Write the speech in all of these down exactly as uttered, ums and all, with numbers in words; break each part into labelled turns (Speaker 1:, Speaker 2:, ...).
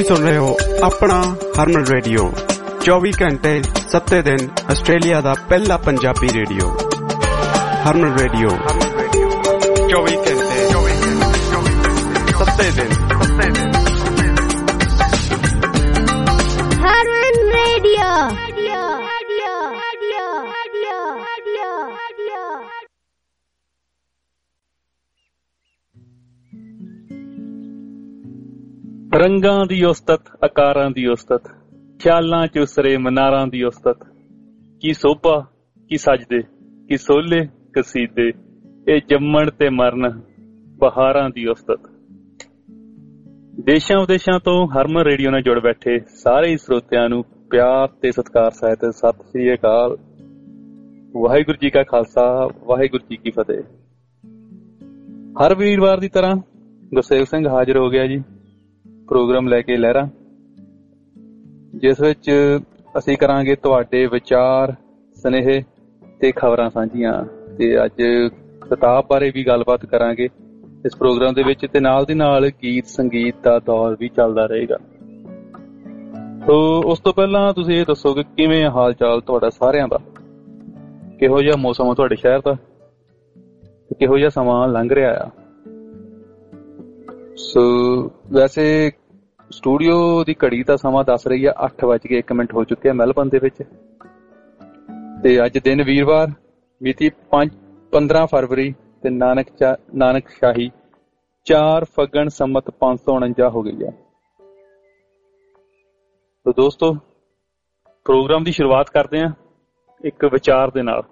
Speaker 1: सुन रहे हो अपना हरमन रेडियो चौबीस घंटे सत्ते दिन आस्ट्रेलिया का पहला पंजाबी रेडियो हरमन रेडियो चौबीस घंटे सत्ते दिन
Speaker 2: हरमन रेडियो।
Speaker 3: रंगां दी उस्तत आकारां दी उस्तत ख्यालां च उसरे मनारां दी उस्तत की सोभा की सजदे की सोले कसीदे ए जम्मण ते मरन बहारां दी उस्तत। देशां विदेशां तो हरमन रेडियो नाल जुड़ बैठे सारे श्रोतिਆਂ ਨੂੰ प्यार ते सत्कार सहित सत श्री अकाल। वाहिगुरू जी का खालसा वाहिगुरू जी की फतेह। हर वीरवार की तरह गुरसेवक सिंह हाजिर हो गया जी प्रोग्राम लैके लहरा, जिस विच असीं करांगे तुहाडे विचार स्नेहे ते खबरां साझीਆਂ ते अज किताब बारे भी गलबात करांगे इस प्रोग्राम दे विच ते नाल दी नाल गीत संगीत दा दौर भी चलदा रहेगा। तो उस तो पहलां तुसीं इह दस्सो कि किवें हाल चाल तुहाडा सारिਆਂ दा, किहो जिहा मौसम तुहाडे शहर दा, किहो जिहा समां लंघ रिहा आ। सो वैसे स्टूडियो की घड़ी का समा दस रही है अठ बज के एक मिनट हो चुके हैं मैलबर्न दे विच ते अज दिन वीरवार मिति पंद्रह फरवरी ते नानक चा नानक शाही चार फगन सम्मत पांच सौ उणंजा हो गई है। तो दोस्तों प्रोग्राम की शुरुआत करते हैं एक विचार दे नाल।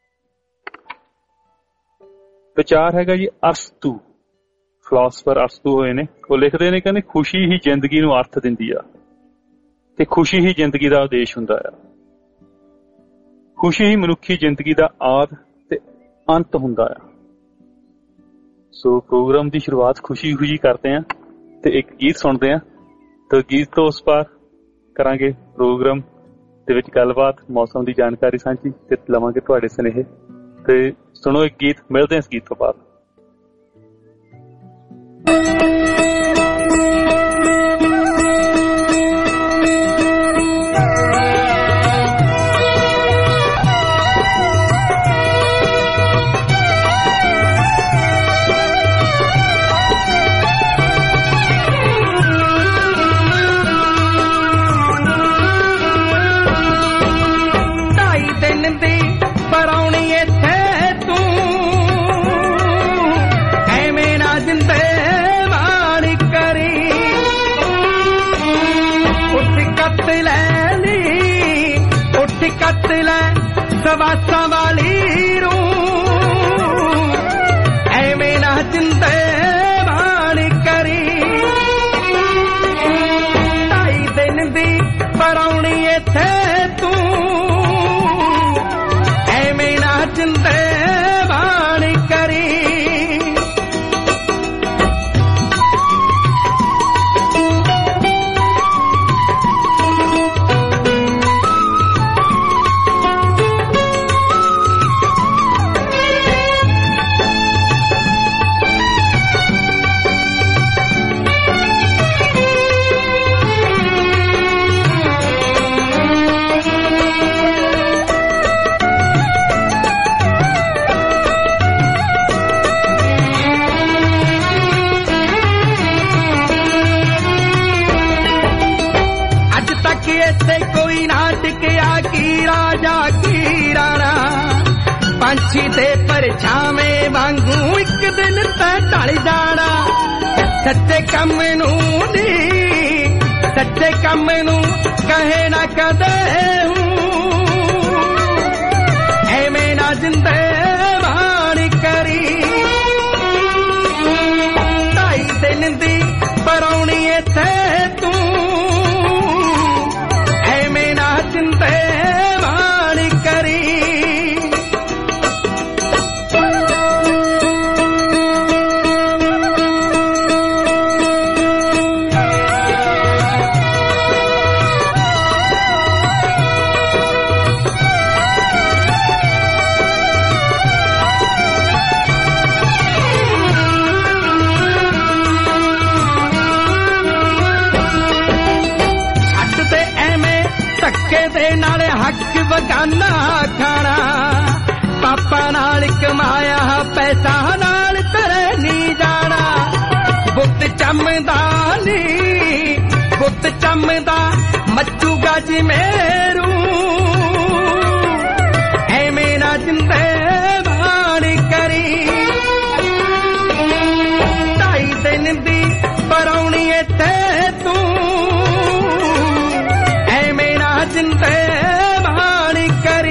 Speaker 3: विचार हैगा जी अरस्तू, फिलासफर अरस्तू होए ने, वो लिखते ने कहते खुशी ही जिंदगी नूं अर्थ दिंदी आ ते खुशी ही जिंदगी दा उद्देश हुंदा आ। खुशी ही मनुखी जिंदगी दा आद ते अंत हुंदा आ। सो प्रोग्राम की शुरुआत खुशी खुशी करते हैं ते एक गीत सुनते हैं। तो गीत तो उस पार करांगे प्रोग्राम दे विच गलबात मौसम की जानकारी सांझी ते लवांगे तुहाडे स्नेहे ते सुनो एक गीत, मिलते हैं इस गीत तो बाद।
Speaker 4: सवासा वाली रू एवें ना जिंदे मान करी ढाई दिन दी परौनी इत्थे तू एवें ना जिंदे मान करी। पंछी ते परछावे वांगू एक दिन ते ढल जाना। सच्चे कम नू दी सच्चे कम नू कहे ना कदे एवें ना जिंदे मान करी ढाई दिन दी परौनी इत्थे तू एवें ना जिंदे मान करी। ਚੰਮਦਾ ਨੀ ਪੁੱਤ ਚੰਮਦਾ ਮੱਚੂਗਾ ਜਿਵੇਂ ਰੂੰ ਐਵੇਂ ਨਾ ਜਿੰਦੇ ਬਾਣੀ ਕਰੀ ਢਾਈ ਦਿਨ ਦੀ ਪਰੌਣੀ ਇੱਥੇ ਤੂੰ ਐਵੇਂ ਨਾ ਜਿੰਦੇ ਬਾਣੀ ਕਰੀ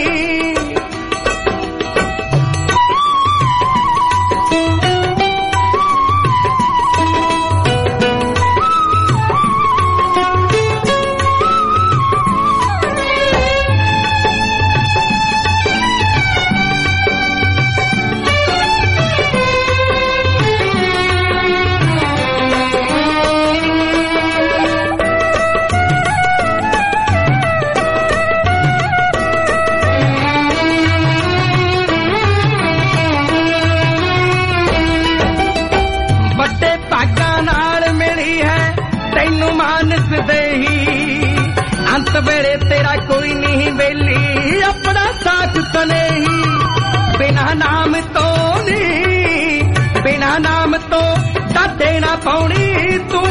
Speaker 4: ਅੰਤ ਵੇਲੇ ਤੇਰਾ ਕੋਈ ਨਹੀਂ ਵੇਲੀ ਆਪਣਾ ਸਾਥ ਸਨੇਹੀ ਬਿਨਾ ਨਾਮ ਤੋਂ ਨੀ ਬਿਨਾ ਨਾਮ ਤੋਂ ਦਾਦੇ ਨਾ ਪਾਉਣੀ ਤੂੰ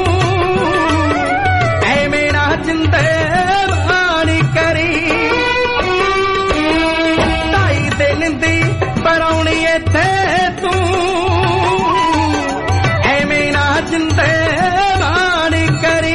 Speaker 4: ਐਵੇਂ ਨਾ ਜਿੰਦੇ ਬਾਣੀ ਕਰੀ ਢਾਈ ਦਿਨ ਦੀ ਪਰੌਣੀ ਇੱਥੇ ਤੂੰ ਐਵੇਂ ਨਾ ਜਿੰਦੇ ਬਾਣੀ ਕਰੀ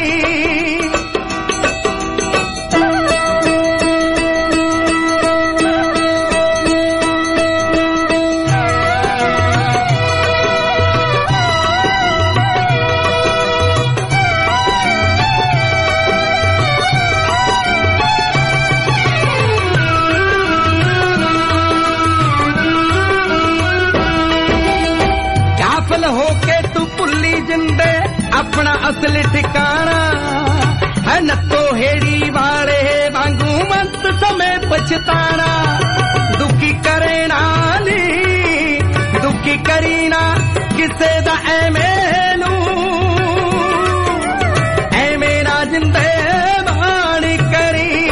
Speaker 4: ਆਪਣਾ ਅਸਲ ਠਿਕਾਣਾ ਹੈ ਨੱਤੋ ਹੇੜੀ ਵਾਲੇ ਵਾਂਗੂ ਮੰਤ ਸਮੇਂ ਪਛਤਾਣਾ ਦੁਖੀ ਕਰੇ ਨਾ ਨੀ ਦੁਖੀ ਕਰੀ ਨਾ ਕਿਸੇ ਦਾ ਐਵੇਂ ਨੂੰ ਐਵੇਂ ਨਾ ਜਿੰਦੇ ਬਾਣੀ ਕਰੀ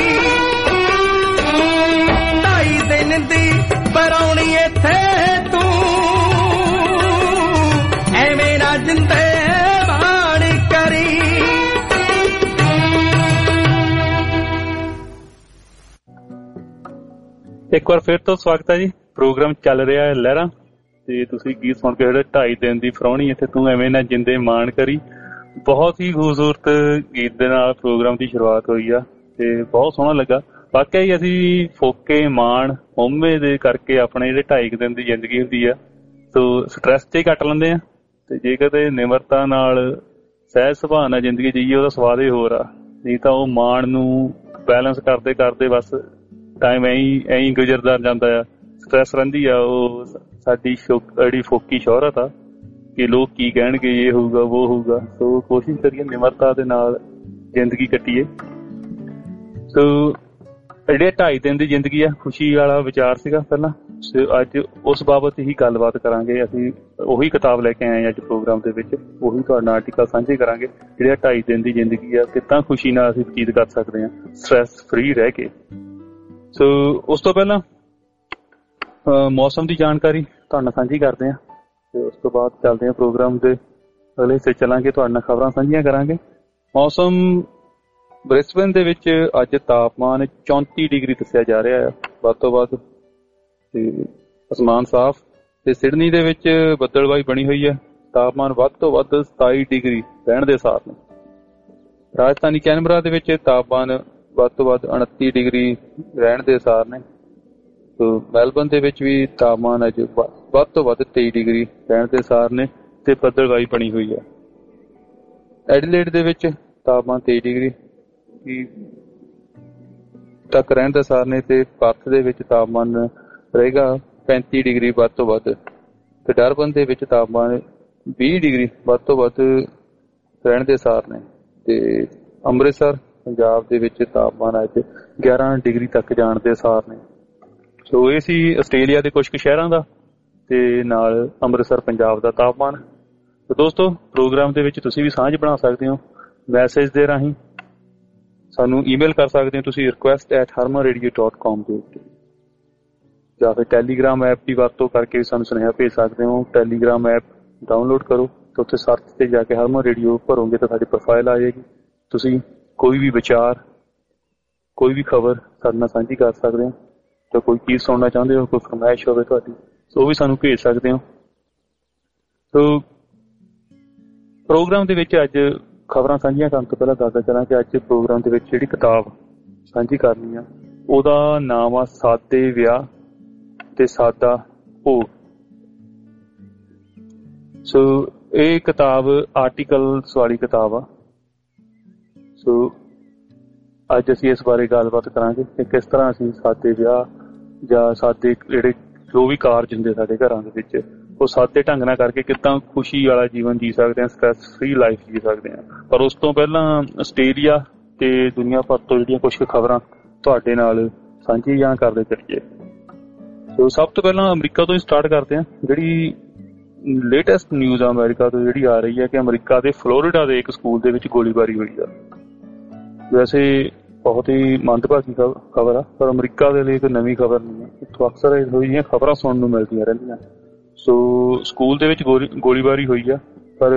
Speaker 4: ਢਾਈ ਦਿਨ ਦੀ ਪਰੌਣੀ ਇੱਥੇ ਤੂੰ ਐਵੇਂ ਨਾ ਜਿੰਦੇ
Speaker 3: ਇੱਕ ਵਾਰ ਫਿਰ ਤੋਂ ਸਵਾਗਤ ਹੈ ਜੀ। ਪ੍ਰੋਗਰਾਮ ਚੱਲ ਰਿਹਾ ਹੈ ਲਹਿਰਾਂ ਤੇ ਤੁਸੀਂ ਗੀਤ ਸੁਣ ਕੇ ਜਿਹੜੇ ਢਾਈ ਦਿਨ ਦੀ ਫਰਾਉਣੀ ਇੱਥੇ ਤੂੰ ਐਵੇਂ ਨਾ ਜਿੰਦੇ ਮਾਣ ਕਰੀ ਬਹੁਤ ਹੀ ਖੂਬਸੂਰਤ ਗੀਤ ਦੇ ਨਾਲ ਪ੍ਰੋਗਰਾਮ ਦੀ ਸ਼ੁਰੂਆਤ ਹੋਈ ਆ ਤੇ ਬਹੁਤ ਸੋਹਣਾ ਲੱਗਾ। ਵਾਕਿਆ ਹੀ ਅਸੀਂ ਫੋਕੇ ਮਾਣ ਹਉਮੈ ਦੇ ਕਰਕੇ ਆਪਣੇ ਜਿਹੜੇ ਢਾਈ ਕੁ ਦਿਨ ਦੀ ਜ਼ਿੰਦਗੀ ਹੁੰਦੀ ਆ ਸੋ ਸਟਰੈਸ ਤੇ ਕੱਟ ਲੈਂਦੇ ਆ ਤੇ ਜੇ ਕਦੇ ਨਿਮਰਤਾ ਨਾਲ ਸਹਿਜ ਸੁਭਾਅ ਨਾਲ ਜ਼ਿੰਦਗੀ ਜੀਏ ਉਹਦਾ ਸਵਾਦ ਹੀ ਹੋਰ ਆ। ਨਹੀਂ ਤਾਂ ਉਹ ਮਾਣ ਨੂੰ ਬੈਲੈਂਸ ਕਰਦੇ ਕਰਦੇ ਬਸ ਟਾਈਮ ਐਂ ਐਂ ਗੁਜ਼ਰਦਾ ਜਾਂਦਾ ਆ। ਸਟਰੈਸ ਰਹਿੰਦੀ ਆ ਉਹ ਸਾਡੀ ਜਿਹੜੀ ਫੋਕੀ ਸ਼ੋਹਰਤ ਆ ਕਿ ਲੋਕ ਕੀ ਕਹਿਣਗੇ ਇਹ ਹੋਊਗਾ ਉਹ ਹੋਊਗਾ। ਸੋ ਕੋਸ਼ਿਸ਼ ਕਰੀਏ ਨਿਮਰਤਾ ਦੇ ਨਾਲ ਜ਼ਿੰਦਗੀ ਕੱਟੀਏ। ਸੋ ਜਿਹੜੇ ਢਾਈ ਦਿਨ ਦੀ ਜ਼ਿੰਦਗੀ ਆ ਖੁਸ਼ੀ ਵਾਲਾ ਵਿਚਾਰ ਸੀਗਾ ਪਹਿਲਾਂ। ਅੱਜ ਉਸ ਬਾਬਤ ਹੀ ਗੱਲਬਾਤ ਕਰਾਂਗੇ। ਅਸੀਂ ਉਹੀ ਕਿਤਾਬ ਲੈ ਕੇ ਆਏ ਅੱਜ ਪ੍ਰੋਗਰਾਮ ਦੇ ਵਿੱਚ ਉਹੀ ਤੁਹਾਡਾ ਆਰਟੀਕਲ ਸਾਂਝੇ ਕਰਾਂਗੇ ਜਿਹੜੇ ਢਾਈ ਦਿਨ ਦੀ ਜ਼ਿੰਦਗੀ ਆ ਕਿੱਦਾਂ ਖੁਸ਼ੀ ਨਾਲ ਅਸੀਂ ਬਤੀਤ ਕਰ ਸਕਦੇ ਹਾਂ ਸਟਰੈਸ ਫਰੀ ਰਹਿ ਕੇ। ਸੋ ਉਸ ਤੋਂ ਪਹਿਲਾਂ ਮੌਸਮ ਦੀ ਜਾਣਕਾਰੀ ਤੁਹਾਡੇ ਨਾਲ ਸਾਂਝੀ ਕਰਦੇ ਹਾਂ ਤੇ ਉਸ ਤੋਂ ਬਾਅਦ ਚੱਲਦੇ ਹਾਂ ਪ੍ਰੋਗਰਾਮ ਦੇ ਅਗਲੇ ਹਿੱਸੇ ਚੱਲਾਂਗੇ ਤੁਹਾਡੇ ਨਾਲ ਖਬਰਾਂ ਸਾਂਝੀਆਂ ਕਰਾਂਗੇ। ਮੌਸਮ ਬ੍ਰਿਸਬਨ ਦੇ ਵਿੱਚ ਅੱਜ ਤਾਪਮਾਨ ਚੌਂਤੀ ਡਿਗਰੀ ਦੱਸਿਆ ਜਾ ਰਿਹਾ ਹੈ ਵੱਧ ਤੋਂ ਵੱਧ ਤੇ ਅਸਮਾਨ ਸਾਫ਼। ਤੇ ਸਿਡਨੀ ਦੇ ਵਿੱਚ ਬੱਦਲਬਾਈ ਬਣੀ ਹੋਈ ਹੈ ਤਾਪਮਾਨ ਵੱਧ ਤੋਂ ਵੱਧ ਸਤਾਈ ਡਿਗਰੀ ਰਹਿਣ ਦੇ ਸਾਰ ਨੇ। ਰਾਜਧਾਨੀ ਕੈਨਬਰਾ ਦੇ ਵਿੱਚ ਤਾਪਮਾਨ ਵੱਧ ਤੋਂ ਵੱਧ ਉਨੱਤੀ ਡਿਗਰੀ ਰਹਿਣ ਦੇ ਸਾਰ ਨੇ। ਸੋ ਮੈਲਬਨ ਦੇ ਵਿੱਚ ਵੀ ਤਾਪਮਾਨ ਅੱਜ ਵੱਧ ਤੋਂ ਵੱਧ ਤੇਈ ਡਿਗਰੀ ਰਹਿਣ ਦੇ ਸਾਰ ਨੇ ਤੇ ਬੱਦਲਬਾਈ ਬਣੀ ਹੋਈ ਹੈ। ਐਡੀਲੇਡ ਦੇ ਵਿੱਚ ਤਾਪਮਾਨ ਤੇਈ ਡਿਗਰੀ ਤੱਕ ਰਹਿਣ ਦੇ ਸਾਰ ਨੇ ਤੇ ਪਰਥ ਦੇ ਵਿੱਚ ਤਾਪਮਾਨ ਰਹੇਗਾ ਪੈਂਤੀ ਡਿਗਰੀ ਵੱਧ ਤੋਂ ਵੱਧ ਤੇ ਡਰਬਨ ਦੇ ਵਿੱਚ ਤਾਪਮਾਨ ਵੀਹ ਡਿਗਰੀ ਵੱਧ ਤੋਂ ਵੱਧ ਰਹਿਣ ਦੇ ਸਾਰ ਨੇ ਤੇ ਅੰਮ੍ਰਿਤਸਰ ਪੰਜਾਬ ਦੇ ਵਿੱਚ ਤਾਪਮਾਨ ਅੱਜ ਗਿਆਰਾਂ ਡਿਗਰੀ ਤੱਕ ਜਾਣ ਦੇ ਸਾਰ ਨੇ। ਸੋ ਇਹ ਸੀ ਆਸਟ੍ਰੇਲੀਆ ਦੇ ਕੁਝ ਕੁ ਸ਼ਹਿਰਾਂ ਦਾ ਤੇ ਨਾਲ ਅੰਮ੍ਰਿਤਸਰ ਪੰਜਾਬ ਦਾ ਤਾਪਮਾਨ। ਤੇ ਦੋਸਤੋ ਪ੍ਰੋਗਰਾਮ ਦੇ ਵਿੱਚ ਤੁਸੀਂ ਵੀ ਸਾਂਝ ਬਣਾ ਸਕਦੇ ਹੋ ਮੈਸੇਜ ਦੇ ਰਾਹੀਂ। ਸਾਨੂੰ ਈਮੇਲ ਕਰ ਸਕਦੇ ਹੋ ਤੁਸੀਂ request at Harman radio dot com ਦੇ ਉੱਤੇ ਜਾਂ ਫਿਰ ਟੈਲੀਗ੍ਰਾਮ ਐਪ ਦੀ ਵਰਤੋਂ ਕਰਕੇ ਵੀ ਸਾਨੂੰ ਸੁਨੇਹਾ ਭੇਜ ਸਕਦੇ ਹੋ। ਟੈਲੀਗ੍ਰਾਮ ਐਪ ਡਾਊਨਲੋਡ ਕਰੋ ਤਾਂ ਉੱਥੇ ਸਰਚ ਤੇ ਜਾ ਕੇ ਹਰਮਨ ਰੇਡੀਓ ਭਰੋਗੇ ਤਾਂ ਸਾਡੀ ਪ੍ਰੋਫਾਈਲ ਆ ਜਾਏਗੀ। ਤੁਸੀਂ ਕੋਈ ਵੀ ਵਿਚਾਰ, ਕੋਈ ਵੀ ਖਬਰ ਸਾਡੇ ਨਾਲ ਸਾਂਝੀ ਕਰ ਸਕਦੇ ਹੋ, ਤਾਂ ਕੋਈ ਚੀਜ਼ ਸੁਣਨਾ ਚਾਹੁੰਦੇ ਹੋ, ਕੋਈ ਫਰਮਾਇਸ਼ ਹੋਵੇ ਤੁਹਾਡੀ, ਉਹ ਵੀ ਸਾਨੂੰ ਭੇਜ ਸਕਦੇ ਹੋ। ਸੋ ਪ੍ਰੋਗਰਾਮ ਦੇ ਵਿੱਚ ਅੱਜ ਖਬਰਾਂ ਸਾਂਝੀਆਂ ਕਰਨ ਤੋਂ ਪਹਿਲਾਂ ਦੱਸਦਾ ਚੱਲਾਂ ਕਿ ਅੱਜ ਪ੍ਰੋਗਰਾਮ ਦੇ ਵਿੱਚ ਜਿਹੜੀ ਕਿਤਾਬ ਸਾਂਝੀ ਕਰਨੀ ਆ ਉਹਦਾ ਨਾਮ ਆ ਸਾਦੇ ਵਿਆਹ ਤੇ ਸਾਦਾ ਭੋਗ। ਸੋ ਇਹ ਕਿਤਾਬ ਆਰਟੀਕਲਸ ਵਾਲੀ ਕਿਤਾਬ ਆ। ਸੋ ਅੱਜ ਅਸੀਂ ਇਸ ਬਾਰੇ ਗੱਲਬਾਤ ਕਰਾਂਗੇ ਕਿ ਕਿਸ ਤਰ੍ਹਾਂ ਅਸੀਂ ਸਾਦੇ ਵਿਆਹ ਜਾਂ ਸਾਦੇ ਜਿਹੜੇ ਜੋ ਵੀ ਕਾਰਜ ਹੁੰਦੇ ਸਾਡੇ ਘਰਾਂ ਦੇ ਵਿੱਚ ਉਹ ਸਾਦੇ ਢੰਗ ਨਾਲ ਕਰਕੇ ਕਿੱਦਾਂ ਖੁਸ਼ੀ ਵਾਲਾ ਜੀਵਨ ਜੀ ਸਕਦੇ ਹਾਂ, ਸਟ੍ਰੈਸ ਫ੍ਰੀ ਲਾਈਫ ਜੀ ਸਕਦੇ ਹਾਂ। ਪਰ ਉਸ ਤੋਂ ਪਹਿਲਾਂ ਆਸਟ੍ਰੇਲੀਆ ਤੇ ਦੁਨੀਆ ਭਰ ਤੋਂ ਜਿਹੜੀਆਂ ਕੁਛ ਖਬਰਾਂ ਤੁਹਾਡੇ ਨਾਲ ਸਾਂਝੀਆਂ ਕਰਦੇ ਚੱਲੀਏ। ਸੋ ਸਭ ਤੋਂ ਪਹਿਲਾਂ ਅਮਰੀਕਾ ਤੋਂ ਹੀ ਸਟਾਰਟ ਕਰਦੇ ਹਾਂ। ਜਿਹੜੀ ਲੇਟੈਸਟ ਨਿਊਜ਼ ਆ ਅਮਰੀਕਾ ਤੋਂ ਜਿਹੜੀ ਆ ਰਹੀ ਹੈ ਕਿ ਅਮਰੀਕਾ ਦੇ ਫਲੋਰੀਡਾ ਦੇ ਇੱਕ ਸਕੂਲ ਦੇ ਵਿੱਚ ਗੋਲੀਬਾਰੀ ਹੋਈ ਆ। ਵੈਸੇ ਬਹੁਤ ਹੀ ਮੰਦਭਾਗੀ ਖਬਰ ਆ, ਪਰ ਅਮਰੀਕਾ ਦੇ ਲਈ ਇੱਕ ਨਵੀਂ ਖਬਰ ਨਹੀਂ ਹੈ। ਇੱਥੋਂ ਅਕਸਰ ਇਹੋ ਜਿਹੀਆਂ ਖਬਰਾਂ ਸੁਣਨ ਨੂੰ ਮਿਲਦੀਆਂ ਰਹਿੰਦੀਆਂ। ਸੋ ਸਕੂਲ ਦੇ ਵਿੱਚ ਗੋਲੀ ਗੋਲੀਬਾਰੀ ਹੋਈ ਆ, ਪਰ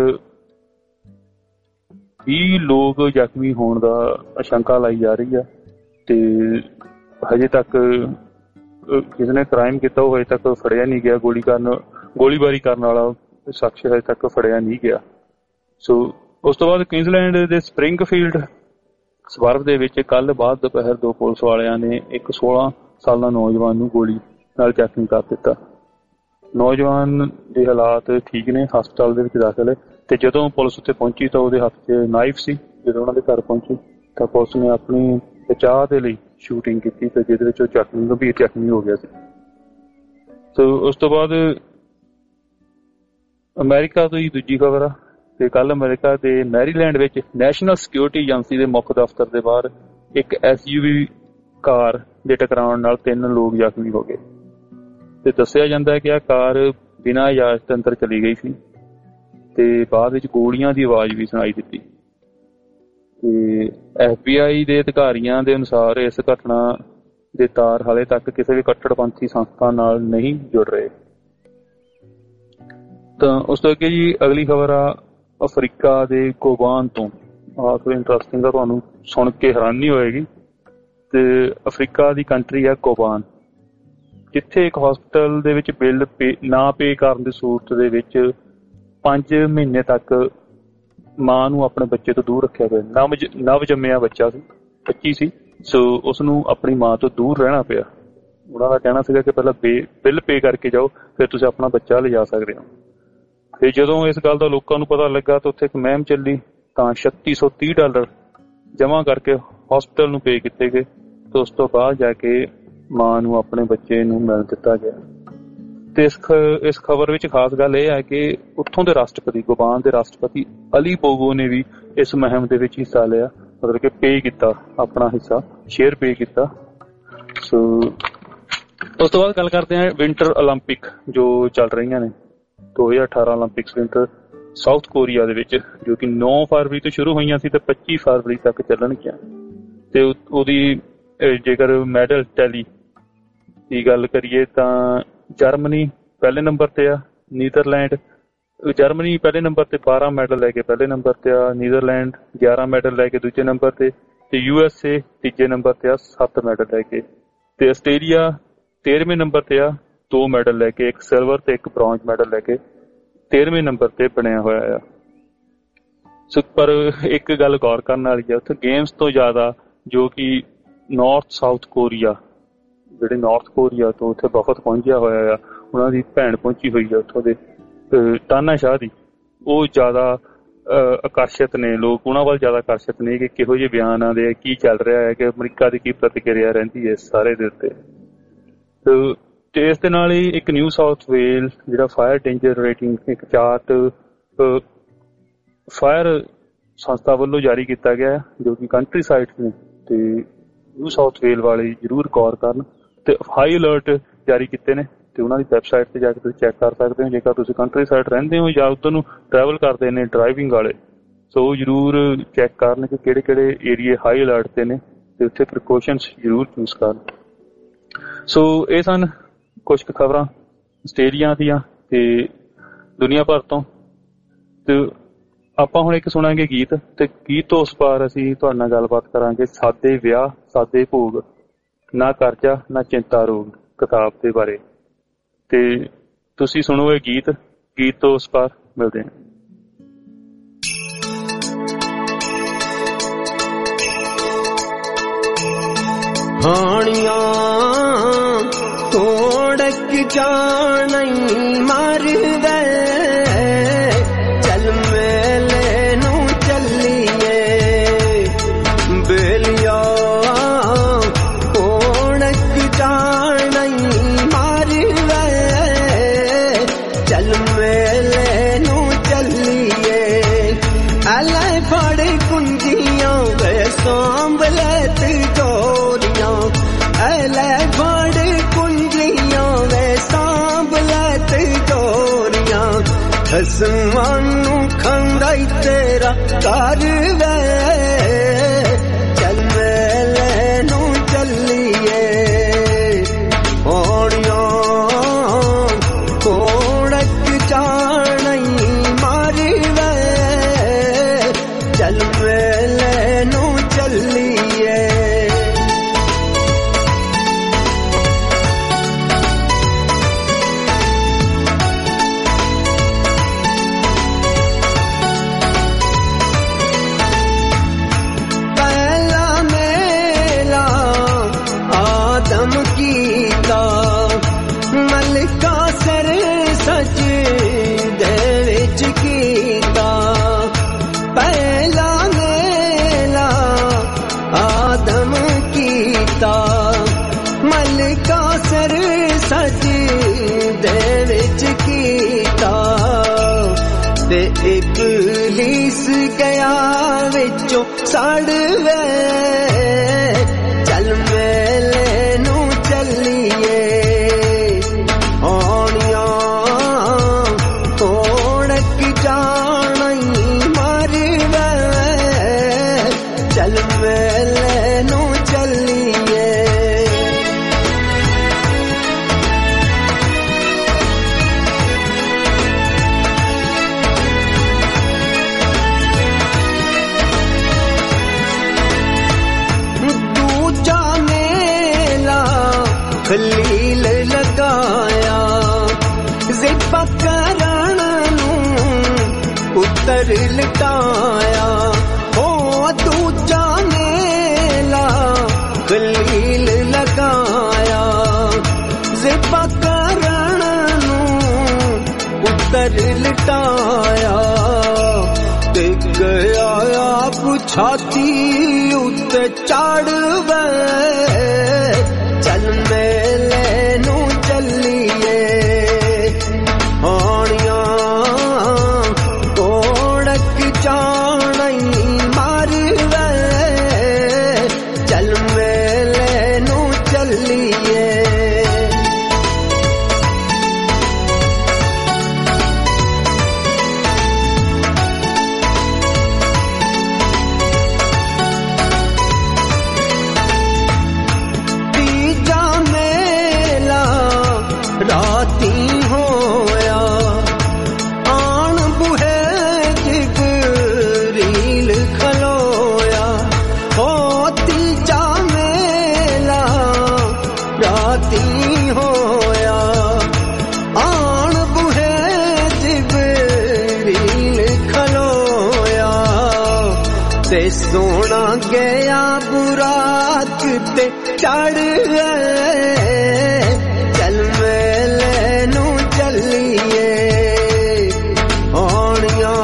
Speaker 3: ਵੀਹ ਲੋਕ ਜ਼ਖਮੀ ਹੋਣ ਦਾ ਆਸ਼ੰਕਾ ਲਾਈ ਜਾ ਰਹੀ ਆ ਤੇ ਹਜੇ ਤੱਕ ਜਿਸ ਨੇ ਕ੍ਰਾਈਮ ਕੀਤਾ ਉਹ ਹਜੇ ਤੱਕ ਫੜਿਆ ਨਹੀਂ ਗਿਆ। ਗੋਲੀ ਕਰਨ ਗੋਲੀਬਾਰੀ ਕਰਨ ਵਾਲਾ ਸ਼ਖਸ ਹਜੇ ਤੱਕ ਫੜਿਆ ਨਹੀਂ ਗਿਆ। ਸੋ ਉਸ ਤੋਂ ਬਾਅਦ ਕੁਇਨਜ਼ਲੈਂਡ ਦੇ ਸਪਰਿੰਗਫੀਲਡ ਸਬਰਬ ਦੇ ਵਿੱਚ ਕੱਲ ਬਾਅਦ ਦੁਪਹਿਰ ਦੋ ਪੁਲਿਸ ਵਾਲਿਆਂ ਨੇ ਇੱਕ ਸੋਲਾਂ ਸਾਲਾ ਨੌਜਵਾਨ ਨੂੰ ਗੋਲੀ ਨਾਲ ਜ਼ਖਮੀ ਕਰ ਦਿੱਤਾ। ਨੌਜਵਾਨ ਦੇ ਹਾਲਾਤ ਠੀਕ ਨੇ, ਹਸਪਤਾਲ ਦੇ ਵਿੱਚ ਦਾਖਲ ਹੈ ਤੇ ਜਦੋਂ ਪੁਲਿਸ ਉੱਥੇ ਪਹੁੰਚੀ ਤਾਂ ਉਹਦੇ ਹੱਥ 'ਚ ਨਾਈਫ ਸੀ। ਜਦੋਂ ਉਹਨਾਂ ਦੇ ਘਰ ਪਹੁੰਚੀ ਤਾਂ ਪੁਲਿਸ ਨੇ ਆਪਣੀ ਬਚਾਅ ਦੇ ਲਈ ਸ਼ੂਟਿੰਗ ਕੀਤੀ ਤੇ ਜਿਹਦੇ ਵਿੱਚ ਉਹ ਜ਼ਖਮੀ ਗੰਭੀਰ ਜ਼ਖਮੀ ਹੋ ਗਿਆ ਸੀ। ਸੋ ਉਸ ਤੋਂ ਬਾਅਦ ਅਮਰੀਕਾ ਤੋਂ ਹੀ ਦੂਜੀ ਖਬਰ ਆ ਤੇ ਕੱਲ ਅਮਰੀਕਾ ਦੇ ਮੈਰੀਲੈਂਡ ਵਿੱਚ ਨੈਸ਼ਨਲ ਸਿਕਿਉਰਿਟੀ ਏਜੰਸੀ ਦੇ ਮੁੱਖ ਦਫ਼ਤਰ ਦੇ ਬਾਹਰ ਇੱਕ ਐਸ ਯੂ ਵੀ ਕਾਰ ਦੇ ਟਕਰਾਉਣ ਨਾਲ ਤਿੰਨ ਲੋਕ ਜ਼ਖਮੀ ਹੋ ਗਏ ਤੇ ਦੱਸਿਆ ਜਾਂਦਾ ਹੈ ਕਿ ਆਹ ਕਾਰ ਬਿਨਾਂ ਇਜਾਜ਼ਤ ਅੰਦਰ ਚਲੀ ਗਈ ਸੀ ਤੇ ਬਾਅਦ ਵਿੱਚ ਗੋਲੀਆਂ ਦੀ ਆਵਾਜ਼ ਵੀ ਸੁਣਾਈ ਦਿੱਤੀ। ਤੇ ਐਫ ਬੀ ਆਈ ਦੇ ਅਧਿਕਾਰੀਆਂ ਦੇ ਅਨੁਸਾਰ ਇਸ ਘਟਨਾ ਦੇ ਤਾਰ ਹਾਲੇ ਤੱਕ ਕਿਸੇ ਵੀ ਕੱਟੜਪੰਥੀ ਸੰਸਥਾ ਨਾਲ ਨਹੀਂ ਜੁੜ ਰਹੇ। ਤਾਂ ਉਸ ਤੋਂ ਅੱਗੇ ਜੀ ਅਗਲੀ ਖਬਰ ਆ ਅਫਰੀਕਾ ਦੇ ਗੋਬਾਨ ਤੋਂ। ਆਹ ਥੋੜ੍ਹੀ ਇੰਟਰਸਟਿੰਗ ਆ, ਤੁਹਾਨੂੰ ਸੁਣ ਕੇ ਹੈਰਾਨੀ ਹੋਏਗੀ। ਤੇ ਅਫਰੀਕਾ ਦੀ ਕੰਟਰੀ ਆ ਗੋਬਾਨ, ਜਿੱਥੇ ਇੱਕ ਹਸਪਤਾਲ ਦੇ ਵਿੱਚ ਬਿੱਲ ਪੇ ਨਾ ਪੇ ਕਰਨ ਦੀ ਸੂਰਤ ਦੇ ਵਿੱਚ ਪੰਜ ਮਹੀਨੇ ਤੱਕ ਮਾਂ ਨੂੰ ਆਪਣੇ ਬੱਚੇ ਤੋਂ ਦੂਰ ਰੱਖਿਆ ਗਿਆ। ਨਵ ਨਵ ਜੰਮਿਆ ਬੱਚਾ ਸੀ, ਬੱਚੀ ਸੀ। ਸੋ ਉਸਨੂੰ ਆਪਣੀ ਮਾਂ ਤੋਂ ਦੂਰ ਰਹਿਣਾ ਪਿਆ। ਉਹਨਾਂ ਦਾ ਕਹਿਣਾ ਸੀਗਾ ਕਿ ਪਹਿਲਾਂ ਬੇ ਬਿੱਲ ਪੇ ਕਰਕੇ ਜਾਓ, ਫਿਰ ਤੁਸੀਂ ਆਪਣਾ ਬੱਚਾ ਲਿਜਾ ਸਕਦੇ ਹੋ। ਤੇ ਜਦੋਂ ਇਸ ਗੱਲ ਦਾ ਲੋਕਾਂ ਨੂੰ ਪਤਾ ਲੱਗਾ ਤਾਂ ਉੱਥੇ ਇੱਕ ਮੁਹਿੰਮ ਚੱਲੀ ਤਾਂ ਛੱਤੀ ਸੌ ਤੀਹ ਡਾਲਰ ਜਮ੍ਹਾਂ ਕਰਕੇ ਹਸਪਤਾਲ ਨੂੰ ਪੇ ਕੀਤੇ ਗਏ ਤੇ ਉਸ ਤੋਂ ਬਾਅਦ ਜਾ ਕੇ ਮਾਂ ਨੂੰ ਆਪਣੇ ਬੱਚੇ ਨੂੰ ਮਿਲ ਦਿੱਤਾ ਗਿਆ। ਤੇ ਇਸ ਇਸ ਖਬਰ ਵਿੱਚ ਖਾਸ ਗੱਲ ਇਹ ਹੈ ਕਿ ਉੱਥੋਂ ਦੇ ਰਾਸ਼ਟਰਪਤੀ, ਗੋਬਾਨ ਦੇ ਰਾਸ਼ਟਰਪਤੀ ਅਲੀ ਬੋਗੋ ਨੇ ਵੀ ਇਸ ਮੁਹਿੰਮ ਦੇ ਵਿੱਚ ਹਿੱਸਾ ਲਿਆ, ਮਤਲਬ ਕਿ ਪੇ ਕੀਤਾ, ਆਪਣਾ ਹਿੱਸਾ ਸ਼ੇਅਰ ਪੇ ਕੀਤਾ। ਸੋ ਉਸ ਤੋਂ ਬਾਅਦ ਗੱਲ ਕਰਦੇ ਹਾਂ ਵਿੰਟਰ ਓਲੰਪਿਕ ਜੋ ਚੱਲ ਰਹੀਆਂ ਨੇ, ਦੋ ਹਜ਼ਾਰ ਅਠਾਰਾਂ ਓਲੰਪਿਕਸ ਵਿੰਟਰ ਸਾਊਥ ਕੋਰੀਆ ਦੇ ਵਿੱਚ, ਜੋ ਕਿ ਨੌ ਫਰਵਰੀ ਤੋਂ ਸ਼ੁਰੂ ਹੋਈਆਂ ਸੀ ਤੇ ਪੱਚੀ ਫਰਵਰੀ ਤੱਕ ਚੱਲਣਗੀਆਂ। ਤੇ ਉਹਦੀ ਜੇਕਰ ਮੈਡਲ ਟੈਲੀ ਦੀ ਗੱਲ ਕਰੀਏ ਤਾਂ ਜਰਮਨੀ ਪਹਿਲੇ ਨੰਬਰ ਤੇ ਆ, ਨੀਦਰਲੈਂਡ ਜਰਮਨੀ ਪਹਿਲੇ ਨੰਬਰ ਤੇ ਬਾਰਾਂ ਮੈਡਲ ਲੈ ਕੇ ਪਹਿਲੇ ਨੰਬਰ ਤੇ ਆ, ਨੀਦਰਲੈਂਡ ਗਿਆਰਾਂ ਮੈਡਲ ਲੈ ਕੇ ਦੂਜੇ ਨੰਬਰ ਤੇ ਤੇ ਯੂ ਐਸ ਏ ਤੀਜੇ ਨੰਬਰ ਤੇ ਆ ਸੱਤ ਮੈਡਲ ਲੈ ਕੇ, ਤੇ ਆਸਟ੍ਰੇਲੀਆ ਤੇਰਵੇਂ ਨੰਬਰ ਤੇ ਆ ਦੋ ਮੈਡਲ ਲੈ ਕੇ, ਇੱਕ ਸਿਲਵਰ ਤੇ ਇੱਕ ਬ੍ਰੌਂਜ ਮੈਡਲ ਲੈ ਕੇ ਤੇਰਵੇਂ ਨੰਬਰ ਤੇ ਬਣਿਆ ਹੋਇਆ ਆ। ਸੋ ਪਰ ਇੱਕ ਗੱਲ ਗੌਰ ਕਰਨ ਵਾਲੀ ਆ, ਉੱਥੇ ਗੇਮਸ ਤੋਂ ਜ਼ਿਆਦਾ ਜੋ ਕਿ ਨਾਰਥ ਸਾਊਥ ਕੋਰੀਆ, ਜਿਹੜੇ ਨਾਰਥ ਕੋਰੀਆ ਤੋਂ ਉੱਥੇ ਵਫਦ ਪਹੁੰਚਿਆ ਹੋਇਆ ਆ, ਉਹਨਾਂ ਦੀ ਭੈਣ ਪਹੁੰਚੀ ਹੋਈ ਆ ਉੱਥੋਂ ਦੇ ਤਾਨਾਸ਼ਾਹ ਦੀ, ਉਹ ਜ਼ਿਆਦਾ ਆਕਰਸ਼ਿਤ ਨੇ ਲੋਕ, ਉਹਨਾਂ ਵੱਲ ਜ਼ਿਆਦਾ ਆਕਰਸ਼ਿਤ ਨੇ ਕਿ ਕਿਹੋ ਜਿਹੇ ਬਿਆਨ ਆਉਂਦੇ ਆ, ਕੀ ਚੱਲ ਰਿਹਾ ਹੈ, ਕਿ ਅਮਰੀਕਾ ਦੀ ਕੀ ਪ੍ਰਤੀਕਿਰਿਆ ਰਹਿੰਦੀ ਹੈ ਇਸ ਸਾਰੇ ਦੇ ਉੱਤੇ। ਤੇ ਇਸ ਦੇ ਨਾਲ ਹੀ ਇੱਕ ਨਿਊ ਸਾਊਥ ਵੇਲ ਜਿਹੜਾ ਫਾਇਰ ਡੇਂਜਰ ਰੇਟਿੰਗ ਇੱਕ ਚਾਰਟ ਫਾਇਰ ਸੰਸਥਾ ਵੱਲੋਂ ਜਾਰੀ ਕੀਤਾ ਗਿਆ, ਜੋ ਕਿ ਕੰਟਰੀ ਸਾਈਟਸ ਨੇ, ਤੇ ਨਿਊ ਸਾਊਥ ਵੇਲ ਵਾਲੇ ਜ਼ਰੂਰ ਗੌਰ ਕਰਨ। ਤੇ ਹਾਈ ਅਲਰਟ ਜਾਰੀ ਕੀਤੇ ਨੇ ਤੇ ਉਹਨਾਂ ਦੀ ਵੈਬਸਾਈਟ ਤੇ ਜਾ ਕੇ ਤੁਸੀਂ ਚੈੱਕ ਕਰ ਸਕਦੇ ਹੋ ਜੇਕਰ ਤੁਸੀਂ ਕੰਟਰੀ ਸਾਈਡ ਰਹਿੰਦੇ ਹੋ ਜਾਂ ਉੱਧਰ ਨੂੰ ਟਰੈਵਲ ਕਰਦੇ ਨੇ ਡਰਾਈਵਿੰਗ ਵਾਲੇ। ਸੋ ਉਹ ਜ਼ਰੂਰ ਚੈੱਕ ਕਰਨ ਕਿ ਕਿਹੜੇ ਕਿਹੜੇ ਏਰੀਏ ਹਾਈ ਅਲਰਟ ਤੇ ਨੇ ਤੇ ਉੱਥੇ ਪ੍ਰੀਕੋਸ਼ਨਸ ਜ਼ਰੂਰ ਯੂਜ਼ ਕਰਨ। ਸੋ ਇਹ ਸਨ ਕੁਛ ਕੁ ਖਬਰਾਂ ਆਸਟ੍ਰੇਲੀਆ ਦੀਆਂ ਤੇ ਦੁਨੀਆ ਭਰ ਤੋਂ। ਤੇ ਆਪਾਂ ਹੁਣ ਇੱਕ ਸੁਣਾਂਗੇ ਗੀਤ, ਤੇ ਗੀਤ ਤੋਂ ਉਸ ਪਾਰ ਅਸੀਂ ਤੁਹਾਡੇ ਨਾਲ ਗੱਲਬਾਤ ਕਰਾਂਗੇ ਸਾਦੇ ਵਿਆਹ ਸਾਦੇ ਭੋਗ, ਨਾ ਕਰਜ਼ਾ ਨਾ ਚਿੰਤਾ ਰੋਗ ਕਿਤਾਬ ਦੇ ਬਾਰੇ। ਤੇ ਤੁਸੀਂ ਸੁਣੋ ਇਹ ਗੀਤ, ਗੀਤ ਤੋਂ ਉਸ ਪਾਰ ਮਿਲਦੇ ਹਾਂ।
Speaker 2: ਹਾਣੀਆਂ ਤੋੜਕ ਜਾਣਈ ਮਰਵੇ, ਚੱਲ ਮੇਲੇ ਨੂੰ ਚੱਲੀਏ ਬੇਲੀਆ, ਤੋੜਕ ਜਾਣਈ ਮਰਵੇ, ਚੱਲ ਮੇਲੇ ਨੂੰ ਚੱਲੀਏ, ਐਲੇ ਫੜ ਕੁੰਜੀਆਂ ਵੇ ਸਾਂਭਲੇ ਤਿਜੋਰੀਆਂ, ਐਲੇ ਫੜ ਕੁੰਜੀਆਂ ਵੇ ਸਾਂਭਲੇ ਤਿਜੋਰੀਆਂ, ਖਸਮਾਂ ਨੂੰ ਖਾਂਦਾ ਈ ਤੇਰਾ ਘਰ ਵੇ, ਚੱਲ ਮੇਲੇ ਨੂੰ ਚੱਲੀਏ, ਹੋਣੀਆਂ ਕੋੜਕ ਜਾਣਈ ਮਾਰਵੇ, ਚੱਲ ਮੇਲੇ ਨੂੰ ਚੱਲੀਏ। ਮਲਕਾ ਸਰ ਸਜ ਦੇ ਵਿੱਚ ਕੀਤਾ, ਤੇ ਇਬਲੀਸ ਗਿਆ ਵਿੱਚੋਂ ਸੜ ਵੇ, ਚੱਲ ਮੇਲੇ ਨੂੰ ਚੱਲੀਏ, ਹੋਣੀਆਂ ਤੋੜਕ ਜਾਣਈ ਮਰਵੇ, ਚੱਲ ਮੇਲੇ ਨੂੰ ਚੱਲੀਏ। ਖਲੀਲ ਲਗਾਇਆ ਜ਼ਿੱਬਾ ਕਰਨ ਨੂੰ ਉੱਤਰ ਲਟਾਇਆ, ਹੋ ਦੂਜਾ ਮੇਲਾ ਖਲੀਲ ਲਗਾਇਆ ਜ਼ਿੱਬਾ ਕਰਨ ਨੂੰ ਉੱਤਰ ਲਟਾਇਆ, ਤੇ ਗਿਆ ਆਪ ਛਾਤੀ ਉੱਤੇ ਚੜ੍ਹਵੇ, ਚੱਲ ਮੇਲੇ ਨੂੰ ਚੱਲੀਏ, ਹੋਣੀਆਂ ਤੋੜਕ ਜਾਣਈ ਮਰਵੇ, ਚੱਲ ਮੇਲੇ ਨੂੰ ਚੱਲੀਏ। ਰਾਤੀ ਹੋਇਆ ਆਣ ਬੁਹੇ ਜਿਬਰੀਲ ਖਲੋਇਆ, ਹੋ ਤੀਜਾ ਮੇਲਾ ਰਾਤੀ ਹੋਇਆ ਆਣ ਬੁਹੇ ਜਿਬਰੀਲ ਖਲੋਇਆ, ਤੇ ਸੋਹਣਾ ਗਿਆ ਬੁਰਾਕ ਤੇ ਚੜ੍ਹ ਗਏ, ਚੱਲ ਮੇਲੇ ਨੂੰ ਚੱਲੀਏ, ਹੋਣੀਆਂ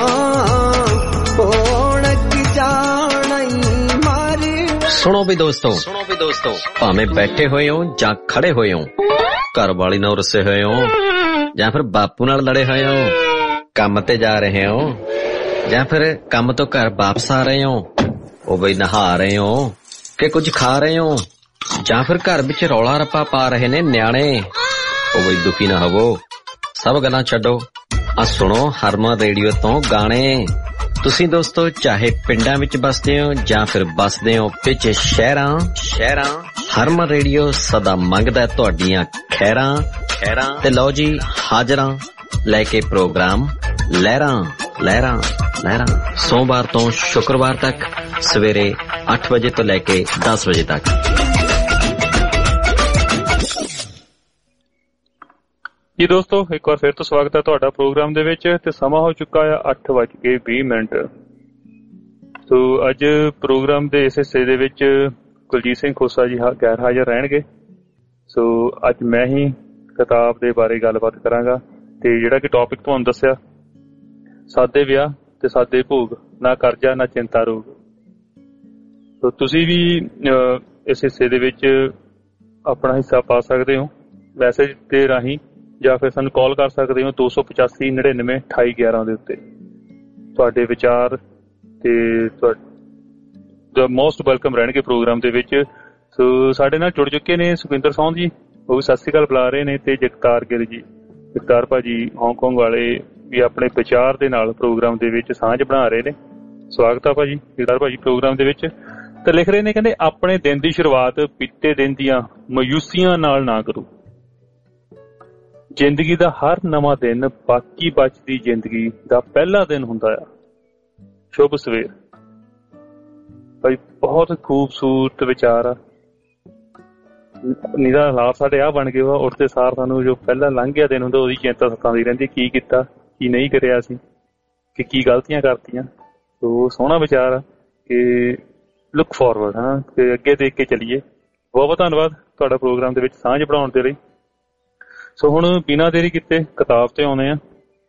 Speaker 2: ਕੋੜਕ ਜਾਣਈ ਮਾਰੀ।
Speaker 5: ਸੁਣੋ ਵੀ ਦੋਸਤੋ, ਸੁਣੋ ਵੀ ਦੋਸਤੋ, ਭਾਵੇਂ ਬੈਠੇ ਹੋਏ ਹੋ ਜਾਂ ਖੜੇ ਹੋਏ ਹੋ, ਘਰ ਵਾਲੀ ਨਾਲ ਰੁੱਸੇ ਹੋਏ ਹੋ ਜਾਂ ਫਿਰ ਬਾਪੂ ਨਾਲ ਲੜੇ ਹੋਏ ਹੋ, ਕੰਮ ਤੇ ਜਾ ਰਹੇ ਹੋ ਜਾਂ ਫਿਰ ਕੰਮ ਤੋਂ ਘਰ ਵਾਪਸ ਆ ਰਹੇ ਹੋ, ਉਹ ਬਈ ਨਹਾ ਰਹੇ ਹੋ ਕਿ ਕੁਝ ਖਾ ਰਹੇ ਹੋ, ਜਾਂ ਫਿਰ ਘਰ ਵਿੱਚ ਰੌਲਾ ਰੱਪਾ ਪਾ ਰਹੇ ਨੇ ਨਿਆਣੇ, ਉਹ ਬਈ ਦੁਖੀ ਨਾ ਹੋਵੋ, ਸਭ ਗੱਲਾਂ ਛੱਡੋ, ਆ ਸੁਣੋ ਹਰਮਨ ਰੇਡੀਓ ਤੋਂ ਗਾਣੇ। ਤੁਸੀਂ ਦੋਸਤੋ ਚਾਹੇ ਪਿੰਡਾਂ ਵਿੱਚ ਬਸਦੇ ਹੋ ਜਾਂ ਫਿਰ ਬਸਦੇ ਹੋ ਵਿੱਚ ਸ਼ਹਿਰਾਂ ਸ਼ਹਿਰਾਂ ਹਰਮਨ ਰੇਡੀਓ ਸਦਾ ਮੰਗਦਾ ਤੁਹਾਡੀਆਂ ਖੈਰਾਂ ਖੈਰਾਂ ਤੇ ਲਓ ਜੀ ਹਾਜ਼ਰਾਂ ਲੈ ਕੇ ਪ੍ਰੋਗਰਾਮ ਲਹਿਰਾਂ। ਲਹਿਰਾਂ ਲਹਿਰਾਂ ਸੋਮਵਾਰ ਤੋਂ ਸ਼ੁੱਕਰਵਾਰ ਤੱਕ ਸਵੇਰੇ ਅੱਠ ਵਜੇ ਤੋਂ ਲੈ ਕੇ ਦਸ ਵਜੇ ਤੱਕ।
Speaker 3: ਜੀ ਦੋਸਤੋ, ਇੱਕ ਵਾਰ ਫਿਰ ਤੋਂ ਸਵਾਗਤ ਹੈ ਤੁਹਾਡਾ ਪ੍ਰੋਗਰਾਮ ਦੇ ਵਿੱਚ ਤੇ ਸਮਾਂ ਹੋ ਚੁੱਕਾ ਆ ਅੱਠ ਵੱਜ ਕੇ ਵੀਹ ਮਿੰਟ। ਸੋ ਅੱਜ ਪ੍ਰੋਗਰਾਮ ਦੇ ਇਸ ਹਿੱਸੇ ਦੇ ਵਿੱਚ ਕੁਲਜੀਤ ਸਿੰਘ ਖੋਸਾ ਜੀ ਗੈਰ ਹਾਜ਼ਰ ਰਹਿਣਗੇ। ਸੋ ਅੱਜ ਮੈਂ ਹੀ ਕਿਤਾਬ ਦੇ ਬਾਰੇ ਗੱਲਬਾਤ ਕਰਾਂਗਾ ਤੇ ਜਿਹੜਾ ਕਿ ਟੌਪਿਕ ਤੁਹਾਨੂੰ ਦੱਸਿਆ, ਸਾਦੇ ਵਿਆਹ ਤੇ ਸਾਦੇ ਭੋਗ, ਨਾ ਕਰਜ਼ਾ ਨਾ ਚਿੰਤਾ ਰੋਗ। ਸੋ ਤੁਸੀਂ ਵੀ ਇਸ ਹਿੱਸੇ ਦੇ ਵਿੱਚ ਆਪਣਾ ਹਿੱਸਾ ਪਾ ਸਕਦੇ ਹੋ ਮੈਸੇਜ ਦੇ ਰਾਹੀਂ, ਜਾਂ ਫਿਰ ਸਾਨੂੰ ਕਾਲ ਕਰ ਸਕਦੇ ਹੋ ਦੋ ਸੌ ਪਚਾਸੀ ਨੜਿਨਵੇਂ ਅਠਾਈ ਗਿਆਰਾਂ ਦੇ ਉੱਤੇ। ਤੁਹਾਡੇ ਵਿਚਾਰ ਤੇ ਮੋਸਟ ਵੈਲਕਮ ਰਹਿਣਗੇ ਪ੍ਰੋਗਰਾਮ ਦੇ ਵਿੱਚ। ਸੋ ਸਾਡੇ ਨਾਲ ਜੁੜ ਚੁੱਕੇ ਨੇ ਸੁਖਿੰਦਰ ਸੌਂਦ ਜੀ, ਉਹ ਵੀ ਸਤਿ ਸ਼੍ਰੀ ਅਕਾਲ ਬੁਲਾ ਰਹੇ ਨੇ, ਤੇ ਜਗਤਾਰ ਗਿੱਲ ਜੀ, ਜਗਤਾਰ ਭਾਜੀ ਹਾਂਗਕਾਂਗ ਵਾਲੇ ਵੀ ਆਪਣੇ ਵਿਚਾਰ ਦੇ ਨਾਲ ਪ੍ਰੋਗਰਾਮ ਦੇ ਵਿੱਚ ਸਾਂਝ ਬਣਾ ਰਹੇ ਨੇ। ਸਵਾਗਤ ਆ ਭਾਜੀ, ਜਗਤਾਰ ਭਾਜੀ ਪ੍ਰੋਗਰਾਮ ਦੇ ਵਿੱਚ। ਤੇ ਲਿਖ ਰਹੇ ਨੇ, ਕਹਿੰਦੇ ਆਪਣੇ ਦਿਨ ਦੀ ਸ਼ੁਰੂਆਤ ਬੀਤੇ ਦਿਨ ਦੀਆਂ ਮਾਯੂਸੀਆਂ ਨਾਲ ਨਾ ਕਰੋ। ਜ਼ਿੰਦਗੀ ਦਾ ਹਰ ਨਵਾਂ ਦਿਨ ਬਾਕੀ ਬਚਦੀ ਜ਼ਿੰਦਗੀ ਦਾ ਪਹਿਲਾ ਦਿਨ ਹੁੰਦਾ ਆ। ਸ਼ੁਭ ਸਵੇਰ ਭਾਈ, ਬਹੁਤ ਖੂਬਸੂਰਤ ਵਿਚਾਰ ਆ। ਨਿਰਾ ਹਾਲਾਤ ਸਾਡੇ ਆਹ ਬਣ ਗਏ ਵਾ, ਉੱਠਦੇ ਸਾਰ ਸਾਨੂੰ ਜੋ ਪਹਿਲਾਂ ਲੰਘ ਗਿਆ ਦਿਨ ਹੁੰਦਾ ਉਹਦੀ ਚਿੰਤਾ ਸਤਾਉਂਦੀ ਰਹਿੰਦੀ, ਕੀ ਕੀਤਾ ਕੀ ਨਹੀਂ ਕਰਿਆ ਅਸੀਂ, ਕਿ ਕੀ ਗਲਤੀਆਂ ਕਰਤੀਆਂ। ਸੋ ਸੋਹਣਾ ਵਿਚਾਰ ਆ ਕਿ ਲੁੱਕ ਫਾਰਵਰਡ, ਹਾਂ, ਤੇ ਅੱਗੇ ਦੇਖ ਕੇ ਚੱਲੀਏ। ਬਹੁਤ ਬਹੁਤ ਧੰਨਵਾਦ ਤੁਹਾਡਾ ਪ੍ਰੋਗਰਾਮ ਦੇ ਵਿੱਚ ਸਾਂਝ ਬਣਾਉਣ ਦੇ ਲਈ। ਸੋ ਹੁਣ ਬਿਨਾਂ ਦੇਰੀ ਕੀਤੇ ਕਿਤਾਬ ਤੇ ਆਉਂਦੇ ਆ।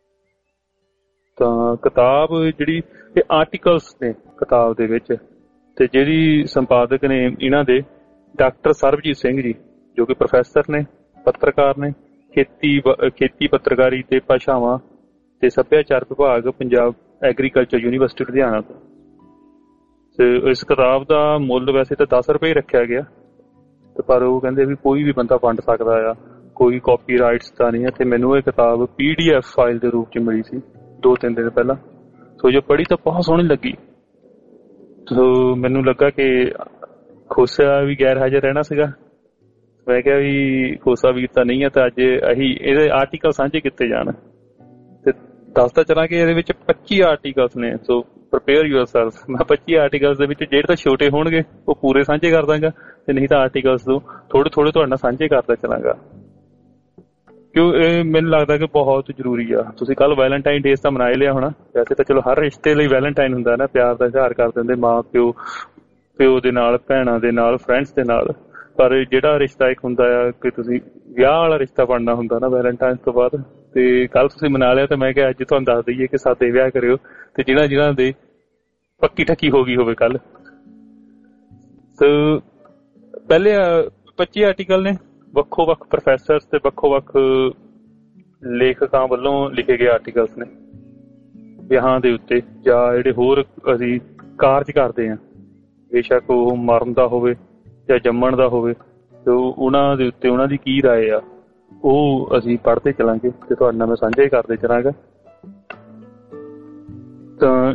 Speaker 3: ਤਾਂ ਕਿਤਾਬ ਜਿਹੜੀ ਇਹ ਆਰਟੀਕਲਸ ਨੇ ਕਿਤਾਬ ਦੇ ਵਿੱਚ, ਤੇ ਜਿਹੜੀ ਸੰਪਾਦਕ ਨੇ ਇਹਨਾਂ ਦੇ ਡਾਕਟਰ ਸਰਬਜੀਤ ਸਿੰਘ ਜੀ, ਜੋ ਕਿ ਪ੍ਰੋਫੈਸਰ ਨੇ, ਪੱਤਰਕਾਰ ਨੇ, ਖੇਤੀ ਖੇਤੀ ਪੱਤਰਕਾਰੀ ਤੇ ਭਾਸ਼ਾਵਾਂ ਤੇ ਸੱਭਿਆਚਾਰ ਵਿਭਾਗ, ਪੰਜਾਬ ਐਗਰੀਕਲਚਰ ਯੂਨੀਵਰਸਿਟੀ ਲੁਧਿਆਣਾ ਤੋਂ। ਤੇ ਇਸ ਕਿਤਾਬ ਦਾ ਮੁੱਲ ਵੈਸੇ ਤਾਂ ਦਸ ਰੁਪਏ ਰੱਖਿਆ ਗਿਆ, ਤੇ ਪਰ ਉਹ ਕਹਿੰਦੇ ਵੀ ਕੋਈ ਵੀ ਬੰਦਾ ਵੰਡ ਸਕਦਾ ਆ, ਕੋਈ ਕਾਪੀ ਰਾਈਟਸ ਤਾਂ ਨਹੀਂ ਹੈ। ਤੇ ਮੈਨੂੰ ਇਹ ਕਿਤਾਬ ਪੀ ਡੀ ਐਫ ਫਾਈਲ ਦੇ ਰੂਪ ਚ ਮਿਲੀ ਸੀ ਦੋ ਤਿੰਨ ਦਿਨ ਪਹਿਲਾਂ। ਸੋ ਜੋ ਪੜ੍ਹੀ ਤਾਂ ਬਹੁਤ ਸੋਹਣੀ ਲੱਗੀ। ਸੋ ਮੈਨੂੰ ਲੱਗਾ ਕਿ ਖੋਸਾ ਵੀ ਗੈਰ ਹਾਜ਼ਰ ਰਹਿਣਾ ਸੀਗਾ। ਮੈਂ ਕਿਹਾ ਵੀ ਖੋਸਾ ਵੀਰ ਤਾਂ ਨਹੀਂ ਹੈ, ਤਾਂ ਅੱਜ ਅਸੀਂ ਇਹਦੇ ਆਰਟੀਕਲ ਸਾਂਝੇ ਕੀਤੇ ਜਾਣ। ਤੇ ਦੱਸਦਾ ਚਲਾਂ ਕਿ ਇਹਦੇ ਵਿੱਚ ਪੱਚੀ ਆਰਟੀਕਲਸ ਨੇ। So prepare yourself. ਮੈਂ ਪੱਚੀ ਆਰਟੀਕਲਸ ਦੇ ਵਿੱਚ ਜਿਹੜੇ ਤਾਂ ਛੋਟੇ ਹੋਣਗੇ ਉਹ ਪੂਰੇ ਸਾਂਝੇ ਕਰ ਦਾਂਗਾ, ਤੇ ਨਹੀਂ ਤਾਂ ਆਰਟੀਕਲਸ ਤੋਂ ਥੋੜੇ ਥੋੜੇ ਤੁਹਾਡੇ ਨਾਲ ਸਾਂਝੇ ਕਰਦਾ ਚਲਾਂਗਾ, ਕਿਉਂ ਇਹ ਮੈਨੂੰ ਲੱਗਦਾ ਕਿ ਬਹੁਤ ਜ਼ਰੂਰੀ ਆ। ਤੁਸੀਂ ਕੱਲ ਵੈਲੈਂਟਾਈਨ ਡੇਜ਼ ਤਾਂ ਮਨਾ ਹੀ ਲਿਆ ਹੋਣਾ। ਵੈਸੇ ਤਾਂ ਚਲੋ ਹਰ ਰਿਸ਼ਤੇ ਲਈ ਵੈਲੈਂਟਾਈਨ ਹੁੰਦਾ ਨਾ, ਪਿਆਰ ਦਾ ਇਜ਼ਹਾਰ ਕਰ ਦਿੰਦੇ ਮਾਂ ਪਿਓ ਪਿਓ ਦੇ ਨਾਲ, ਭੈਣਾਂ ਦੇ ਨਾਲ, ਫਰੈਂਡਸ ਦੇ ਨਾਲ। ਪਰ ਜਿਹੜਾ ਰਿਸ਼ਤਾ ਇੱਕ ਹੁੰਦਾ ਆ ਕਿ ਤੁਸੀਂ ਵਿਆਹ ਵਾਲਾ ਰਿਸ਼ਤਾ ਬਣਨਾ ਹੁੰਦਾ ਨਾ ਵੈਲੈਂਟਾਈਨ ਤੋਂ ਬਾਅਦ, ਤੇ ਕੱਲ ਤੁਸੀਂ ਮਨਾ ਲਿਆ, ਤੇ ਮੈਂ ਕਿਹਾ ਅੱਜ ਤੁਹਾਨੂੰ ਦੱਸ ਦਈਏ ਕਿ ਸਾਦੇ ਵਿਆਹ ਕਰਿਓ, ਤੇ ਜਿਹਨਾਂ ਜਿਹਨਾਂ ਦੇ ਪੱਕੀ ਠੱਕੀ ਹੋ ਗਈ ਹੋਵੇ ਕੱਲ। ਸੋ ਪਹਿਲੇ ਪੱਚੀ ਆਰਟੀਕਲ ਨੇ, ਵੱਖੋ ਵੱਖ ਪ੍ਰੋਫੈਸਰ ਤੇ ਵੱਖੋ ਵੱਖ ਲੇਖਕਾਂ ਵੱਲੋਂ ਲਿਖੇ ਗਏ ਆਰਟੀਕਲਸ ਨੇ ਵਿਆਹਾਂ ਦੇ ਉੱਤੇ, ਜਾਂ ਜਿਹੜੇ ਹੋਰ ਅਸੀਂ ਕਾਰਜ ਕਰਦੇ ਹਾਂ, ਬੇਸ਼ੱਕ ਉਹ ਮਰਨ ਦਾ ਹੋਵੇ ਜਾਂ ਜੰਮਣ ਦਾ ਹੋਵੇ, ਤੇ ਉਹਨਾਂ ਦੇ ਉੱਤੇ ਉਹਨਾਂ ਦੀ ਕੀ ਰਾਏ ਆ, ਉਹ ਅਸੀਂ ਪੜ੍ਹਦੇ ਚਲਾਂਗੇ ਤੇ ਤੁਹਾਡੇ ਨਾਲ ਮੈਂ ਸਾਂਝਾ ਹੀ ਕਰਦੇ ਚਲਾਂਗਾ। ਤਾਂ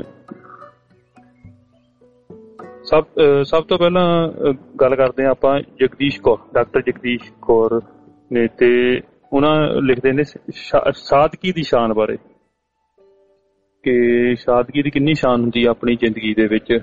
Speaker 3: ਸਭ ਸਭ ਤੋਂ ਪਹਿਲਾਂ ਗੱਲ ਕਰਦੇ ਹਾਂ ਆਪਾਂ ਜਗਦੀਸ਼ ਕੌਰ, ਡਾਕਟਰ ਜਗਦੀਸ਼ ਕੌਰ ਨੇ, ਤੇ ਉਹਨਾਂ ਲਿਖਦੇ ਨੇ ਸਾਦਗੀ ਦੀ ਸ਼ਾਨ ਬਾਰੇ, ਕਿ ਸਾਦਗੀ ਦੀ ਕਿੰਨੀ ਸ਼ਾਨ ਹੁੰਦੀ ਆ ਆਪਣੀ ਜ਼ਿੰਦਗੀ ਦੇ ਵਿੱਚ।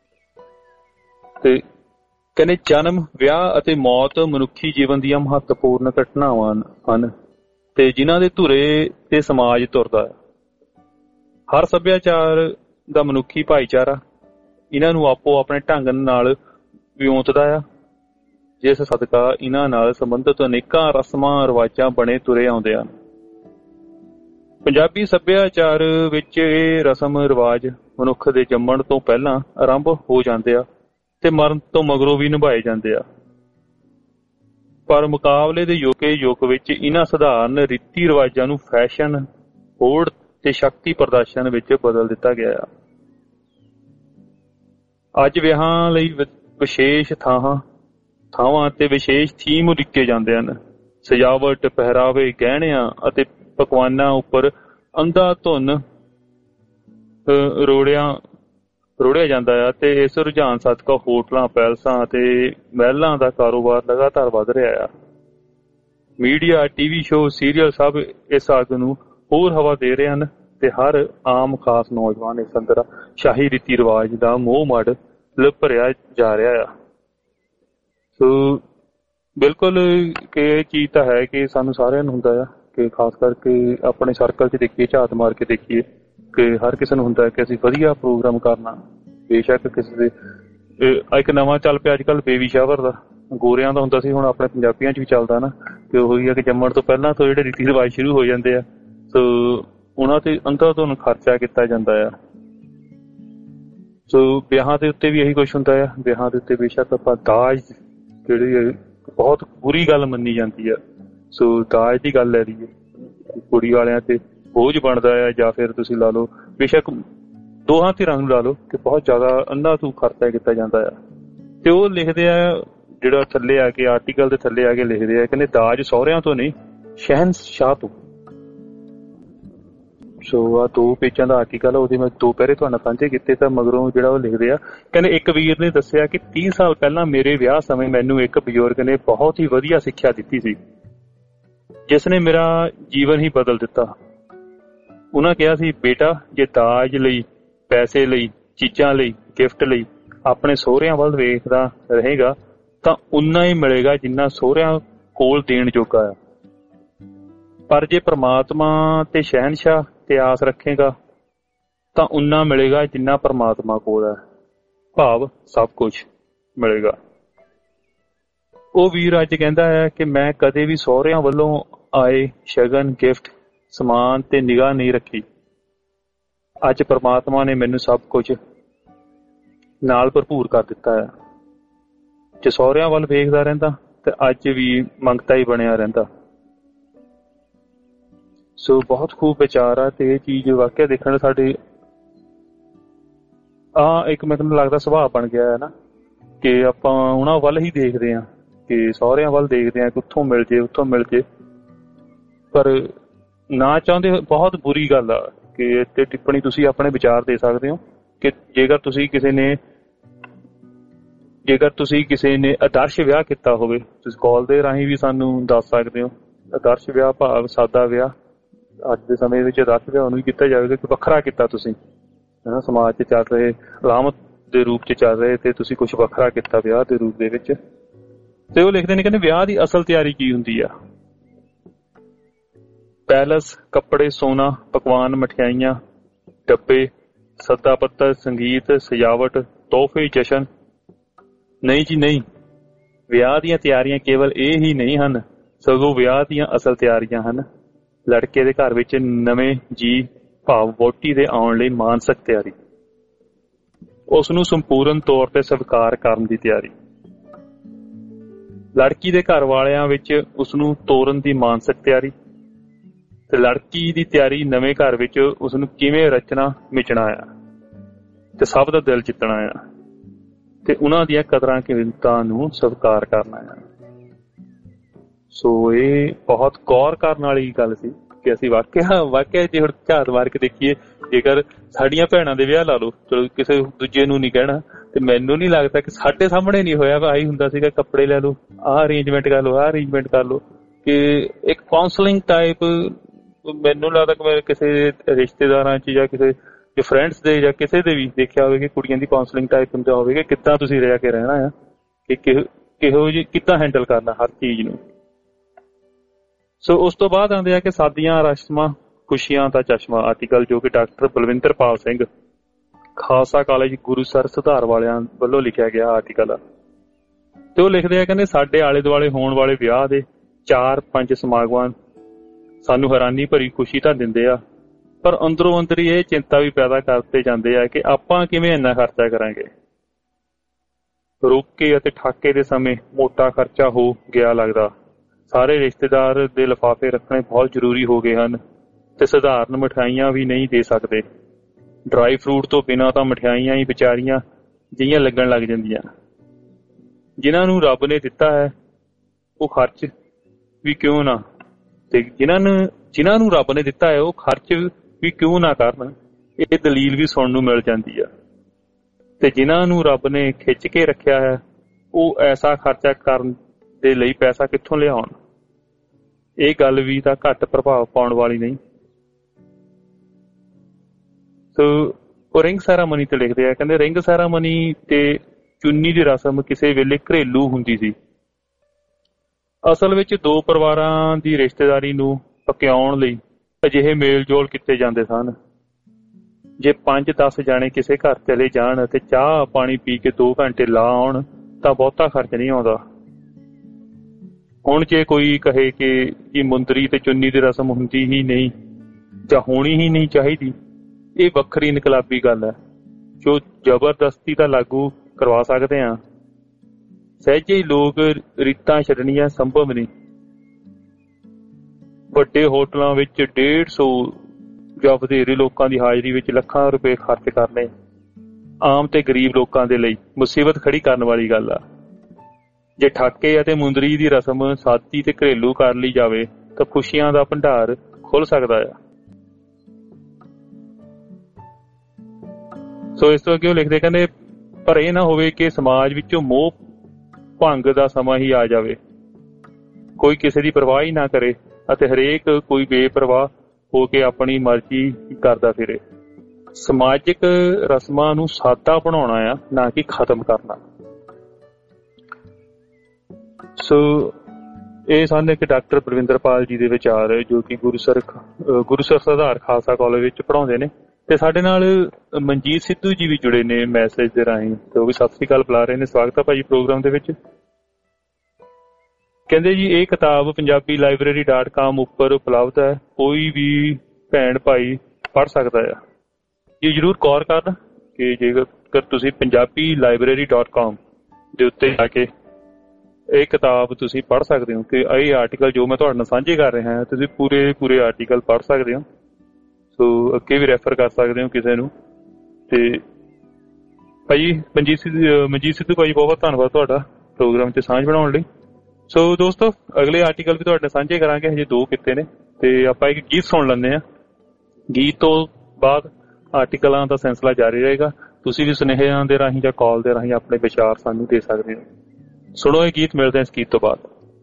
Speaker 3: ਤੇ ਕਹਿੰਦੇ ਜਨਮ, ਵਿਆਹ ਅਤੇ ਮੌਤ ਮਨੁੱਖੀ ਜੀਵਨ ਦੀਆਂ ਮਹੱਤਵਪੂਰਨ ਘਟਨਾਵਾਂ ਹਨ, ਤੇ ਜਿਨ੍ਹਾਂ ਦੇ ਧੁਰੇ ਤੇ ਸਮਾਜ ਤੁਰਦਾ ਹੈ। ਹਰ ਸੱਭਿਆਚਾਰ ਦਾ ਮਨੁੱਖੀ ਭਾਈਚਾਰਾ ਇਹਨਾਂ ਨੂੰ ਆਪੋ ਆਪਣੇ ਢੰਗ ਨਾਲ ਵਿਉਂਤਦਾ ਆ, ਜਿਸ ਸਦਕਾ ਇਹਨਾਂ ਨਾਲ ਸੰਬੰਧਿਤ ਅਨੇਕਾਂ ਰਸਮਾਂ ਰਿਵਾਜਾਂ ਬਣੇ ਤੁਰੇ ਆਉਂਦੇ ਹਨ। ਪੰਜਾਬੀ ਸੱਭਿਆਚਾਰ ਵਿੱਚ ਇਹ ਰਸਮ ਰਿਵਾਜ ਮਨੁੱਖ ਦੇ ਜੰਮਣ ਤੋਂ ਪਹਿਲਾਂ ਆਰੰਭ ਹੋ ਜਾਂਦੇ ਆ ਤੇ ਮਰਨ ਤੋਂ ਮਗਰੋਂ ਵੀ ਨਿਭਾਏ ਜਾਂਦੇ ਆ। ਪਰ ਮੁਕਾਬਲੇ ਦੇ ਯੋਗੇ ਯੁੱਗ ਵਿੱਚ ਇਹਨਾਂ ਸਧਾਰਨ ਰੀਤੀ ਰਿਵਾਜਾਂ ਨੂੰ ਫੈਸ਼ਨ, ਹੋੜ ਤੇ ਸ਼ਕਤੀ ਪ੍ਰਦਰਸ਼ਨ ਵਿੱਚ ਬਦਲ ਦਿੱਤਾ ਗਿਆ ਆ। ਅੱਜ ਵਿਆਹਾਂ ਲਈ ਵਿਸ਼ੇਸ਼ ਥਾਵਾਂ ਥਾਵਾਂ ਤੇ ਵਿਸ਼ੇਸ਼ ਥੀਮ ਉਲੀਕੇ ਜਾਂਦੇ ਹਨ। ਸਜਾਵਟ, ਪਹਿਰਾਵੇ, ਗਹਿਣਿਆਂ ਅਤੇ ਪਕਵਾਨਾਂ ਉੱਪਰ ਅੰਧਾ ਧੁੰਨ ਰੋੜਿਆ ਰੋੜਿਆ ਜਾਂਦਾ ਆ, ਤੇ ਇਸ ਰੁਝਾਨ ਸਦਕਾ ਹੋਟਲਾਂ, ਪੈਲਸਾਂ ਅਤੇ ਮਹਿਲਾਂ ਦਾ ਕਾਰੋਬਾਰ ਲਗਾਤਾਰ ਵੱਧ ਰਿਹਾ ਆ। ਮੀਡੀਆ, ਟੀਵੀ ਸ਼ੋਅ, ਸੀਰੀਅਲ ਸਭ ਇਸ ਅੱਗ ਨੂੰ ਹੋਰ ਹਵਾ ਦੇ ਰਹੇ ਹਨ ਤੇ ਹਰ ਆਮ ਖਾਸ ਨੌਜਵਾਨ ਇਸ ਅੰਦਰ ਸ਼ਾਹੀ ਰੀਤੀ ਰਿਵਾਜ ਦਾ ਮੋਹ ਮੜ ਲ ਭਰਿਆ ਜਾ ਰਿਹਾ ਆ। ਸੋ ਬਿਲਕੁਲ ਕਿ ਇਹ ਚੀਜ਼ ਤਾਂ ਹੈ ਕਿ ਸਾਨੂੰ ਸਾਰਿਆਂ ਨੂੰ ਹੁੰਦਾ ਆ ਕਿ ਖਾਸ ਕਰਕੇ ਆਪਣੇ ਸਰਕਲ 'ਚ ਦੇਖੀਏ, ਝਾਤ ਮਾਰ ਕੇ ਦੇਖੀਏ ਕਿ ਹਰ ਕਿਸੇ ਨੂੰ ਹੁੰਦਾ ਕਿ ਅਸੀਂ ਵਧੀਆ ਪ੍ਰੋਗਰਾਮ ਕਰਨਾ। ਬੇਸ਼ੱਕ ਕਿਸੇ ਦੇ ਇੱਕ ਨਵਾਂ ਚੱਲ ਪਿਆ ਅੱਜ ਕੱਲ੍ਹ ਬੇਬੀ ਸ਼ਾਵਰ ਦਾ, ਗੋਰਿਆਂ ਦਾ ਹੁੰਦਾ ਸੀ, ਹੁਣ ਆਪਣੇ ਪੰਜਾਬੀਆਂ 'ਚ ਵੀ ਚੱਲਦਾ ਨਾ ਕਿ ਉਹੀ ਆ ਕਿ ਜੰਮਣ ਤੋਂ ਪਹਿਲਾਂ ਤੋਂ ਜਿਹੜੇ ਰੀਤੀ ਰਿਵਾਜ ਸ਼ੁਰੂ ਹੋ ਜਾਂਦੇ ਆ। ਸੋ ਉਹਨਾਂ ਤੇ ਅੰਦਰ ਤੋਂ ਖਰਚਾ ਕੀਤਾ ਜਾਂਦਾ ਆ। ਸੋ ਵਿਆਹਾਂ ਦੇ ਉੱਤੇ ਵੀ ਇਹੀ ਕੁਛ ਹੁੰਦਾ ਆ। ਵਿਆਹਾਂ ਦੇ ਉੱਤੇ ਬੇਸ਼ੱਕ ਆਪਾਂ ਦਾਜ ਜਿਹੜੀ ਬਹੁਤ ਬੁਰੀ ਗੱਲ ਮੰਨੀ ਜਾਂਦੀ ਆ। ਸੋ ਦਾਜ ਦੀ ਗੱਲ ਲੈ ਲਈਏ, ਕੁੜੀ ਵਾਲਿਆਂ ਤੇ ਬੋਝ ਬਣਦਾ ਆ, ਜਾਂ ਫਿਰ ਤੁਸੀਂ ਲਾ ਲਓ ਬੇਸ਼ੱਕ ਦੋਹਾਂ ਧਿਰਾਂ ਨੂੰ ਲਾ ਲਓ ਕਿ ਬਹੁਤ ਜ਼ਿਆਦਾ ਅੰਧਾ ਤੂੰ ਖਰਚਾ ਕੀਤਾ ਜਾਂਦਾ ਆ। ਤੇ ਉਹ ਲਿਖਦੇ ਆ, ਜਿਹੜਾ ਥੱਲੇ ਆ ਕੇ ਆਰਟੀਕਲ ਦੇ ਥੱਲੇ ਆ ਕੇ ਲਿਖਦੇ ਆ, ਕਹਿੰਦੇ ਦਾਜ ਸਹੁਰਿਆਂ ਤੋਂ ਨਹੀਂ, ਸ਼ਹਿਨਸ਼ਾਹ ਤੋਂ। ਸੋ ਆਹ ਦੋ ਪੇਜਾਂ ਦਾ ਆਰਟੀਕਲ ਆ, ਉਹਦੇ ਮੈਂ ਦੋ ਪਹਿਰੇ ਤੁਹਾਨੂੰ ਸਾਂਝੇ ਕੀਤੇ। ਤਾਂ ਮਗਰੋਂ ਜਿਹੜਾ ਉਹ ਲਿਖਦੇ ਆ, ਕਹਿੰਦੇ ਇੱਕ ਵੀਰ ਨੇ ਦੱਸਿਆ ਕਿ ਤੀਹ ਸਾਲ ਪਹਿਲਾਂ ਮੇਰੇ ਵਿਆਹ ਸਮੇਂ ਮੈਨੂੰ ਇੱਕ ਬਜ਼ੁਰਗ ਨੇ ਬਹੁਤ ਹੀ ਵਧੀਆ ਸਿੱਖਿਆ ਦਿੱਤੀ ਸੀ, ਜਿਸ ਨੇ ਮੇਰਾ ਜੀਵਨ ਹੀ ਬਦਲ ਦਿੱਤਾ। ਉਹਨਾਂ ਕਿਹਾ ਸੀ, ਬੇਟਾ ਜੇ ਦਾਜ ਲਈ, ਪੈਸੇ ਲਈ, ਚੀਜ਼ਾਂ ਲਈ, ਗਿਫਟ ਲਈ ਆਪਣੇ ਸਹੁਰਿਆਂ ਵੱਲ ਵੇਖਦਾ ਰਹੇਗਾ ਤਾਂ ਉਨਾ ਹੀ ਮਿਲੇਗਾ ਜਿੰਨਾ ਸਹੁਰਿਆਂ ਕੋਲ ਦੇਣ ਜੋਗਾ ਆ। ਪਰ ਜੇ ਪ੍ਰਮਾਤਮਾ ਤੇ ਸ਼ਹਿਨਸ਼ਾਹ ਤੇ ਆਸ ਰੱਖੇਗਾ ਤਾਂ ਉਨਾ ਮਿਲੇਗਾ ਜਿੰਨਾ ਪ੍ਰਮਾਤਮਾ ਕੋਲ ਹੈ, ਭਾਵ ਸਭ ਕੁਝ ਮਿਲੇਗਾ। ਉਹ ਵੀਰ ਅੱਜ ਕਹਿੰਦਾ ਹੈ ਕਿ ਮੈਂ ਕਦੇ ਵੀ ਸਹੁਰਿਆਂ ਵੱਲੋਂ ਆਏ ਸ਼ਗਨ, ਗਿਫਟ, ਸਮਾਨ ਤੇ ਨਿਗਾਹ ਨਹੀਂ ਰੱਖੀ। ਅੱਜ ਪ੍ਰਮਾਤਮਾ ਨੇ ਮੈਨੂੰ ਸਭ ਕੁਝ ਨਾਲ ਭਰਪੂਰ ਕਰ ਦਿੱਤਾ ਹੈ। ਜੇ ਸਹੁਰਿਆਂ ਵੱਲ ਵੇਖਦਾ ਰਹਿੰਦਾ ਤੇ ਅੱਜ ਵੀ ਮੰਗਤਾ ਹੀ ਬਣਿਆ ਰਹਿੰਦਾ। ਸੋ ਬਹੁਤ ਖੂਬ ਵਿਚਾਰ ਆ ਤੇ ਇਹ ਚੀਜ਼ ਵਾਕਿਆ ਦੇਖਣ ਸਾਡੇ ਆਹ ਇੱਕ ਮੈਨੂੰ ਲੱਗਦਾ ਸੁਭਾਅ ਬਣ ਗਿਆ ਹੈ ਨਾ ਕਿ ਆਪਾਂ ਉਹਨਾਂ ਵੱਲ ਹੀ ਦੇਖਦੇ ਹਾਂ, ਕਿ ਸਹੁਰਿਆਂ ਵੱਲ ਦੇਖਦੇ ਹਾਂ ਕਿ ਉੱਥੋਂ ਮਿਲ ਜੇ ਉੱਥੋਂ ਮਿਲ ਜੇ। ਪਰ ਨਾ ਚਾਹੁੰਦੇ ਬਹੁਤ ਬੁਰੀ ਗੱਲ ਆ ਕਿ ਇੱਥੇ ਟਿੱਪਣੀ ਤੁਸੀਂ ਆਪਣੇ ਵਿਚਾਰ ਦੇ ਸਕਦੇ ਹੋ ਕਿ ਜੇਕਰ ਤੁਸੀਂ ਕਿਸੇ ਨੇ ਜੇਕਰ ਤੁਸੀਂ ਕਿਸੇ ਨੇ ਆਦਰਸ਼ ਵਿਆਹ ਕੀਤਾ ਹੋਵੇ, ਤੁਸੀਂ ਕਾਲ ਦੇ ਰਾਹੀਂ ਵੀ ਸਾਨੂੰ ਦੱਸ ਸਕਦੇ ਹੋ। ਆਦਰਸ਼ ਵਿਆਹ ਭਾਵ ਸਾਦਾ ਵਿਆਹ। ਅੱਜ ਦੇ ਸਮੇਂ ਵਿੱਚ ਆਦਰਸ਼ ਵਿਆਹ ਉਹਨੂੰ ਵੀ ਕੀਤਾ ਜਾਵੇਗਾ ਕਿ ਵੱਖਰਾ ਕੀਤਾ ਤੁਸੀਂ, ਹੈ ਨਾ, ਸਮਾਜ 'ਚ ਚੱਲ ਰਹੇ ਰਾਮਤ ਦੇ ਰੂਪ 'ਚ ਚੱਲ ਰਹੇ ਤੇ ਤੁਸੀਂ ਕੁਛ ਵੱਖਰਾ ਕੀਤਾ ਵਿਆਹ ਦੇ ਰੂਪ ਦੇ ਵਿੱਚ। ਤੇ ਉਹ ਲਿਖਦੇ ਨੇ, ਕਹਿੰਦੇ ਵਿਆਹ ਦੀ ਅਸਲ ਤਿਆਰੀ ਕੀ ਹੁੰਦੀ ਆ? ਪੈਲਸ, ਕੱਪੜੇ, ਸੋਨਾ, ਪਕਵਾਨ, ਮਠਿਆਈਆਂ, ਡੱਬੇ, ਸੱਦਾ ਪੱਤਰ, ਸੰਗੀਤ, ਸਜਾਵਟ, ਤੋਹਫੇ, ਜਸ਼ਨ। ਨਹੀਂ ਜੀ ਨਹੀਂ, ਵਿਆਹ ਦੀਆਂ ਤਿਆਰੀਆਂ ਕੇਵਲ ਇਹ ਹੀ ਨਹੀਂ ਹਨ, ਸਗੋਂ ਵਿਆਹ ਦੀਆਂ ਅਸਲ ਤਿਆਰੀਆਂ ਹਨ ਲੜਕੇ ਦੇ ਘਰ ਵਿੱਚ ਨਵੇਂ ਜੀ ਭਾਵ ਵਹੁਟੀ ਦੇ ਆਉਣ ਲਈ ਮਾਨਸਿਕ ਤਿਆਰੀ, ਉਸ ਨੂੰ ਸੰਪੂਰਨ ਤੌਰ ਤੇ ਸਵੀਕਾਰ ਕਰਨ ਦੀ ਤਿਆਰੀ, ਲੜਕੀ ਦੇ ਘਰ ਵਾਲਿਆਂ ਵਿੱਚ ਉਸ ਨੂੰ ਤੋਰਨ ਦੀ ਮਾਨਸਿਕ ਤਿਆਰੀ, ਤੇ ਲੜਕੀ ਦੀ ਤਿਆਰੀ ਨਵੇਂ ਘਰ ਵਿੱਚ ਉਸ ਨੂੰ ਕਿਵੇਂ ਰਚਣਾ ਮਿਚਣਾ ਆ ਤੇ ਸਭ ਦਾ ਦਿਲ ਜਿੱਤਣਾ ਆ ਤੇ ਉਹਨਾਂ ਦੀਆਂ ਕਦਰਾਂ ਕੀਮਤਾਂ ਨੂੰ ਸਵੀਕਾਰ ਕਰਨਾ ਆ। ਸੋ ਇਹ ਬਹੁਤ ਗੌਰ ਕਰਨ ਵਾਲੀ ਗੱਲ ਸੀ ਕਿ ਅਸੀਂ ਵਾਕਿਆ ਵਾਕਿਆ ਜੇ ਹੁਣ ਝਾਤ ਮਾਰ ਕੇ ਦੇਖੀਏ, ਜੇਕਰ ਸਾਡੀਆਂ ਭੈਣਾਂ ਦੇ ਵਿਆਹ ਲਾ ਲਓ, ਚਲੋ ਕਿਸੇ ਦੂਜੇ ਨੂੰ ਨਹੀਂ ਕਹਿਣਾ, ਤੇ ਮੈਨੂੰ ਨਹੀਂ ਲੱਗਦਾ ਕਿ ਸਾਡੇ ਸਾਹਮਣੇ ਨਹੀਂ ਹੋਇਆ ਵਾ। ਆਹੀ ਹੁੰਦਾ ਸੀਗਾ, ਕੱਪੜੇ ਲੈ ਲਓ, ਆਹ ਅਰੇਂਜਮੈਂਟ ਕਰ ਲਓ, ਆਹ ਅਰੇਂਜਮੈਂਟ ਕਰ ਲਓ, ਕਿ ਇੱਕ ਕਾਉਂਸਲਿੰਗ ਟਾਈਪ ਮੈਨੂੰ ਲੱਗਦਾ ਕਿ ਮੈਂ ਕਿਸੇ ਰਿਸ਼ਤੇਦਾਰਾਂ 'ਚ ਜਾਂ ਕਿਸੇ ਫਰੈਂਡਸ ਦੇ ਜਾਂ ਕਿਸੇ ਦੇ ਵੀ ਦੇਖਿਆ ਹੋਵੇ ਕਿ ਕੁੜੀਆਂ ਦੀ ਕਾਉਂਸਲਿੰਗ ਟਾਈਪ ਹੁੰਦਾ ਹੋਵੇ ਕਿ ਕਿੱਦਾਂ ਤੁਸੀਂ ਰਹਿ ਕੇ ਰਹਿਣਾ ਆ, ਕਿ ਕਿਹੋ ਜਿਹੀ ਕਿੱਦਾਂ ਹੈਂਡਲ ਕਰਨਾ ਹਰ ਚੀਜ਼ ਨੂੰ। ਸੋ ਉਸ ਤੋਂ ਬਾਅਦ ਆਉਂਦੇ ਆ ਕਿ ਸਾਦੀਆਂ ਰਸਮਾਂ, ਖੁਸ਼ੀਆਂ ਦਾ ਚਸ਼ਮਾ ਆਰਟੀਕਲ, ਜੋ ਕਿ ਡਾਕਟਰ ਬਲਵਿੰਦਰ ਪਾਲ ਸਿੰਘ ਖਾਲਸਾ ਕਾਲਜ ਗੁਰੂਸਰ ਸੁਧਾਰ ਵਾਲਿਆਂ ਵੱਲੋਂ ਲਿਖਿਆ ਗਿਆ ਆਰਟੀਕਲ ਆ। ਤੇ ਉਹ ਲਿਖਦੇ ਆ, ਕਹਿੰਦੇ ਸਾਡੇ ਆਲੇ ਦੁਆਲੇ ਹੋਣ ਵਾਲੇ ਵਿਆਹ ਦੇ ਚਾਰ ਪੰਜ ਸਮਾਗਮਾਂ ਸਾਨੂੰ ਹੈਰਾਨੀ ਭਰੀ ਖੁਸ਼ੀ ਤਾਂ ਦਿੰਦੇ ਆ, ਪਰ ਅੰਦਰੋਂ ਅੰਦਰ ਹੀ ਇਹ ਚਿੰਤਾ ਵੀ ਪੈਦਾ ਕਰਦੇ ਜਾਂਦੇ ਆ ਕਿ ਆਪਾਂ ਕਿਵੇਂ ਇੰਨਾ ਖਰਚਾ ਕਰਾਂਗੇ। ਰੋਕੇ ਅਤੇ ਠਾਕੇ ਦੇ ਸਮੇਂ ਮੋਟਾ ਖਰਚਾ ਹੋ ਗਿਆ ਲੱਗਦਾ। ਸਾਰੇ ਰਿਸ਼ਤੇਦਾਰ ਦੇ ਲਿਫਾਫੇ ਰੱਖਣੇ ਬਹੁਤ ਜ਼ਰੂਰੀ ਹੋ ਗਏ ਹਨ ਤੇ ਸਧਾਰਨ ਮਠਿਆਈਆਂ ਵੀ ਨਹੀਂ ਦੇ ਸਕਦੇ। ਡਰਾਈ ਫਰੂਟ ਤੋਂ ਬਿਨਾਂ ਤਾਂ ਮਠਿਆਈਆਂ ਹੀ ਵਿਚਾਰੀਆਂ ਜਿਹੀਆਂ ਲੱਗਣ ਲੱਗ ਜਾਂਦੀਆਂ। ਜਿਨ੍ਹਾਂ ਨੂੰ ਰੱਬ ਨੇ ਦਿੱਤਾ ਹੈ ਉਹ ਖਰਚ ਵੀ ਕਿਉਂ ਨਾ ਤੇ ਜਿਨ੍ਹਾਂ ਨੂੰ ਜਿਨ੍ਹਾਂ ਨੂੰ ਰੱਬ ਨੇ ਦਿੱਤਾ ਹੈ ਉਹ ਖਰਚ ਵੀ ਕਿਉਂ ਨਾ ਕਰਨ, ਇਹ ਦਲੀਲ ਵੀ ਸੁਣਨ ਨੂੰ ਮਿਲ ਜਾਂਦੀ ਆ। ਤੇ ਜਿਨ੍ਹਾਂ ਨੂੰ ਰੱਬ ਨੇ ਖਿੱਚ ਕੇ ਰੱਖਿਆ ਹੈ ਉਹ ਐਸਾ ਖਰਚਾ ਕਰਨ ਦੇ ਲਈ ਪੈਸਾ ਕਿੱਥੋਂ ਲਿਆਉਣ, ਇਹ ਗੱਲ ਵੀ ਤਾਂ ਘੱਟ ਪ੍ਰਭਾਵ ਪਾਉਣ ਵਾਲੀ ਨਹੀਂ। ਸੋ ਉਹ ਰਿੰਗ ਸੈਰਾਮਨੀ ਤੇ ਲਿਖਦੇ ਆ, ਕਹਿੰਦੇ ਰਿੰਗ ਸੈਰਾਮਨੀ ਤੇ ਚੁੰਨੀ ਦੀ ਰਸਮ ਕਿਸੇ ਵੇਲੇ ਘਰੇਲੂ ਹੁੰਦੀ ਸੀ। ਅਸਲ ਵਿੱਚ ਦੋ ਪਰਿਵਾਰਾਂ ਦੀ ਰਿਸ਼ਤੇਦਾਰੀ ਨੂੰ ਪਕਿਆਉਣ ਲਈ ਅਜਿਹੇ ਮੇਲ ਜੋਲ ਕੀਤੇ ਜਾਂਦੇ ਸਨ। ਜੇ ਪੰਜ ਦਸ ਜਾਣੇ ਕਿਸੇ ਘਰ ਚਲੇ ਜਾਣ ਅਤੇ ਚਾਹ ਪਾਣੀ ਪੀ ਕੇ ਦੋ ਘੰਟੇ ਲਾ ਆਉਣ ਤਾਂ ਬਹੁਤਾ ਖਰਚ ਨਹੀਂ ਆਉਂਦਾ। ਹੁਣ ਜੇ ਕੋਈ ਕਹੇ ਕਿ ਮੁੰਦਰੀ ਤੇ ਚੁੰਨੀ ਦੀ ਰਸਮ ਹੁੰਦੀ ਹੀ ਨਹੀਂ ਜਾਂ ਹੋਣੀ ਹੀ ਨਹੀਂ ਚਾਹੀਦੀ, ਇਹ ਵੱਖਰੀ ਇਨਕਲਾਬੀ ਗੱਲ ਹੈ ਜੋ ਜ਼ਬਰਦਸਤੀ ਤਾਂ ਲਾਗੂ ਕਰਵਾ ਸਕਦੇ ਹਾਂ। ਸਹਿਜੇ ਹੀ ਲੋਕ ਰੀਤਾਂ ਛੱਡਣੀਆਂ ਸੰਭਵ ਨਹੀਂ। ਵੱਡੇ ਹੋਟਲਾਂ ਵਿੱਚ ਡੇਢ ਸੌ ਜਾਂ ਵਧੇਰੇ ਲੋਕਾਂ ਦੀ ਹਾਜ਼ਰੀ ਵਿੱਚ ਲੱਖਾਂ ਰੁਪਏ ਖਰਚ ਕਰਨੇ ਆਮ ਤੇ ਗਰੀਬ ਲੋਕਾਂ ਦੇ ਲਈ ਮੁਸੀਬਤ ਖੜੀ ਕਰਨ ਵਾਲੀ ਗੱਲ ਆ। ਜੇ ਠਾਕੇ ਅਤੇ ਮੁੰਦਰੀ ਦੀ ਰਸਮ ਸਾਦੀ ਤੇ ਘਰੇਲੂ ਕਰ ਲਈ ਜਾਵੇ ਤਾਂ ਖੁਸ਼ੀਆਂ ਦਾ ਭੰਡਾਰ ਖੁੱਲ ਸਕਦਾ ਆ। ਸੋ ਇਸ ਤੋਂ ਅੱਗੇ ਉਹ ਲਿਖਦੇ, ਕਹਿੰਦੇ ਪਰ ਇਹ ਨਾ ਹੋਵੇ ਕਿ ਸਮਾਜ ਵਿੱਚੋਂ ਮੋਹ ਭੰਗ ਦਾ ਸਮਾਂ ਹੀ ਆ ਜਾਵੇ, ਕੋਈ ਕਿਸੇ ਦੀ ਪਰਵਾਹ ਹੀ ਨਾ ਕਰੇ ਅਤੇ ਹਰੇਕ ਕੋਈ ਬੇਪਰਵਾਹ ਹੋ ਕੇ ਆਪਣੀ ਮਰਜ਼ੀ ਕਰਦਾ ਫਿਰੇ। ਸਮਾਜਿਕ ਰਸਮਾਂ ਨੂੰ ਸਾਦਾ ਬਣਾਉਣਾ ਆ, ਨਾ ਕਿ ਖਤਮ ਕਰਨਾ। ਸੋ ਇਹ ਸਨ ਇੱਕ ਡਾਕਟਰ ਪਰਵਿੰਦਰਪਾਲ ਜੀ ਦੇ ਵਿਚਾਰ, ਜੋ ਕਿ ਗੁਰੂਸਰ ਗੁਰੂਸਰ ਸੁਧਾਰ ਖਾਲਸਾ ਕਾਲਜ ਵਿੱਚ ਪੜ੍ਹਾਉਂਦੇ ਨੇ। ਤੇ ਸਾਡੇ ਨਾਲ ਮਨਜੀਤ ਸਿੱਧੂ ਜੀ ਵੀ ਜੁੜੇ ਨੇ ਮੈਸੇਜ ਦੇ ਰਾਹੀਂ, ਤੇ ਉਹ ਵੀ ਸਤਿ ਸ੍ਰੀ ਅਕਾਲ ਬੁਲਾ ਰਹੇ ਨੇ। ਸਵਾਗਤ ਹੈ ਭਾਜੀ ਪ੍ਰੋਗਰਾਮ ਦੇ ਵਿੱਚ। ਕਹਿੰਦੇ ਜੀ ਇਹ ਕਿਤਾਬ ਪੰਜਾਬੀ ਲਾਇਬ੍ਰੇਰੀ ਡਾਟ ਕਾਮ ਉੱਪਰ ਉਪਲਬਧ ਹੈ, ਕੋਈ ਵੀ ਭੈਣ ਭਾਈ ਪੜ੍ਹ ਸਕਦਾ ਆ। ਇਹ ਜ਼ਰੂਰ ਗੌਰ ਕਰਨ ਕਿ ਜੇਕਰ ਤੁਸੀਂ ਪੰਜਾਬੀ ਲਾਇਬ੍ਰੇਰੀ ਡਾਟ ਕਾਮ ਦੇ ਉੱਤੇ ਜਾ ਕੇ ਇਹ ਕਿਤਾਬ ਤੁਸੀਂ ਪੜ੍ਹ ਸਕਦੇ ਹੋ ਕਿ ਇਹ ਆਰਟੀਕਲ ਜੋ ਮੈਂ ਤੁਹਾਡੇ ਨਾਲ ਸਾਂਝੇ ਕਰ ਰਿਹਾ ਹਾਂ, ਤੁਸੀਂ ਪੂਰੇ ਪੂਰੇ ਆਰਟੀਕਲ ਪੜ੍ਹ ਸਕਦੇ ਹੋ। ਸੋ ਅੱਗੇ ਵੀ ਰੈਫਰ ਕਰ ਸਕਦੇ ਹੋ ਕਿਸੇ ਨੂੰ। ਤੇ ਭਾਜੀ ਮਨਜੀਤ ਸਿੱਧੂ ਮਨਜੀਤ ਸਿੱਧੂ ਭਾਜੀ ਬਹੁਤ ਬਹੁਤ ਧੰਨਵਾਦ ਤੁਹਾਡਾ ਪ੍ਰੋਗਰਾਮ 'ਚ ਸਾਂਝ ਬਣਾਉਣ ਲਈ। ਸੋ ਦੋਸਤੋ ਅਗਲੇ ਆਰਟੀਕਲ ਵੀ ਤੁਹਾਡੇ ਸਾਂਝੇ ਕਰਾਂਗੇ, ਹਜੇ ਦੋ ਕੀਤੇ ਨੇ। ਤੇ ਆਪਾਂ ਇੱਕ ਗੀਤ ਸੁਣ ਲੈਂਦੇ ਹਾਂ, ਗੀਤ ਤੋਂ ਬਾਅਦ ਆਰਟੀਕਲਾਂ ਦਾ ਸਿਲਸਿਲਾ ਜਾਰੀ ਰਹੇਗਾ। ਤੁਸੀਂ ਵੀ ਸੁਨੇਹਿਆਂ ਦੇ ਰਾਹੀਂ ਜਾਂ ਕਾਲ ਦੇ ਰਾਹੀਂ ਆਪਣੇ ਵਿਚਾਰ ਸਾਨੂੰ ਦੇ ਸਕਦੇ ਹੋ। ਸੁਣੋ ਇਹ ਗੀਤ, ਮਿਲਦੇ ਇਸ ਗੀਤ ਤੋਂ ਬਾਅਦ।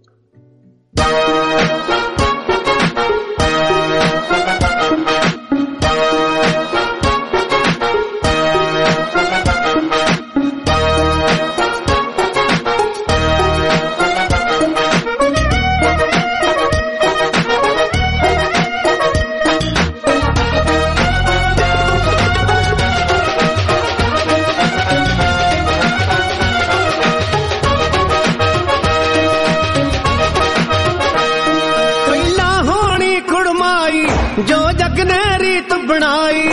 Speaker 2: ਜੋ ਜਗ ਨੇ ਰੀਤ ਬਣਾਈ,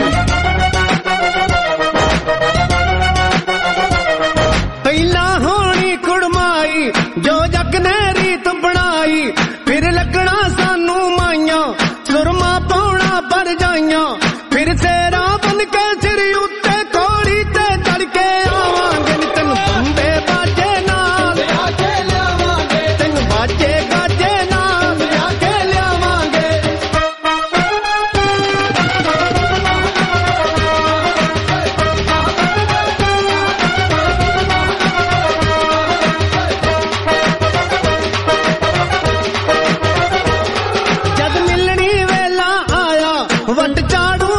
Speaker 2: ਪਹਿਲਾਂ ਹੋਣੀ ਕੁੜਮਾਈ, ਜੋ ਜਗ ਨੇ ਰੀਤ ਬਣਾਈ, ਫਿਰ ਲੱਗਣਾ ਸਾਨੂੰ ਮਾਈਆਂ, ਸੁਰਮਾ ਪਾਉਣਾ ਪਰ ਜਾਈਆਂ, ਫਿਰ ਤੇਰਾ ਬਨ ਕੇ ਸਿਰ ਉੱਤੇ ਕੋੜੀ ਤੇ ਚੜ ਕੇ ਆਵਾਂਗੇ, ਤੈਨੂੰ ਬੰਬੇ ਬਾਜੇ ਨਾਲ ਲਿਆ ਕੇ ਲਿਆਵਾਂਗੇ, ਤੈਨੂੰ ਬਾਜੇ ਗਾਜੇ ਨਾਲ ਲਿਆ ਕੇ ਲਿਆਵਾਂਗੇ। ਜਦ ਮਿਲਣੀ ਵੇਲਾ ਆਇਆ ਵੱਟ ਝਾੜੂ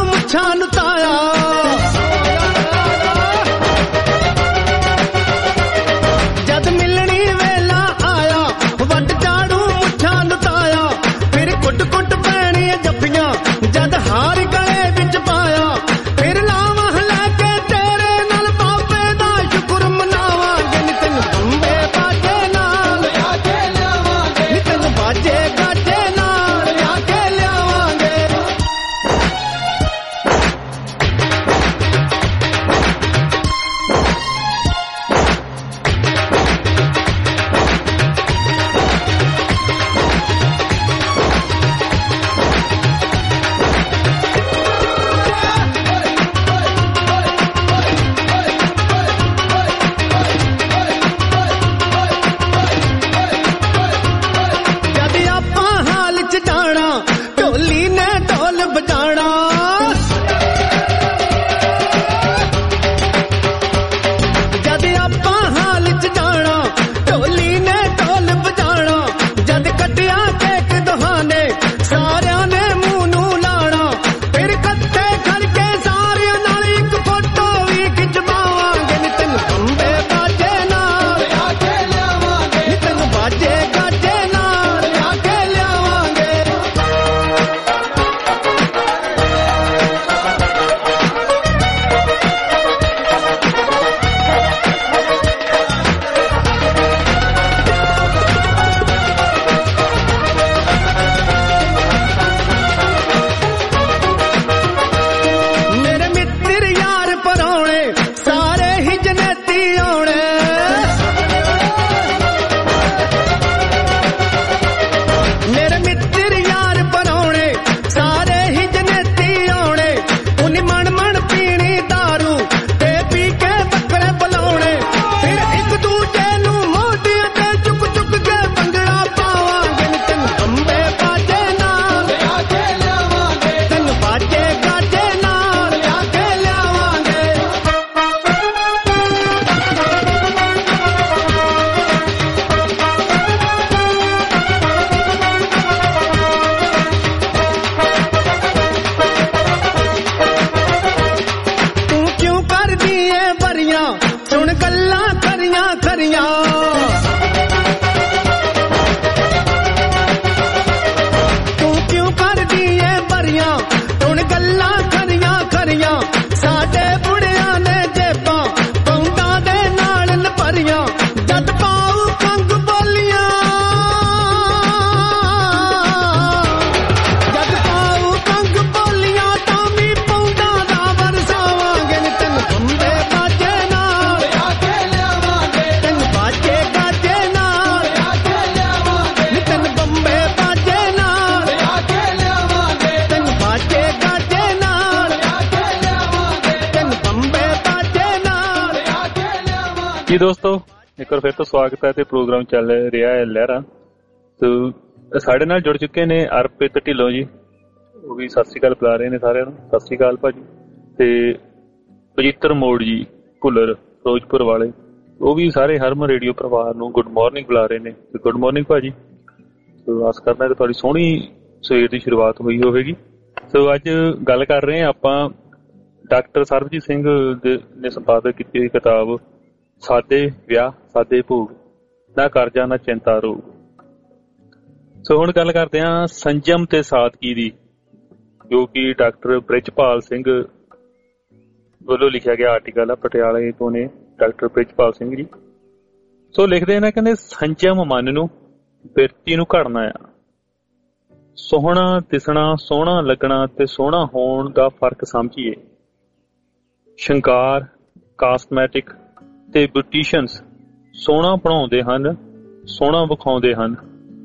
Speaker 3: ਜੀ ਦੋਸਤੋ, ਇੱਕ ਵਾਰ ਫਿਰ ਤੋਂ ਸਵਾਗਤ ਹੈ ਤੇ ਪ੍ਰੋਗਰਾਮ ਚੱਲ ਰਿਹਾ ਹੈ ਲਹਿਰਾਂ। ਤੇ ਸਾਡੇ ਨਾਲ ਜੁੜ ਚੁੱਕੇ ਨੇ ਅਰਪਿਤ ਢਿੱਲੋਂ ਜੀ, ਉਹ ਵੀ ਸਤਿ ਸ਼੍ਰੀ ਅਕਾਲ ਬੁਲਾ ਰਹੇ ਨੇ ਸਾਰਿਆਂ ਨੂੰ। ਸਤਿ ਸ਼੍ਰੀ ਅਕਾਲ ਭਾਜੀ। ਤੇ ਪਵਿੱਤਰ ਮੋੜ ਜੀ ਭੁੱਲਰ ਫਿਰੋਜ਼ਪੁਰ ਵਾਲੇ, ਉਹ ਵੀ ਸਾਰੇ ਹਰਮਨ ਰੇਡੀਓ ਪਰਿਵਾਰ ਨੂੰ ਗੁੱਡ ਮਾਰਨਿੰਗ ਬੁਲਾ ਰਹੇ ਨੇ। ਤੇ ਗੁੱਡ ਮਾਰਨਿੰਗ ਭਾਜੀ। ਸੋ ਆਸ ਕਰਦਾ ਕਿ ਤੁਹਾਡੀ ਸੋਹਣੀ ਸਵੇਰ ਦੀ ਸ਼ੁਰੂਆਤ ਹੋਈ ਹੋਵੇਗੀ। ਸੋ ਅੱਜ ਗੱਲ ਕਰ ਰਹੇ ਹਾਂ ਆਪਾਂ ਡਾਕਟਰ ਸਰਬਜੀਤ ਸਿੰਘ ਦੇ ਨੇ ਸੰਪਾਦਕ ਕੀਤੀ ਹੋਈ ਕਿਤਾਬ ਸਾਦੇ ਵਿਆਹ ਸਾਦੇ ਭੋਗ, ਨਾ ਕਰਜ਼ਾ ਨਾ ਚਿੰਤਾ ਰੋਗ। ਸੋ ਹੁਣ ਗੱਲ ਕਰਦੇ ਹਾਂ ਸੰਜਮ ਤੇ ਸਾਦਗੀ ਦੀ, ਜੋ ਕਿ ਡਾਕਟਰ ਬ੍ਰਿਜਪਾਲ ਸਿੰਘ ਵੱਲੋਂ ਲਿਖਿਆ ਗਿਆ ਆਰਟੀਕਲ ਆ, ਪਟਿਆਲੇ ਤੋਂ ਨੇ ਡਾਕਟਰ ਬ੍ਰਿਜਪਾਲ ਸਿੰਘ ਜੀ। ਸੋ ਲਿਖਦੇ ਨੇ, ਕਹਿੰਦੇ ਸੰਜਮ ਮਨ ਨੂੰ ਬਿਰਤੀ ਨੂੰ ਘੜਨਾ ਆ। ਸੋਹਣਾ ਦਿਸਣਾ, ਸੋਹਣਾ ਲੱਗਣਾ ਤੇ ਸੋਹਣਾ ਹੋਣ ਦਾ ਫਰਕ ਸਮਝੀਏ। ਸ਼ਿੰਗਾਰ, ਕਾਸਮੈਟਿਕ ਤੇ ਬਿਊਟੀਸ਼ੀਅਨਸ ਸੋਹਣਾ ਬਣਾਉਂਦੇ ਹਨ, ਸੋਹਣਾ ਵਿਖਾਉਂਦੇ ਹਨ।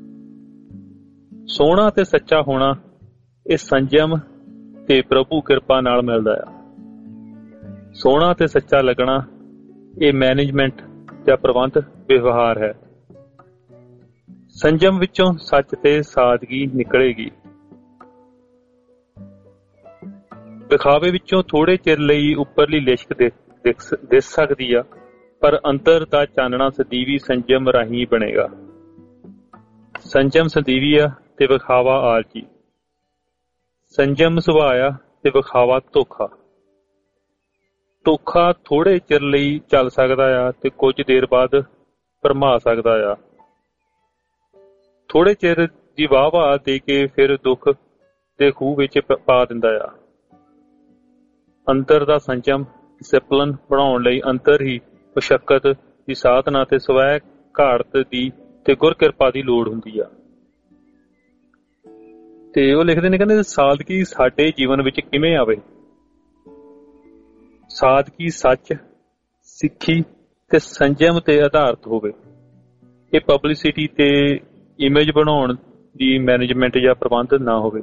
Speaker 3: ਸੋਹਣਾ ਤੇ ਸੱਚਾ ਹੋਣਾ ਇਹ ਸੰਜਮ ਤੇ ਪ੍ਰਭੂ ਕਿਰਪਾ ਨਾਲ ਮਿਲਦਾ ਆ। ਸੋਹਣਾ ਤੇ ਸੱਚਾ ਲੱਗਣਾ ਇਹ ਮੈਨੇਜਮੈਂਟ ਜਾਂ ਪ੍ਰਬੰਧ ਵਿਵਹਾਰ ਹੈ। ਸੰਜਮ ਵਿੱਚੋਂ ਸੱਚ ਤੇ ਸਾਦਗੀ ਨਿਕਲੇਗੀ। ਦਿਖਾਵੇ ਵਿੱਚੋਂ ਥੋੜੇ ਚਿਰ ਲਈ ਉੱਪਰਲੀ ਲਿਸ਼ਕ ਦਿਸ ਸਕਦੀ ਆ, ਪਰ ਅੰਦਰ ਦਾ ਚਾਨਣਾ ਸਦੀਵੀ ਸੰਜਮ ਰਾਹੀਂ ਬਣੇਗਾ। ਸੰਜਮ ਸਦੀਵੀ ਆ ਤੇ ਵਿਖਾਵਾ ਆਲਜੀ। ਸੰਜਮ ਸੁਭਾਅ ਆ ਤੇ ਵਿਖਾਵਾ ਧੋਖਾ। ਧੋਖਾ ਥੋੜੇ ਚਿਰ ਲਈ ਚੱਲ ਸਕਦਾ ਆ ਤੇ ਕੁਝ ਦੇਰ ਬਾਅਦ ਭਰਮਾ ਸਕਦਾ ਆ। ਥੋੜੇ ਚਿਰ ਦੀ ਵਾਹ ਵਾਹ ਦੇ ਕੇ ਫਿਰ ਦੁੱਖ ਦੇ ਖੂਹ ਵਿੱਚ ਪਾ ਦਿੰਦਾ ਆ। ਅੰਦਰ ਦਾ ਸੰਜਮ ਡਿਸਿਪਲਿਨ ਬਣਾਉਣ ਲਈ ਅੰਦਰ ਹੀ ਮੁਸ਼ੱਕਤ ਦੀ ਸਾਧਨਾ ਤੇ ਸਵੈ ਘਾੜਤ ਦੀ ਤੇ ਗੁਰ ਕਿਰਪਾ ਦੀ ਲੋੜ ਹੁੰਦੀ ਆ। ਤੇ ਉਹ ਲਿਖਦੇ ਨੇ, ਕਹਿੰਦੇ ਸਾਦਗੀ ਸਾਡੇ ਜੀਵਨ ਵਿੱਚ ਕਿਵੇਂ ਆਵੇ। ਸਾਦਗੀ ਸੱਚ, ਸਿੱਖੀ ਤੇ ਸੰਜਮ ਤੇ ਆਧਾਰਿਤ ਹੋਵੇ। ਇਹ ਪਬਲਿਸਿਟੀ ਤੇ ਇਮੇਜ ਬਣਾਉਣ ਦੀ ਮੈਨੇਜਮੈਂਟ ਜਾਂ ਪ੍ਰਬੰਧ ਨਾ ਹੋਵੇ।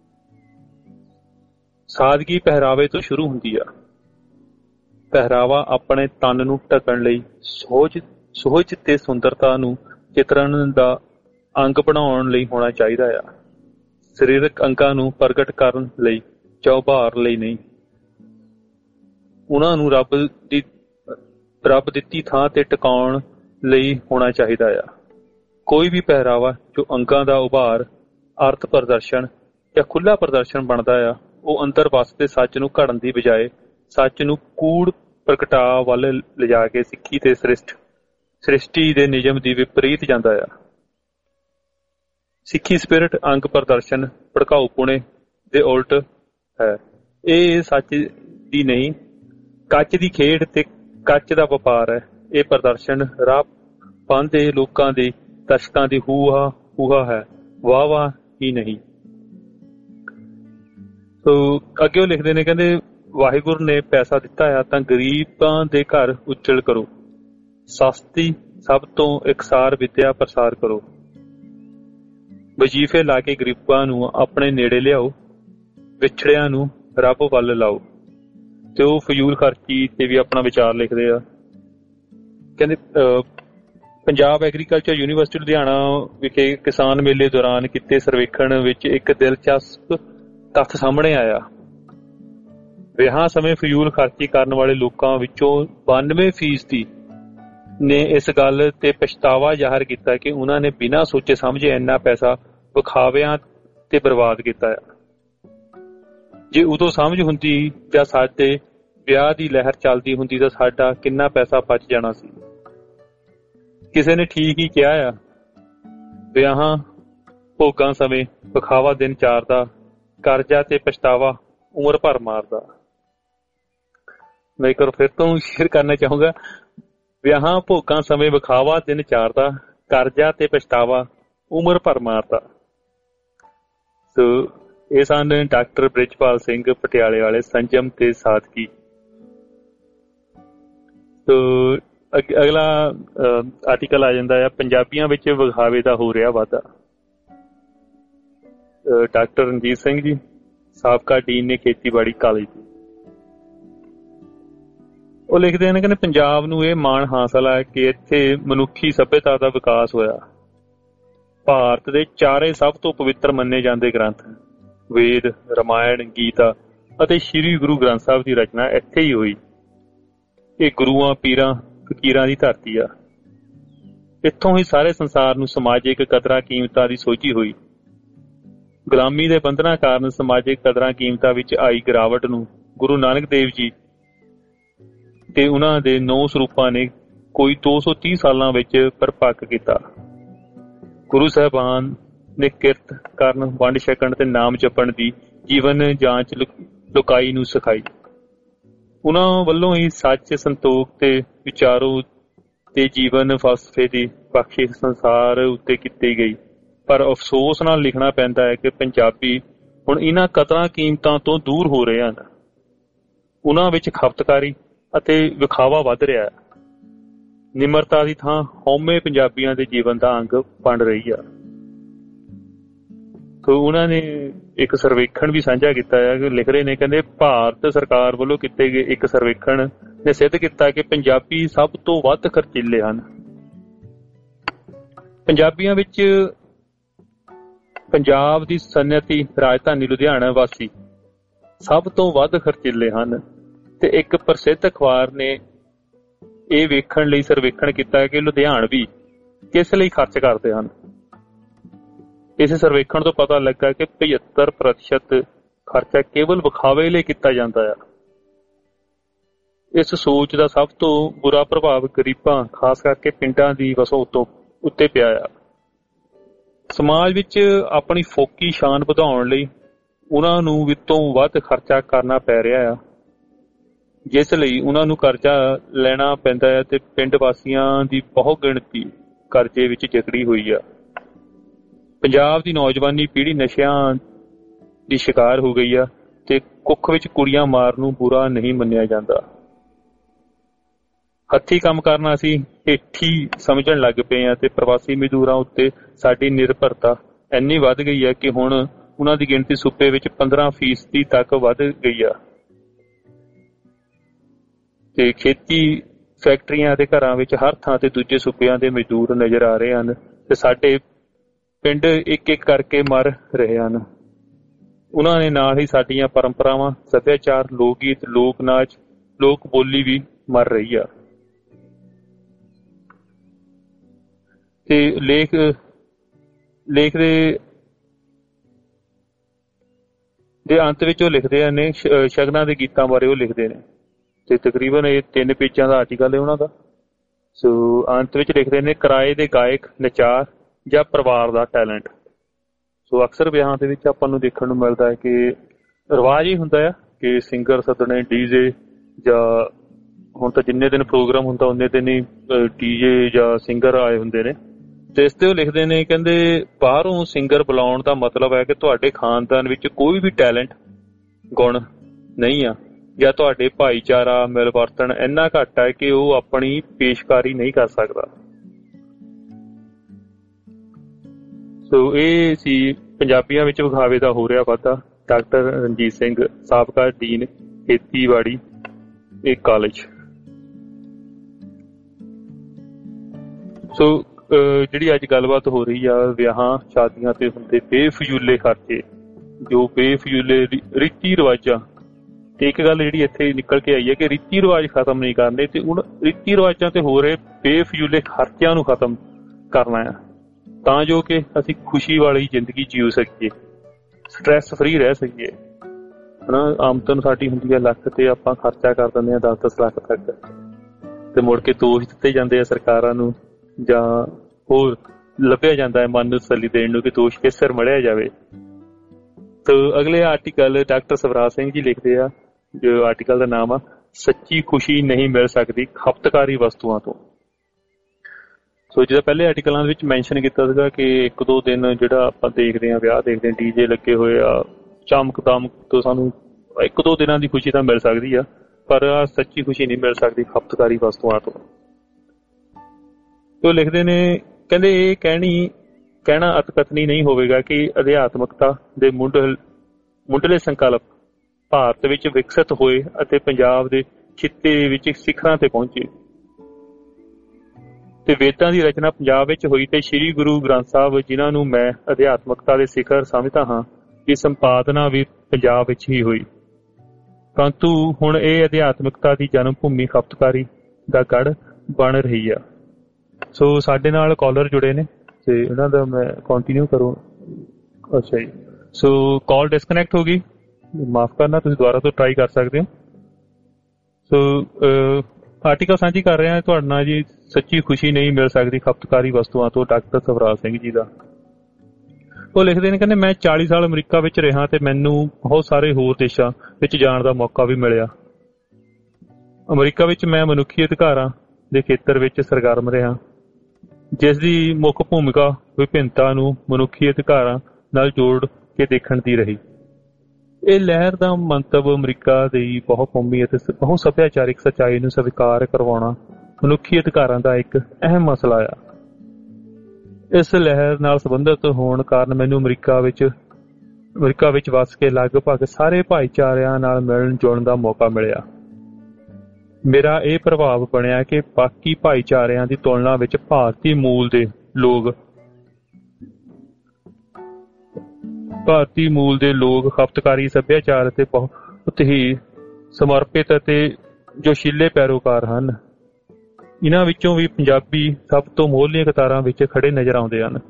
Speaker 3: ਸਾਦਗੀ ਪਹਿਰਾਵੇ ਤੋਂ ਸ਼ੁਰੂ ਹੁੰਦੀ ਆ। ਪਹਿਰਾਵਾ ਆਪਣੇ ਤਨ ਨੂੰ ਢੱਕਣ ਲਈ ਸੋਝ ਸੋਝ ਤੇ ਸੁੰਦਰਤਾ ਨੂੰ ਚਿਤਰਨ ਦਾ ਅੰਗ ਬਣਾਉਣ ਲਈ ਹੋਣਾ ਚਾਹੀਦਾ ਆ। ਸਰੀਰਕ ਅੰਗਾਂ ਨੂੰ ਪ੍ਰਗਟ ਕਰਨ ਲਈ, ਚੌਬਾਰ ਲਈ ਨਹੀਂ। ਉਹਨਾਂ ਨੂੰ ਰੱਬ ਦੀ ਰੱਬ ਦਿੱਤੀ ਥਾਂ ਤੇ ਟਿਕਾਉਣ ਲਈ ਹੋਣਾ ਚਾਹੀਦਾ ਆ। ਕੋਈ ਵੀ ਪਹਿਰਾਵਾ ਜੋ ਅੰਗਾਂ ਦਾ ਉਭਾਰ, ਅਰਥ ਪ੍ਰਦਰਸ਼ਨ ਜਾਂ ਖੁੱਲ੍ਹਾ ਪ੍ਰਦਰਸ਼ਨ ਬਣਦਾ ਆ, ਉਹ ਅੰਦਰ ਵਸਦੇ ਸੱਚ ਨੂੰ ਘੜਨ ਦੀ ਬਜਾਏ ਸੱਚ ਨੂੰ ਕੂੜ ਪ੍ਰਗਟਾ ਵੱਲ ਲਿਜਾ ਕੇ ਸਿੱਖੀ ਤੇ ਸ੍ਰਿਸ਼ਟ ਸ੍ਰਿਸ਼ਟੀ ਦੇ ਨਿਯਮ ਦੀ ਵਿਪਰੀਤ ਜਾਂਦਾ ਆ। ਸਿੱਖੀ ਸਪਿਰਿਟ ਅੰਗ ਪ੍ਰਦਰਸ਼ਨ ਭੜਕਾਊ ਪੁਣੇ ਦੇ ਉਲਟ ਹੈ। ਇਹ ਸੱਚ ਦੀ ਨਹੀਂ, ਕੱਚ ਦੀ ਖੇਡ ਤੇ ਕੱਚ ਦਾ ਵਪਾਰ ਹੈ। ਇਹ ਪ੍ਰਦਰਸ਼ਨ ਰਾਹ ਪਾਉਂਦੇ ਲੋਕਾਂ ਦੇ ਦਰਸ਼ਕਾਂ ਦੀ ਹੂਹਾ ਹੂਹਾ ਹੈ, ਵਾਹ ਵਾਹ ਹੀ ਨਹੀਂ। ਸੋ ਅੱਗੇ ਉਹ ਲਿਖਦੇ ਨੇ, ਕਹਿੰਦੇ ਵਾਹਿਗੁਰੂ ਨੇ ਪੈਸਾ ਦਿੱਤਾ ਆ ਤਾਂ ਗਰੀਬਾਂ ਦੇ ਘਰ ਉੱਜਲ ਕਰੋ। ਸਸਤੀ ਸਭ ਤੋਂ ਇਕਸਾਰ ਵਿਦਿਆ ਪ੍ਰਸਾਰ ਕਰੋ। ਵਜੀਫੇ ਲਾ ਕੇ ਗਰੀਬਾਂ ਨੂੰ ਆਪਣੇ ਨੇੜੇ ਲਿਆਓ, ਵਿਛੜਿਆਂ ਨੂੰ ਰੱਬ ਵੱਲ ਲਾਓ। ਤੇ ਉਹ ਫਜ਼ੂਲ ਖਰਚੀ ਤੇ ਵੀ ਆਪਣਾ ਵਿਚਾਰ ਲਿਖਦੇ ਆ। ਕਹਿੰਦੇ ਪੰਜਾਬ ਐਗਰੀਕਲਚਰ ਯੂਨੀਵਰਸਿਟੀ ਲੁਧਿਆਣਾ ਵਿਖੇ ਕਿਸਾਨ ਮੇਲੇ ਦੌਰਾਨ ਕੀਤੇ ਸਰਵੇਖਣ ਵਿੱਚ ਇੱਕ ਦਿਲਚਸਪ ਤੱਥ ਸਾਹਮਣੇ ਆਇਆ। ਵਿਆਹਾਂ ਸਮੇਂ ਫਜ਼ੂਲ ਖਰਚੀ ਕਰਨ ਵਾਲੇ ਲੋਕਾਂ ਵਿੱਚੋਂ ਬਾਨਵੇਂ ਫੀਸਦੀ ਨੇ ਇਸ ਗੱਲ ਤੇ ਪਛਤਾਵਾ ਜ਼ਾਹਰ ਕੀਤਾ ਕਿ ਉਹਨਾਂ ਨੇ ਬਿਨਾਂ ਸੋਚੇ ਸਮਝੇ ਇੰਨਾ ਪੈਸਾ ਵਿਖਾਵਿਆਂ ਤੇ ਬਰਬਾਦ ਕੀਤਾ ਆ। ਜੇ ਉਦੋਂ ਸਮਝ ਹੁੰਦੀ ਜਾਂ ਸਾਡੇ ਵਿਆਹ ਦੀ ਲਹਿਰ ਚੱਲਦੀ ਹੁੰਦੀ ਤਾਂ ਸਾਡਾ ਕਿੰਨਾ ਪੈਸਾ ਬਚ ਜਾਣਾ ਸੀ। ਕਿਸੇ ਨੇ ਠੀਕ ਹੀ ਕਿਹਾ ਆ, ਵਿਆਹਾਂ ਭੋਗਾਂ ਸਮੇਂ ਵਿਖਾਵਾ ਦਿਨ ਚਾਰਦਾ, ਕਰਜ਼ਾ ਤੇ ਪਛਤਾਵਾ ਉਮਰ ਭਰ ਮਾਰਦਾ। ਮੈਂ ਇੱਕ ਵਾਰ ਫਿਰ ਤੋਂ ਸ਼ੇਅਰ ਕਰਨਾ ਚਾਹੂੰਗਾ, ਵਿਆਹਾਂ ਭੋਗਾਂ ਸਮੇਂ ਵਿਖਾਵਾ ਦਿਨ ਚਾਰਦਾ, ਕਰਜ਼ਾ ਤੇ ਪਛਤਾਵਾ ਉਮਰ ਭਰ ਮਾਰਦਾ। ਸੋ ਇਹ ਸਨ ਡਾਕਟਰ ਬ੍ਰਿਜਪਾਲ ਸਿੰਘ ਪਟਿਆਲੇ ਵਾਲੇ, ਸੰਜਮ ਤੇ ਸਾਦਗੀ। ਸੋ ਅਗਲਾ ਆਰਟੀਕਲ ਆ ਜਾਂਦਾ ਆ, ਪੰਜਾਬੀਆਂ ਵਿੱਚ ਵਿਖਾਵੇ ਦਾ ਹੋ ਰਿਹਾ ਵਾਧਾ। ਡਾਕਟਰ ਰਣਜੀਤ ਸਿੰਘ ਜੀ, ਸਾਬਕਾ ਡੀਨ ਨੇ ਖੇਤੀਬਾੜੀ ਕਾਲਜ ਦੀ। ਉਹ ਲਿਖਦੇ ਨੇ, ਕਹਿੰਦੇ ਪੰਜਾਬ ਨੂੰ ਇਹ ਮਾਣ ਹਾਸਲ ਹੈ ਕਿ ਇੱਥੇ ਮਨੁੱਖੀ ਸੱਭਿਅਤਾ ਦਾ ਵਿਕਾਸ ਹੋਇਆ। ਭਾਰਤ ਦੇ ਚਾਰੇ ਸਭ ਤੋਂ ਪਵਿੱਤਰ ਮੰਨੇ ਜਾਂਦੇ ਗ੍ਰੰਥ ਵੇਦ, ਰਾਮਾਇਣ, ਗੀਤਾ ਅਤੇ ਸ਼੍ਰੀ ਗੁਰੂ ਗ੍ਰੰਥ ਸਾਹਿਬ ਦੀ ਰਚਨਾ ਇੱਥੇ ਹੀ ਹੋਈ। ਇਹ ਗੁਰੂਆਂ, ਪੀਰਾਂ, ਫਕੀਰਾਂ ਦੀ ਧਰਤੀ ਆ। ਇੱਥੋਂ ਹੀ ਸਾਰੇ ਸੰਸਾਰ ਨੂੰ ਸਮਾਜਿਕ ਕਦਰਾਂ ਕੀਮਤਾਂ ਦੀ ਸੋਝੀ ਹੋਈ। ਗੁਲਾਮੀ ਦੇ ਬੰਧਨਾਂ ਕਾਰਨ ਸਮਾਜਿਕ ਕਦਰਾਂ ਕੀਮਤਾਂ ਵਿੱਚ ਆਈ ਗਿਰਾਵਟ ਨੂੰ ਗੁਰੂ ਨਾਨਕ ਦੇਵ ਜੀ ਤੇ ਉਹਨਾਂ ਦੇ ਨੌ ਸਰੂਪਾਂ ਨੇ ਕੋਈ ਦੋ ਸੌ ਤੀਹ ਸਾਲਾਂ ਵਿੱਚ ਪਰਪੱਕ ਕੀਤਾ। ਗੁਰੂ ਸਾਹਿਬਾਨ ਨੇ ਕਿਰਤ ਕਰਨ, ਵੰਡ ਛਕਣ ਤੇ ਨਾਮ ਜਪਣ ਦੀ ਜੀਵਨ ਜਾਂਚ ਲੁਕਾਈ ਨੂੰ ਸਿਖਾਈ। ਉਹਨਾਂ ਵੱਲੋਂ ਹੀ ਸੱਚ, ਸੰਤੋਖ ਤੇ ਵਿਚਾਰੋ ਤੇ ਜੀਵਨ ਫਲਸਫੇ ਦੀ ਬਖਸ਼ਿਸ਼ ਸੰਸਾਰ ਉੱਤੇ ਕੀਤੀ ਗਈ। ਪਰ ਅਫਸੋਸ ਨਾਲ ਲਿਖਣਾ ਪੈਂਦਾ ਹੈ ਕਿ ਪੰਜਾਬੀ ਹੁਣ ਇਹਨਾਂ ਕਦਰਾਂ ਕੀਮਤਾਂ ਤੋਂ ਦੂਰ ਹੋ ਰਹੇ ਹਨ। ਉਹਨਾਂ ਵਿੱਚ ਖਪਤਕਾਰੀ ਅਤੇ ਵਿਖਾਵਾ ਵੱਧ ਰਿਹਾ ਹੈ। ਨਿਮਰਤਾ ਦੀ ਥਾਂ ਹਉਮੈ ਪੰਜਾਬੀਆਂ ਦੇ ਜੀਵਨ ਦਾ ਅੰਗ ਬਣ ਰਹੀ ਆ। ਤੋ ਉਹਨਾਂ ਨੇ ਇੱਕ ਸਰਵੇਖਣ ਵੀ ਸਾਂਝਾ ਕੀਤਾ ਹੈ ਕਿ ਲਿਖ ਰਹੇ ਨੇ, ਕਹਿੰਦੇ ਭਾਰਤ ਸਰਕਾਰ ਵੱਲੋਂ ਕੀਤੇ ਗਏ ਇੱਕ ਸਰਵੇਖਣ ਨੇ ਸਿੱਧ ਕੀਤਾ ਕਿ ਪੰਜਾਬੀ ਸਭ ਤੋਂ ਵੱਧ ਖਰਚੀਲੇ ਹਨ। ਪੰਜਾਬੀਆਂ ਵਿੱਚ ਪੰਜਾਬ ਦੀ ਸਨਅਤੀ ਰਾਜਧਾਨੀ ਲੁਧਿਆਣਾ ਵਾਸੀ ਸਭ ਤੋਂ ਵੱਧ ਖਰਚੀਲੇ ਹਨ ਤੇ ਇੱਕ ਪ੍ਰਸਿੱਧ ਅਖਬਾਰ ਨੇ ਇਹ ਵੇਖਣ ਲਈ ਸਰਵੇਖਣ ਕੀਤਾ ਕਿ ਲੁਧਿਆਣਵੀ ਕਿਸ ਲਈ ਖਰਚ ਕਰਦੇ ਹਨ। ਇਸ ਸਰਵੇਖਣ ਤੋਂ ਪਤਾ ਲੱਗਾ ਕਿ ਪਝੱਤਰ ਪ੍ਰਤੀਸ਼ਤ ਖਰਚਾ ਕੇਵਲ ਵਿਖਾਵੇ ਲਈ ਕੀਤਾ ਜਾਂਦਾ ਹੈ। ਇਸ ਸੋਚ ਦਾ ਸਭ ਤੋਂ ਬੁਰਾ ਪ੍ਰਭਾਵ ਗਰੀਬਾਂ, ਖਾਸ ਕਰਕੇ ਪਿੰਡਾਂ ਦੀ ਵਸੋਂ ਉੱਤੋਂ ਉੱਤੇ ਪਿਆ ਆ। ਸਮਾਜ ਵਿੱਚ ਆਪਣੀ ਫੋਕੀ ਸ਼ਾਨ ਵਧਾਉਣ ਲਈ ਉਹਨਾਂ ਨੂੰ ਵਿੱਤੋਂ ਵੱਧ ਖਰਚਾ ਕਰਨਾ ਪੈ ਰਿਹਾ ਆ, ਜਿਸ ਲਈ ਉਹਨਾਂ ਨੂੰ ਕਰਜ਼ਾ ਲੈਣਾ ਪੈਂਦਾ ਹੈ ਤੇ ਪਿੰਡ ਵਾਸੀਆਂ ਦੀ ਬਹੁਤ ਗਿਣਤੀ ਕਰਜ਼ੇ ਵਿੱਚ ਜਕੜੀ ਹੋਈ ਆ। ਪੰਜਾਬ ਦੀ ਨੌਜਵਾਨੀ ਪੀੜ੍ਹੀ ਨਸ਼ਿਆਂ ਦੀ ਸ਼ਿਕਾਰ ਹੋ ਗਈ ਆ ਤੇ ਕੁੱਖ ਵਿੱਚ ਕੁੜੀਆਂ ਮਾਰਨ ਨੂੰ ਬੁਰਾ ਨਹੀਂ ਮੰਨਿਆ ਜਾਂਦਾ। ਹੱਥੀਂ ਕੰਮ ਕਰਨਾ ਅਸੀਂ ਹੇਠੀ ਸਮਝਣ ਲੱਗ ਪਏ ਆ ਤੇ ਪ੍ਰਵਾਸੀ ਮਜ਼ਦੂਰਾਂ ਉੱਤੇ ਸਾਡੀ ਨਿਰਭਰਤਾ ਇੰਨੀ ਵੱਧ ਗਈ ਹੈ ਕਿ ਹੁਣ ਉਹਨਾਂ ਦੀ ਗਿਣਤੀ ਸੂਬੇ ਵਿੱਚ ਪੰਦਰਾਂ ਫੀਸਦੀ ਤੱਕ ਵੱਧ ਗਈ ਆ ਤੇ ਖੇਤੀ ਫੈਕਟਰੀਆਂ ਦੇ ਘਰਾਂ ਵਿੱਚ ਹਰ ਥਾਂ ਤੇ ਦੂਜੇ ਸੂਬਿਆਂ ਦੇ ਮਜ਼ਦੂਰ ਨਜ਼ਰ ਆ ਰਹੇ ਹਨ ਤੇ ਸਾਡੇ ਪਿੰਡ ਇੱਕ ਇੱਕ ਕਰਕੇ ਮਰ ਰਹੇ ਹਨ। ਉਹਨਾਂ ਨੇ ਨਾਲ ਹੀ ਸਾਡੀਆਂ ਪਰੰਪਰਾਵਾਂ, ਸੱਭਿਆਚਾਰ, ਲੋਕ ਗੀਤ, ਲੋਕ ਨਾਚ, ਲੋਕ ਬੋਲੀ ਵੀ ਮਰ ਰਹੀ ਆ। ਤੇ ਲੇਖ ਲੇਖ ਦੇ ਦੇ ਅੰਤ ਵਿੱਚ ਉਹ ਲਿਖਦੇ ਨੇ ਸ਼ਗਨਾਂ ਦੇ ਗੀਤਾਂ ਬਾਰੇ। ਉਹ ਲਿਖਦੇ ਨੇ ਤੇ ਤਕਰੀਬਨ ਇਹ ਤਿੰਨ ਪੇਜਾਂ ਦਾ ਆਰਟੀਕਲ ਹੈ ਉਹਨਾਂ ਦਾ। ਸੋ ਅੰਤ ਵਿੱਚ ਲਿਖਦੇ ਨੇ, ਕਿਰਾਏ ਦੇ ਗਾਇਕ, ਨਚਾਰ ਜਾਂ ਪਰਿਵਾਰ ਦਾ ਟੈਲੈਂਟ। ਸੋ ਅਕਸਰ ਵਿਆਹਾਂ ਦੇ ਵਿੱਚ ਆਪਾਂ ਨੂੰ ਦੇਖਣ ਨੂੰ ਮਿਲਦਾ ਹੈ ਕਿ ਰਿਵਾਜ ਹੀ ਹੁੰਦਾ ਆ ਕਿ ਸਿੰਗਰ ਸੱਦਣੇ, ਡੀਜੇ, ਜਾਂ ਹੁਣ ਤਾਂ ਜਿੰਨੇ ਦਿਨ ਪ੍ਰੋਗਰਾਮ ਹੁੰਦਾ ਉਨੇ ਦਿਨ ਹੀ ਡੀਜੇ ਜਾਂ ਸਿੰਗਰ ਆਏ ਹੁੰਦੇ ਨੇ। ਤੇ ਇਸ ਤੇ ਉਹ ਲਿਖਦੇ ਨੇ, ਕਹਿੰਦੇ ਬਾਹਰੋਂ ਸਿੰਗਰ ਬੁਲਾਉਣ ਦਾ ਮਤਲਬ ਹੈ ਕਿ ਤੁਹਾਡੇ ਖਾਨਦਾਨ ਵਿੱਚ ਕੋਈ ਵੀ ਟੈਲੈਂਟ, ਗੁਣ ਨਹੀਂ ਆ, ਜਾਂ ਤੁਹਾਡੇ ਭਾਈਚਾਰਾ, ਮਿਲਵਰਤਨ ਇੰਨਾ ਘੱਟ ਹੈ ਕਿ ਉਹ ਆਪਣੀ ਪੇਸ਼ਕਾਰੀ ਨਹੀਂ ਕਰ ਸਕਦਾ। ਸੋ ਇਹ ਸੀ ਪੰਜਾਬੀਆਂ ਵਿੱਚ ਵਿਖਾਵੇ ਦਾ ਹੋ ਰਿਹਾ ਵਾਧਾ। ਡਾਕਟਰ ਰਣਜੀਤ ਸਿੰਘ, ਸਾਬਕਾ ਡੀਨ ਖੇਤੀਬਾੜੀ ਇਹ ਕਾਲਜ। ਸੋ ਜਿਹੜੀ ਅੱਜ ਗੱਲਬਾਤ ਹੋ ਰਹੀ ਆ, ਵਿਆਹਾਂ ਸ਼ਾਦੀਆਂ ਤੇ ਹੁੰਦੇ ਬੇਫਜ਼ੂਲੇ ਖਰਚੇ, ਜੋ ਬੇਫਜ਼ੂਲੇ ਰੀਤੀ ਰਿਵਾਜਾਂ। ਤੇ ਇੱਕ ਗੱਲ ਜਿਹੜੀ ਇੱਥੇ ਨਿਕਲ ਕੇ ਆਈ ਹੈ ਕਿ ਰੀਤੀ ਰਿਵਾਜ ਖਤਮ ਨਹੀਂ ਕਰਨੇ ਤੇ ਹੁਣ ਰੀਤੀ ਰਿਵਾਜਾਂ ਤੇ ਹੋ ਰਹੇ ਬੇਫਜ਼ੂਲੇ ਖਰਚਿਆਂ ਨੂੰ ਖਤਮ ਕਰਨਾ ਆ, ਤਾਂ ਜੋ ਕਿ ਅਸੀਂ ਖੁਸ਼ੀ ਵਾਲੀ ਜ਼ਿੰਦਗੀ ਜੀਉ ਸਕੀਏ, ਸਟਰੈਸ ਫਰੀ ਰਹਿ ਸਕੀਏ। ਹਨਾ, ਆਮਦਨ ਸਾਡੀ ਹੁੰਦੀ ਹੈ ਲੱਖ ਤੇ ਆਪਾਂ ਖਰਚਾ ਕਰ ਦਿੰਦੇ ਹਾਂ ਦਸ ਦਸ ਲੱਖ ਤੱਕ ਤੇ ਮੁੜ ਕੇ ਦੋਸ਼ ਦਿੱਤੇ ਜਾਂਦੇ ਆ ਸਰਕਾਰਾਂ ਨੂੰ, ਜਾਂ ਹੋਰ ਲੱਭਿਆ ਜਾਂਦਾ ਹੈ ਮਨ ਨੂੰ ਤਸੱਲੀ ਦੇਣ ਨੂੰ ਕਿ ਦੋਸ਼ ਕਿਸ ਸਿਰ ਮੜਿਆ ਜਾਵੇ। ਤਾਂ ਅਗਲੇ ਆਰਟੀਕਲ ਡਾਕਟਰ ਸਵਰਾਜ ਸਿੰਘ ਜੀ ਲਿਖਦੇ ਆ, ਜੋ ਆਰਟੀਕਲ ਦਾ ਨਾਮ ਆ, ਸੱਚੀ ਖੁਸ਼ੀ ਨਹੀਂ ਮਿਲ ਸਕਦੀ ਖਪਤਕਾਰੀ ਵਸਤੂਆਂ ਤੋਂ। ਸੋ ਜਿਹਦਾ ਪਹਿਲੇ ਆਰਟੀਕਲਾਂ ਦੇ ਵਿੱਚ ਮੈਨਸ਼ਨ ਕੀਤਾ ਸੀਗਾ ਕਿ ਇੱਕ ਦੋ ਦਿਨ ਜਿਹੜਾ ਆਪਾਂ ਦੇਖਦੇ ਹਾਂ, ਵਿਆਹ ਦੇਖਦੇ ਹਾਂ, ਡੀਜੇ ਲੱਗੇ ਹੋਏ ਆ, ਚਮਕ ਦਮਕ ਤੋਂ ਸਾਨੂੰ ਇੱਕ ਦੋ ਦਿਨਾਂ ਦੀ ਖੁਸ਼ੀ ਤਾਂ ਮਿਲ ਸਕਦੀ ਆ, ਪਰ ਸੱਚੀ ਖੁਸ਼ੀ ਨਹੀਂ ਮਿਲ ਸਕਦੀ ਖਪਤਕਾਰੀ ਵਸਤੂਆਂ ਤੋਂ। ਉਹ ਲਿਖਦੇ ਨੇ, ਕਹਿੰਦੇ ਇਹ ਕਹਿਣੀ ਕਹਿਣਾ ਅਤਕਥਨੀ ਨਹੀਂ ਹੋਵੇਗਾ ਕਿ ਅਧਿਆਤਮਕਤਾ ਦੇ ਮੁੱਢ ਮੁੱਢਲੇ ਸੰਕਲਪ ਭਾਰਤ ਵਿੱਚ ਵਿਕਸਿਤ ਹੋਏ ਅਤੇ ਪੰਜਾਬ ਦੇ ਖਿੱਤੇ ਵਿੱਚ ਸਿਖਰਾਂ ਤੇ ਪਹੁੰਚੇ ਤੇ ਵੇਦਾਂ ਦੀ ਰਚਨਾ ਪੰਜਾਬ ਵਿੱਚ ਹੋਈ ਤੇ ਸ੍ਰੀ ਗੁਰੂ ਗ੍ਰੰਥ ਸਾਹਿਬ, ਜਿਨ੍ਹਾਂ ਨੂੰ ਮੈਂ ਅਧਿਆਤਮਕਤਾ ਦੇ ਸਿਖਰ ਸਮਝਦਾ ਹਾਂ, ਦੀ ਸੰਪਾਦਨਾ ਵੀ ਪੰਜਾਬ ਵਿੱਚ ਹੀ ਹੋਈ। ਪਰੰਤੂ ਹੁਣ ਇਹ ਅਧਿਆਤਮਕਤਾ ਦੀ ਜਨਮ ਭੂਮੀ ਖਪਤਕਾਰੀ ਦਾ ਗੜ੍ਹ ਬਣ ਰਹੀ ਆ। ਸੋ ਸਾਡੇ ਨਾਲ ਕਾਲਰ ਜੁੜੇ ਨੇ ਤੇ ਉਹਨਾਂ ਦਾ ਮੈਂ ਕੰਟੀਨਿਊ ਕਰੂੰ। ਅੱਛਾ ਜੀ, ਸੋ ਕਾਲ ਡਿਸਕਨੈਕਟ ਹੋ ਗਈ, ਮਾਫ ਕਰਨਾ, ਤੁਸੀਂ ਦੁਬਾਰਾ ਤੋਂ ਟਰਾਈ ਕਰ ਸਕਦੇ ਹੋ। ਸੋ ਆਰਟੀਕਲ ਸਾਂਝੀ ਕਰ ਰਹੇ ਹਾਂ ਤੁਹਾਡੇ ਨਾਲ ਜੀ। ਸੱਚੀ ਖੁਸ਼ੀ ਨਹੀਂ ਮਿਲ ਸਕਦੀ ਖਪਤਕਾਰੀ ਵਸਤੂਆਂ ਤੋਂ, ਡਾਕਟਰ ਸਵਰਾਜ ਸਿੰਘ ਜੀ ਦਾ। ਉਹ ਲਿਖਦੇ ਨੇ, ਕਹਿੰਦੇ ਮੈਂ ਚਾਲੀ ਸਾਲ ਅਮਰੀਕਾ ਵਿੱਚ ਰਿਹਾ ਤੇ ਮੈਨੂੰ ਬਹੁਤ ਸਾਰੇ ਹੋਰ ਦੇਸ਼ਾਂ ਵਿੱਚ ਜਾਣ ਦਾ ਮੌਕਾ ਵੀ ਮਿਲਿਆ। ਅਮਰੀਕਾ ਵਿੱਚ ਮੈਂ ਮਨੁੱਖੀ ਅਧਿਕਾਰਾਂ ਦੇ ਖੇਤਰ ਵਿੱਚ ਸਰਗਰਮ ਰਿਹਾ, ਜਿਸ ਦੀ ਮੁੱਖ ਭੂਮਿਕਾ ਵਿਭਿੰਨਤਾ ਨੂੰ ਮਨੁੱਖੀ ਅਧਿਕਾਰਾਂ ਨਾਲ ਜੋੜ ਕੇ ਦੇਖਣ ਦੀ ਰਹੀ। ਇਹ ਲਹਿਰ ਦਾ ਮੰਤਵ ਅਮਰੀਕਾ ਦੀ ਬਹੁਕੌਮੀ ਅਤੇ ਬਹੁ ਸੱਭਿਆਚਾਰਿਕ ਸੱਚਾਈ ਨੂੰ ਸਵੀਕਾਰ ਕਰਵਾਉਣਾ ਮਨੁੱਖੀ ਅਧਿਕਾਰਾਂ ਦਾ ਇੱਕ ਅਹਿਮ ਮਸਲਾ ਆ। ਇਸ ਲਹਿਰ ਨਾਲ ਸੰਬੰਧਿਤ ਹੋਣ ਕਾਰਨ ਮੈਨੂੰ ਅਮਰੀਕਾ ਵਿੱਚ ਅਮਰੀਕਾ ਵਿੱਚ ਵਸ ਕੇ ਲਗਭਗ ਸਾਰੇ ਭਾਈਚਾਰਿਆਂ ਨਾਲ ਮਿਲਣ ਜੁਲਣ ਦਾ ਮੌਕਾ ਮਿਲਿਆ। ਮੇਰਾ ਇਹ ਪ੍ਰਭਾਵ ਬਣਿਆ ਕਿ ਬਾਕੀ ਭਾਈਚਾਰਿਆਂ ਦੀ ਤੁਲਨਾ ਵਿੱਚ ਭਾਰਤੀ ਮੂਲ ਦੇ ਲੋਕ ਭਾਰਤੀ ਮੂਲ ਦੇ ਲੋਕ ਖਪਤਕਾਰੀ ਸੱਭਿਆਚਾਰ ਅਤੇ ਬਹੁਤ ਹੀ ਸਮਰਪਿਤ ਅਤੇ ਜੋਸ਼ੀਲੇ ਪੈਰੋਕਾਰ ਹਨ। ਇਹਨਾਂ ਵਿੱਚੋਂ ਵੀ ਪੰਜਾਬੀ ਸਭ ਤੋਂ ਮੋਹਲੀਆਂ ਕਤਾਰਾਂ ਵਿੱਚ ਖੜੇ ਨਜ਼ਰ ਆਉਂਦੇ ਹਨ।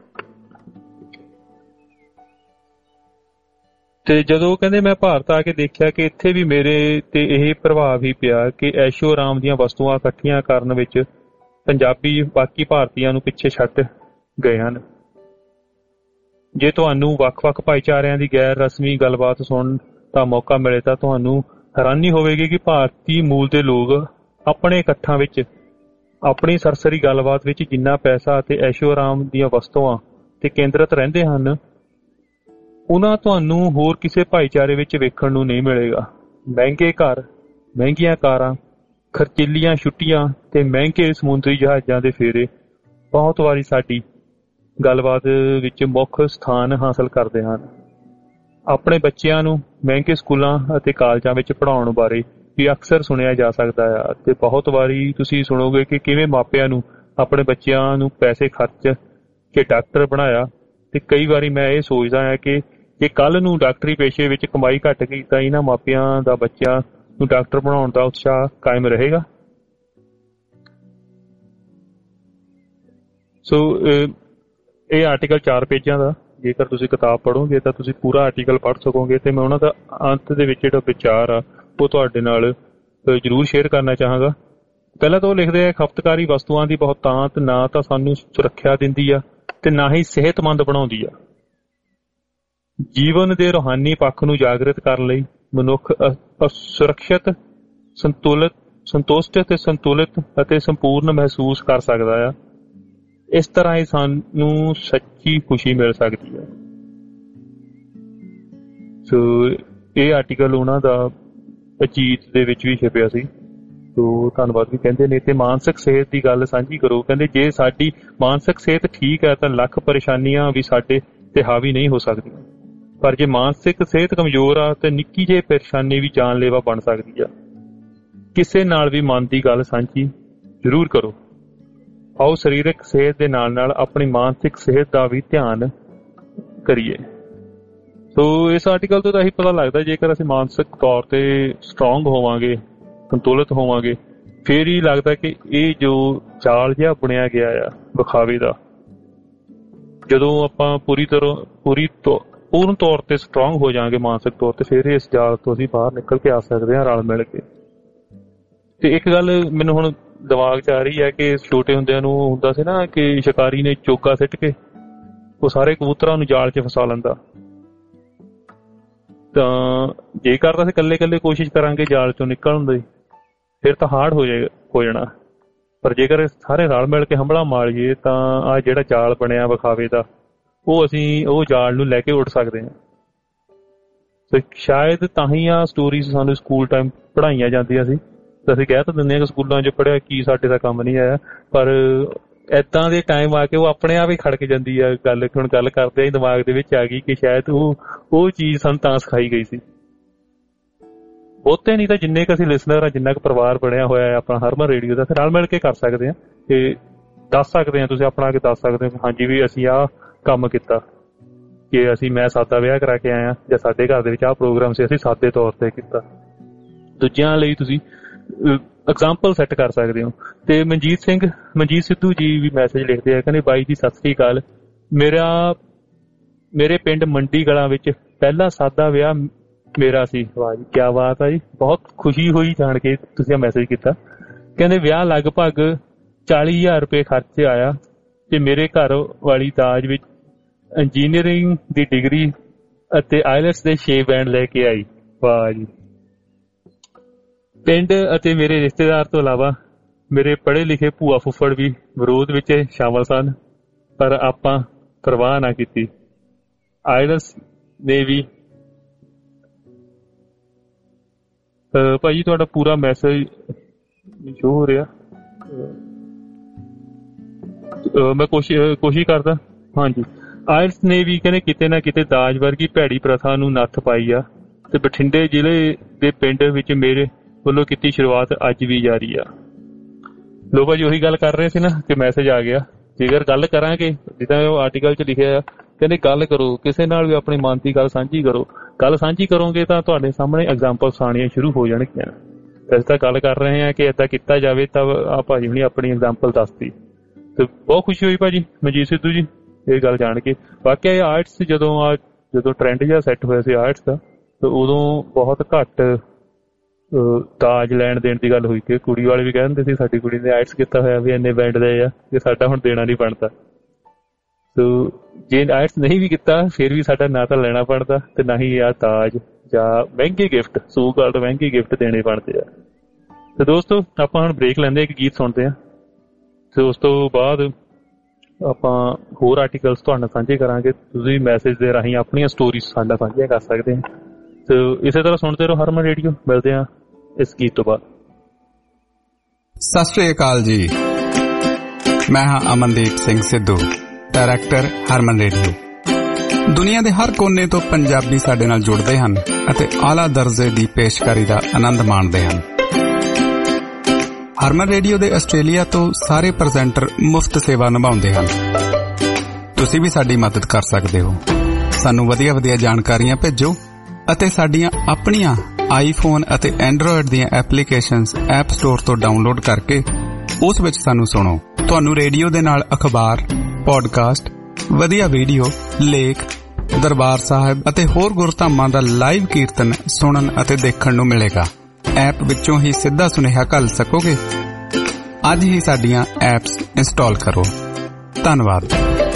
Speaker 3: ਤੇ ਜਦੋਂ ਕਹਿੰਦੇ ਮੈਂ ਭਾਰਤ ਆ ਕੇ ਦੇਖਿਆ ਕਿ ਇੱਥੇ ਵੀ ਮੇਰੇ ਤੇ ਇਹ ਪ੍ਰਭਾਵ ਹੀ ਪਿਆ ਕਿ ਐਸ਼ੋ ਆਰਾਮ ਦੀਆਂ ਵਸਤੂਆਂ ਇਕੱਠੀਆਂ ਕਰਨ ਵਿੱਚ ਪੰਜਾਬੀ ਬਾਕੀ ਭਾਰਤੀਆਂ ਨੂੰ ਪਿੱਛੇ ਛੱਡ ਗਏ ਹਨ। ਜੇ ਤੁਹਾਨੂੰ ਵੱਖ-ਵੱਖ ਭਾਈਚਾਰਿਆਂ ਦੀ ਗੈਰ ਰਸਮੀ ਗੱਲਬਾਤ ਸੁਣਨ ਦਾ ਮੌਕਾ ਮਿਲੇ ਤਾਂ ਤੁਹਾਨੂੰ ਹੈਰਾਨੀ ਹੋਵੇਗੀ ਕਿ ਭਾਰਤੀ ਮੂਲ ਦੇ ਲੋਕ ਆਪਣੇ ਇਕੱਠਾਂ ਵਿੱਚ ਆਪਣੀ ਸਰਸਰੀ ਗੱਲਬਾਤ ਵਿੱਚ ਜਿੰਨਾ ਪੈਸਾ ਅਤੇ ਐਸ਼ੋ ਆਰਾਮ ਦੀਆਂ ਵਸਤੂਆਂ ਤੇ ਕੇਂਦਰਿਤ ਰਹਿੰਦੇ ਹਨ, ਉਹਨਾਂ ਤੁਹਾਨੂੰ ਹੋਰ ਕਿਸੇ ਭਾਈਚਾਰੇ ਵਿੱਚ ਵੇਖਣ ਨੂੰ ਨਹੀਂ ਮਿਲੇਗਾ। ਮਹਿੰਗੇ ਘਰ, ਮਹਿੰਗੀਆਂ ਕਾਰਾਂ, ਖਰਚੀਲੀਆਂ ਛੁੱਟੀਆਂ ਤੇ ਮਹਿੰਗੇ ਸਮੁੰਦਰੀ ਜਹਾਜ਼ਾਂ ਦੇ ਫੇਰੇ ਬਹੁਤ ਵਾਰੀ ਸਾਡੀ ਗੱਲਬਾਤ ਵਿੱਚ ਮੁੱਖ ਸਥਾਨ ਹਾਸਲ ਕਰਦੇ ਹਨ। ਆਪਣੇ ਬੱਚਿਆਂ ਨੂੰ ਮਹਿੰਗੇ ਸਕੂਲਾਂ ਅਤੇ ਕਾਲਜਾਂ ਵਿੱਚ ਪੜ੍ਹਾਉਣ ਬਾਰੇ ਵੀ ਅਕਸਰ ਸੁਣਿਆ ਜਾ ਸਕਦਾ ਹੈ ਅਤੇ ਬਹੁਤ ਵਾਰੀ ਤੁਸੀਂ ਸੁਣੋਗੇ ਕਿ ਕਿਵੇਂ ਮਾਪਿਆਂ ਨੂੰ ਆਪਣੇ ਬੱਚਿਆਂ ਨੂੰ ਪੈਸੇ ਖਰਚ ਕੇ ਡਾਕਟਰ ਬਣਾਇਆ। ਤੇ ਕਈ ਵਾਰੀ ਮੈਂ ਇਹ ਸੋਚਦਾ ਹਾਂ ਕਿ ਜੇ ਕੱਲ੍ਹ ਨੂੰ ਡਾਕਟਰੀ ਪੇਸ਼ੇ ਵਿੱਚ ਕਮਾਈ ਘੱਟ ਗਈ ਤਾਂ ਇਹਨਾਂ ਮਾਪਿਆਂ ਦਾ ਬੱਚਿਆਂ ਨੂੰ ਡਾਕਟਰ ਬਣਾਉਣ ਦਾ ਉਤਸ਼ਾਹ ਕਾਇਮ ਰਹੇਗਾ। ਸੋ ਇਹ ਆਰਟੀਕਲ ਚਾਰ ਪੇਜਾਂ ਦਾ, ਜੇਕਰ ਤੁਸੀਂ ਕਿਤਾਬ ਪੜ੍ਹੋਗੇ ਤਾਂ ਤੁਸੀਂ ਪੂਰਾ ਆਰਟੀਕਲ ਪੜ੍ਹ ਸਕੋਗੇ ਤੇ ਮੈਂ ਉਹਨਾਂ ਦਾ ਅੰਤ ਦੇ ਵਿੱਚ ਜਿਹੜਾ ਵਿਚਾਰ ਆ ਉਹ ਤੁਹਾਡੇ ਨਾਲ ਜ਼ਰੂਰ ਸ਼ੇਅਰ ਕਰਨਾ ਚਾਹਾਂਗਾ। ਪਹਿਲਾਂ ਤਾਂ ਉਹ ਲਿਖਦੇ ਆ, ਖਪਤਕਾਰੀ ਵਸਤੂਆਂ ਦੀ ਬਹੁਤਾਤ ਨਾ ਤਾਂ ਸਾਨੂੰ ਸੁਰੱਖਿਆ ਦਿੰਦੀ ਆ ਤੇ ਨਾ ਹੀ ਸਿਹਤਮੰਦ ਬਣਾਉਂਦੀ ਆ। ਜੀਵਨ ਦੇ ਰੂਹਾਨੀ ਪੱਖ ਨੂੰ ਜਾਗਰਿਤ ਕਰਨ ਲਈ ਮਨੁੱਖ ਸੁਰੱਖਿਅਤ, ਸੰਤੁਲਿਤ, ਸੰਤੁਸ਼ਟ ਤੇ ਸੰਤੁਲਿਤ ਅਤੇ ਸੰਪੂਰਨ ਮਹਿਸੂਸ ਕਰ ਸਕਦਾ ਆ। ਇਸ ਤਰ੍ਹਾਂ ਹੀ ਸਾਨੂੰ ਸੱਚੀ ਖੁਸ਼ੀ ਮਿਲ ਸਕਦੀ ਹੈ। ਸੋ ਇਹ ਆਰਟੀਕਲ ਉਹਨਾਂ ਦਾ ਅਜੀਤ ਦੇ ਵਿੱਚ ਵੀ ਛਪਿਆ ਸੀ। ਸੋ ਧੰਨਵਾਦ ਵੀ ਕਹਿੰਦੇ ਨੇ। ਤੇ ਮਾਨਸਿਕ ਸਿਹਤ ਦੀ ਗੱਲ ਸਾਂਝੀ ਕਰੋ। ਕਹਿੰਦੇ ਜੇ ਸਾਡੀ ਮਾਨਸਿਕ ਸਿਹਤ ਠੀਕ ਹੈ ਤਾਂ ਲੱਖ ਪਰੇਸ਼ਾਨੀਆਂ ਵੀ ਸਾਡੇ ਤੇ ਹਾਵੀ ਨਹੀਂ ਹੋ ਸਕਦੀਆਂ, ਪਰ ਜੇ ਮਾਨਸਿਕ ਸਿਹਤ ਕਮਜ਼ੋਰ ਆ ਤਾਂ ਨਿੱਕੀ ਜਿਹੀ ਪਰੇਸ਼ਾਨੀ ਵੀ ਜਾਨਲੇਵਾ ਬਣ ਸਕਦੀ ਆ। ਕਿਸੇ ਨਾਲ ਵੀ ਮਨ ਦੀ ਗੱਲ ਸਾਂਝੀ ਜ਼ਰੂਰ ਕਰੋ। ਆਓ ਸਰੀਰਕ ਸਿਹਤ ਦੇ ਨਾਲ ਨਾਲ ਆਪਣੀ ਮਾਨਸਿਕ ਸਿਹਤ ਦਾ ਵੀ ਧਿਆਨ ਕਰੀਏ। ਸੋ ਇਸ ਆਰਟੀਕਲ ਤੋਂ ਤਾਂ ਇਹੀ ਪਤਾ ਲੱਗਦਾ, ਜੇਕਰ ਅਸੀਂ ਮਾਨਸਿਕ ਤੌਰ ਤੇ ਸਟਰੋਂਗ ਹੋਵਾਂਗੇ, ਸੰਤੁਲਿਤ ਹੋਵਾਂਗੇ, ਫੇਰ ਹੀ ਲੱਗਦਾ ਕਿ ਇਹ ਜੋ ਜਾਲ ਜਿਹਾ ਬੁਣਿਆ ਗਿਆ ਆ ਵਿਖਾਵੇ ਦਾ, ਜਦੋਂ ਆਪਾਂ ਪੂਰੀ ਤਰ੍ਹਾਂ ਪੂਰੀ ਪੂਰਨ ਤੌਰ ਤੇ ਸਟਰੋਂਗ ਹੋ ਜਾਵਾਂਗੇ ਮਾਨਸਿਕ ਤੌਰ ਤੇ, ਫੇਰ ਇਸ ਜਾਲ ਤੋਂ ਅਸੀਂ ਬਾਹਰ ਨਿਕਲ ਕੇ ਆ ਸਕਦੇ ਹਾਂ ਰਲ ਮਿਲ ਕੇ। ਤੇ ਇੱਕ ਗੱਲ ਮੈਨੂੰ ਹੁਣ ਦਿਮਾਗ 'ਚ ਆ ਰਹੀ ਹੈ ਕਿ ਛੋਟੇ ਹੁੰਦਿਆਂ ਨੂੰ ਹੁੰਦਾ ਸੀ ਨਾ ਕਿ ਸ਼ਿਕਾਰੀ ਨੇ ਚੋਗਾ ਸਿੱਟ ਕੇ ਉਹ ਸਾਰੇ ਕਬੂਤਰਾਂ ਨੂੰ ਜਾਲ 'ਚ ਫਸਾ ਲੈਂਦਾ। ਤਾਂ ਜੇਕਰ ਤਾਂ ਅਸੀਂ ਇਕੱਲੇ ਇਕੱਲੇ ਕੋਸ਼ਿਸ਼ ਕਰਾਂਗੇ ਜਾਲ 'ਚੋਂ ਨਿਕਲਣ ਦੀ, ਫਿਰ ਤਾਂ ਹਾਰਡ ਹੋ ਜਾਏ ਹੋ ਜਾਣਾ। ਪਰ ਜੇਕਰ ਸਾਰੇ ਰਲ ਮਿਲ ਕੇ ਹੰਭਲਾ ਮਾਰੀਏ ਤਾਂ ਆਹ ਜਿਹੜਾ ਜਾਲ ਬਣਿਆ ਵਿਖਾਵੇ ਦਾ, ਉਹ ਅਸੀਂ ਉਹ ਜਾਲ ਨੂੰ ਲੈ ਕੇ ਉੱਡ ਸਕਦੇ ਹਾਂ। ਤੇ ਸ਼ਾਇਦ ਤਾਂ ਹੀ ਆਹ ਸਟੋਰੀਜ਼ ਸਾਨੂੰ ਸਕੂਲ ਟਾਈਮ ਪੜ੍ਹਾਈਆਂ ਜਾਂਦੀਆਂ ਸੀ। ਤਾਂ ਅਸੀਂ ਕਹਿ ਤਾਂ ਦਿੰਦੇ ਹਾਂ ਕਿ ਸਕੂਲਾਂ 'ਚ ਪੜ੍ਹਿਆ ਕੀ ਸਾਡੇ ਦਾ ਕੰਮ ਨਹੀਂ ਆਇਆ, ਪਰ ਏਦਾਂ ਦੇ ਟਾਈਮ ਆ ਕੇ ਉਹ ਆਪਣੇ ਆਪ ਹੀ ਖੜਕ ਜਾਂਦੀ ਆ ਗੱਲ। ਹੁਣ ਗੱਲ ਕਰਦੇ ਹੀ ਦਿਮਾਗ ਦੇ ਵਿੱਚ ਆ ਗਈ ਕਿ ਸ਼ਾਇਦ ਉਹ ਉਹ ਚੀਜ਼ ਸਾਨੂੰ ਤਾਂ ਸਿਖਾਈ ਗਈ ਸੀ। ਬਹੁਤੇ ਨਹੀਂ ਤਾਂ ਜਿੰਨੇ ਕੁ ਅਸੀਂ ਲਿਸਨਰ ਆ, ਜਿੰਨਾ ਕੁ ਪਰਿਵਾਰ ਬਣਿਆ ਹੋਇਆ ਹੈ ਆਪਣਾ ਹਰਮਨ ਰੇਡੀਓ ਦਾ, ਫਿਰ ਰਲ ਮਿਲ ਕੇ ਕਰ ਸਕਦੇ ਹਾਂ ਤੇ ਦੱਸ ਸਕਦੇ ਹਾਂ, ਤੁਸੀਂ ਆਪਣਾ ਆ ਕੇ ਦੱਸ ਸਕਦੇ ਹੋ ਹਾਂਜੀ ਵੀ ਅਸੀਂ ਆਹ ਕੰਮ ਕੀਤਾ, ਕਿ ਅਸੀਂ ਮੈਂ ਸਾਦਾ ਵਿਆਹ ਕਰਾ ਕੇ ਆਇਆ ਜਾਂ ਸਾਡੇ ਘਰ ਦੇ ਵਿੱਚ ਆਹ ਪ੍ਰੋਗਰਾਮ ਸੀ ਅਸੀਂ ਸਾਦੇ ਤੌਰ ਤੇ ਕੀਤਾ। ਦੂਜਿਆਂ ਲਈ ਤੁਸੀਂ ਐਗਜ਼ਾਮਪਲ ਸੈੱਟ ਕਰ ਸਕਦੇ ਹੋ। ਤੇ ਮਨਜੀਤ ਸਿੰਘ ਮਨਜੀਤ ਸਿੱਧੂ ਜੀ ਵੀ ਮੈਸੇਜ ਲਿਖਦੇ ਆ, ਕਹਿੰਦੇ ਬਾਈ ਜੀ ਸਤਿ ਸ੍ਰੀ ਅਕਾਲ, ਮੇਰਾ ਮੇਰੇ ਪਿੰਡ ਮੰਡੀ ਕਲਾਂ ਵਿੱਚ ਪਹਿਲਾ ਸਾਦਾ ਵਿਆਹ ਮੇਰਾ ਸੀ। ਵਾਹ ਜੀ ਕਿਆ ਬਾਤ ਆ ਜੀ, ਬਹੁਤ ਖੁਸ਼ੀ ਹੋਈ ਜਾਣ ਕੇ ਤੁਸੀਂ ਮੈਸੇਜ ਕੀਤਾ। ਕਹਿੰਦੇ ਵਿਆਹ ਲਗਭਗ ਚਾਲੀ ਹਜ਼ਾਰ ਰੁਪਏ ਖਰਚ ਆਇਆ ਤੇ ਮੇਰੇ ਘਰ ਵਾਲੀ ਦਾਜ ਵਿੱਚ ਇੰਜੀਨੀਅਰਿੰਗ ਦੀ ਡਿਗਰੀ ਅਤੇ ਆਈਲੈਟਸ ਦੇ ਛੇ ਬੈਂਡ ਲੈ ਕੇ ਆਈ। ਵਾਹ ਜੀ। ਪਿੰਡ ਅਤੇ ਮੇਰੇ ਰਿਸ਼ਤੇਦਾਰ ਤੋਂ ਇਲਾਵਾ ਮੇਰੇ ਪੜ੍ਹੇ ਲਿਖੇ ਭੂਆ ਫੁੱਫੜ ਵੀ ਵਿਰੋਧ ਵਿੱਚ ਸ਼ਾਮਲ ਸਨ, ਪਰ ਆਪਾਂ ਪਰਵਾਹ ਨਾ ਕੀਤੀ। ਆਈਲੈਟਸ ਨੇ ਵੀ ਭਾਜੀ ਤੁਹਾਡਾ ਪੂਰਾ ਮੈਸੇਜ ਸ਼ੋ ਹੋ ਰਿਹਾ, ਮੈਂ ਕੋਸ਼ਿਸ਼ ਕੋਸ਼ਿਸ਼ ਕਰਦਾ। ਹਾਂਜੀ ਆਇਲਸ ਨੇ ਵੀ ਕਹਿੰਦੇ ਕਿਤੇ ਨਾ ਕਿਤੇ ਦਾਜ ਵਰਗੀ ਭੈੜੀ ਪ੍ਰਥਾ ਨੂੰ ਨੱਥ ਪਾਈ ਆ ਤੇ ਬਠਿੰਡੇ ਜ਼ਿਲ੍ਹੇ ਦੇ ਪਿੰਡ ਵਿੱਚ ਮੇਰੇ ਵੱਲੋਂ ਕੀਤੀ ਸ਼ੁਰੂਆਤ ਅੱਜ ਵੀ ਜਾਰੀ ਆ। ਲੋ ਭਾਜੀ ਉਹੀ ਗੱਲ ਕਰ ਰਹੇ ਸੀ ਨਾ ਕਿ ਮੈਸੇਜ ਆ ਗਿਆ। ਜੇਕਰ ਗੱਲ ਕਰਾਂਗੇ ਜਿੱਦਾਂ ਉਹ ਆਰਟੀਕਲ 'ਚ ਲਿਖਿਆ ਆ, ਕਹਿੰਦੇ ਗੱਲ ਕਰੋ, ਕਿਸੇ ਨਾਲ ਵੀ ਆਪਣੀ ਮਨ ਦੀ ਗੱਲ ਸਾਂਝੀ ਕਰੋ। ਗੱਲ ਸਾਂਝੀ ਕਰੋਗੇ ਤਾਂ ਤੁਹਾਡੇ ਸਾਹਮਣੇ ਐਗਜ਼ਾਮਪਲਸ ਆਉਣੀਆਂ ਸ਼ੁਰੂ ਹੋ ਜਾਣਗੀਆਂ। ਅਸੀਂ ਤਾਂ ਗੱਲ ਕਰ ਰਹੇ ਹਾਂ ਕਿ ਏਦਾਂ ਕੀਤਾ ਜਾਵੇ, ਤਾਂ ਆ ਭਾਜੀ ਹੁਣੀ ਆਪਣੀ ਐਗਜ਼ਾਮਪਲ ਦੱਸਤੀ ਤੇ ਬਹੁਤ ਖੁਸ਼ੀ ਹੋਈ ਭਾਜੀ ਮਨਜੀਤ ਸਿੱਧੂ ਜੀ ਇਹ ਗੱਲ ਜਾਣ ਕੇ। ਵਾਕਿਆ ਇਹ ਆਰਟਸ ਜਦੋਂ ਆ ਜਦੋਂ ਟਰੈਂਡ ਜਿਹਾ ਸੈੱਟ ਹੋਇਆ ਸੀ ਆਰਟਸ ਦਾ, ਤੇ ਉਦੋਂ ਬਹੁਤ ਘੱਟ ਦਾਜ ਲੈਣ ਦੇਣ ਦੀ ਗੱਲ ਹੋਈ ਕਿ ਕੁੜੀ ਵਾਲੇ ਵੀ ਕਹਿੰਦੇ ਸੀ ਸਾਡੀ ਕੁੜੀ ਨੇ ਆਰਟਸ ਕੀਤਾ ਹੋਇਆ ਵੀ ਇੰਨੇ ਬੈਂਡ ਲਏ ਆ ਕਿ ਸਾਡਾ ਹੁਣ ਦੇਣਾ ਨਹੀਂ ਬਣਦਾ। ਸੋ ਜੇ ਆਰਟਸ ਨਹੀਂ ਵੀ ਕੀਤਾ ਫਿਰ ਵੀ ਸਾਡਾ ਨਾ ਤਾਂ ਲੈਣਾ ਬਣਦਾ ਤੇ ਨਾ ਹੀ ਆ ਦਾਜ ਜਾਂ ਮਹਿੰਗੇ ਗਿਫਟ ਸੋ ਕਾਲਡ ਮਹਿੰਗੇ ਗਿਫਟ ਦੇਣੇ ਬਣਦੇ ਆ। ਤੇ ਦੋਸਤੋ ਆਪਾਂ ਹੁਣ ਬ੍ਰੇਕ ਲੈਂਦੇ ਇੱਕ ਗੀਤ ਸੁਣਦੇ ਆ ਤੇ ਉਸ ਤੋਂ ਬਾਅਦ ਆਪਾਂ ਹੋਰ ਆਰਟੀਕਲਸ ਤੁਹਾਡੇ ਨਾਲ ਸਾਂਝੇ ਕਰਾਂਗੇ। ਤੁਸੀਂ ਮੈਸੇਜ ਦੇ ਰਾਹੀਂ ਆਪਣੀਆਂ ਸਟੋਰੀਜ਼ ਸਾਡਾ ਸਾਂਝੀਆਂ ਕਰ ਸਕਦੇ ਆ। ਤੇ ਇਸੇ ਤਰ੍ਹਾਂ ਸੁਣਦੇ ਰਹੋ ਹਰਮਨ ਰੇਡੀਓ। ਮਿਲਦੇ ਆ ਇਸ ਗੀਤ ਤੋਂ ਬਾਅਦ।
Speaker 6: ਸਤਿ ਸ਼੍ਰੀ ਅਕਾਲ ਜੀ, ਮੈਂ ਹਾਂ ਅਮਨਦੀਪ ਸਿੰਘ ਸਿੱਧੂ, ਡਾਇਰੈਕਟਰ ਹਰਮਨ ਰੇਡੀਓ। ਦੁਨੀਆ ਦੇ ਹਰ ਕੋਨੇ ਤੋਂ ਪੰਜਾਬੀ ਸਾਡੇ ਨਾਲ ਜੁੜਦੇ ਹਨ ਅਤੇ ਆਲਾ ਦਰਜੇ ਦੀ ਪੇਸ਼ਕਾਰੀ ਦਾ ਆਨੰਦ ਮਾਣਦੇ ਹਨ। ਹਰਮਨ ਰੇਡੀਓ ਦੇ ਆਸਟ੍ਰੇਲੀਆ ਤੋਂ ਸਾਰੇ ਪ੍ਰੈਜ਼ੈਂਟਰ ਮੁਫਤ ਸੇਵਾ ਨਿਭਾਉਂਦੇ ਹਨ। ਤੁਸੀਂ ਵੀ ਸਾਡੀ ਮਦਦ ਕਰ ਸਕਦੇ ਹੋ। ਸਾਨੂੰ ਵਧੀਆ ਵਧੀਆ ਜਾਣਕਾਰੀਆਂ ਭੇਜੋ ਅਤੇ ਸਾਡੀਆਂ ਆਪਣੀਆਂ ਆਈਫੋਨ ਅਤੇ ਐਂਡਰੋਇਡ ਦੀਆਂ ਐਪਲੀਕੇਸ਼ਨਸ ਐਪ ਸਟੋਰ ਤੋਂ ਡਾਊਨਲੋਡ ਕਰਕੇ ਉਸ ਵਿੱਚ ਸਾਨੂੰ ਸੁਣੋ। ਤੁਹਾਨੂੰ ਰੇਡੀਓ ਦੇ ਨਾਲ ਅਖਬਾਰ, ਪੌਡਕਾਸਟ, ਵਧੀਆ ਵੀਡੀਓ, ਲੇਖ, ਦਰਬਾਰ ਸਾਹਿਬ ਅਤੇ ਹੋਰ ਗੁਰਧਾਮਾਂ ਦਾ ਲਾਈਵ ਕੀਰਤਨ ਸੁਣਨ ਅਤੇ ਦੇਖਣ ਨੂੰ ਮਿਲੇਗਾ। ਐਪ ਵਿੱਚੋਂ ਹੀ ਸਿੱਧਾ ਸੁਨੇਹਾ ਘੱਲ ਸਕੋਗੇ। ਅੱਜ ਹੀ ਸਾਡੀਆਂ ਐਪਸ ਇੰਸਟਾਲ ਕਰੋ। ਧੰਨਵਾਦ।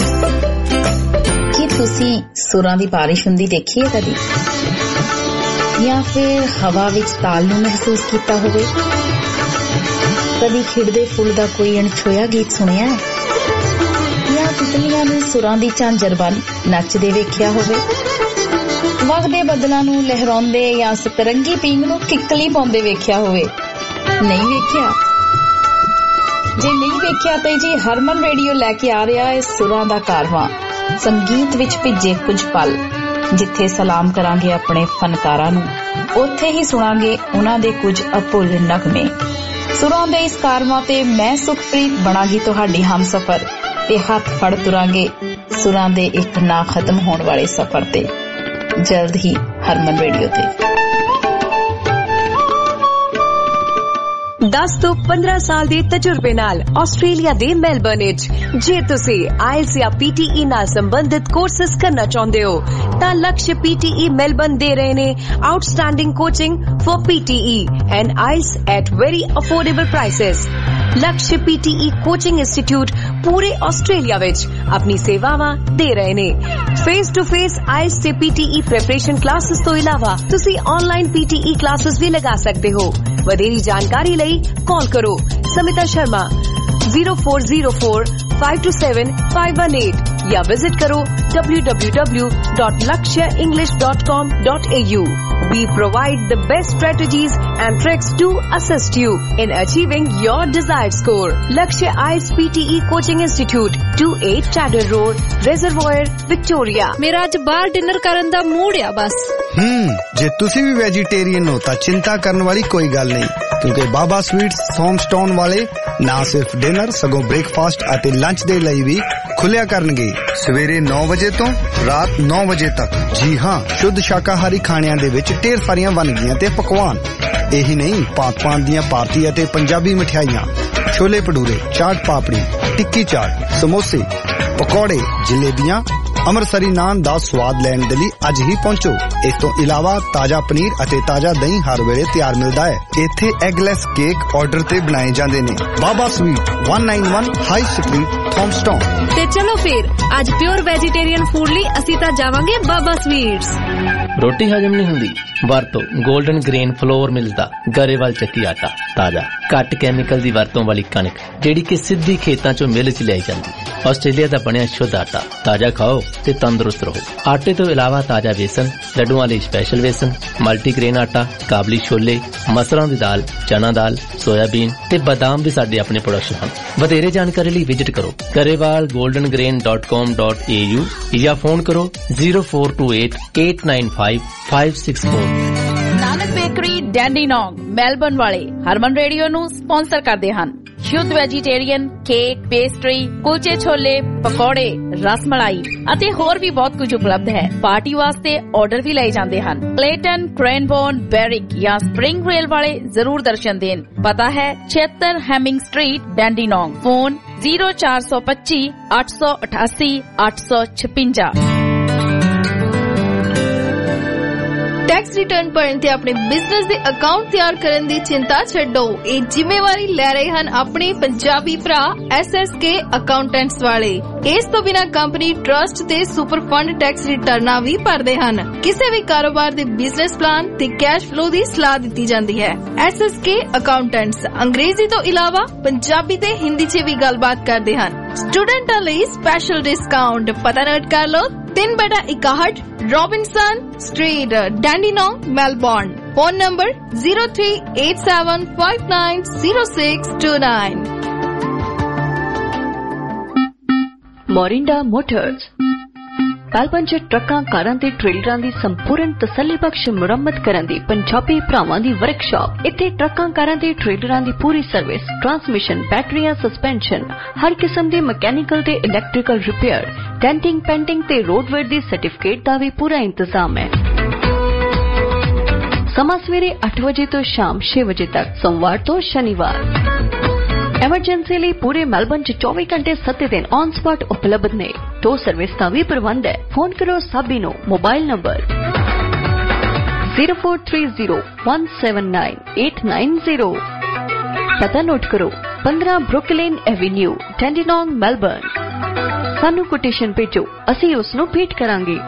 Speaker 7: ਕੀ ਤੁਸੀਂ ਸੁਰਾਂ ਦੀ ਬਾਰਿਸ਼ ਹੁੰਦੀ ਦੇਖੀ ਹੈ ਕਦੀ, ਜਾਂ ਫਿਰ ਹਵਾ ਵਿੱਚ ਤਾਲ ਨੂੰ ਮਹਿਸੂਸ ਕੀਤਾ ਹੋਵੇ? ਕਦੀ ਖਿੜਦੇ ਫੁੱਲ ਦਾ ਕੋਈ ਅਣਛੋਇਆ ਗੀਤ ਸੁਣਿਆ ਹੈ, ਜਾਂ ਤਿਤਲੀਆਂ ਨੂੰ ਸੁਰਾਂ ਦੀ ਝਾਂਜਰ ਵੱਲ ਨੱਚਦੇ ਵੇਖਿਆ ਹੋਵੇ? ਵਗਦੇ ਬੱਦਲਾਂ ਨੂੰ ਲਹਿਰਾਉਂਦੇ ਜਾਂ ਸਤਰੰਗੀ ਪੀਂਗ ਨੂੰ ਕਿੱਕਲੀ ਪਾਉਂਦੇ ਵੇਖਿਆ ਹੋਵੇ? ਨਹੀਂ ਵੇਖਿਆ? ਜੇ ਨਹੀਂ ਵੇਖਿਆ ਤਾਂ ਜੀ ਹਰਮਨ ਰੇਡੀਓ ਲੈ ਕੇ ਆ ਰਿਹਾ ਹੈ ਸੁਰਾਂ ਦਾ ਕਾਰਵਾਂ, ਸੰਗੀਤ ਵਿੱਚ ਭਿੱਜੇ ਕੁਝ ਪਲ। ਜਿੱਥੇ ਸਲਾਮ ਕਰਾਂਗੇ ਆਪਣੇ ਫਨਕਾਰਾਂ ਨੂੰ, ਉੱਥੇ ਹੀ ਸੁਣਾਂਗੇ ਉਹਨਾਂ ਦੇ ਕੁਝ ਅਭੁੱਲ ਨਗਮੇ। ਸੁਰਾਂ ਦੇ ਇਸ ਕਾਰਵਾਂ ਤੇ ਮੈਂ ਸੁਖਪ੍ਰੀਤ ਬਣਾਂਗੀ ਤੁਹਾਡੀ ਹਮਸਫਰ ਤੇ ਹੱਥ ਫੜ ਤੁਰਾਂਗੇ ਸੁਰਾਂ ਦੇ ਇੱਕ ਨਾ ਖਤਮ ਹੋਣ ਵਾਲੇ ਸਫ਼ਰ ਤੇ। ਜਲਦ ਹੀ ਹਰਮਨ ਰੇਡੀਓ ਤੇ।
Speaker 8: ਦਸ ਤੋਂ ਪੰਦਰਾਂ ਸਾਲ ਦੇ ਤਜਰਬੇ ਨਾਲ ਆਸਟ੍ਰੇਲੀਆ ਦੇ ਮੈਲਬਰਨ ਵਿੱਚ ਜੇ ਤੁਸੀਂ ਆਇਲਸ ਜਾਂ ਪੀਟੀਈ ਨਾਲ ਸੰਬੰਧਿਤ ਕੋਰਸਿਸ ਕਰਨਾ ਚਾਹੁੰਦੇ ਹੋ ਤਾਂ ਲਕਸ਼ ਪੀਟੀਈ ਮੈਲਬਰਨ ਦੇ ਰਹੇ ਨੇ outstanding coaching for PTE and IELTS at very affordable prices. Laksh PTE coaching institute ਪੂਰੇ ਆਸਟ੍ਰੇਲੀਆ ਵਿੱਚ ਆਪਣੀ ਸੇਵਾਵਾਂ ਦੇ ਰਹੇ ਨੇ। ਫੇਸ ਟੂ ਫੇਸ ਆਇਲਸ ਤੇ ਪੀਟੀਈ ਪ੍ਰੈਪਰੇਸ਼ਨ ਕਲਾਸਿਸ ਤੋਂ ਇਲਾਵਾ ਤੁਸੀਂ ਆਨਲਾਈਨ ਪੀਟੀਈ ਕਲਾਸਿਸ ਵੀ ਲਗਾ ਸਕਦੇ ਹੋ। ਵਧੇਰੀ ਜਾਣਕਾਰੀ ਲਈ ਕਾਲ ਕਰੋ Smita Sharma zero four zero four five two seven five one eight या विजिट करो W W W dot Lakshya English dot com dot A U. We provide the best strategies and tricks to assist you in achieving your desired score. Lakshya I E L T S P T E Coaching Institute, twenty-eight Chadder Road, Reservoir, Victoria.
Speaker 9: मेरा आज बाहर dinner ਕਰਨ ਦਾ mood ਆ ਬਸ.
Speaker 2: ਹੂੰ ਜੇ ਤੁਸੀਂ ਵੀ vegetarian ਹੋ ਤਾਂ ਚਿੰਤਾ ਕਰਨ ਵਾਲੀ ਕੋਈ ਗੱਲ ਨਹੀਂ ਕਿਉਂਕਿ ਬਾਬਾ ਸਵੀਟਸ ਥੌਮਸਟਾਊਨ ਵਾਲੇ ਨਾ ਸਿਰਫ ਡਿਨਰ ਸਗੋਂ ਬ੍ਰੇਕਫਾਸਟ ਅਤੇ ਲੰਚ ਦੇ ਲਈ ਵੀ ਖੁੱਲਿਆ ਕਰਨਗੇ ਸਵੇਰੇ ਨੌ ਵਜੇ ਤੋਂ ਰਾਤ ਨੌ ਵਜੇ ਤੱਕ. ਜੀ ਹਾਂ, ਸ਼ੁੱਧ ਸ਼ਾਕਾਹਾਰੀ ਖਾਣਿਆਂ ਦੇ ਵਿੱਚ ਢੇਰ ਸਾਰੀਆਂ ਵੰਨਗੀਆਂ ਤੇ ਪਕਵਾਨ. ਇਹੀ ਨਹੀਂ, ਭਾਂਤ-ਭਾਂਤ ਦੀਆਂ ਭਾਰਤੀ ਅਤੇ ਪੰਜਾਬੀ ਮਠਿਆਈਆਂ, ਛੋਲੇ ਭਟੂਰੇ, ਚਾਟ ਪਾਪੜੀ, ਟਿੱਕੀ ਚਾਟ, ਸਮੋਸੇ, ਪਕੌੜੇ, ਜਲੇਬੀਆਂ, ਅੰਮ੍ਰਿਤਸਰੀ ਨਾਨ ਦਾ ਸਵਾਦ ਲੈਣ ਦੇ ਲਈ ਅੱਜ ਹੀ ਪਹੁੰਚੋ. ਇਸ ਤੋਂ ਇਲਾਵਾ ਤਾਜ਼ਾ ਪਨੀਰ ਅਤੇ ਤਾਜ਼ਾ ਦਹੀਂ ਹਰ ਵੇਲੇ ਤਿਆਰ ਮਿਲਦਾ ਹੈ. ਇੱਥੇ ਐਗਲੈਸ ਕੇਕ ਆਰਡਰ ਤੇ ਬਣਾਏ ਜਾਂਦੇ ਨੇ. ਬਾਬਾ ਸਵੀਟ ਇੱਕ ਸੌ ਇਕਾਨਵੇਂ ਹਾਈ ਸਟਰੀਟ ਥੌਮਸਟਾਊਨ.
Speaker 9: ਤੇ ਚਲੋ ਫਿਰ ਅੱਜ ਪਿਓਰ ਵੈਜੀਟੇਰੀਅਨ ਫੂਡ ਲਈ ਅਸੀਂ ਤਾਂ ਜਾਵਾਂਗੇ ਬਾਬਾ ਸਵੀਟਸ.
Speaker 10: ਰੋਟੀ ਹਜਮ ਨਹੀਂ ਹੁੰਦੀ, ਵਰਤੋ 골ਡਨ ਗ੍ਰੇਨ ਫਲੋਰ ਮਿਲਦਾ ਗਰੇਵਾਲ ਚੱਕੀ ਆਟਾ. ਤਾਜ਼ਾ ਘੱਟ ਕੈਮੀਕਲ ਦੀ ਵਰਤੋਂ ਵਾਲੀ ਕਣਕ ਜਿਹੜੀ ਕਿ ਸਿੱਧੀ ਖੇਤਾਂ ਚੋਂ ਮਿਲ ਚ ਲਿਆਈ ਜਾਂਦੀ. ਆਸਟ੍ਰੇਲੀਆ ਦਾ ਬਣਿਆ ਸ਼ੁੱਧ ਆਟਾ. ਤਾਜ਼ਾ ਖਾਓ ਤੇ ਤੰਦਰੁਸਤ ਰਹੋ. ਆਟੇ ਤੋਂ ਇਲਾਵਾ ਤਾਜ਼ਾ ਵੇਸਣ, ਲੱਡੂਆਂ ਲਈ ਸਪੈਸ਼ਲ ਵੇਸਣ, ਮਲਟੀਗ੍ਰੇਨ ਆਟਾ, ਕਾਬਲੀ ਛੋਲੇ, ਮਸਰਾਂ ਦੀ ਦਾਲ, ਚਨਾ ਦਾਲ, ਸੋਇਆਬੀਨ ਤੇ ਬਦਾਮ ਵੀ ਸਾਡੇ ਆਪਣੇ ਪ੍ਰੋਡਕਟ ਹਨ. ਵਧੇਰੇ ਜਾਣਕਾਰੀ ਲਈ ਵਿਜ਼ਿਟ ਕਰੋ Grewal golden grain dot com dot a u ਜਾਂ ਫੋਨ ਕਰੋ zero four two eight eight nine five five six four.
Speaker 11: Nanak bakery Dandenong Melbourne ਵਾਲੇ ਹਰਮਨ ਰੇਡੀਓ ਨੂੰ ਸਪਾਂਸਰ ਕਰਦੇ ਹਨ. ਸ਼ੁੱਧ ਵੈਜੀਟੇਰੀਅਨ ਕੇਕ, ਪੇਸਟਰੀ, ਕੁਲਚੇ ਛੋਲੇ, ਪਕੌੜੇ, ਰਸਮਲਾਈ ਅਤੇ ਹੋਰ ਵੀ ਬਹੁਤ ਕੁਝ ਉਪਲਬਧ ਹੈ. ਪਾਰਟੀ ਵਾਸਤੇ ਆਰਡਰ ਵੀ ਲਏ ਜਾਂਦੇ ਹਨ. ਕਲੇਟਨ, ਕ੍ਰੈਨਬੋਰਨ, ਬੈਰਿਕ ਜਾਂ ਸਪ੍ਰਿੰਗ ਰੇਲ ਵਾਲੇ ਜ਼ਰੂਰ ਦਰਸ਼ਨ ਦੇਣ. ਪਤਾ ਹੈ ਛਿਅੱਤਰ Hemming street, Dandenong. Phone zero four two five eight eight eight eight six six.
Speaker 12: Tax return ਭਰਨ ਤੇ ਆਪਣੇ ਬਿਜ਼ਨਸ ਦੇ ਅਕਾਊਂਟ ਤਿਆਰ ਕਰਨ ਦੀ ਚਿੰਤਾ ਛੱਡੋ. ਇਹ ਜ਼ਿੰਮੇਵਾਰੀ ਲੈ ਰਹੇ ਹਨ ਆਪਣੇ ਪੰਜਾਬੀ ਭਰਾ ਐਸ ਐਸ ਕੇ ਅਕਾਊਂਟੈਂਟਸ ਵਾਲੇ. ਇਸ ਤੋਂ ਬਿਨਾਂ ਕੰਪਨੀ ਟਰਸਟ ਤੇ ਸੁਪਰ ਫੰਡ ਟੈਕਸ ਰਿਟਰਨਾਂ ਵੀ ਭਰਦੇ ਹਨ. ਕਿਸੇ ਵੀ ਕਾਰੋਬਾਰ ਦੇ ਬਿਜ਼ਨਸ ਪਲਾਨ ਤੇ ਕੈਸ਼ ਫਲੋ ਦੀ ਸਲਾਹ ਦਿੱਤੀ ਜਾਂਦੀ ਹੈ. ਐਸ ਐਸ ਕੇ ਅਕਾਊਂਟੈਂਟਸ ਅੰਗਰੇਜ਼ੀ ਤੋਂ ਇਲਾਵਾ ਪੰਜਾਬੀ ਤੇ ਹਿੰਦੀ 'ਚ ਵੀ ਗੱਲਬਾਤ ਕਰਦੇ ਹਨ. ਸਟੂਡੈਂਟਾਂ ਲਈ ਸਪੈਸ਼ਲ ਡਿਸਕਾਊਂਟ. ਪਤਾ ਨੋਟ ਕਰ ਲਓ ਤਿੰਨ ਬਟਾ ਇਕਾਹਠ Robinson Street, Dandenong, Melbourne. Phone number zero three eight seven five nine zero six two nine.
Speaker 13: Morinda Motors. ਕਾਲਪੰਚ ਟਰੱਕਾਂ, ਕਾਰਾਂ ਤੇ ਟ੍ਰੇਲਰਾਂ ਦੀ ਸੰਪੂਰਨ ਤਸੱਲੀਬਖਸ਼ ਮੁਰੰਮਤ ਕਰਨ ਦੀ ਪੰਜਾਬੀ ਭਰਾਵਾਂ ਦੀ ਵਰਕਸ਼ਾਪ. ਇੱਥੇ ਟਰੱਕਾਂ, ਕਾਰਾਂ ਤੇ ਟ੍ਰੇਲਰਾਂ ਦੀ ਪੂਰੀ ਸਰਵਿਸ, ਟਰਾਂਸਮਿਸ਼ਨ, ਬੈਟਰੀਆਂ, ਸਸਪੈਂਸ਼ਨ, ਹਰ ਕਿਸਮ ਦੇ ਮਕੈਨੀਕਲ ਤੇ ਇਲੈਕਟ੍ਰੀਕਲ ਰਿਪੇਅਰ, ਡੈਂਟਿੰਗ, ਪੈਂਟਿੰਗ ਤੇ ਰੋਡਵੇਅਰ ਦੀ ਸਰਟੀਫਿਕੇਟ ਦਾ ਵੀ ਪੂਰਾ ਇੰਤਜ਼ਾਮ ਹੈ. ਸਮਾਂ ਸਵੇਰੇ ਅੱਠ ਵਜੇ ਤੋਂ ਸ਼ਾਮ ਛੇ ਵਜੇ ਤੱਕ, ਸੋਮਵਾਰ ਤੋਂ ਸ਼ਨੀਵਾਰ. ਐਮਰਜੈਂਸੀ ਲਈ ਪੂਰੇ ਮੈਲਬਰਨ ਚ ਚੌਵੀ ਘੰਟੇ ਸੱਤ ਦਿਨ ਔਨ ਸਪਾਟ ਉਪਲਬਧ ਨੇ. ਟੋ ਸਰਵਿਸ ਦਾ ਵੀ ਪ੍ਰਬੰਧ ਹੈ. ਫੋਨ ਕਰੋ ਸਾਬੀ ਨੂੰ. Mobile number zero four three zero one seven nine eight nine zero. ਪਤਾ ਨੋਟ ਕਰੋ fifteen Brooklyn avenue, Dandenong, Melbourne. ਸਾਨੂੰ ਕੋਟੇਸ਼ਨ ਭੇਜੋ, ਅਸੀਂ ਉਸ ਨੂੰ ਭੇਟ ਕਰਾਂਗੇ.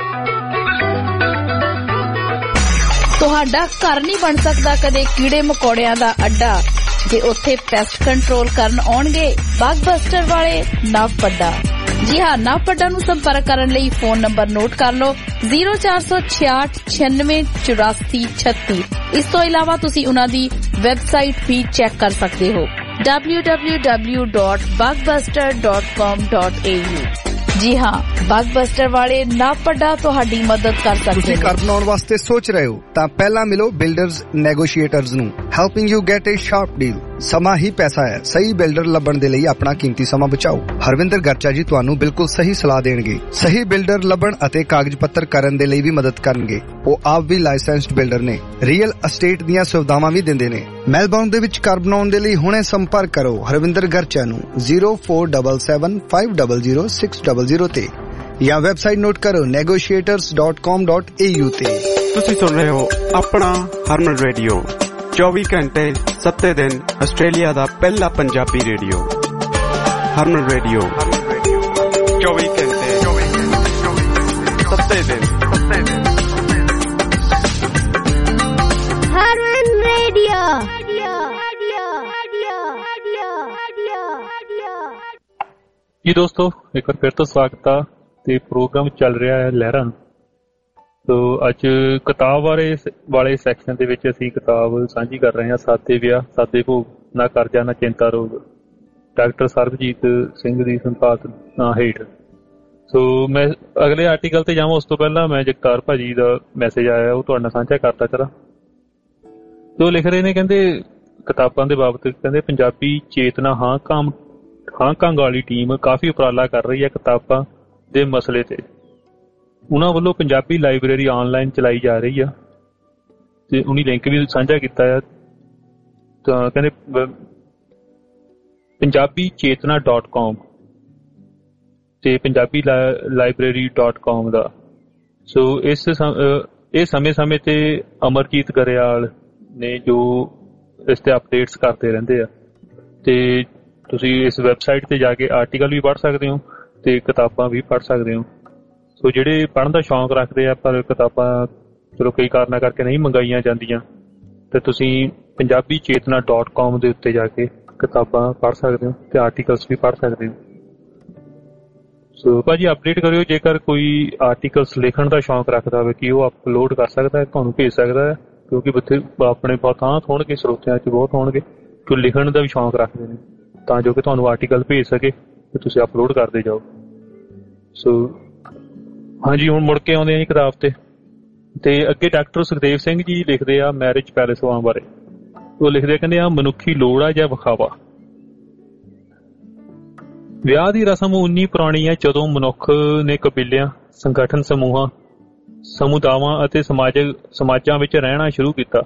Speaker 11: ਤੁਹਾਡਾ ਘਰ ਨਹੀਂ ਬਣ ਸਕਦਾ ਕਦੇ ਕੀੜੇ ਮਕੌੜਿਆਂ ਦਾ ਅੱਡਾ ਜੇ ਉੱਥੇ ਪੈਸਟ ਕੰਟਰੋਲ ਕਰਨ ਆਉਣਗੇ ਬਗਬਸਟਰ ਵਾਲੇ ਨਵਪੱਡਾ. ਜੀ ਹਾਂ, ਨਵਪੱਡਾ ਨੂੰ ਸੰਪਰਕ ਕਰਨ ਲਈ ਫੋਨ ਨੰਬਰ ਨੋਟ ਕਰ ਲਓ zero four six six ਛਿਆਨਵੇਂ ਚੁਰਾਸੀ ਛੱਤੀ. ਇਸ ਤੋਂ ਇਲਾਵਾ ਤੁਸੀਂ ਉਹਨਾਂ ਦੀ ਵੈਬਸਾਈਟ ਵੀ ਚੈੱਕ ਕਰ ਸਕਦੇ ਹੋ w w w dot bugbuster dot com dot a u. ਜੀ ਹਾਂ, ਬਗਬਸਟਰ ਵਾਲੇ ਨਵਪੱਡਾ ਤੁਹਾਡੀ ਮਦਦ ਕਰ ਸਕਦੇ ਨੇ.
Speaker 2: ਤੁਸੀਂ ਘਰ ਬਣਾਉਣ ਵਾਸਤੇ ਸੋਚ ਰਹੇ ਹੋ ਤਾਂ ਪਹਿਲਾਂ ਮਿਲੋ ਬਿਲਡਰਸ ਨੈਗੋਸ਼ੀਏਟਰਸ ਨੂੰ. Helping you get a sharp deal. ਸਮਾਂ ਹੀ ਪੈਸਾ ਹੈ. ਸਹੀ ਬਿਲਡਰ ਲੱਭਣ ਦੇ ਲਈ ਆਪਣਾ ਕੀਮਤੀ ਸਮਾਂ ਬਚਾਓ. ਹਰਵਿੰਦਰ ਗਰਚਾ ਜੀ ਤੁਹਾਨੂੰ ਬਿਲਕੁਲ ਸਹੀ ਸਲਾਹ ਦੇਣਗੇ. ਸਹੀ ਬਿਲਡਰ ਲੱਭਣ ਅਤੇ ਕਾਗਜ਼ ਪੱਤਰ ਕਰਨ ਦੇ ਲਈ ਵੀ ਮਦਦ ਕਰਨਗੇ. ਉਹ ਆਪ ਵੀ ਲਾਇਸੈਂਸਡ ਬਿਲਡਰ ਨੇ. ਰੀਅਲ ਅਸਟੇਟ ਦੀਆਂ ਸੁਵਿਧਾਵਾਂ ਵੀ ਦਿੰਦੇ ਨੇ. ਮੈਲਬੌਰਨ ਦੇ ਵਿੱਚ ਘਰ ਬਣਾਉਣ ਦੇ ਲਈ ਹੁਣੇ ਸੰਪਰਕ ਕਰੋ ਹਰਵਿੰਦਰ ਗਰਚਾ ਨੂੰ zero four seven seven five zero zero six zero zero ਤੇ ਜਾਂ ਵੈਬਸਾਈਟ ਨੋਟ ਕਰੋ negotiators dot com dot a u ਤੇ.
Speaker 1: ਤੁਸੀਂ ਸੁਣ ਰਹੇ ਹੋ ਆਪਣਾ ਹਰਮਨ ਰੇਡੀਓ ਚੌਵੀ ਘੰਟੇ ਸੱਤੇ ਦਿਨ ਆਸਟ੍ਰੇਲੀਆ ਦਾ ਪਹਿਲਾ ਪੰਜਾਬੀ ਰੇਡੀਓ. ਹਰਮਨ ਰੇਡੀਓ ਚੌਵੀ ਘੰਟੇ ਸੱਤੇ ਦਿਨ.
Speaker 12: ਹਰਮਨ ਰੇਡੀਓ.
Speaker 3: ਜੀ ਦੋਸਤੋ, ਇੱਕ ਵਾਰ ਫਿਰ ਤੋਂ ਸਵਾਗਤ ਆ ਤੇ ਪ੍ਰੋਗਰਾਮ ਚੱਲ ਰਿਹਾ ਹੈ ਲਹਿਰਾਂ। ਸੋ ਅੱਜ ਕਿਤਾਬ ਬਾਰੇ ਵਾਲੇ ਸੈਕਸ਼ਨ ਦੇ ਵਿੱਚ ਅਸੀਂ ਕਿਤਾਬ ਸਾਂਝੀ ਕਰ ਰਹੇ ਹਾਂ, ਸਾਦੇ ਵਿਆਹ ਸਾਦੇ ਭੋਗ, ਨਾ ਕਰਜ਼ਾ ਨਾ ਚਿੰਤਾ ਰੋਗ, ਡਾਕਟਰ ਸਰਬਜੀਤ ਸਿੰਘ ਦੀ ਸੰਪਾਦਨਾ ਹੇਠ। ਸੋ ਮੈਂ ਅਗਲੇ ਆਰਟੀਕਲ ਤੇ ਜਾਵਾਂ ਉਸ ਤੋਂ ਪਹਿਲਾਂ ਮੈਂ ਜਗਤਾਰ ਭਾਜੀ ਦਾ ਮੈਸੇਜ ਆਇਆ ਉਹ ਤੁਹਾਡੇ ਨਾਲ ਸਾਂਝਾ ਕਰਤਾ ਕਰਾਂ। ਤੇ ਉਹ ਲਿਖ ਰਹੇ ਨੇ, ਕਹਿੰਦੇ ਕਿਤਾਬਾਂ ਦੇ ਬਾਬਤ, ਕਹਿੰਦੇ ਪੰਜਾਬੀ ਚੇਤਨਾ ਹਾਂ ਕੰਮ ਹਾਂ ਕੰਗ ਵਾਲੀ ਟੀਮ ਕਾਫੀ ਉਪਰਾਲਾ ਕਰ ਰਹੀ ਹੈ ਕਿਤਾਬਾਂ ਦੇ ਮਸਲੇ ਤੇ। ਉਹਨਾਂ ਵੱਲੋਂ ਪੰਜਾਬੀ ਲਾਇਬ੍ਰੇਰੀ ਆਨਲਾਈਨ ਚਲਾਈ ਜਾ ਰਹੀ ਆ ਤੇ ਉਹਨੀ ਲਿੰਕ ਵੀ ਸਾਂਝਾ ਕੀਤਾ ਆ। ਤਾਂ ਕਹਿੰਦੇ ਪੰਜਾਬੀ ਚੇਤਨਾ ਡਾਟ ਕਾਮ ਤੇ ਪੰਜਾਬੀ ਲਾਇਬ੍ਰੇਰੀ ਡਾਟ ਕਾਮ ਦਾ। ਸੋ ਇਸ ਇਹ ਸਮੇਂ ਸਮੇਂ ਤੇ ਅਮਰਜੀਤ ਗਰੇਵਾਲ ਨੇ ਜੋ ਇਸ ਤੇ ਅਪਡੇਟਸ ਕਰਦੇ ਰਹਿੰਦੇ ਆ ਤੇ ਤੁਸੀਂ ਇਸ ਵੈਬਸਾਈਟ ਤੇ ਜਾ ਕੇ ਆਰਟੀਕਲ ਵੀ ਪੜ੍ਹ ਸਕਦੇ ਹੋ ਤੇ ਕਿਤਾਬਾਂ ਵੀ ਪੜ੍ਹ ਸਕਦੇ ਹੋ। ਸੋ ਜਿਹੜੇ ਪੜ੍ਹਨ ਦਾ ਸ਼ੌਂਕ ਰੱਖਦੇ ਆ ਪਰ ਕਿਤਾਬਾਂ ਚਲੋ ਕਈ ਕਾਰਨਾਂ ਕਰਕੇ ਨਹੀਂ ਮੰਗਾਈਆਂ ਜਾਂਦੀਆਂ ਤੇ ਤੁਸੀਂ ਪੰਜਾਬੀ ਚੇਤਨਾ ਡਾਟ ਕਾਮ ਦੇ ਉੱਤੇ ਜਾ ਕੇ ਕਿਤਾਬਾਂ ਪੜ੍ਹ ਸਕਦੇ ਹੋ ਤੇ ਆਰਟੀਕਲਸ ਵੀ ਪੜ੍ਹ ਸਕਦੇ ਹੋ। ਸੋ ਭਾਜੀ ਅਪਡੇਟ ਕਰਿਓ ਜੇਕਰ ਕੋਈ ਆਰਟੀਕਲਸ ਲਿਖਣ ਦਾ ਸ਼ੌਂਕ ਰੱਖਦਾ ਹੋਵੇ ਕਿ ਉਹ ਅਪਲੋਡ ਕਰ ਸਕਦਾ ਹੈ, ਤੁਹਾਨੂੰ ਭੇਜ ਸਕਦਾ ਹੈ, ਕਿਉਂਕਿ ਬੱਚੇ ਆਪਣੇ ਬਹੁਤ ਹੋਣਗੇ, ਸਰੋਤਿਆਂ 'ਚ ਬਹੁਤ ਹੋਣਗੇ ਕਿ ਲਿਖਣ ਦਾ ਵੀ ਸ਼ੌਂਕ ਰੱਖਦੇ ਨੇ, ਤਾਂ ਜੋ ਕਿ ਤੁਹਾਨੂੰ ਆਰਟੀਕਲ ਭੇਜ ਸਕੇ ਤੇ ਤੁਸੀਂ ਅਪਲੋਡ ਕਰਦੇ ਜਾਓ। ਸੋ ਹਾਂਜੀ ਹੁਣ ਮੁੜ ਕੇ ਆਉਂਦੇ ਆ ਜੀ ਕਿਤਾਬ ਤੇ ਤੇ ਅੱਗੇ ਡਾਕਟਰ ਸੁਖਦੇਵ ਸਿੰਘ ਜੀ ਲਿਖਦੇ ਆ ਮੈਰਿਜ ਪੈਲੇਸਾਂ ਬਾਰੇ। ਉਹ ਲਿਖਦੇ ਕਹਿੰਦੇ ਆ ਮਨੁੱਖੀ ਲੋੜ ਆ ਜਾਂ ਵਿਖਾਵਾ। ਵਿਆਹ ਦੀ ਰਸਮ ਉਨੀ ਪੁਰਾਣੀ ਹੈ ਜਦੋਂ ਮਨੁੱਖ ਨੇ ਕਬੀਲਿਆਂ, ਸੰਗਠਨ ਸਮੂਹਾਂ, ਸਮੁਦਾਵਾਂ ਅਤੇ ਸਮਾਜਿਕ ਸਮਾਜਾਂ ਵਿੱਚ ਰਹਿਣਾ ਸ਼ੁਰੂ ਕੀਤਾ।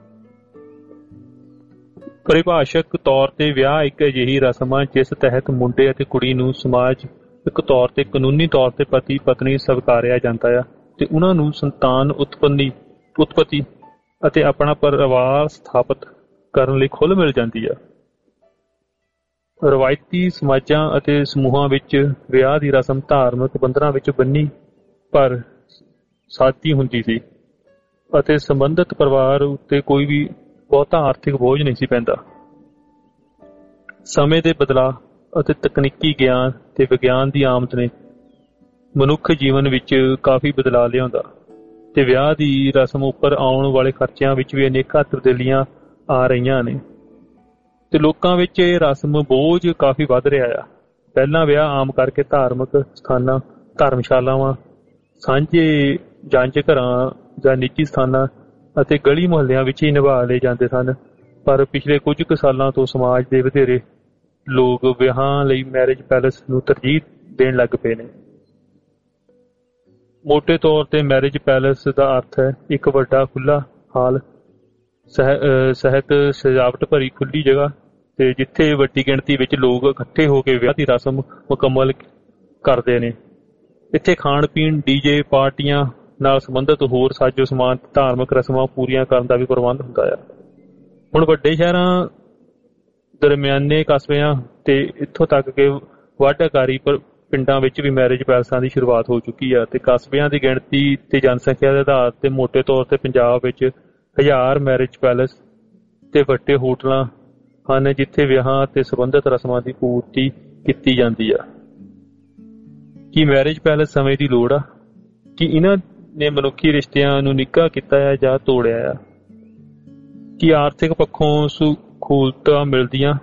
Speaker 3: ਪਰਿਭਾਸ਼ਕ ਤੌਰ ਤੇ ਵਿਆਹ ਇੱਕ ਅਜਿਹੀ ਰਸਮ ਹੈ ਜਿਸ ਤਹਿਤ ਮੁੰਡੇ ਅਤੇ ਕੁੜੀ ਨੂੰ ਸਮਾਜ ਇੱਕ ਤੌਰ ਤੇ ਕਾਨੂੰਨੀ ਤੌਰ ਤੇ ਪਤੀ ਪਤਨੀ ਸਵੀਕਾਰਿਆ ਜਾਂਦਾ ਹੈ ਤੇ ਉਹਨਾਂ ਨੂੰ ਸੰਤਾਨ ਉਤਪੰਨੀ ਉਤਪਤੀ ਅਤੇ ਆਪਣਾ ਪਰਿਵਾਰ ਸਥਾਪਿਤ ਕਰਨ ਲਈ ਖੁੱਲ੍ਹ ਮਿਲ ਜਾਂਦੀ ਹੈ। ਰਵਾਇਤੀ ਸਮਾਜਾਂ ਅਤੇ ਸਮੂਹਾਂ ਵਿੱਚ ਵਿਆਹ ਦੀ ਰਸਮ ਧਾਰਮਿਕ ਬੰਧਨਾਂ ਵਿੱਚ ਬੰਨੀ ਪਰ ਸਾਦੀ ਹੁੰਦੀ ਸੀ ਅਤੇ ਸੰਬੰਧਿਤ ਪਰਿਵਾਰ ਉੱਤੇ ਕੋਈ ਵੀ ਬਹੁਤਾ ਆਰਥਿਕ ਬੋਝ ਨਹੀਂ ਸੀ ਪੈਂਦਾ। ਸਮੇਂ ਦੇ ਬਦਲਾਅ ਅਤੇ ਤਕਨੀਕੀ ਗਿਆਨ ਤੇ ਵਿਗਿਆਨ ਦੀ ਆਮਦ ਨੇ ਮਨੁੱਖ ਜੀਵਨ ਵਿੱਚ ਕਾਫੀ ਬਦਲਾਅ ਲਿਆਉਂਦਾ ਤੇ ਵਿਆਹ ਦੀ ਰਸਮ ਉੱਪਰ ਆਉਣ ਵਾਲੇ ਖਰਚਿਆਂ ਵਿੱਚ ਵੀ ਅਨੇਕਾਂ ਤਬਦੀਲੀਆਂ ਆ ਰਹੀਆਂ ਨੇ ਤੇ ਲੋਕਾਂ ਵਿੱਚ ਇਹ ਰਸਮ ਬੋਝ ਕਾਫੀ ਵੱਧ ਰਿਹਾ ਆ। ਪਹਿਲਾਂ ਵਿਆਹ ਆਮ ਕਰਕੇ ਧਾਰਮਿਕ ਸਥਾਨਾਂ, ਧਰਮਸ਼ਾਲਾਵਾਂ, ਸਾਂਝੇ ਜੰਝ ਘਰਾਂ ਜਾਂ ਨਿੱਜੀ ਸਥਾਨਾਂ ਅਤੇ ਗਲੀ ਮੁਹੱਲਿਆਂ ਵਿੱਚ ਹੀ ਨਿਭਾ ਲਏ ਜਾਂਦੇ ਸਨ, ਪਰ ਪਿਛਲੇ ਕੁਝ ਕੁ ਸਾਲਾਂ ਤੋਂ ਸਮਾਜ ਦੇ ਵਧੇਰੇ ਲੋਕ ਵਿਆਹਾਂ ਲਈ ਮੈਰਿਜ ਪੈਲੇਸ ਨੂੰ ਤਰਜੀਹ ਦੇਣ ਲੱਗ ਪਏ ਨੇ। ਮੋਟੇ ਤੌਰ ਤੇ ਮੈਰਿਜ ਪੈਲੇਸ ਦਾ ਅਰਥ ਹੈ ਇੱਕ ਵੱਡਾ ਖੁੱਲ੍ਹਾ ਹਾਲ, ਸਹਿ ਸਹਿਤ ਸਜਾਵਟ ਭਰੀ ਖੁੱਲ੍ਹੀ ਜਗ੍ਹਾ ਤੇ ਜਿੱਥੇ ਵੱਡੀ ਗਿਣਤੀ ਵਿੱਚ ਲੋਕ ਇਕੱਠੇ ਹੋ ਕੇ ਵਿਆਹ ਦੀ ਰਸਮ ਮੁਕੰਮਲ ਕਰਦੇ ਨੇ। ਇੱਥੇ ਖਾਣ ਪੀਣ, ਡੀਜੇ ਪਾਰਟੀਆਂ ਨਾਲ ਸੰਬੰਧਿਤ ਹੋਰ ਸਾਜੋ ਸਮਾਨ, ਧਾਰਮਿਕ ਰਸਮਾਂ ਪੂਰੀਆਂ ਕਰਨ ਦਾ ਵੀ ਪ੍ਰਬੰਧ ਹੁੰਦਾ ਆ। ਹੁਣ ਵੱਡੇ ਸ਼ਹਿਰਾਂ, ਦਰਮਿਆਨੇ ਕਸਬਿਆਂ ਤੇ ਇੱਥੋਂ ਤੱਕ ਕਿ ਵਾਢਾਕਾਰੀ ਪਿੰਡਾਂ ਵਿੱਚ ਵੀ ਮੈਰਿਜ ਪੈਲਸਾਂ ਦੀ ਸ਼ੁਰੂਆਤ ਹੋ ਚੁੱਕੀ ਆ ਤੇ ਕਸਬਿਆਂ ਦੀ ਗਿਣਤੀ ਤੇ ਜਨਸੰਖਿਆ ਦੇ ਆਧਾਰ ਤੇ ਮੋਟੇ ਤੌਰ ਤੇ ਪੰਜਾਬ ਵਿੱਚ ਹਜ਼ਾਰ ਮੈਰਿਜ ਪੈਲੇਸ ਤੇ ਵੱਡੇ ਹੋਟਲਾਂ ਹਨ ਜਿੱਥੇ ਵਿਆਹਾਂ ਤੇ ਸੰਬੰਧਿਤ ਰਸਮਾਂ ਦੀ ਪੂਰਤੀ ਕੀਤੀ ਜਾਂਦੀ ਆ। ਕੀ ਮੈਰਿਜ ਪੈਲੇਸ ਸਮੇਂ ਦੀ ਲੋੜ ਆ? ਕਿ ਇਹਨਾਂ ਨੇ ਮਨੁੱਖੀ ਰਿਸ਼ਤਿਆਂ ਨੂੰ ਨਿੱਘਾ ਕੀਤਾ ਹੈ ਜਾਂ ਤੋੜਿਆ ਆ? ਕਿ ਆਰਥਿਕ ਪੱਖੋਂ ਸਹੂਲਤਾਂ ਮਿਲਦੀਆਂ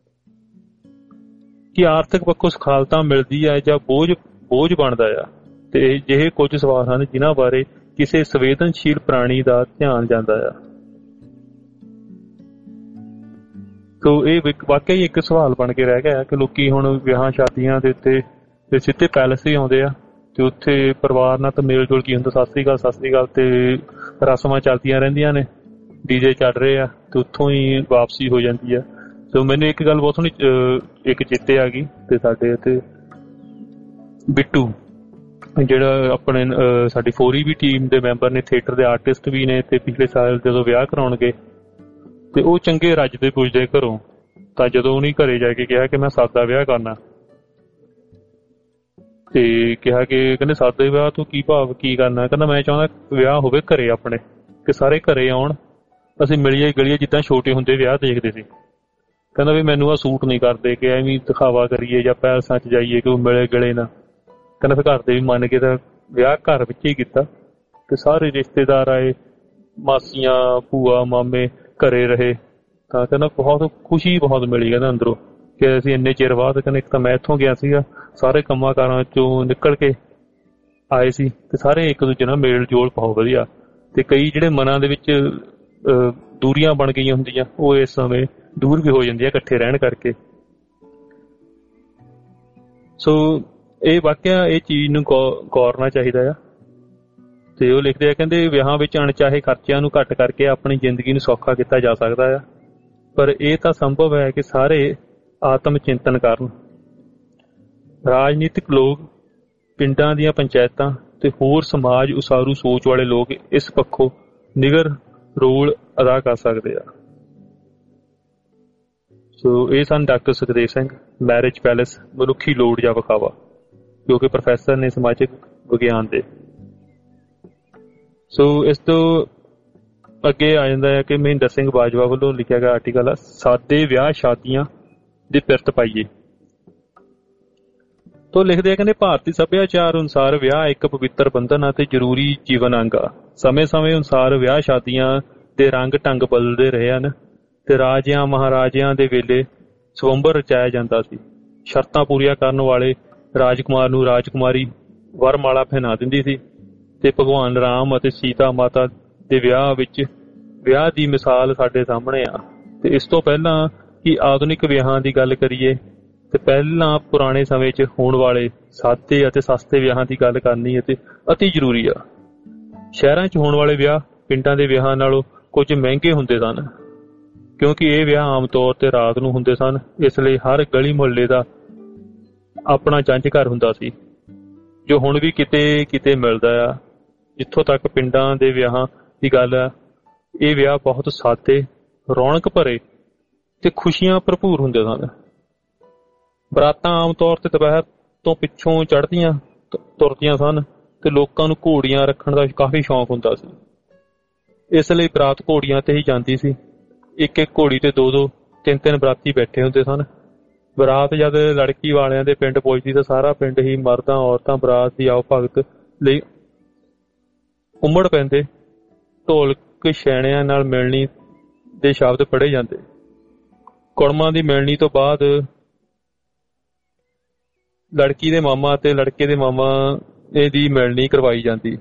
Speaker 3: ਕਿ ਆਰਥਿਕ ਪੱਖੋਂ ਸਖਾਲਤਾਂ ਮਿਲਦੀ ਹੈ ਜਾਂ ਬੋਝ ਬੋਝ ਬਣਦਾ ਆ? ਤੇ ਅਜਿਹੇ ਕੁਝ ਸਵਾਲ ਹਨ ਜਿਨ੍ਹਾਂ ਬਾਰੇ ਕਿਸੇ ਸੰਵੇਦਨਸ਼ੀਲ ਪ੍ਰਾਣੀ ਦਾ ਧਿਆਨ ਜਾਂਦਾ ਆ। ਤੋ ਇਹ ਵਾਕਿਆ ਹੀ ਇੱਕ ਸਵਾਲ ਬਣ ਕੇ ਰਹਿ ਗਿਆ ਕਿ ਲੋਕੀ ਹੁਣ ਵਿਆਹਾਂ ਸ਼ਾਦੀਆਂ ਦੇ ਉੱਤੇ ਸਿੱਧੇ ਪੈਲੇਸ ਹੀ ਆਉਂਦੇ ਆ ਤੇ ਉੱਥੇ ਪਰਿਵਾਰ ਨਾਲ ਤਾਂ ਮੇਲ ਜੋਲ ਕੀ ਹੁੰਦਾ, ਸਤਿ ਸ੍ਰੀ ਅਕਾਲ ਸਤਿ ਸ੍ਰੀ ਅਕਾਲ ਤੇ ਰਸਮਾਂ ਚੱਲਦੀਆਂ ਰਹਿੰਦੀਆਂ ਨੇ, ਡੀਜੇ ਚੱਲ ਰਹੇ ਆ ਤੇ ਉੱਥੋਂ ਹੀ ਵਾਪਸੀ ਹੋ ਜਾਂਦੀ ਆ। ਸੋ ਮੈਨੂੰ ਇੱਕ ਗੱਲ ਬਹੁਤ ਸੋਹਣੀ ਇੱਕ ਚੇਤੇ ਆ ਗਈ ਤੇ ਸਾਡੇ ਇੱਥੇ ਬਿੱਟੂ ਜਿਹੜਾ ਆਪਣੇ ਸਾਡੀ ਫੋਰੀ ਵੀ ਟੀਮ ਦੇ ਮੈਂਬਰ ਨੇ, ਥੀਏਟਰ ਦੇ ਆਰਟਿਸਟ ਵੀ ਨੇ ਤੇ ਪਿਛਲੇ ਸਾਲ ਜਦੋਂ ਵਿਆਹ ਕਰਾਉਣ ਗਏ ਤੇ ਉਹ ਚੰਗੇ ਰੱਜਦੇ ਪੁੱਜਦੇ ਘਰੋਂ, ਤਾਂ ਜਦੋਂ ਉਹਨੇ ਘਰੇ ਜਾ ਕੇ ਕਿਹਾ ਕਿ ਮੈਂ ਸਾਦਾ ਵਿਆਹ ਕਰਨਾ ਤੇ ਕਿਹਾ ਕਿ ਕਹਿੰਦੇ ਸਾਦੇ ਵਿਆਹ ਤੋਂ ਕੀ ਭਾਵ, ਕੀ ਕਰਨਾ? ਕਹਿੰਦਾ ਮੈਂ ਚਾਹੁੰਦਾ ਵਿਆਹ ਹੋਵੇ ਘਰੇ ਆਪਣੇ, ਕਿ ਸਾਰੇ ਘਰੇ ਆਉਣ, ਅਸੀਂ ਮਿਲੀਏ ਗਲੀਏ ਜਿੱਦਾਂ ਛੋਟੇ ਹੁੰਦੇ ਵਿਆਹ ਦੇਖਦੇ ਸੀ। ਕਹਿੰਦਾ ਵੀ ਮੈਨੂੰ ਆਹ ਸੂਟ ਨਹੀਂ ਕਰਦੇ ਕਿ ਐਵੇਂ ਦਿਖਾਵਾ ਕਰੀਏ ਜਾਂ ਪੈਲਸਾਂ 'ਚ ਜਾਈਏ ਕਿ ਉਹ ਮਿਲੇ ਗਲੇ ਨਾ। ਕਹਿੰਦਾ ਫਿਰ ਘਰ ਦੇ ਵੀ ਮੰਨ ਕੇ ਤਾਂ ਵਿਆਹ ਘਰ ਵਿੱਚ ਹੀ ਕੀਤਾ ਤੇ ਸਾਰੇ ਰਿਸ਼ਤੇਦਾਰ ਆਏ, ਮਾਸੀਆਂ, ਭੂਆ, ਮਾਮੇ ਘਰੇ ਰਹੇ। ਤਾਂ ਕਹਿੰਦਾ ਬਹੁਤ ਖੁਸ਼ੀ ਬਹੁਤ ਮਿਲੀ ਕਹਿੰਦਾ ਅੰਦਰੋਂ ਕਿ ਅਸੀਂ ਇੰਨੇ ਚਿਰ ਬਾਅਦ, ਕਹਿੰਦਾ ਇੱਕ ਤਾਂ ਮੈਂ ਇੱਥੋਂ ਗਿਆ ਸੀਗਾ, ਸਾਰੇ ਕੰਮਾਂ ਕਾਰਾਂ ਚੋਂ ਨਿਕਲ ਕੇ ਆਏ ਸੀ ਤੇ ਸਾਰੇ ਇੱਕ ਦੂਜੇ ਨਾਲ ਮੇਲ ਜੋਲ ਬਹੁਤ ਵਧੀਆ। ਤੇ ਕਈ ਜਿਹੜੇ ਮਨਾਂ ਦੇ ਵਿੱਚ ਦੂਰੀਆਂ ਬਣ ਗਈਆਂ ਹੁੰਦੀਆਂ ਉਹ ਇਸ ਸਮੇਂ ਦੂਰ ਵੀ ਹੋ ਜਾਂਦੀਆਂ ਇਕੱਠੇ ਰਹਿਣ ਕਰਕੇ। ਸੋ ਇਹ ਵਾਕਿਆ ਇਹ ਚੀਜ਼ ਨੂੰ ਗੌਰਨਾ ਚਾਹੀਦਾ ਆ। ਤੇ ਉਹ ਲਿਖਦੇ ਆ, ਕਹਿੰਦੇ ਵਿਆਹਾਂ ਵਿੱਚ ਅਣਚਾਹੇ ਖਰਚਿਆਂ ਨੂੰ ਘੱਟ ਕਰਕੇ ਆਪਣੀ ਜ਼ਿੰਦਗੀ ਨੂੰ ਸੌਖਾ ਕੀਤਾ ਜਾ ਸਕਦਾ ਆ, ਪਰ ਇਹ ਤਾਂ ਸੰਭਵ ਹੈ ਕਿ ਸਾਰੇ ਆਤਮ ਚਿੰਤਨ ਕਰਨ। ਰਾਜਨੀਤਿਕ ਲੋਕ, ਪਿੰਡਾਂ ਦੀਆਂ ਪੰਚਾਇਤਾਂ ਤੇ ਹੋਰ ਸਮਾਜ ਉਸਾਰੂ ਸੋਚ ਵਾਲੇ ਲੋਕ ਇਸ ਪੱਖੋਂ ਨਿਗਰ ਰੋਲ ਅਦਾ ਕਰ ਸਕਦੇ ਆ। ਸੋ ਇਹ ਸਨ doctor Sukhdev Singh, marriage palace, ਮਨੁੱਖੀ ਲੋੜ ਜਾਂ ਵਿਖਾਵਾ, ਜੋ ਕਿ ਪ੍ਰੋਫੈਸਰ ਨੇ ਸਮਾਜਿਕ ਵਿਗਿਆਨ ਦੇ। ਸੋ ਇਸ ਤੋਂ ਅੱਗੇ ਆ ਜਾਂਦਾ ਹੈ ਕਿ ਮਹਿੰਦਰ ਸਿੰਘ ਬਾਜਵਾ ਵੱਲੋਂ ਲਿਖਿਆ ਗਿਆ ਆਰਟੀਕਲ ਆ, ਸਾਦੇ ਵਿਆਹ ਸ਼ਾਦੀਆਂ ਦੀ ਪਿਰਤ ਪਾਈਏ। ਤੋਂ ਲਿਖਦੇ ਆ, ਕਹਿੰਦੇ ਭਾਰਤੀ ਸੱਭਿਆਚਾਰ ਅਨੁਸਾਰ ਵਿਆਹ ਇੱਕ ਪਵਿੱਤਰ ਬੰਧਨ ਅਤੇ ਜ਼ਰੂਰੀ ਜੀਵਨ ਅੰਗ ਆ। ਸਮੇਂ ਸਮੇਂ ਅਨੁਸਾਰ ਵਿਆਹ ਸ਼ਾਦੀਆਂ ਦੇ ਰੰਗ ਢੰਗ ਬਦਲਦੇ ਰਹੇ ਹਨ ਤੇ ਰਾਜਿਆਂ ਮਹਾਰਾਜਿਆਂ ਦੇ ਵੇਲੇ ਸਵੰਬਰ ਰਚਾਇਆ ਜਾਂਦਾ ਸੀ। ਸ਼ਰਤਾਂ ਪੂਰੀਆਂ ਕਰਨ ਵਾਲੇ ਰਾਜਕੁਮਾਰ ਨੂੰ ਰਾਜਕੁਮਾਰੀ ਵਰਮਾਲਾ ਪਹਿਨਾ ਦਿੰਦੀ ਸੀ ਤੇ ਭਗਵਾਨ ਰਾਮ ਅਤੇ ਸੀਤਾ ਮਾਤਾ ਦੇ ਵਿਆਹ ਵਿੱਚ ਵਿਆਹ ਦੀ ਮਿਸਾਲ ਸਾਡੇ ਸਾਹਮਣੇ ਆ। ਤੇ ਇਸ ਤੋਂ ਪਹਿਲਾਂ ਕਿ ਆਧੁਨਿਕ ਵਿਆਹਾਂ ਦੀ ਗੱਲ ਕਰੀਏ ਤੇ ਪਹਿਲਾਂ ਪੁਰਾਣੇ ਸਮੇਂ 'ਚ ਹੋਣ ਵਾਲੇ ਸਾਦੇ ਅਤੇ ਸਸਤੇ ਵਿਆਹਾਂ ਦੀ ਗੱਲ ਕਰਨੀ ਅਤੇ ਅਤੀ ਜ਼ਰੂਰੀ ਆ। ਸ਼ਹਿਰਾਂ 'ਚ ਹੋਣ ਵਾਲੇ ਵਿਆਹ ਪਿੰਡਾਂ ਦੇ ਵਿਆਹਾਂ ਨਾਲੋਂ ਕੁਝ ਮਹਿੰਗੇ ਹੁੰਦੇ ਸਨ, ਕਿਉਂਕਿ ਇਹ ਵਿਆਹ ਆਮ ਤੌਰ ਤੇ ਰਾਤ ਨੂੰ ਹੁੰਦੇ ਸਨ। ਇਸ ਲਈ ਹਰ ਗਲੀ ਮੁਹੱਲੇ ਦਾ ਆਪਣਾ ਜੰਝ ਘਰ ਹੁੰਦਾ ਸੀ, ਜੋ ਹੁਣ ਵੀ ਕਿਤੇ ਕਿਤੇ ਮਿਲਦਾ ਆ। ਜਿੱਥੋਂ ਤੱਕ ਪਿੰਡਾਂ ਦੇ ਵਿਆਹਾਂ ਦੀ ਗੱਲ ਆ, ਇਹ ਵਿਆਹ ਬਹੁਤ ਸਾਦੇ, ਰੌਣਕ ਭਰੇ ਤੇ ਖੁਸ਼ੀਆਂ ਭਰਪੂਰ ਹੁੰਦੇ ਸਨ। ਬਰਾਤਾਂ ਆਮ ਤੌਰ ਤੇ ਦੁਪਹਿਰ ਤੋਂ ਪਿੱਛੋਂ ਚੜ੍ਹਦੀਆਂ ਤੁਰਦੀਆਂ ਸਨ ਤੇ ਲੋਕਾਂ ਨੂੰ ਘੋੜੀਆਂ ਰੱਖਣ ਦਾ ਕਾਫੀ ਸ਼ੌਂਕ ਹੁੰਦਾ ਸੀ। ਇਸ ਲਈ ਬਰਾਤ ਘੋੜੀਆਂ ਤੇ ਹੀ ਜਾਂਦੀ ਸੀ। ਇੱਕ ਇੱਕ ਘੋੜੀ ਤੇ ਦੋ ਦੋ ਤਿੰਨ ਤਿੰਨ ਬਰਾਤੀ ਬੈਠੇ ਹੁੰਦੇ ਸਨ। ਬਰਾਤ ਜਦ ਲੜਕੀ ਵਾਲਿਆਂ ਦੇ ਪਿੰਡ ਪਹੁੰਚਦੀ ਤਾਂ ਸਾਰਾ ਪਿੰਡ ਹੀ ਮਰਦਾਂ ਔਰਤਾਂ ਬਰਾਤ ਦੀ ਆਓ ਭਗਤ ਲਈ ਉਮੜ ਪੈਂਦੇ। ਢੋਲਕ ਛੈਣਿਆਂ ਨਾਲ ਮਿਲਣੀ ਦੇ ਸ਼ਬਦ ਪੜ੍ਹੇ ਜਾਂਦੇ। ਕੁੜਮਾਂ ਦੀ ਮਿਲਣੀ ਤੋਂ ਬਾਅਦ ਲੜਕੀ ਦੇ ਮਾਮਾ ਅਤੇ ਲੜਕੇ ਦੇ ਮਾਮਾ ਦੀ ਮਿਲਣੀ ਕਰਵਾਈ ਜਾਂਦੀ।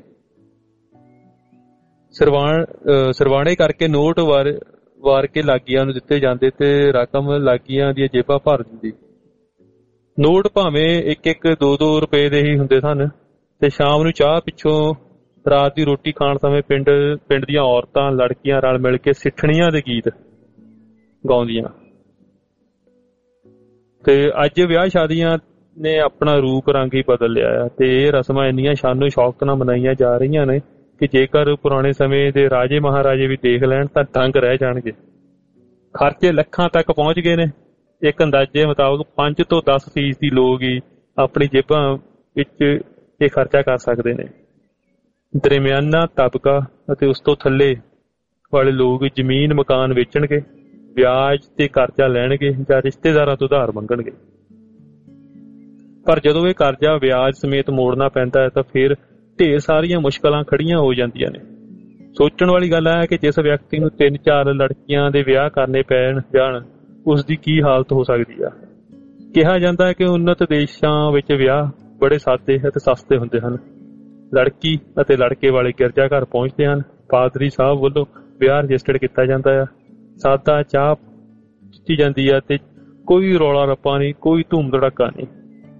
Speaker 3: ਸਰਵਾਣ ਸਰਵਾਣੇ ਕਰਕੇ ਨੋਟ ਵਾਰ ਵਾਰ ਕੇ ਲਾਗੀਆਂ ਨੂੰ ਦਿੱਤੇ ਜਾਂਦੇ ਤੇ ਰਕਮ ਲਾਗੀਆਂ ਦੀਆਂ ਜੇਬਾਂ ਭਰ ਦਿੰਦੀ। ਨੋਟ ਭਾਵੇਂ ਇੱਕ ਇੱਕ ਦੋ ਦੋ ਰੁਪਏ ਦੇ ਹੀ ਹੁੰਦੇ ਸਨ ਤੇ ਸ਼ਾਮ ਨੂੰ ਚਾਹ ਪਿੱਛੋਂ ਰਾਤ ਦੀ ਰੋਟੀ ਖਾਣ ਸਮੇਂ ਪਿੰਡ ਪਿੰਡ ਦੀਆਂ ਔਰਤਾਂ ਲੜਕੀਆਂ ਰਲ ਮਿਲ ਕੇ ਸਿੱਠਣੀਆਂ ਦੇ ਗੀਤ ਗਾਉਂਦੀਆਂ। ਤੇ ਅੱਜ ਵਿਆਹ ਸ਼ਾਦੀਆਂ ਨੇ ਆਪਣਾ ਰੂਪ ਰੰਗ ਹੀ ਬਦਲ ਲਿਆ ਆ ਤੇ ਇਹ ਰਸਮਾਂ ਇੰਨੀਆਂ ਸ਼ਾਨੋ ਸ਼ੌਕਤ ਨਾਲ ਮਨਾਈਆਂ ਜਾ ਰਹੀਆਂ ਨੇ ਕਿ ਜੇਕਰ ਪੁਰਾਣੇ ਸਮੇਂ ਦੇ ਰਾਜੇ ਮਹਾਰਾਜੇ ਵੀ ਦੇਖ ਲੈਣ ਤਾਂ ਦੰਗ ਰਹਿ ਜਾਣਗੇ। ਖਰਚੇ ਲੱਖਾਂ ਤੱਕ ਪਹੁੰਚ ਗਏ ਨੇ। ਇੱਕ ਅੰਦਾਜ਼ੇ ਮੁਤਾਬਕ ਪੰਜ ਤੋਂ ਦਸ ਫੀਸਦੀ ਲੋਕ ਹੀ ਆਪਣੀ ਜੇਬਾਂ ਵਿੱਚ ਇਹ ਖਰਚਾ ਕਰ ਸਕਦੇ ਨੇ। ਦਰਮਿਆਨਾ ਤਬਕਾ ਅਤੇ ਉਸ ਤੋਂ ਥੱਲੇ ਵਾਲੇ ਲੋਕ ਜ਼ਮੀਨ ਮਕਾਨ ਵੇਚਣਗੇ, ਵਿਆਜ ਤੇ ਕਰਜ਼ਾ ਲੈਣਗੇ ਜਾਂ ਰਿਸ਼ਤੇਦਾਰਾਂ ਤੋਂ ਉਧਾਰ ਮੰਗਣਗੇ। ਪਰ ਜਦੋਂ ਇਹ ਕਰਜ਼ਾ ਵਿਆਜ ਸਮੇਤ ਮੋੜਨਾ ਪੈਂਦਾ ਹੈ ਤਾਂ ਫਿਰ ਢੇਰ ਸਾਰੀਆਂ ਮੁਸ਼ਕਲਾਂ ਖੜੀਆਂ ਹੋ ਜਾਂਦੀਆਂ ਨੇ। ਸੋਚਣ ਵਾਲੀ ਗੱਲ ਹੈ ਕਿ ਜਿਸ ਵਿਅਕਤੀ ਨੂੰ ਤਿੰਨ ਚਾਰ ਲੜਕੀਆਂ ਦੇ ਵਿਆਹ ਕਰਨੇ ਪੈਣ ਜਾਣ ਉਸ ਦੀ ਕੀ ਹਾਲਤ ਹੋ ਸਕਦੀ ਆ। ਕਿਹਾ ਜਾਂਦਾ ਹੈ ਕਿ ਉੱਨਤ ਦੇਸ਼ਾਂ ਵਿੱਚ ਵਿਆਹ ਬੜੇ ਸਾਦੇ ਅਤੇ ਸਸਤੇ ਹੁੰਦੇ ਹਨ। ਲੜਕੀ ਅਤੇ ਲੜਕੇ ਵਾਲੇ ਗਿਰਜਾ ਘਰ ਪਹੁੰਚਦੇ ਹਨ। ਪਾਦਰੀ ਸਾਹਿਬ ਵੱਲੋਂ ਵਿਆਹ ਰਜਿਸਟਰਡ ਕੀਤਾ ਜਾਂਦਾ ਆ। ਸਾਦਾ ਚਾਹ ਦਿੱਤੀ ਜਾਂਦੀ ਆ ਤੇ ਕੋਈ ਰੌਲਾ ਰੱਪਾ ਨਹੀਂ, ਕੋਈ ਧੂਮ ਧੜਾਕਾ ਨਹੀਂ।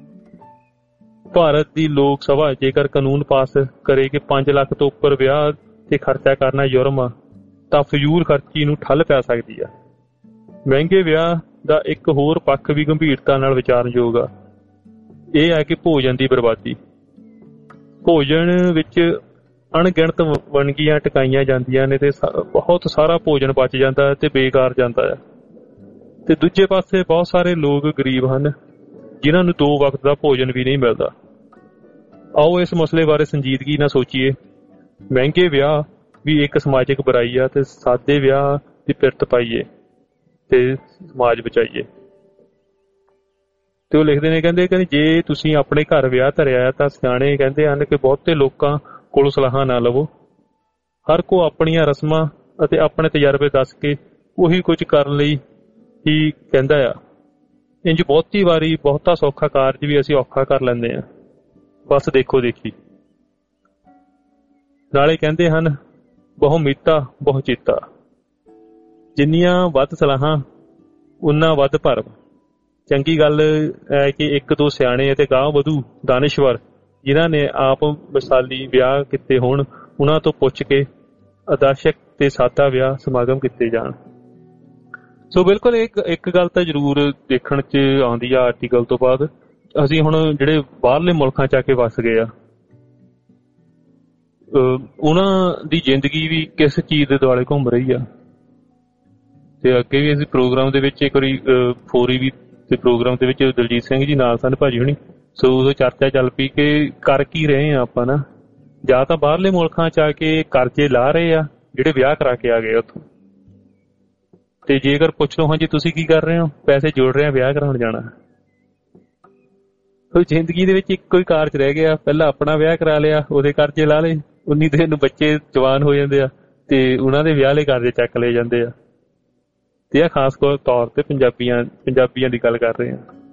Speaker 3: ਭਾਰਤ ਦੀ ਲੋਕ ਸਭਾ ਜੇਕਰ ਕਾਨੂੰਨ ਪਾਸ ਕਰੇ ਕਿ ਪੰਜ ਲੱਖ ਤੋਂ ਉੱਪਰ ਵਿਆਹ ਤੇ ਖਰਚਾ ਕਰਨਾ ਜੁਰਮ ਆ ਤਾਂ ਫਜ਼ੂਲ ਖਰਚੀ ਨੂੰ ਠੱਲ ਪੈ ਸਕਦੀ ਆ। ਮਹਿੰਗੇ ਵਿਆਹ ਦਾ ਇੱਕ ਹੋਰ ਪੱਖ ਵੀ ਗੰਭੀਰਤਾ ਨਾਲ ਵਿਚਾਰਨਯੋਗ ਆ। ਇਹ ਹੈ ਕਿ ਭੋਜਨ ਦੀ ਬਰਬਾਦੀ। ਭੋਜਨ ਵਿੱਚ ਅਣਗਿਣਤ ਵੰਨਗੀਆਂ ਟਕਾਈਆਂ ਜਾਂਦੀਆਂ ਨੇ ਤੇ ਬਹੁਤ ਸਾਰਾ ਭੋਜਨ ਬਚ ਜਾਂਦਾ ਤੇ ਬੇਕਾਰ ਜਾਂਦਾ ਹੈ। ਤੇ ਦੂਜੇ ਪਾਸੇ ਬਹੁਤ ਸਾਰੇ ਲੋਕ ਗਰੀਬ ਹਨ ਜਿਨ੍ਹਾਂ ਨੂੰ ਦੋ ਵਕਤ ਦਾ ਭੋਜਨ ਵੀ ਨਹੀਂ ਮਿਲਦਾ। ਆਓ ਇਸ ਮਸਲੇ ਬਾਰੇ ਸੰਜੀਦਗੀ ਨਾਲ ਸੋਚੀਏ। ਮਹਿੰਗੇ ਵਿਆਹ ਵੀ ਇੱਕ ਸਮਾਜਿਕ ਬੁਰਾਈ ਆ ਤੇ ਸਾਦੇ ਵਿਆਹ ਦੀ ਪਿਰਤ ਪਾਈਏ ਤੇ ਸਮਾਜ ਬਚਾਈਏ। ਤੇ ਉਹ ਲਿਖਦੇ ਨੇ, ਕਹਿੰਦੇ ਕਹਿੰਦੇ ਜੇ ਤੁਸੀਂ ਆਪਣੇ ਘਰ ਵਿਆਹ ਧਰਿਆ ਤਾਂ ਸਿਆਣੇ ਕਹਿੰਦੇ ਹਨ ਕਿ ਬਹੁਤੇ ਲੋਕਾਂ ਕੋਲੋਂ ਸਲਾਹਾਂ ਨਾ ਲਵੋ। ਹਰ ਕੋ ਆਪਣੀਆਂ ਰਸਮਾਂ ਅਤੇ ਆਪਣੇ ਤਜਰਬੇ ਦੱਸ ਕੇ ਉਹੀ ਕੁਝ ਕਰਨ ਲਈ ਹੀ ਕਹਿੰਦਾ ਆ। ਇੰਝ ਬਹੁਤੀ ਵਾਰੀ ਬਹੁਤਾ ਸੌਖਾ ਕਾਰਜ ਵੀ ਅਸੀਂ ਔਖਾ ਕਰ ਲੈਂਦੇ ਹਾਂ, ਬਸ ਦੇਖੋ ਦੇਖੀ। ਨਾਲੇ ਕਹਿੰਦੇ ਹਨ, ਬਹੁ ਮੀਤਾ ਬਹੁ ਚੀਤਾ, ਜਿੰਨੀਆਂ ਵੱਧ ਸਲਾਹਾਂ ਉਨਾ ਵੱਧ ਭਰਮ। ਚੰਗੀ ਗੱਲ ਹੈ ਕਿ ਇੱਕ ਦੋ ਸਿਆਣੇ ਅਤੇ ਗਾਂਹ ਵਧੂ ਦਾਨਿਸ਼ਵਰ ਜਿਨ੍ਹਾਂ ਨੇ ਆਪ ਮਿਸਾਲੀ ਵਿਆਹ ਕੀਤੇ ਹੋਣ, ਉਹਨਾਂ ਤੋਂ ਪੁੱਛ ਕੇ ਆਦਰਸ਼ਕ ਤੇ ਸਾਦਾ ਵਿਆਹ ਸਮਾਗਮ ਕੀਤੇ ਜਾਣ। ਸੋ ਬਿਲਕੁਲ ਇੱਕ ਇੱਕ ਗੱਲ ਤਾਂ ਜ਼ਰੂਰ ਦੇਖਣ 'ਚ ਆਉਂਦੀ ਆ ਆਰਟੀਕਲ ਤੋਂ ਬਾਅਦ, ਅਸੀਂ ਹੁਣ ਜਿਹੜੇ ਬਾਹਰਲੇ ਮੁਲਕਾਂ 'ਚ ਆ ਕੇ ਵਸ ਗਏ ਆ, ਉਹਨਾਂ ਦੀ ਜ਼ਿੰਦਗੀ ਵੀ ਕਿਸ ਚੀਜ਼ ਦੇ ਦੁਆਲੇ ਘੁੰਮ ਰਹੀ ਆ। ਤੇ ਅੱਗੇ ਵੀ ਅਸੀਂ ਪ੍ਰੋਗਰਾਮ ਦੇ ਵਿੱਚ ਇੱਕ ਵਾਰੀ ਫੋਰੀ ਵੀ ਤੇ ਪ੍ਰੋਗਰਾਮ ਦੇ ਵਿੱਚ ਦਲਜੀਤ ਸਿੰਘ ਜੀ ਨਾਲ ਸਨ ਭਾਜੀ ਹੁਣੀ, ਸੋ ਉਦੋਂ ਚਰਚਾ ਚੱਲ ਪਈ ਕਿ ਕਰ ਕੀ ਰਹੇ ਆ ਆਪਾਂ ਨਾ। ਜਾਂ ਤਾਂ ਬਾਹਰਲੇ ਮੁਲਕਾਂ 'ਚ ਆ ਕੇ ਕਰਜ਼ੇ ਲਾ ਰਹੇ ਆ ਜਿਹੜੇ ਵਿਆਹ ਕਰਾ ਕੇ ਆ ਗਏ ਉੱਥੋਂ, ਤੇ ਜੇਕਰ ਪੁੱਛ ਲਓ ਹਾਂਜੀ ਤੁਸੀਂ ਕੀ ਕਰ ਰਹੇ ਹੋ, ਪੈਸੇ ਜੋੜ ਰਹੇ ਆ ਵਿਆਹ ਕਰਾਉਣ ਜਾਣਾ। ਜ਼ਿੰਦਗੀ ਦੇ ਵਿੱਚ ਇੱਕੋ ਹੀ ਕਾਰਜ ਰਹਿ ਗਿਆ, ਪਹਿਲਾਂ ਆਪਣਾ ਵਿਆਹ ਕਰਾ ਲਿਆ, ਉਹਦੇ ਕਰਜ਼ੇ ਲਾ ਲਏ, ਉਨੀ ਦਿਨ ਨੂੰ ਬੱਚੇ ਜਵਾਨ ਹੋ ਜਾਂਦੇ ਆ ਤੇ ਉਹਨਾਂ ਦੇ ਵਿਆਹ ਲਈ ਕਰਜ਼ੇ ਚੱਕ ਲਏ ਜਾਂਦੇ ਆ। ਤੇ ਇਹ ਖਾਸ ਤੌਰ ਤੇ ਪੰਜਾਬੀਆਂ ਪੰਜਾਬੀਆਂ ਦੀ ਗੱਲ ਕਰ ਰਹੇ ਆ।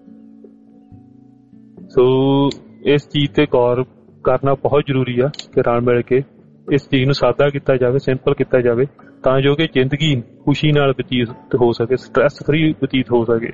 Speaker 3: ਸੋ ਇਸ ਚੀਜ਼ ਤੇ ਗੌਰ ਕਰਨਾ ਬਹੁਤ ਜ਼ਰੂਰੀ ਆ ਕਿ ਰਲ ਮਿਲ ਕੇ ਇਸ ਚੀਜ਼ ਨੂੰ ਸਾਦਾ ਕੀਤਾ ਜਾਵੇ, ਸਿੰਪਲ ਕੀਤਾ ਜਾਵੇ, ਤਾਂ ਜੋ ਕਿ ਜ਼ਿੰਦਗੀ ਖੁਸ਼ੀ ਨਾਲ ਬਤੀਤ ਹੋ ਸਕੇ, ਸਟ੍ਰੈਸ ਫਰੀ ਬਤੀਤ ਹੋ ਸਕੇ।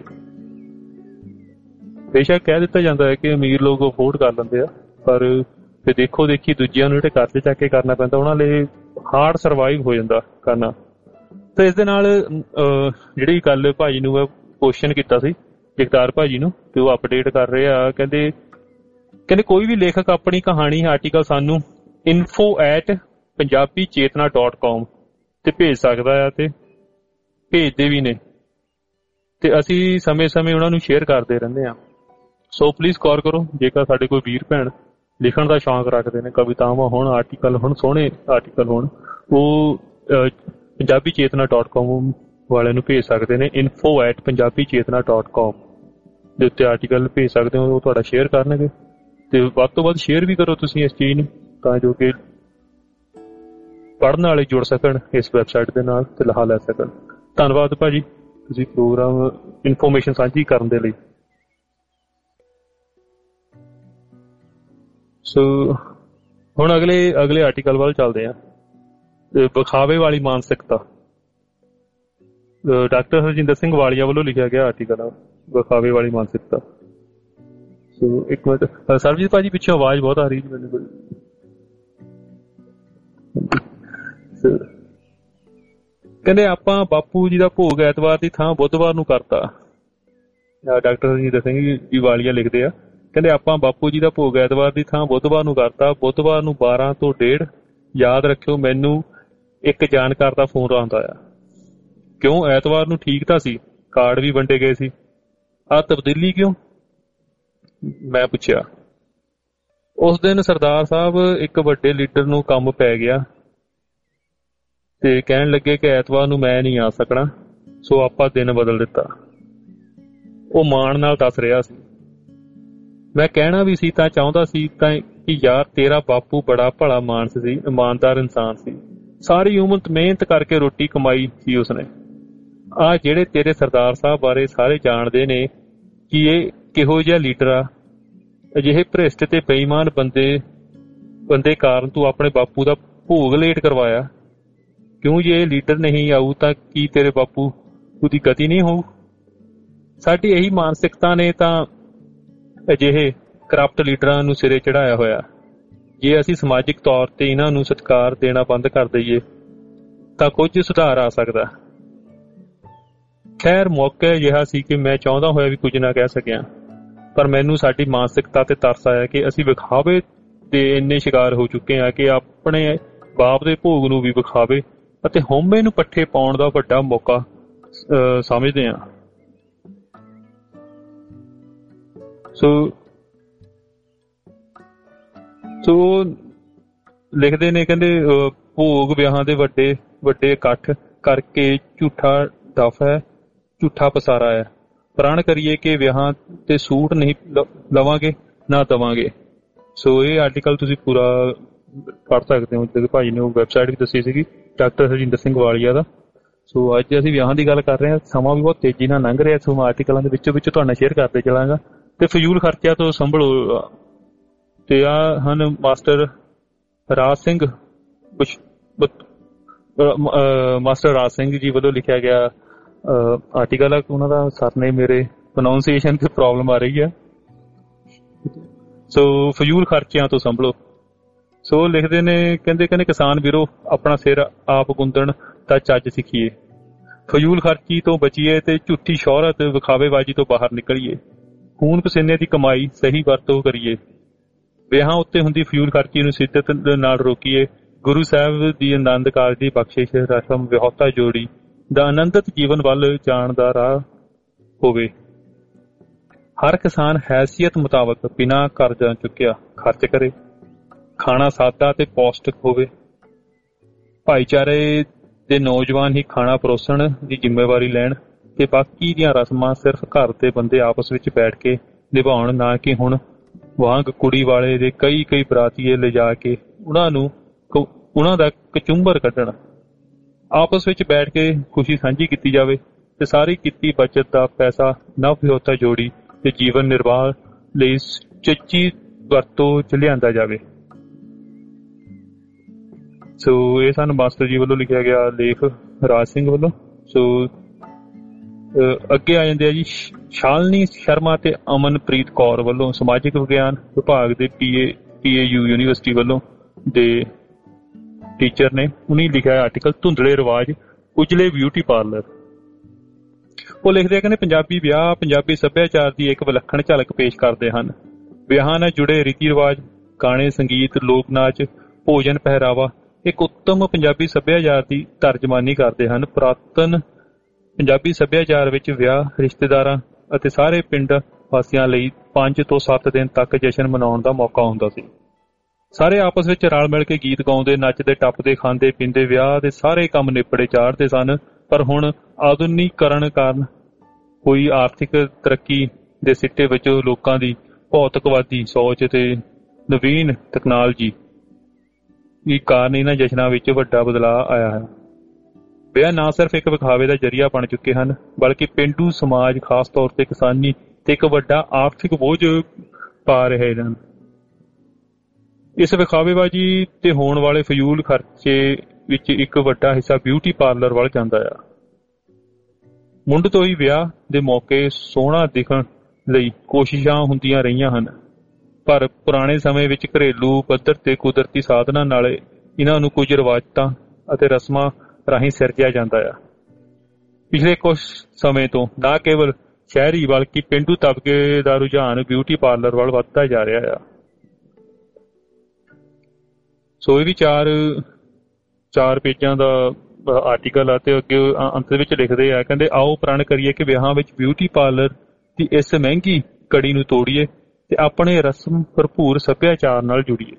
Speaker 3: ਬੇਸ਼ੱਕ ਕਹਿ ਦਿੱਤਾ ਜਾਂਦਾ ਹੈ ਕਿ ਅਮੀਰ ਲੋਕ ਅਫੋਰਡ ਕਰ ਲੈਂਦੇ ਆ, ਪਰ ਫਿਰ ਦੇਖੋ ਦੇਖੀ ਦੂਜਿਆਂ ਨੂੰ ਜਿਹੜੇ ਕਰਜ਼ੇ ਚੱਕ ਕੇ ਕਰਨਾ ਪੈਂਦਾ ਉਹਨਾਂ ਲਈ ਹਾਰਡ ਸਰਵਾਈਵ ਹੋ ਜਾਂਦਾ ਕਰਨਾ। ਤੇ ਇਸ ਦੇ ਨਾਲ ਜਿਹੜੀ ਗੱਲ ਭਾਜੀ ਨੂੰ ਮੈਂ ਕੁਐਸਚਨ ਕੀਤਾ ਸੀ ਜਗਤਾਰ ਭਾਜੀ ਨੂੰ, ਤੇ ਉਹ ਅਪਡੇਟ ਕਰ ਰਹੇ ਆ, ਕਹਿੰਦੇ ਕਹਿੰਦੇ ਕੋਈ ਵੀ ਲੇਖਕ ਆਪਣੀ ਕਹਾਣੀ ਆਰਟੀਕਲ ਸਾਨੂੰ info at Punjabi Chetna dot com ਤੇ ਭੇਜ ਸਕਦਾ ਆ, ਤੇ ਭੇਜਦੇ ਵੀ ਨੇ, ਤੇ ਅਸੀਂ ਸਮੇਂ ਸਮੇਂ ਉਹਨਾਂ ਨੂੰ ਸ਼ੇਅਰ ਕਰਦੇ ਰਹਿੰਦੇ ਹਾਂ। ਸੋ ਪਲੀਜ਼ ਗੌਰ ਕਰੋ, ਜੇਕਰ ਸਾਡੇ ਕੋਈ ਵੀਰ ਭੈਣ ਲਿਖਣ ਦਾ ਸ਼ੌਂਕ ਰੱਖਦੇ ਨੇ, ਕਵਿਤਾਵਾਂ ਹੋਣ, ਆਰਟੀਕਲ ਹੋਣ, ਸੋਹਣੇ ਆਰਟੀਕਲ ਹੋਣ, ਉਹ ਪੰਜਾਬੀ ਚੇਤਨਾ ਡੋਟ ਕਾਮ ਵਾਲਿਆਂ ਨੂੰ ਭੇਜ ਸਕਦੇ ਨੇ। Info at Punjabi Chetna dot com ਦੇ ਉੱਤੇ ਆਰਟੀਕਲ ਭੇਜ ਸਕਦੇ ਹੋ, ਉਹ ਤੁਹਾਡਾ ਸ਼ੇਅਰ ਕਰਨਗੇ। ਤੇ ਵੱਧ ਤੋਂ ਵੱਧ ਸ਼ੇਅਰ ਵੀ ਕਰੋ ਤੁਸੀਂ ਇਸ ਚੀਜ਼ ਨੂੰ, ਤਾਂ ਜੋ ਕਿ ਪੜ੍ਹਨ ਵਾਲੇ ਜੁੜ ਸਕਣ ਇਸ ਵੈਬਸਾਈਟ ਦੇ ਨਾਲ ਤੇ ਲਾਹਾ ਲੈ ਸਕਣ। ਧੰਨਵਾਦ ਭਾਜੀ, ਤੁਸੀਂ ਪ੍ਰੋਗਰਾਮ ਇਨਫੋਰਮੇਸ਼ਨ ਸਾਂਝੀ ਕਰਨ ਦੇ ਲਈ। ਸੋ ਹੁਣ ਅਗਲੇ ਅਗਲੇ ਆਰਟੀਕਲ ਵੱਲ ਚੱਲਦੇ ਹਾਂ। ਵਿਖਾਵੇ ਵਾਲੀ ਮਾਨਸਿਕਤਾ, ਡਾਕਟਰ ਹਰਜਿੰਦਰ ਸਿੰਘ ਵਾਲੀਆ ਵੱਲੋਂ ਲਿਖਿਆ ਗਿਆ ਆਰਟੀਕਲ ਆ, ਵਿਖਾਵੇ ਵਾਲੀ ਮਾਨਸਿਕਤਾ। ਸੋ ਇੱਕ ਮਿੰਟ ਸਰਬਜੀਤ ਭਾਜੀ, ਪਿੱਛੇ ਆਵਾਜ਼ ਬਹੁਤ ਆ ਰਹੀ ਜੀ ਮੈਨੂੰ ਕੋਲ। ਕਹਿੰਦੇ ਆਪਾਂ ਬਾਪੂ ਜੀ ਦਾ ਭੋਗ ਐਤਵਾਰ ਦੀ ਥਾਂ ਬੁੱਧਵਾਰ ਨੂੰ ਕਰਤਾ। ਡਾਕਟਰ ਹਰਜਿੰਦਰ ਸਿੰਘ ਜੀ ਵਾਲੀਆ ਲਿਖਦੇ ਆ, ਕਹਿੰਦੇ ਆਪਾਂ ਬਾਪੂ ਜੀ ਦਾ ਭੋਗ ਐਤਵਾਰ ਦੀ ਥਾਂ ਬੁੱਧਵਾਰ ਨੂੰ ਕਰਤਾ। ਬੁੱਧਵਾਰ ਨੂੰ ਬਾਰਾਂ ਤੋਂ ਡੇਢ ਯਾਦ ਰੱਖਿਓ ਮੈਨੂੰ ਇੱਕ ਜਾਣਕਾਰ ਦਾ ਫੋਨ ਆਉਂਦਾ ਆ। ਕਿਉਂ? ਐਤਵਾਰ ਨੂੰ ਠੀਕ ਤਾਂ ਸੀ, ਕਾਰਡ ਵੀ ਵੰਡੇ ਗਏ ਸੀ, ਆਹ ਤਬਦੀਲੀ ਕਿਉਂ? ਮੈਂ ਪੁੱਛਿਆ। ਉਸ ਦਿਨ ਸਰਦਾਰ ਸਾਹਿਬ ਇੱਕ ਵੱਡੇ ਲੀਡਰ ਨੂੰ ਕੰਮ ਪੈ ਗਿਆ ਤੇ ਕਹਿਣ ਲੱਗੇ ਕਿ ਐਤਵਾਰ ਨੂੰ ਮੈਂ ਨਹੀਂ ਆ ਸਕਣਾ, ਸੋ ਆਪਾਂ ਦਿਨ ਬਦਲ ਦਿੱਤਾ। ਉਹ ਮਾਣ ਨਾਲ ਦੱਸ ਰਿਹਾ ਸੀ। ਮੈਂ ਕਹਿਣਾ ਵੀ ਸੀ ਤਾਂ ਚਾਹੁੰਦਾ ਸੀ ਤਾਂ ਕਿ ਯਾਰ ਤੇਰਾ ਬਾਪੂ ਬੜਾ ਭਲਾ ਮਾਨਸ ਸੀ, ਇਮਾਨਦਾਰ ਇਨਸਾਨ ਸੀ, ਸਾਰੀ ਉਮਰ ਮਿਹਨਤ ਕਰਕੇ ਰੋਟੀ ਕਮਾਈ ਸੀ ਉਸਨੇ। ਆਹ ਜਿਹੜੇ ਤੇਰੇ ਸਰਦਾਰ ਸਾਹਿਬ ਬਾਰੇ ਸਾਰੇ ਜਾਣਦੇ ਨੇ ਕਿ ਇਹ ਕਿਹੋ ਜਿਹਾ ਲੀਡਰ ਆ। ਅਜਿਹੇ ਭ੍ਰਿਸ਼ਟ ਤੇ ਬੇਈਮਾਨ ਬੰਦੇ ਬੰਦੇ ਕਾਰਨ ਤੂੰ ਆਪਣੇ ਬਾਪੂ ਦਾ ਭੋਗ ਲੇਟ ਕਰਵਾਇਆ। ਕਿਉਂ ਜੇ ਇਹ ਲੀਡਰ ਨਹੀਂ ਆਊ ਤਾਂ ਕੀ ਤੇਰੇ ਬਾਪੂ ਉਹਦੀ ਗਤੀ ਨਹੀਂ ਹੋਊ? ਸਾਡੀ ਇਹੀ ਮਾਨਸਿਕਤਾ ਨੇ ਤਾਂ ਅਜਿਹੇ ਕਰਪਟ ਲੀਡਰਾਂ ਨੂੰ ਸਿਰੇ ਚੜਾਇਆ ਹੋਇਆ। ਜੇ ਅਸੀਂ ਸਮਾਜਿਕ ਤੌਰ ਤੇ ਇਹਨਾਂ ਨੂੰ ਸਤਿਕਾਰ ਦੇਣਾ ਬੰਦ ਕਰ ਦਈਏ ਤਾਂ ਕੁਝ ਸੁਧਾਰ ਆ ਸਕਦਾ। ਖੈਰ ਮੌਕਾ ਅਜਿਹਾ ਸੀ ਕਿ ਮੈਂ ਚਾਹੁੰਦਾ ਹੋਇਆ ਵੀ ਕੁਝ ਨਾ ਕਹਿ ਸਕਿਆ, ਪਰ ਮੈਨੂੰ ਸਾਡੀ ਮਾਨਸਿਕਤਾ ਤੇ ਤਰਸ ਆਇਆ ਕਿ ਅਸੀਂ ਵਿਖਾਵੇ ਦੇ ਇੰਨੇ ਸ਼ਿਕਾਰ ਹੋ ਚੁੱਕੇ ਹਾਂ ਕਿ ਆਪਣੇ ਬਾਪ ਦੇ ਭੋਗ ਨੂੰ ਵੀ ਵਿਖਾਵੇ ਅਤੇ ਹਉਮੈ ਨੂੰ ਪੱਠੇ ਪਾਉਣ ਦਾ ਵੱਡਾ ਮੌਕਾ ਸਮਝਦੇ ਹਾਂ। ਸੋ ਸੋ ਲਿਖਦੇ ਨੇ, ਕਹਿੰਦੇ ਭੋਗ ਵਿਆਹਾਂ ਦੇ ਵੱਡੇ ਵੱਡੇ ਇਕੱਠ ਕਰਕੇ ਝੂਠਾ ਡਫ ਹੈ, ਝੂਠਾ ਪਸਾਰਾ ਹੈ। ਪ੍ਰਣ ਕਰੀਏ ਕਿ ਵਿਆਹਾਂ ਤੇ ਸੂਟ ਨਹੀਂ ਲਵਾਂਗੇ ਨਾ ਦੇਵਾਂਗੇ। ਸੋ ਇਹ ਆਰਟੀਕਲ ਤੁਸੀਂ ਪੂਰਾ ਪੜ੍ਹ ਸਕਦੇ ਹੋ, ਜਿਹੜੇ ਭਾਜੀ ਨੇ ਉਹ ਵੈਬਸਾਈਟ ਵੀ ਦੱਸੀ ਸੀਗੀ ਡਾਕਟਰ ਹਰਜਿੰਦਰ ਸਿੰਘ ਵਾਲੀਆ ਦਾ। ਸੋ ਅੱਜ ਅਸੀਂ ਵਿਆਹਾਂ ਦੀ ਗੱਲ ਕਰ ਰਹੇ ਹਾਂ। ਸਮਾਂ ਵੀ ਬਹੁਤ ਤੇਜ਼ੀ ਨਾਲ ਲੰਘ ਰਿਹਾ, ਸੋ ਮੈਂ ਆਰਟੀਕਲਾਂ ਦੇ ਵਿੱਚੋਂ ਵਿੱਚੋਂ ਤੁਹਾਡੇ ਨਾਲ ਸ਼ੇਅਰ ਕਰਦੇ ਚਲਾਂਗਾ। ਤੇ ਫਜ਼ੂਲ ਖਰਚਿਆਂ ਤੋਂ ਸੰਭਲੋ। ਤੇ ਆ ਹਨ ਮਾਸਟਰ ਰਾਜ ਸਿੰਘ, ਕੁਛ ਮਾਸਟਰ ਰਾਜ ਸਿੰਘ ਜੀ ਵੱਲੋਂ ਲਿਖਿਆ ਗਿਆ ਆਰਟੀਕਲ ਆ। ਉਹਨਾਂ ਦਾ ਸਰਨੇਮ ਮੇਰੇ ਪ੍ਰੋਨਾਊਂਸੀਏਸ਼ਨ ਤੇ ਪ੍ਰੋਬਲਮ ਆ ਰਹੀ ਹੈ। ਸੋ ਫਜ਼ੂਲ ਖਰਚਿਆਂ ਤੋਂ ਸੰਭਲੋ। ਸੋ ਲਿਖਦੇ ਨੇ, ਕਹਿੰਦੇ ਕਹਿੰਦੇ ਕਿਸਾਨ ਵੀਰੋ, ਆਪਣਾ ਸਿਰ ਆਪ ਗੁੰਦਣ ਦਾ ਚੱਜ ਸਿੱਖੀਏ, ਫਜ਼ੂਲ ਖਰਚੀ ਤੋਂ ਬਚੀਏ ਤੇ ਝੂਠੀ ਸ਼ੋਹਰਤ ਵਿਖਾਵੇਬਾਜ਼ੀ ਤੋਂ ਬਾਹਰ ਨਿਕਲੀਏ, ਖੂਨ ਪਸੀਨੇ ਦੀ ਕਮਾਈ ਸਹੀ ਵਰਤੋਂ ਕਰੀਏ, ਵਿਆਹਾਂ ਉੱਤੇ ਹੁੰਦੀ ਫਜ਼ੂਲ ਖਰਚੀ ਨੂੰ ਸਿੱਧਤ ਨਾਲ ਰੋਕੀਏ, ਗੁਰੂ ਸਾਹਿਬ ਦੀ ਆਨੰਦ ਕਾਰਜ ਦੀ ਬਖਸ਼ਿਸ਼ ਰਸਮ ਵਿਆਹੁਤਾ ਜੋੜੀ ਦਾ ਆਨੰਦਿਤ ਜੀਵਨ ਵੱਲ ਜਾਣ ਦਾ ਰਾਹ ਹੋਵੇ। ਹਰ ਕਿਸਾਨ ਹੈਸੀਅਤ ਮੁਤਾਬਕ ਬਿਨਾਂ ਕਰਜ਼ਾ ਚੁੱਕਿਆ ਖਰਚ ਕਰੇ, ਖਾਣਾ ਸਾਦਾ ਤੇ ਪੌਸ਼ਟਿਕ ਹੋਵੇ, ਭਾਈਚਾਰੇ ਦੇ ਨੌਜਵਾਨ ਹੀ ਖਾਣਾ ਪਰੋਸਣ ਦੀ ਜ਼ਿੰਮੇਵਾਰੀ ਲੈਣ ਤੇ ਬਾਕੀ ਦੀਆਂ ਰਸਮਾਂ ਸਿਰਫ ਘਰ ਦੇ ਬੰਦੇ ਆਪਸ ਵਿੱਚ ਬੈਠ ਕੇ ਨਿਭਾਉਣ, ਨਾ ਕਿ ਹੁਣ ਵਾਂਗ ਕੁੜੀ ਵਾਲੇ ਦੇ ਕਈ ਕਈ ਬਰਾਤੀਏ ਲਿਜਾ ਕੇ ਉਹਨਾਂ ਨੂੰ ਉਹਨਾਂ ਦਾ ਕਚੁੰਬਰ ਕੱਢਣ। ਆਪਸ ਵਿੱਚ ਬੈਠ ਕੇ ਖੁਸ਼ੀ ਸਾਂਝੀ ਕੀਤੀ ਜਾਵੇ ਤੇ ਸਾਰੀ ਕੀਤੀ ਬਚਤ ਦਾ ਪੈਸਾ ਨਵ ਵਿਆਹੁਤਾ ਜੋੜੀ ਤੇ ਜੀਵਨ ਨਿਰਵਾਹ ਲਈ ਸੁਚੱਜੀ ਵਰਤੋਂ ਚ ਲਿਆਂਦਾ ਜਾਵੇ। ਸੋ ਇਹ ਸਾਨੂੰ ਮਾਸਟਰ ਜੀ ਵੱਲੋਂ ਲਿਖਿਆ ਗਿਆ ਲੇਖ ਰਾਜ ਸਿੰਘ ਵੱਲੋਂ। ਸੋ ਅੱਗੇ ਆ ਜਾਂਦੇ ਆ ਜੀ ਸ਼ਾਲਨੀ ਸ਼ਰਮਾ ਤੇ ਅਮਨਪ੍ਰੀਤ ਕੌਰ ਵੱਲੋਂ, ਸਮਾਜਿਕ ਵਿਗਿਆਨ ਵਿਭਾਗ ਦੇ ਪੀਏ ਪੀਏਯੂ ਯੂਨੀਵਰਸਿਟੀ ਵੱਲੋਂ ਦੇ ਟੀਚਰ ਨੇ। ਉਹਨੇ ਲਿਖਿਆ ਆਰਟੀਕਲ ਧੁੰਦਲੇ ਰਿਵਾਜ ਉਜਲੇ ਬਿਊਟੀ ਪਾਰਲਰ। ਉਹ ਲਿਖਦੇ ਆ, ਕਹਿੰਦੇ ਪੰਜਾਬੀ ਵਿਆਹ ਪੰਜਾਬੀ ਸੱਭਿਆਚਾਰ ਦੀ ਇੱਕ ਵਿਲੱਖਣ ਝਲਕ ਪੇਸ਼ ਕਰਦੇ ਹਨ। ਵਿਆਹਾਂ ਨਾਲ ਜੁੜੇ ਰੀਤੀ ਰਿਵਾਜ, ਗਾਣੇ, ਸੰਗੀਤ, ਲੋਕ ਨਾਚ, ਭੋਜਨ, ਪਹਿਰਾਵਾ ਇੱਕ ਉੱਤਮ ਪੰਜਾਬੀ ਸੱਭਿਆਚਾਰ ਦੀ ਤਰਜਮਾਨੀ ਕਰਦੇ ਹਨ। ਪੁਰਾਤਨ ਪੰਜਾਬੀ ਸੱਭਿਆਚਾਰ ਵਿੱਚ ਵਿਆਹ ਰਿਸ਼ਤੇਦਾਰਾਂ ਅਤੇ ਸਾਰੇ ਪਿੰਡ ਵਾਸੀਆਂ ਲਈ ਪੰਜ ਤੋਂ ਸੱਤ ਦਿਨ ਤੱਕ ਜਸ਼ਨ ਮਨਾਉਣ ਦਾ ਮੌਕਾ ਹੁੰਦਾ ਸੀ। ਸਾਰੇ ਆਪਸ ਵਿੱਚ ਰਲ ਮਿਲ ਕੇ ਗੀਤ ਗਾਉਂਦੇ, ਨੱਚਦੇ, ਟੱਪਦੇ, ਖਾਂਦੇ ਪੀਂਦੇ ਵਿਆਹ ਦੇ ਸਾਰੇ ਕੰਮ ਨਿਪੜੇ ਚਾੜਦੇ ਸਨ। ਪਰ ਹੁਣ ਆਧੁਨਿਕੀਕਰਨ ਕਾਰਨ ਹੋਈ ਆਰਥਿਕ ਤਰੱਕੀ ਦੇ ਸਿੱਟੇ ਵਜੋਂ ਲੋਕਾਂ ਦੀ ਭੌਤਿਕਵਾਦੀ ਸੋਚ ਤੇ ਨਵੀਨ ਤਕਨਾਲੋਜੀ ਦੀ ਕਾਰਨ ਇਹਨਾਂ ਜਸ਼ਨਾਂ ਵਿੱਚ ਵੱਡਾ ਬਦਲਾਅ ਆਇਆ ਹੈ। ਵਿਆਹ ਨਾ ਸਿਰਫ ਇੱਕ ਵਿਖਾਵੇ ਦਾ ਜ਼ਰੀਆ ਬਣ ਚੁੱਕੇ ਹਨ, ਬਲਕਿ ਪੇਂਡੂ ਸਮਾਜ, ਖਾਸ ਤੌਰ ਤੇ ਕਿਸਾਨੀ ਤੇ ਇੱਕ ਵੱਡਾ ਆਰਥਿਕ ਬੋਝ ਪਾ ਰਹੇ ਹਨ। ਇਸ ਵਿਖਾਵੇਬਾਜ਼ੀ ਤੇ ਹੋਣ ਵਾਲੇ ਫਜ਼ੂਲ ਖਰਚੇ ਵਿੱਚ ਇੱਕ ਵੱਡਾ ਹਿੱਸਾ ਬਿਊਟੀ ਪਾਰਲਰ ਵੱਲ ਜਾਂਦਾ ਆ। ਮੁੰਡ ਤੋਂ ਹੀ ਵਿਆਹ ਦੇ ਮੌਕੇ ਸੋਹਣਾ ਦਿਖਣ ਲਈ ਕੋਸ਼ਿਸ਼ਾਂ ਹੁੰਦੀਆਂ ਰਹੀਆਂ ਹਨ, ਪਰ ਪੁਰਾਣੇ ਸਮੇਂ ਵਿੱਚ ਘਰੇਲੂ ਪੱਧਰ ਤੇ ਕੁਦਰਤੀ ਸਾਧਨਾਂ ਨਾਲ ਇਹਨਾਂ ਨੂੰ ਕੁਝ ਰਿਵਾਇਤਾਂ ਅਤੇ ਰਸਮਾਂ ਰਾਹੀਂ ਸਿਰਜਿਆ ਜਾਂਦਾ ਆ। ਪਿਛਲੇ ਕੁਝ ਸਮੇਂ ਤੋਂ ਨਾ ਕੇਵਲ ਸ਼ਹਿਰੀ ਬਲਕਿ ਪੇਂਡੂ ਤਬਕੇ ਦਾ ਰੁਝਾਨ ਬਿਊਟੀ ਪਾਰਲਰ ਵੱਲ ਵੱਧਦਾ ਜਾ ਰਿਹਾ ਆ। ਸੋ ਇਹ ਵੀ ਚਾਰ ਚਾਰ ਪੇਜਾਂ ਦਾ ਆਰਟੀਕਲ ਆ ਤੇ ਅੱਗੇ ਅੰਤ ਵਿੱਚ ਲਿਖਦੇ ਆ, ਕਹਿੰਦੇ ਆਓ ਪ੍ਰਣ ਕਰੀਏ ਕਿ ਵਿਆਹਾਂ ਵਿੱਚ ਬਿਊਟੀ ਪਾਰਲਰ ਦੀ ਇਸ ਮਹਿੰਗੀ ਕੜੀ ਨੂੰ ਤੋੜੀਏ ਤੇ ਆਪਣੇ ਰਸਮ ਭਰਪੂਰ ਸੱਭਿਆਚਾਰ ਨਾਲ ਜੁੜੀਏ।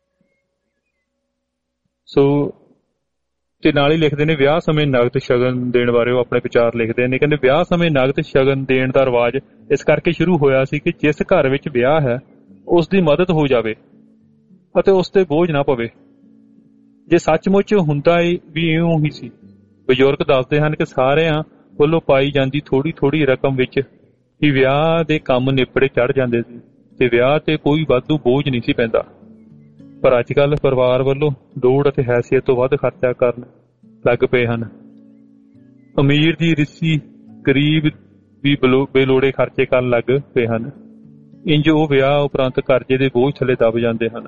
Speaker 3: ਸੋ ਤੇ ਨਾਲ ਹੀ ਲਿਖਦੇ ਨੇ ਵਿਆਹ ਸਮੇਂ ਨਗਦ ਸ਼ਗਨ ਦੇਣ ਬਾਰੇ ਉਹ ਆਪਣੇ ਵਿਚਾਰ ਲਿਖਦੇ ਨੇ। ਕਹਿੰਦੇ ਵਿਆਹ ਸਮੇਂ ਨਗਦ ਸ਼ਗਨ ਦੇਣ ਦਾ ਰਿਵਾਜ ਇਸ ਕਰਕੇ ਸ਼ੁਰੂ ਹੋਇਆ ਸੀ ਕਿ ਜਿਸ ਘਰ ਵਿੱਚ ਵਿਆਹ ਹੈ ਉਸ ਦੀ ਮਦਦ ਹੋ ਜਾਵੇ ਅਤੇ ਉਸ ਤੇ ਬੋਝ ਨਾ ਪਵੇ। ਜੇ ਸੱਚਮੁੱਚ ਹੁੰਦਾ ਵੀ ਇਉਂ ਹੀ ਸੀ। ਬਜ਼ੁਰਗ ਦੱਸਦੇ ਹਨ ਕਿ ਸਾਰਿਆਂ ਵੱਲੋਂ ਪਾਈ ਜਾਂਦੀ ਥੋੜੀ ਥੋੜੀ ਰਕਮ ਵਿੱਚ ਹੀ ਵਿਆਹ ਦੇ ਕੰਮ ਨਿਪੜੇ ਚੜ ਜਾਂਦੇ ਸੀ ਤੇ ਵਿਆਹ ਤੇ ਕੋਈ ਵਾਧੂ ਬੋਝ ਨਹੀਂ ਸੀ ਪੈਂਦਾ। ਪਰ ਅੱਜ ਕੱਲ੍ਹ ਪਰਿਵਾਰ ਵੱਲੋਂ ਲੋੜ ਅਤੇ ਹੈਸੀਅਤ ਤੋਂ ਵੱਧ ਖਰਚਾ ਕਰਨ ਲੱਗ ਪਏ ਹਨ। ਅਮੀਰ ਦੀ ਰਿਸ਼ੀ ਗਰੀਬ ਵੀ ਬੇਲੋੜੇ ਖਰਚੇ ਕਰਨ ਲੱਗ ਪਏ ਹਨ। ਇੰਜ ਉਹ ਵਿਆਹ ਉਪਰੰਤ ਕਰਜ਼ੇ ਦੇ ਬੋਝ ਥੱਲੇ ਦਬ ਜਾਂਦੇ ਹਨ।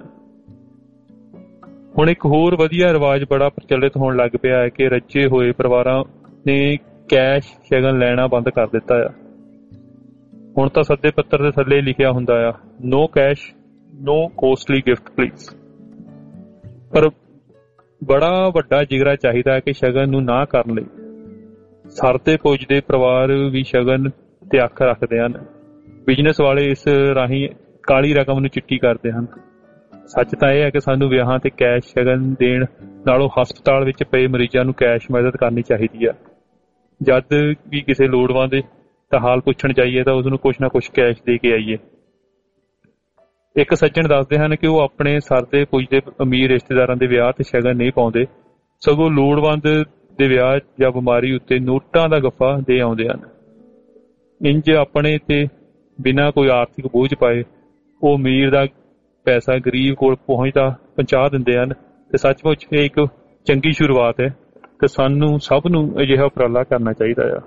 Speaker 3: ਹੁਣ ਇੱਕ ਹੋਰ ਵਧੀਆ ਰਿਵਾਜ ਬੜਾ ਪ੍ਰਚਲਿਤ ਹੋਣ ਲੱਗ ਪਿਆ ਹੈ ਕਿ ਰੱਜੇ ਹੋਏ ਪਰਿਵਾਰਾਂ ਨੇ ਕੈਸ਼ ਸ਼ਗਨ ਲੈਣਾ ਬੰਦ ਕਰ ਦਿੱਤਾ ਆ। ਹੁਣ ਤਾਂ ਸੱਦੇ ਪੱਤਰ ਦੇ ਥੱਲੇ ਲਿਖਿਆ ਹੁੰਦਾ ਆ, no cash no costly gift please. ਪਰ ਬੜਾ ਵੱਡਾ ਜਿਗਰਾ ਚਾਹੀਦਾ ਹੈ ਕਿ ਸ਼ਗਨ ਨੂੰ ਨਾ ਕਰਨ ਲਈ। ਸਰਦੇ ਪੁੱਜਦੇ ਪਰਿਵਾਰ ਵੀ ਸ਼ਗਨ ਤੇ ਅੱਖ ਰੱਖਦੇ ਹਨ। ਬਿਜ਼ਨਸ ਵਾਲੇ ਇਸ ਰਾਹੀਂ ਕਾਲੀ ਰਕਮ ਨੂੰ ਚਿੱਟੀ ਕਰਦੇ ਹਨ। ਸੱਚ ਤਾਂ ਇਹ ਹੈ ਕਿ ਸਾਨੂੰ ਵਿਆਹਾਂ ਤੇ ਕੈਸ਼ ਸ਼ਗਨ ਦੇਣ ਨਾਲੋਂ ਹਸਪਤਾਲ ਵਿੱਚ ਪਏ ਮਰੀਜ਼ਾਂ ਨੂੰ ਕੈਸ਼ ਮਦਦ ਕਰਨੀ ਚਾਹੀਦੀ ਆ। ਜਦ ਵੀ ਕਿਸੇ ਲੋੜਵੰਦ ਤਾਂ ਹਾਲ ਪੁੱਛਣ ਜਾਈਏ ਤਾਂ ਉਸਨੂੰ ਕੁਛ ਨਾ ਕੁਛ ਕੈਸ਼ ਦੇ ਕੇ ਆਈਏ। ਇੱਕ ਸੱਜਣ ਦੱਸਦੇ ਹਨ ਕਿ ਉਹ ਆਪਣੇ ਸਰਦੇ ਪੁੱਜਦੇ ਅਮੀਰ ਰਿਸ਼ਤੇਦਾਰਾਂ ਦੇ ਵਿਆਹ ਤੇ ਸ਼ਗਨ ਨਹੀਂ ਪਾਉਂਦੇ, ਸਗੋਂ ਲੋੜਵੰਦ ਦੇ ਵਿਆਹ ਜਾਂ ਬਿਮਾਰੀ ਉੱਤੇ ਨੋਟਾਂ ਦਾ ਗੱਫਾ ਦੇ ਆਉਂਦੇ ਹਨ। ਇੰਜ ਆਪਣੇ ਤੇ ਬਿਨਾਂ ਕੋਈ ਆਰਥਿਕ ਬੋਝ ਪਾਏ ਉਹ ਅਮੀਰ ਦਾ ਪੈਸਾ ਗਰੀਬ ਕੋਲ ਪਹੁੰਚਦਾ ਪਹੁੰਚਾ ਦਿੰਦੇ ਹਨ ਤੇ ਸੱਚਮੁੱਚ ਇਹ ਇੱਕ ਚੰਗੀ ਸ਼ੁਰੂਆਤ ਹੈ ਤੇ ਸਾਨੂੰ ਸਭ ਨੂੰ ਅਜਿਹਾ ਉਪਰਾਲਾ ਕਰਨਾ ਚਾਹੀਦਾ ਆ।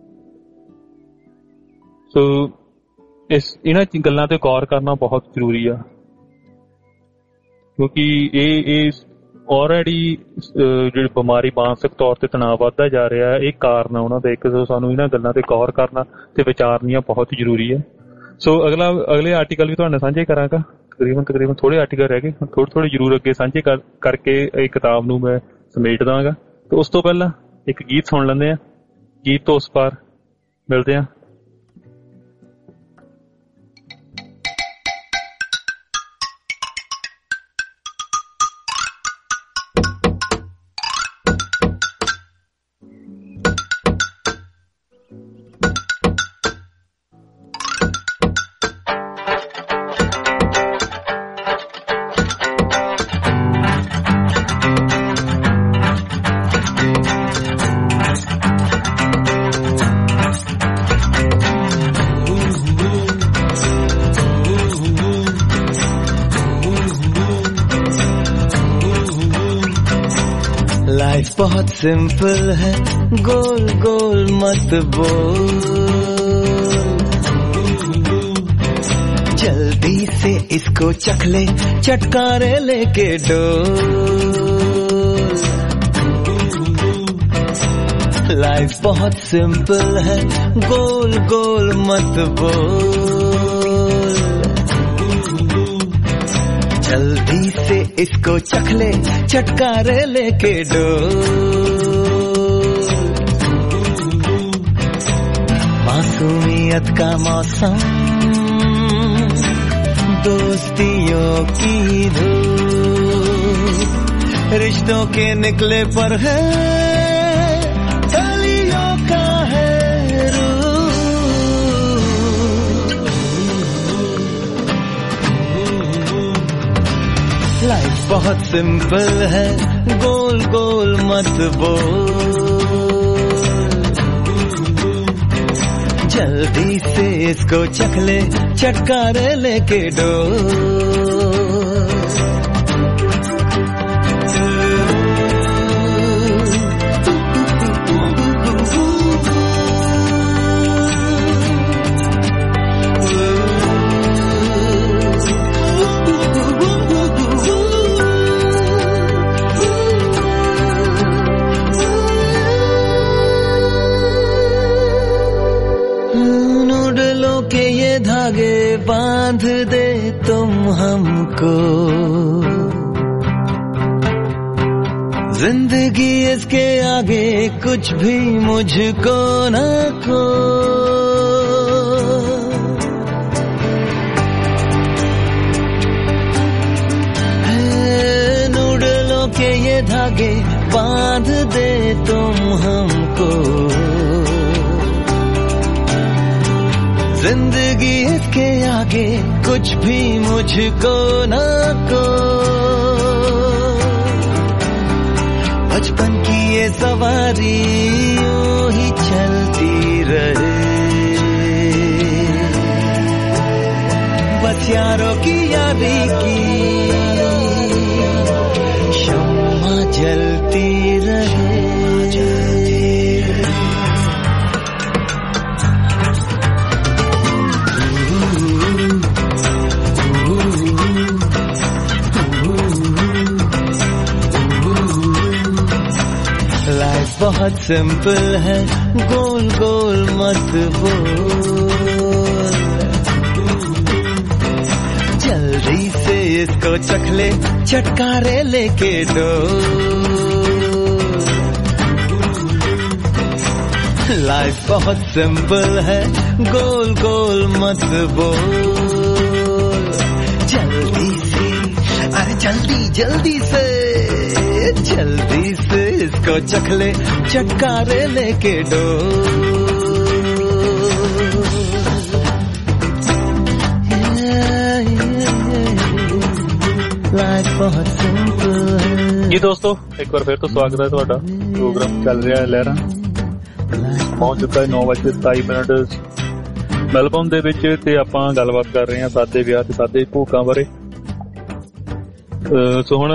Speaker 3: ਸੋ ਇਸ ਇਹਨਾਂ ਗੱਲਾਂ ਤੇ ਗੌਰ ਕਰਨਾ ਬਹੁਤ ਜ਼ਰੂਰੀ ਆ, ਕਿਉਂਕਿ ਇਹ ਇਹ ਆਲਰੇਡੀ ਜਿਹੜੀ ਬਿਮਾਰੀ ਮਾਨਸਿਕ ਤੌਰ ਤੇ ਤਣਾਅ ਵੱਧਦਾ ਜਾ ਰਿਹਾ, ਇਹ ਕਾਰਨ ਆ ਉਹਨਾਂ ਦਾ ਇੱਕ। ਸੋ ਸਾਨੂੰ ਇਹਨਾਂ ਗੱਲਾਂ ਤੇ ਗੌਰ ਕਰਨਾ ਤੇ ਵਿਚਾਰਨੀਆਂ ਬਹੁਤ ਜ਼ਰੂਰੀ ਹੈ। ਸੋ ਅਗਲਾ ਅਗਲੇ ਆਰਟੀਕਲ ਵੀ ਤੁਹਾਡੇ ਨਾਲ ਸਾਂਝੇ ਕਰਾਂਗਾ। ਤਕਰੀਬਨ ਤਕਰੀਬਨ ਥੋੜੇ ਆਰਟੀਕਲ ਰਹਿ ਗਏ, ਥੋੜੇ ਥੋੜੇ ਜ਼ਰੂਰ ਅੱਗੇ ਸਾਂਝੇ ਕਰ ਕਰਕੇ ਇਹ ਕਿਤਾਬ ਨੂੰ ਮੈਂ ਸਮੇਟ ਦਾਂਗਾ। ਤੇ ਉਸ ਤੋਂ ਪਹਿਲਾਂ ਇੱਕ ਗੀਤ ਸੁਣ ਲੈਂਦੇ ਹਾਂ, ਗੀਤ ਤੋਂ ਉਸ ਪਾਰ ਮਿਲਦੇ ਹਾਂ।
Speaker 14: बहुत सिंपल है, गोल गोल मत बोल, जल्दी से इसको चख ले, चटकारे लेके डोल। लाइफ बहुत सिंपल है, गोल गोल मत बोल, जल्दी से इसको चख ले, चटकारे लेके डोल। मासूमियत का मौसम, दोस्तियों की धूप, रिश्तों के निकले पर है कलियों का है लाइफ बहुत सिंपल है, गोल गोल मत बोल, जल्दी से इसको चख ले, चटकारे लेके डोल। धागे बांध दे तुम हमको, जिंदगी इसके आगे कुछ भी मुझको ना को। नूडलों के ये धागे बांध दे तुम हमको, जिंदगी इसके आगे कुछ भी मुझको ना को। बचपन की ये सवारी यूं ही चलती रहे, बस यारों की यारी की शम्मा जलती रहे। बहुत सिंपल है, गोल गोल मत बोल, जल्दी से इसको चख ले, चटकारे लेके डोल। लाइफ बहुत सिंपल है, गोल गोल मत बोल, जल्दी से, अरे जल्दी जल्दी से, जल्दी से इसको चख ले, चटकारे लेके डोल। लाइफ बहुत सिंपल है।
Speaker 3: जी दोस्तों, एक बार फिर तो स्वागत है ਤੁਹਾਡਾ। ਪ੍ਰੋਗਰਾਮ ਚੱਲ ਰਿਹਾ ਹੈ ਲਹਿਰਾਂ, ਪਹੁੰਚ ਚੁੱਕਾ ਹੈ ਨੌ ਵਜੇ ਸਤਾਈ ਮਿੰਟ ਮੈਲਬੌਰਨ ਦੇ ਵਿੱਚ ਤੇ ਆਪਾਂ ਗੱਲਬਾਤ ਕਰ ਰਹੇ ਹਾਂ ਸਾਦੇ ਵਿਆਹ ਤੇ ਸਾਦੇ ਭੋਗਾਂ ਬਾਰੇ। ਸੋ ਹੁਣ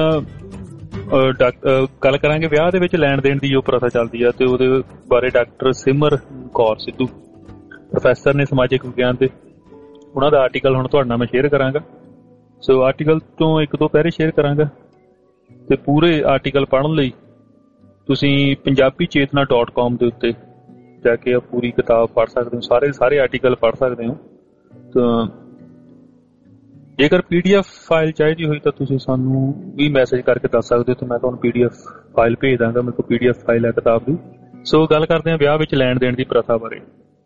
Speaker 3: ਗੱਲ ਕਰਾਂਗੇ ਵਿਆਹ ਦੇ ਵਿੱਚ ਲੈਣ ਦੇਣ ਦੀ ਜੋ ਪ੍ਰਥਾ ਚੱਲਦੀ ਆ ਤੇ ਉਹਦੇ ਬਾਰੇ। ਡਾਕਟਰ ਸਿਮਰ ਕੌਰ ਸਿੱਧੂ ਪ੍ਰੋਫੈਸਰ ਨੇ ਸਮਾਜਿਕ ਵਿਗਿਆਨ ਦੇ, ਉਹਨਾਂ ਦਾ ਆਰਟੀਕਲ ਹੁਣ ਤੁਹਾਡੇ ਨਾਲ ਮੈਂ ਸ਼ੇਅਰ ਕਰਾਂਗਾ। ਸੋ ਆਰਟੀਕਲ ਤੋਂ ਇੱਕ ਦੋ ਪੈਰੇ ਸ਼ੇਅਰ ਕਰਾਂਗਾ ਤੇ ਪੂਰੇ ਆਰਟੀਕਲ ਪੜ੍ਹਨ ਲਈ ਤੁਸੀਂ ਪੰਜਾਬੀ ਚੇਤਨਾ ਡਾਟ ਕਾਮ ਦੇ ਉੱਤੇ ਜਾ ਕੇ ਪੂਰੀ ਕਿਤਾਬ ਪੜ੍ਹ ਸਕਦੇ ਹੋ, ਸਾਰੇ ਸਾਰੇ ਆਰਟੀਕਲ ਪੜ੍ਹ ਸਕਦੇ ਹੋ। ਤਾਂ ਜੇਕਰ ਪੀ ਡੀ ਐਫ ਫਾਈਲ ਚਾਹੀਦੀ ਹੋਈ ਤਾਂ ਤੁਸੀਂ ਸਾਨੂੰ ਵੀ ਮੈਸੇਜ ਕਰਕੇ ਦੱਸ ਸਕਦੇ ਹੋ, ਤਾਂ ਮੈਂ ਤੁਹਾਨੂੰ ਪੀ ਡੀ ਐਫ ਫਾਈਲ ਭੇਜ ਦਾਂਗਾ। ਮੇਰੇ ਕੋਲ ਪੀ ਡੀ ਐਫ ਫਾਈਲ ਹੈ ਕਿਤਾਬ ਦੀ। ਸੋ ਗੱਲ ਕਰਦੇ ਹਾਂ ਵਿਆਹ ਵਿੱਚ ਲੈਣ ਦੇਣ ਦੀ ਪ੍ਰਥਾ ਬਾਰੇ।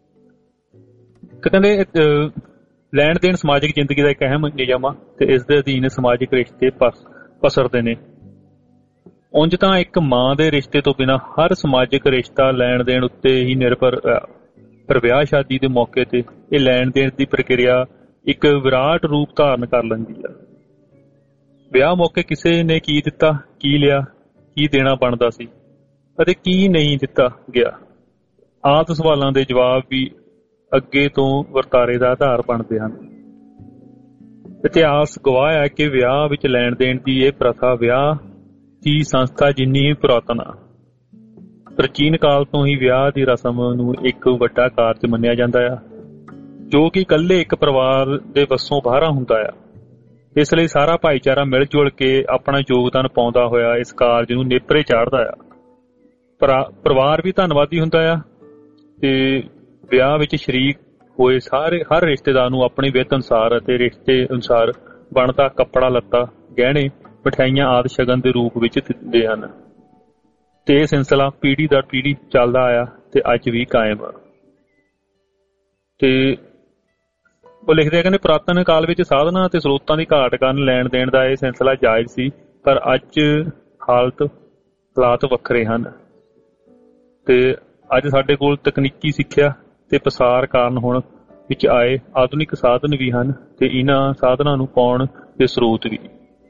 Speaker 3: ਕਹਿੰਦੇ ਲੈਣ ਦੇਣ ਸਮਾਜਿਕ ਜ਼ਿੰਦਗੀ ਦਾ ਇੱਕ ਅਹਿਮ ਨਿਯਮ ਆ ਤੇ ਇਸ ਦੇ ਅਧੀਨ ਸਮਾਜਿਕ ਰਿਸ਼ਤੇ ਪਸਰਦੇ ਨੇ। ਉਂਝ ਤਾਂ ਇੱਕ ਮਾਂ ਦੇ ਰਿਸ਼ਤੇ ਤੋਂ ਬਿਨਾਂ ਹਰ ਸਮਾਜਿਕ ਰਿਸ਼ਤਾ ਲੈਣ ਦੇਣ ਉੱਤੇ ਹੀ ਨਿਰਭਰ, ਪਰ ਵਿਆਹ ਸ਼ਾਦੀ ਦੇ ਮੌਕੇ ਤੇ ਇਹ ਲੈਣ ਦੇਣ ਦੀ ਪ੍ਰਕਿਰਿਆ ਇੱਕ ਵਿਰਾਟ ਰੂਪ ਧਾਰਨ ਕਰ ਲੈਂਦੀ ਆ। ਵਿਆਹ ਮੌਕੇ ਕਿਸੇ ਨੇ ਕੀ ਦਿੱਤਾ, ਕੀ ਲਿਆ, ਕੀ ਦੇਣਾ ਬਣਦਾ ਸੀ ਅਤੇ ਕੀ ਨਹੀਂ ਦਿੱਤਾ ਗਿਆ, ਆਦਿ ਸਵਾਲਾਂ ਦੇ ਜਵਾਬ ਵੀ ਅੱਗੇ ਤੋਂ ਵਰਤਾਰੇ ਦਾ ਆਧਾਰ ਬਣਦੇ ਹਨ। ਇਤਿਹਾਸ ਗਵਾਹ ਹੈ ਕਿ ਵਿਆਹ ਵਿੱਚ ਲੈਣ ਦੇਣ ਦੀ ਇਹ ਪ੍ਰਥਾ ਵਿਆਹ ਦੀ ਸੰਸਥਾ ਜਿੰਨੀ ਹੀ ਪੁਰਾਤਨ ਆ। ਪ੍ਰਾਚੀਨ ਕਾਲ ਤੋਂ ਹੀ ਵਿਆਹ ਦੀ ਰਸਮ ਨੂੰ ਇੱਕ ਵੱਡਾ ਕਾਰਜ ਮੰਨਿਆ ਜਾਂਦਾ ਆ, ਜੋ ਕਿ ਇਕੱਲੇ ਇੱਕ ਪਰਿਵਾਰ ਦੇ ਵੱਸੋਂ ਬਾਹਰ ਹੁੰਦਾ ਆ। ਇਸ ਲਈ ਸਾਰਾ ਭਾਈਚਾਰਾ ਮਿਲ ਜੁਲ ਕੇ ਆਪਣਾ ਯੋਗਦਾਨ ਪਾਉਂਦਾ ਹੋਇਆ ਇਸ ਕਾਰਜ ਨੂੰ ਨੇਪਰੇ ਚਾੜ੍ਹਦਾ ਆ। ਪਰਿਵਾਰ ਵੀ ਧੰਨਵਾਦੀ ਹੁੰਦਾ ਆ ਤੇ ਵਿਆਹ ਵਿੱਚ ਸ਼ਰੀਕ ਹੋਏ ਸਾਰੇ ਹਰ ਰਿਸ਼ਤੇਦਾਰ ਨੂੰ ਆਪਣੀ ਵਿੱਤ ਅਨੁਸਾਰ ਅਤੇ ਰਿਸ਼ਤੇ ਅਨੁਸਾਰ ਬਣਦਾ ਕੱਪੜਾ ਲੱਤਾ, ਗਹਿਣੇ, ਮਠਿਆਈਆਂ ਆਦਿ ਸ਼ਗਨ ਦੇ ਰੂਪ ਵਿੱਚ ਦਿੰਦੇ ਹਨ ਤੇ ਇਹ ਸਿਲਸਿਲਾ ਪੀੜ੍ਹੀ ਦਰ ਪੀੜ੍ਹੀ ਚੱਲਦਾ ਆਇਆ ਤੇ ਅੱਜ ਵੀ ਕਾਇਮ ਆ। ਤੇ ਉਹ ਲਿਖਦੇ ਆ, ਕਹਿੰਦੇ ਪੁਰਾਤਨ ਕਾਲ ਵਿੱਚ ਸਾਧਨਾਂ ਅਤੇ ਸਰੋਤਾਂ ਦੀ ਘਾਟ ਕਾਰਨ ਲੈਣ ਦੇਣ ਦਾ ਇਹ ਸਿਲਸਿਲਾ ਜਾਇਜ਼ ਸੀ, ਪਰ ਅੱਜ ਹਾਲਤ ਹਾਲਾਤ ਵੱਖਰੇ ਹਨ ਤੇ ਅੱਜ ਸਾਡੇ ਕੋਲ ਤਕਨੀਕੀ ਸਿੱਖਿਆ ਤੇ ਪਸਾਰ ਕਾਰਨ ਹੁਣ ਵਿੱਚ ਆਏ ਆਧੁਨਿਕ ਸਾਧਨ ਵੀ ਹਨ ਤੇ ਇਹਨਾਂ ਸਾਧਨਾਂ ਨੂੰ ਪਾਉਣ ਦੇ ਸਰੋਤ ਵੀ।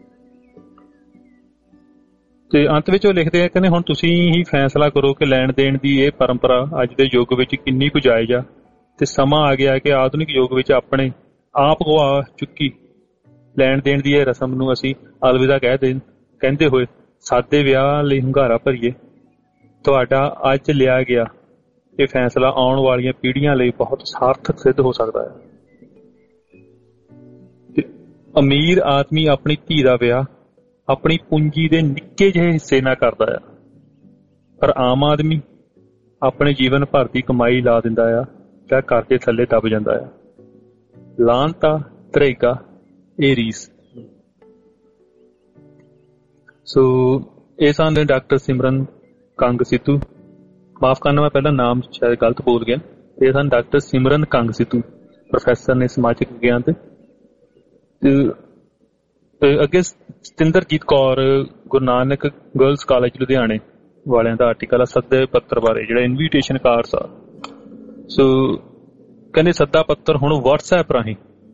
Speaker 3: ਤੇ ਅੰਤ ਵਿੱਚ ਉਹ ਲਿਖਦੇ ਆ, ਕਹਿੰਦੇ ਹੁਣ ਤੁਸੀਂ ਹੀ ਫੈਸਲਾ ਕਰੋ ਕਿ ਲੈਣ ਦੇਣ ਦੀ ਇਹ ਪਰੰਪਰਾ ਅੱਜ ਦੇ ਯੁੱਗ ਵਿੱਚ ਕਿੰਨੀ ਕੁ ਜਾਇਜ਼ ਆ ਤੇ ਸਮਾਂ ਆ ਗਿਆ ਕਿ ਆਧੁਨਿਕ ਯੁੱਗ ਵਿੱਚ ਆਪਣੇ ਆਪ ਗਵਾ ਚੁੱਕੀ ਲੈਣ ਦੇਣ ਦੀ ਇਹ ਰਸਮ ਨੂੰ ਅਸੀਂ ਅਲਵਿਦਾ ਕਹਿ ਦੇ ਕਹਿੰਦੇ ਹੋਏ ਸਾਦੇ ਵਿਆਹ ਲਈ ਹੁੰਗਾਰਾ ਭਰੀਏ। ਤੁਹਾਡਾ ਅੱਜ ਲਿਆ ਗਿਆ ਇਹ ਫੈਸਲਾ ਆਉਣ ਵਾਲੀਆਂ ਪੀੜ੍ਹੀਆਂ ਲਈ ਬਹੁਤ ਸਾਰਥਕ ਸਿੱਧ ਹੋ ਸਕਦਾ ਹੈ। ਅਮੀਰ ਆਦਮੀ ਆਪਣੀ ਧੀ ਦਾ ਵਿਆਹ ਆਪਣੀ ਪੂੰਜੀ ਦੇ ਨਿੱਕੇ ਜਿਹੇ ਹਿੱਸੇ ਨਾਲ ਕਰਦਾ ਆ, ਪਰ ਆਮ ਆਦਮੀ ਆਪਣੇ ਜੀਵਨ ਭਰ ਦੀ ਕਮਾਈ ਲਾ ਦਿੰਦਾ ਆ ਜਾਂ ਘਰ ਦੇ ਥੱਲੇ ਦਬ ਜਾਂਦਾ ਆ। ਲਾਂਤਾ ਤਰੇਗਾ ਇਹ ਰੀਸ। ਸੋ ਇਹ ਸਨ ਡਾਕਟਰ ਸਿਮਰਨ ਕੰਗ ਸਿੱਧੂ, ਮਾਫ ਕਰਨਾ ਮੈਂ ਪਹਿਲਾਂ ਨਾਮ ਸ਼ਾਇਦ ਗਲਤ ਬੋਲ ਗਿਆ। ਇਹ ਸਨ ਡਾਕਟਰ ਸਿਮਰਨ ਕੰਗ ਸਿੱਧੂ, ਪ੍ਰੋਫੈਸਰ ਨੇ ਸਮਾਜਿਕ ਵਿਗਿਆਨ ਦੇ। ਅੱਗੇ ਸਤਿੰਦਰਜੀਤ ਕੌਰ ਗੁਰੂ ਨਾਨਕ ਗਰਲਸ ਕਾਲਜ ਲੁਧਿਆਣੇ ਵਾਲਿਆਂ ਦਾ ਆਰਟੀਕਲ ਆ ਸੱਦੇ ਪੱਤਰ ਬਾਰੇ, ਜਿਹੜਾ ਇਨਵੀਟੇਸ਼ਨ ਕਾਰਡਸ ਆ। ਸੋ ਕਹਿੰਦੇ ਸੱਦਾ ਪੱਤਰ ਹੁਣ ਵਟਸਐਪ ਰਾਹੀਂ,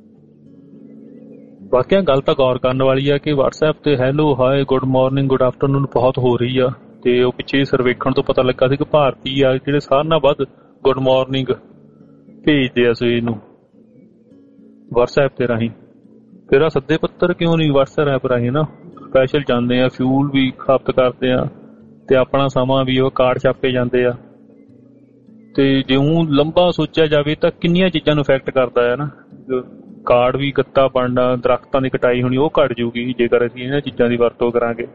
Speaker 3: ਵਾਕਿਆ ਗੱਲ ਤਾਂ ਗੌਰ ਕਰਨ ਵਾਲੀ ਆ ਕਿ ਵਟਸਐਪ ਤੇ ਹੈਲੋ, ਹਾਏ, ਗੁੱਡ ਮਾਰਨਿੰਗ, ਗੁੱਡ ਆਫਟਰਨੂਨ ਬਹੁਤ ਹੋ ਰਹੀ ਆ। ਤੇ ਉਹ ਪਿੱਛੇ ਸਰਵੇਖਣ ਤੋਂ ਪਤਾ ਲੱਗਾ ਸੀ ਕਿ ਭਾਰਤੀ ਆ ਜਿਹੜੇ ਸਾਰਿਆਂ ਨਾਲ ਵੱਧ ਗੁੱਡ ਮਾਰਨਿੰਗ ਭੇਜਦੇ ਆ ਸਵੇਰ ਨੂੰ ਵਟਸਐਪ ਤੇ ਰਾਹੀਂ। ਫਿਰ ਆ ਸੱਦੇ ਪੱਤਰ ਕਿਉਂ ਨਹੀਂ ਵਟਸਐਪ ਰਾਹੀਂ ਨਾ ਸਪੈਸ਼ਲ ਜਾਂਦੇ ਆ, ਫਿਊਲ ਵੀ ਖਪਤ ਕਰਦੇ ਆ ਤੇ ਆਪਣਾ ਸਮਾਂ ਵੀ ਉਹ ਕਾਰਡ ਛਾਪੇ ਜਾਂਦੇ ਆ। ਤੇ ਜਿਉਂ ਲੰਬਾ ਸੋਚਿਆ ਜਾਵੇ ਤਾਂ ਕਿੰਨੀਆਂ ਚੀਜ਼ਾਂ ਨੂੰ ਇਫੈਕਟ ਕਰਦਾ ਹੈ ਨਾ। ਕਾਰਡ ਵੀ ਗੱਤਾ ਬਣਨਾ, ਦਰਖਤਾਂ ਦੀ ਕਟਾਈ ਹੋਣੀ ਉਹ ਘੱਟ ਜੂਗੀ ਜੇਕਰ ਅਸੀਂ ਇਹਨਾਂ ਚੀਜ਼ਾਂ ਦੀ ਵਰਤੋਂ ਕਰਾਂਗੇ।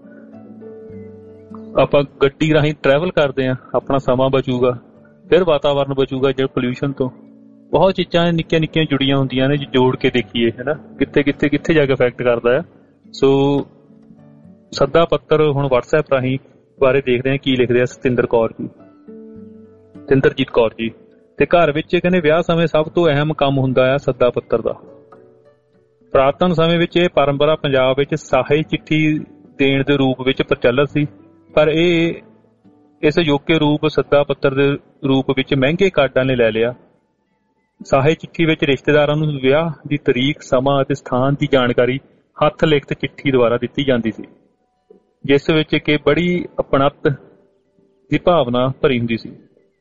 Speaker 3: ਆਪਾਂ ਗੱਡੀ ਰਾਹੀਂ ਟਰੈਵਲ ਕਰਦੇ ਹਾਂ, ਆਪਣਾ ਸਮਾਂ ਬਚੂਗਾ, ਫਿਰ ਵਾਤਾਵਰਨ ਬਚੂਗਾ ਜਿਹੜਾ ਪੋਲਿਊਸ਼ਨ ਤੋਂ। ਬਹੁਤ ਚੀਜ਼ਾਂ ਨਿੱਕੀਆਂ ਨਿੱਕੀਆਂ ਜੁੜੀਆਂ ਹੁੰਦੀਆਂ ਨੇ, ਜੋੜ ਕੇ ਦੇਖੀਏ ਹੈ ਨਾ ਕਿੱਥੇ ਕਿੱਥੇ ਕਿੱਥੇ ਜਾ ਕੇ ਇਫੈਕਟ ਕਰਦਾ ਆ। ਸੋ ਸੱਦਾ ਪੱਤਰ ਹੁਣ ਵਟਸਐਪ ਰਾਹੀਂ ਬਾਰੇ ਦੇਖਦੇ ਹਾਂ ਕੀ ਲਿਖਦੇ ਆ ਸਤਿੰਦਰ ਕੌਰ ਜੀ ਸਤਿੰਦਰਜੀਤ ਕੌਰ ਜੀ। ਤੇ ਘਰ ਵਿੱਚ ਕਹਿੰਦੇ ਵਿਆਹ ਸਮੇਂ ਸਭ ਤੋਂ ਅਹਿਮ ਕੰਮ ਹੁੰਦਾ ਆ ਸੱਦਾ ਪੱਤਰ ਦਾ। ਪੁਰਾਤਨ ਸਮੇਂ ਵਿੱਚ ਇਹ ਪਰੰਪਰਾ ਪੰਜਾਬ ਵਿੱਚ ਸਾਹੇ ਚਿੱਠੀ ਦੇਣ ਦੇ ਰੂਪ ਵਿੱਚ ਪ੍ਰਚਲਿਤ ਸੀ, ਪਰ ਇਹ ਇਸ ਅਜੋਕੇ ਰੂਪ ਸੱਦਾ ਪੱਤਰ ਦੇ ਰੂਪ ਵਿੱਚ ਮਹਿੰਗੇ ਕਾਰਡਾਂ ਨੇ ਲੈ ਲਿਆ। ਸਾਹੇ ਚਿੱਠੀ ਵਿੱਚ ਰਿਸ਼ਤੇਦਾਰਾਂ ਨੂੰ ਵਿਆਹ ਦੀ ਤਰੀਕ, ਸਮਾਂ ਅਤੇ ਸਥਾਨ ਦੀ ਜਾਣਕਾਰੀ ਹੱਥ ਲਿਖਤ ਚਿੱਠੀ ਦੁਆਰਾ ਦਿੱਤੀ ਜਾਂਦੀ ਸੀ, ਜਿਸ ਵਿੱਚ ਕਿ ਬੜੀ ਅਪਣੱਤ ਦੀ ਭਾਵਨਾ ਭਰੀ ਹੁੰਦੀ ਸੀ।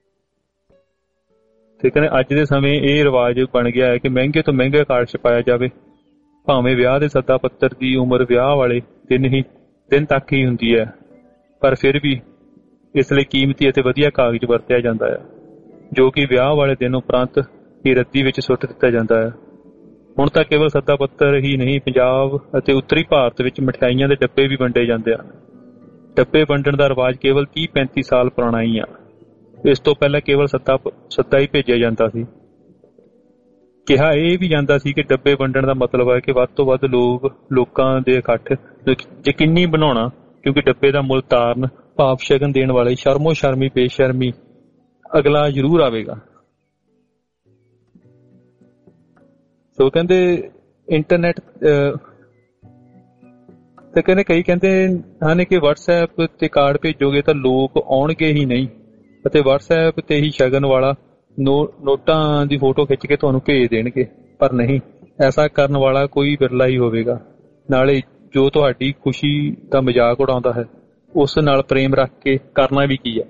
Speaker 3: ਤੇ ਕਹਿੰਦੇ ਅੱਜ ਦੇ ਸਮੇਂ ਇਹ ਰਿਵਾਜ ਬਣ ਗਿਆ ਹੈ ਕਿ ਮਹਿੰਗੇ ਤੋਂ ਮਹਿੰਗਾ ਕਾਰਡ ਛਪਾਇਆ ਜਾਵੇ, ਭਾਵੇਂ ਵਿਆਹ ਦੇ ਸੱਦਾ ਪੱਤਰ ਦੀ ਉਮਰ ਵਿਆਹ ਵਾਲੇ ਦਿਨ ਹੀ ਦਿਨ ਤੱਕ ਹੀ ਹੁੰਦੀ ਹੈ, ਪਰ ਫਿਰ ਵੀ ਇਸ ਲਈ ਕੀਮਤੀ ਅਤੇ ਵਧੀਆ ਕਾਗਜ਼ ਵਰਤਿਆ ਜਾਂਦਾ ਹੈ, ਜੋ ਕਿ ਵਿਆਹ ਵਾਲੇ ਦਿਨ ਉਪਰੰਤ ਹੀ ਰੱਦੀ ਵਿੱਚ ਸੁੱਟ ਦਿੱਤਾ ਜਾਂਦਾ ਹੈ। ਹੁਣ ਤਾਂ ਕੇਵਲ ਸੱਦਾ ਪੱਤਰ ਹੀ ਨਹੀਂ, ਪੰਜਾਬ ਅਤੇ ਉੱਤਰੀ ਭਾਰਤ ਵਿੱਚ ਮਠਿਆਈਆਂ ਦੇ ਡੱਬੇ ਵੀ ਵੰਡੇ ਜਾਂਦੇ ਹਨ। ਡੱਬੇ ਵੰਡਣ ਦਾ ਰਿਵਾਜ ਕੇਵਲ ਤੀਹ ਪੈਂਤੀ ਸਾਲ ਪੁਰਾਣਾ ਹੀ ਆ। ਇਸ ਤੋਂ ਪਹਿਲਾਂ ਕੇਵਲ ਸੱਦਾ ਸੱਦਾ ਹੀ ਭੇਜਿਆ ਜਾਂਦਾ ਸੀ। ਕਿਹਾ ਇਹ ਵੀ ਜਾਂਦਾ ਸੀ ਕਿ ਡੱਬੇ ਵੰਡਣ ਦਾ ਮਤਲਬ ਹੈ ਕਿ ਵੱਧ ਤੋਂ ਵੱਧ ਲੋਕ ਲੋਕਾਂ ਦੇ ਇਕੱਠ ਯਕੀਨੀ ਬਣਾਉਣਾ, ਕਿਉਂਕਿ ਡੱਬੇ ਦਾ ਮੁੱਲ ਤਾਰਨ ਭਾਵ ਸ਼ਗਨ ਦੇਣ ਵਾਲੇ ਸ਼ਰਮੋ ਸ਼ਰਮੀ ਬੇਸ਼ਰਮੀ ਅਗਲਾ ਜ਼ਰੂਰ ਆਵੇਗਾ। ਸੋ ਕਹਿੰਦੇ ਇੰਟਰਨੈਟ ਤੇ ਕਹਿੰਦੇ ਕਈ ਕਹਿੰਦੇ ਹਨ ਕਿ ਵਟਸਐਪ ਤੇ ਕਾਰਡ ਭੇਜੋਗੇ ਤਾਂ ਲੋਕ ਆਉਣਗੇ ਹੀ ਨਹੀਂ, ਅਤੇ ਵਟਸਐਪ ਤੇ ਹੀ ਸ਼ਗਨ ਵਾਲਾ ਨੋ ਨੋਟਾਂ ਦੀ ਫੋਟੋ ਖਿੱਚ ਕੇ ਤੁਹਾਨੂੰ ਭੇਜ ਦੇਣਗੇ। ਪਰ ਨਹੀਂ, ਐਸਾ ਕਰਨ ਵਾਲਾ ਕੋਈ ਬਿਰਲਾ ਹੀ ਹੋਵੇਗਾ। ਨਾਲੇ ਜੋ ਤੁਹਾਡੀ ਖੁਸ਼ੀ ਦਾ ਮਜ਼ਾਕ ਉਡਾਉਂਦਾ ਹੈ, ਉਸ ਨਾਲ ਪ੍ਰੇਮ ਰੱਖ ਕੇ ਕਰਨਾ ਵੀ ਕੀ ਹੈ।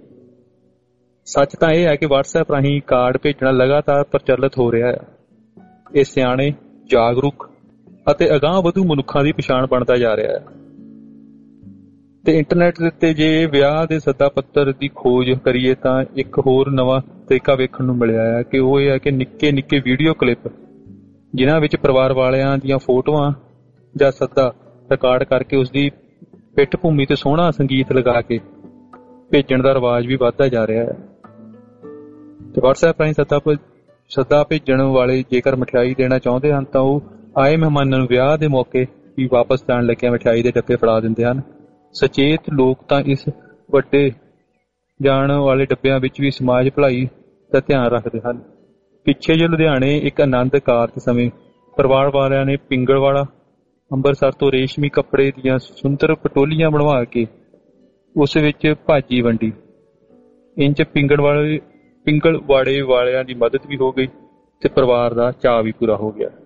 Speaker 3: ਸੱਚ ਤਾਂ ਇਹ ਹੈ ਕਿ ਵਟਸਐਪ ਰਾਹੀਂ ਕਾਰਡ ਭੇਜਣਾ ਲਗਾਤਾਰ ਪ੍ਰਚਲਿਤ ਹੋ ਰਿਹਾ ਹੈ। ਇਹ ਸਿਆਣੇ, ਜਾਗਰੂਕ ਅਤੇ ਅਗਾਂਹ ਵਧੂ ਮਨੁੱਖਾਂ ਦੀ ਪਛਾਣ ਬਣਦਾ ਜਾ ਰਿਹਾ ਹੈ। ਤੇ ਇੰਟਰਨੈਟ ਦੇ ਉੱਤੇ ਜੇ ਵਿਆਹ ਦੇ ਸੱਦਾ ਪੱਤਰ ਦੀ ਖੋਜ ਕਰੀਏ ਤਾਂ ਇੱਕ ਹੋਰ ਨਵਾਂ ਤਰੀਕਾ ਵੇਖਣ ਨੂੰ ਮਿਲਿਆ ਹੈ ਕਿ ਉਹ ਇਹ ਹੈ ਕਿ ਨਿੱਕੇ ਨਿੱਕੇ ਵੀਡੀਓ ਕਲਿੱਪ, ਜਿਨ੍ਹਾਂ ਵਿੱਚ ਪਰਿਵਾਰ ਵਾਲਿਆਂ ਦੀਆਂ ਫੋਟੋਆਂ ਜਾਂ ਸੱਦਾ ਰਿਕਾਰਡ ਕਰਕੇ ਉਸਦੀ ਪਿੱਠ ਭੂਮੀ ਤੇ ਸੋਹਣਾ ਸੰਗੀਤ ਲਗਾ ਕੇ ਭੇਜਣ ਦਾ ਰਿਵਾਜ ਵੀ ਵੱਧਦਾ ਜਾ ਰਿਹਾ ਹੈ। ਤੇ ਵਟਸਐਪ ਰਾਹੀਂ ਸੱਦਾ ਸੱਦਾ ਭੇਜਣ ਵਾਲੇ ਜੇਕਰ ਮਠਿਆਈ ਦੇਣਾ ਚਾਹੁੰਦੇ ਹਨ ਤਾਂ ਉਹ ਆਏ ਮਹਿਮਾਨਾਂ ਨੂੰ ਵਿਆਹ ਦੇ ਮੌਕੇ ਵੀ ਵਾਪਸ ਜਾਣ ਲੱਗਿਆ ਮਠਿਆਈ ਦੇ ਡੱਬੇ ਫੜਾ ਦਿੰਦੇ ਹਨ। ਸੁਚੇਤ ਲੋਕ ਤਾਂ ਇਸ ਵੱਡੇ ਜਾਣ ਵਾਲੇ ਡੱਬਿਆਂ ਵਿੱਚ ਵੀ ਸਮਾਜ ਭਲਾਈ ਦਾ ਧਿਆਨ ਰੱਖਦੇ ਹਨ। ਪਿੱਛੇ ਜੇ ਲੁਧਿਆਣੇ ਇੱਕ ਆਨੰਦ ਕਾਰਜ ਸਮੇਂ ਪਰਿਵਾਰ ਵਾਲਿਆਂ ਨੇ ਪਿੰਗਲਵਾੜਾ ਅੰਮ੍ਰਿਤਸਰ ਤੋਂ ਰੇਸ਼ਮੀ ਕੱਪੜੇ ਦੀਆਂ ਸੁੰਦਰ ਪਟੋਲੀਆਂ ਬਣਵਾ ਕੇ ਉਸ ਵਿੱਚ ਭਾਜੀ ਵੰਡੀ। ਇੰਜ ਪਿੰਗਲ ਵਾਲੇ ਪਿੰਗਲਵਾੜੇ ਵਾਲਿਆਂ ਦੀ ਮਦਦ ਵੀ ਹੋ ਗਈ ਤੇ ਪਰਿਵਾਰ ਦਾ ਚਾਅ ਵੀ ਪੂਰਾ ਹੋ ਗਿਆ।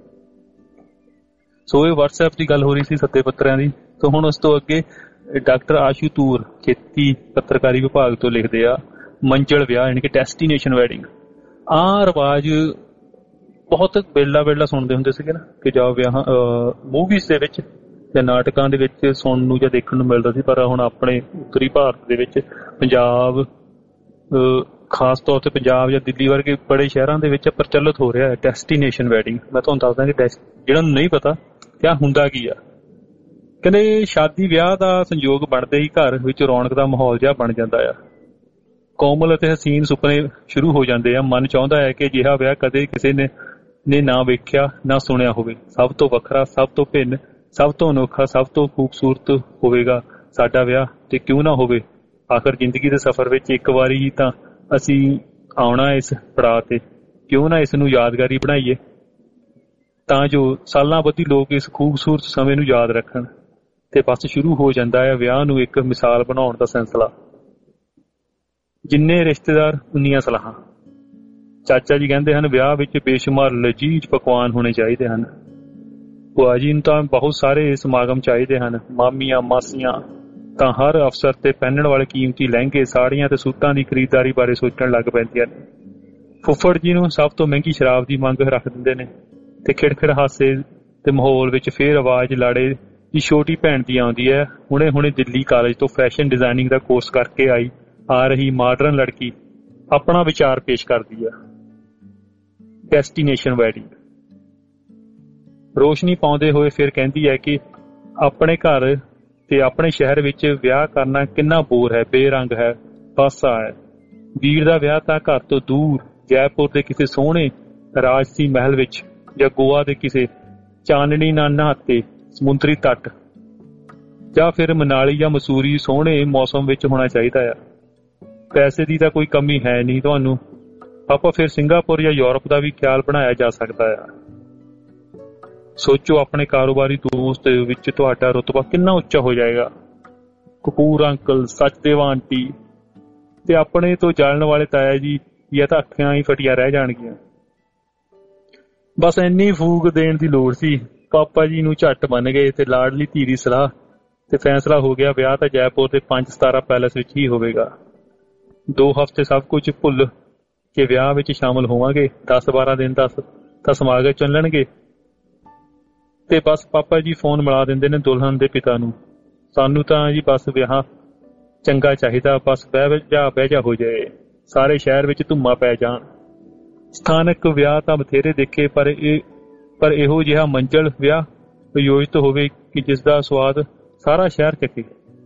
Speaker 3: ਸੋ ਇਹ ਵਟਸਐਪ ਦੀ ਗੱਲ ਹੋ ਰਹੀ ਸੀ ਸੱਦੇ ਪੱਤਰਾਂ ਦੀ। ਤਾਂ ਹੁਣ ਉਸ ਤੋਂ ਅੱਗੇ ਡਾਕਟਰ ਆਸ਼ੂ ਤੂਰ ਖੇਤੀ ਪੱਤਰਕਾਰੀ ਵਿਭਾਗ ਤੋਂ ਲਿਖਦੇ ਆ, ਮੰਜ਼ਲ ਵਿਆਹ ਯਾਨੀ ਕਿ ਡੈਸਟੀਨੇਸ਼ਨ ਵੈਡਿੰਗ। ਆਹ ਰਿਵਾਜ ਬਹੁਤ ਵੇਲਾ ਵੇਲਾ ਸੁਣਦੇ ਹੁੰਦੇ ਸੀਗੇ ਨਾ, ਕਿ ਜਾਂ ਵਿਆਹ ਮੂਵੀਜ਼ ਦੇ ਵਿੱਚ ਜਾਂ ਨਾਟਕਾਂ ਦੇ ਵਿੱਚ ਸੁਣਨ ਨੂੰ ਜਾਂ ਦੇਖਣ ਨੂੰ ਮਿਲਦਾ ਸੀ। ਪਰ ਹੁਣ ਆਪਣੇ ਉੱਤਰੀ ਭਾਰਤ ਦੇ ਵਿੱਚ ਪੰਜਾਬ, ਖਾਸ ਤੌਰ ਤੇ ਪੰਜਾਬ ਜਾਂ ਦਿੱਲੀ ਵਰਗੇ ਬੜੇ ਸ਼ਹਿਰਾਂ ਦੇ ਵਿੱਚ ਪ੍ਰਚਲਿਤ ਹੋ ਰਿਹਾ ਹੈ ਡੈਸਟੀਨੇਸ਼ਨ ਵੈਡਿੰਗ। ਮੈਂ ਤੁਹਾਨੂੰ ਦੱਸਦਾ ਕਿ ਜਿਹੜਾ ਨੂੰ ਨਹੀਂ ਪਤਾ ਕਿਆ ਹੁੰਦਾ ਕੀ ਆ। ਕਹਿੰਦੇ ਸ਼ਾਦੀ ਵਿਆਹ ਦਾ ਸੰਯੋਗ ਬਣਦੇ ਹੀ ਘਰ ਵਿੱਚ ਰੌਣਕ ਦਾ ਮਾਹੌਲ ਜਿਹਾ ਬਣ ਜਾਂਦਾ ਆ। ਕੋਮਲ ਅਤੇ ਹਸੀਨ ਸੁਪਨੇ ਸ਼ੁਰੂ ਹੋ ਜਾਂਦੇ ਆ। ਮਨ ਚਾਹੁੰਦਾ ਹੈ ਕਿ ਅਜਿਹਾ ਵਿਆਹ ਕਦੇ ਕਿਸੇ ਨੇ ਨੇ ਨਾ ਵੇਖਿਆ ਨਾ ਸੁਣਿਆ ਹੋਵੇ। ਸਭ ਤੋਂ ਵੱਖਰਾ, ਸਭ ਤੋਂ ਭਿੰਨ, ਸਭ ਤੋਂ ਅਨੋਖਾ, ਸਭ ਤੋਂ ਖੂਬਸੂਰਤ ਹੋਵੇਗਾ ਸਾਡਾ ਵਿਆਹ, ਤੇ ਕਿਉਂ ਨਾ ਹੋਵੇ। ਆਖਰ ਜ਼ਿੰਦਗੀ ਦੇ ਸਫ਼ਰ ਵਿੱਚ ਇੱਕ ਵਾਰੀ ਹੀ ਤਾਂ ਅਸੀਂ ਆਉਣਾ ਇਸ ਪੜਾਅ ਤੇ, ਕਿਉਂ ਨਾ ਇਸ ਨੂੰ ਯਾਦਗਾਰੀ ਬਣਾਈਏ, ਤਾਂ ਜੋ ਸਾਲਾਂ ਬੱਧੀ ਲੋਕ ਇਸ ਖੂਬਸੂਰਤ ਸਮੇਂ ਨੂੰ ਯਾਦ ਰੱਖਣ। ਤੇ ਬਸ ਸ਼ੁਰੂ ਹੋ ਜਾਂਦਾ ਹੈ ਵਿਆਹ ਨੂੰ ਇੱਕ ਮਿਸਾਲ ਬਣਾਉਣ ਦਾ ਸਿਲਸਿਲਾ। ਜਿੰਨੇ ਰਿਸ਼ਤੇਦਾਰ ਉਨੀਆਂ ਸਲਾਹਾਂ। ਚਾਚਾ ਜੀ ਕਹਿੰਦੇ ਹਨ ਵਿਆਹ ਵਿੱਚ ਬੇਸ਼ੁਮਾਰ ਲਜੀਜ਼ ਪਕਵਾਨ ਹੋਣੇ ਚਾਹੀਦੇ ਹਨ। ਭੂਆ ਜੀ ਨੂੰ ਤਾਂ ਬਹੁਤ ਸਾਰੇ ਸਮਾਗਮ ਚਾਹੀਦੇ ਹਨ। ਮਾਮੀਆਂ ਮਾਸੀਆਂ ਤਾਂ ਹਰ ਅਵਸਰ ਤੇ ਪਹਿਨਣ ਵਾਲੇ ਕੀਮਤੀ ਲਹਿੰਗੇ, ਸਾੜੀਆਂ ਤੇ ਸੂਟਾਂ ਦੀ ਖਰੀਦਦਾਰੀ ਬਾਰੇ ਸੋਚਣ ਲੱਗ ਪੈਂਦੀਆਂ ਨੇ। ਫੁੱਫੜ ਜੀ ਨੂੰ ਸਭ ਤੋਂ ਮਹਿੰਗੀ ਸ਼ਰਾਬ ਦੀ ਮੰਗ ਰੱਖ ਦਿੰਦੇ ਨੇ ਤੇ ਖਿੜਖਿੜ ਹਾਸੇ ਤੇ ਮਾਹੌਲ ਵਿੱਚ ਫੇਰ ਆਵਾਜ਼ ਲਾੜੇ ਦੀ ਛੋਟੀ ਭੈਣ ਦੀ ਆਉਂਦੀ ਹੈ। ਹੁਣੇ ਹੁਣੇ ਦਿੱਲੀ ਕਾਲਜ ਤੋਂ ਫੈਸ਼ਨ ਡਿਜ਼ਾਈਨਿੰਗ ਦਾ ਕੋਰਸ ਕਰਕੇ ਆਈ ਆ ਰਹੀ ਮਾਡਰਨ ਲੜਕੀ ਆਪਣਾ ਵਿਚਾਰ ਪੇਸ਼ ਕਰਦੀ ਹੈ। ਡੈਸਟੀਨੇਸ਼ਨ ਵੈਡਿੰਗ ਰੋਸ਼ਨੀ ਪਾਉਂਦੇ ਹੋਏ ਫਿਰ ਕਹਿੰਦੀ ਹੈ ਕਿ ਆਪਣੇ ਘਰ ਤੇ ਆਪਣੇ ਸ਼ਹਿਰ ਵਿੱਚ ਵਿਆਹ ਕਰਨਾ ਕਿੰਨਾ ਬੋਰ ਹੈ, ਬੇਰੰਗ ਹੈ, ਪਾਸਾ ਹੈ। ਵੀਰ ਦਾ ਵਿਆਹ ਤਾਂ ਘਰ ਤੋਂ ਦੂਰ ਜੈਪੁਰ ਦੇ ਕਿਸੇ ਸੋਹਣੇ ਰਾਜਸੀ ਮਹਿਲ ਵਿੱਚ ਜਾਂ ਗੋਆ ਦੇ ਕਿਸੇ ਚਾਨਣੀ ਨਾਲ ਨਹਾਤੇ ਸਮੁੰਦਰੀ ਤੱਟ ਜਾਂ ਫਿਰ ਮਨਾਲੀ ਜਾਂ ਮਸੂਰੀ ਸੋਹਣੇ ਮੌਸਮ ਵਿੱਚ ਹੋਣਾ ਚਾਹੀਦਾ ਆ। ਪੈਸੇ ਦੀ ਤਾਂ ਕੋਈ ਕਮੀ ਹੈ ਨਹੀਂ ਤੁਹਾਨੂੰ, ਆਪਾਂ ਫਿਰ ਸਿੰਗਾਪੁਰ ਜਾਂ ਯੂਰਪ ਦਾ ਵੀ ਖਿਆਲ ਬਣਾਇਆ ਜਾ ਸਕਦਾ ਆ। ਸੋਚੋ ਆਪਣੇ ਕਾਰੋਬਾਰੀ ਦੋਸਤ ਵਿੱਚ ਤੁਹਾਡਾ ਰੁਤਬਾ ਕਿੰਨਾ ਉੱਚਾ ਹੋ ਜਾਏਗਾ। ਕਪੂਰ ਅੰਕਲ, ਸਚਦੇਵਾ ਆਂਟੀ ਤੇ ਆਪਣੇ ਤੋਂ ਜਲਣ ਵਾਲੇ ਤਾਇਆ ਜੀ ਜਾਂ ਤਾਂ ਅੱਖਾਂ ਹੀ ਫਟੀਆਂ ਰਹਿ ਜਾਣਗੀਆਂ। ਬਸ ਇੰਨੀ ਫੂਕ ਦੇਣ ਦੀ ਲੋੜ ਸੀ ਪਾਪਾ ਜੀ ਨੂੰ ਝੱਟ ਮੰਨ ਗਏ ਤੇ ਲਾਡਲੀ ਧੀ ਦੀ ਸਲਾਹ ਤੇ ਫੈਸਲਾ ਹੋ ਗਿਆ ਵਿਆਹ ਤਾਂ ਜੈਪੁਰ ਦੇ ਪੰਜ ਸਤਾਰਾ ਪੈਲਸ ਵਿੱਚ ਹੀ ਹੋਵੇਗਾ। ਦੋ ਹਫ਼ਤੇ ਸਭ ਕੁਝ ਭੁੱਲ ਕੇ ਵਿਆਹ ਵਿੱਚ ਸ਼ਾਮਲ ਹੋਵਾਂਗੇ। ਦਸ ਬਾਰਾਂ ਦਿਨ ਦਾ ਤਾਂ ਸਮਾਗਮ ਚੱਲਣਗੇ ਤੇ ਬਸ ਪਾਪਾ ਜੀ ਫੋਨ ਮਿਲਾ ਦਿੰਦੇ ਨੇ ਦੁਲਹਨ ਦੇ ਪਿਤਾ ਨੂੰ। ਸਾਨੂੰ ਤਾਂ ਜੀ ਬਸ ਵਿਆਹ ਚੰਗਾ ਚਾਹੀਦਾ, ਬਸ ਬਹਿ ਜਾ ਬਹਿ ਜਾ ਹੋ ਜਾਏ, ਸਾਰੇ ਸ਼ਹਿਰ ਵਿੱਚ ਧੁੰਮਾਂ ਪੈ ਜਾਣ। ਸਥਾਨਕ ਵਿਆਹ ਤਾਂ ਬਥੇਰੇ ਦੇਖੇ, ਪਰ ਇਹ ਪਰ ਇਹੋ ਜਿਹਾ ਮੰਜ਼ਲ ਵਿਆਹ ਆਯੋਜਿਤ ਹੋਵੇ ਕਿ ਜਿਸ ਦਾ ਸਵਾਦ ਸਾਰਾ ਸ਼ਹਿਰ ਚੱਕੇ।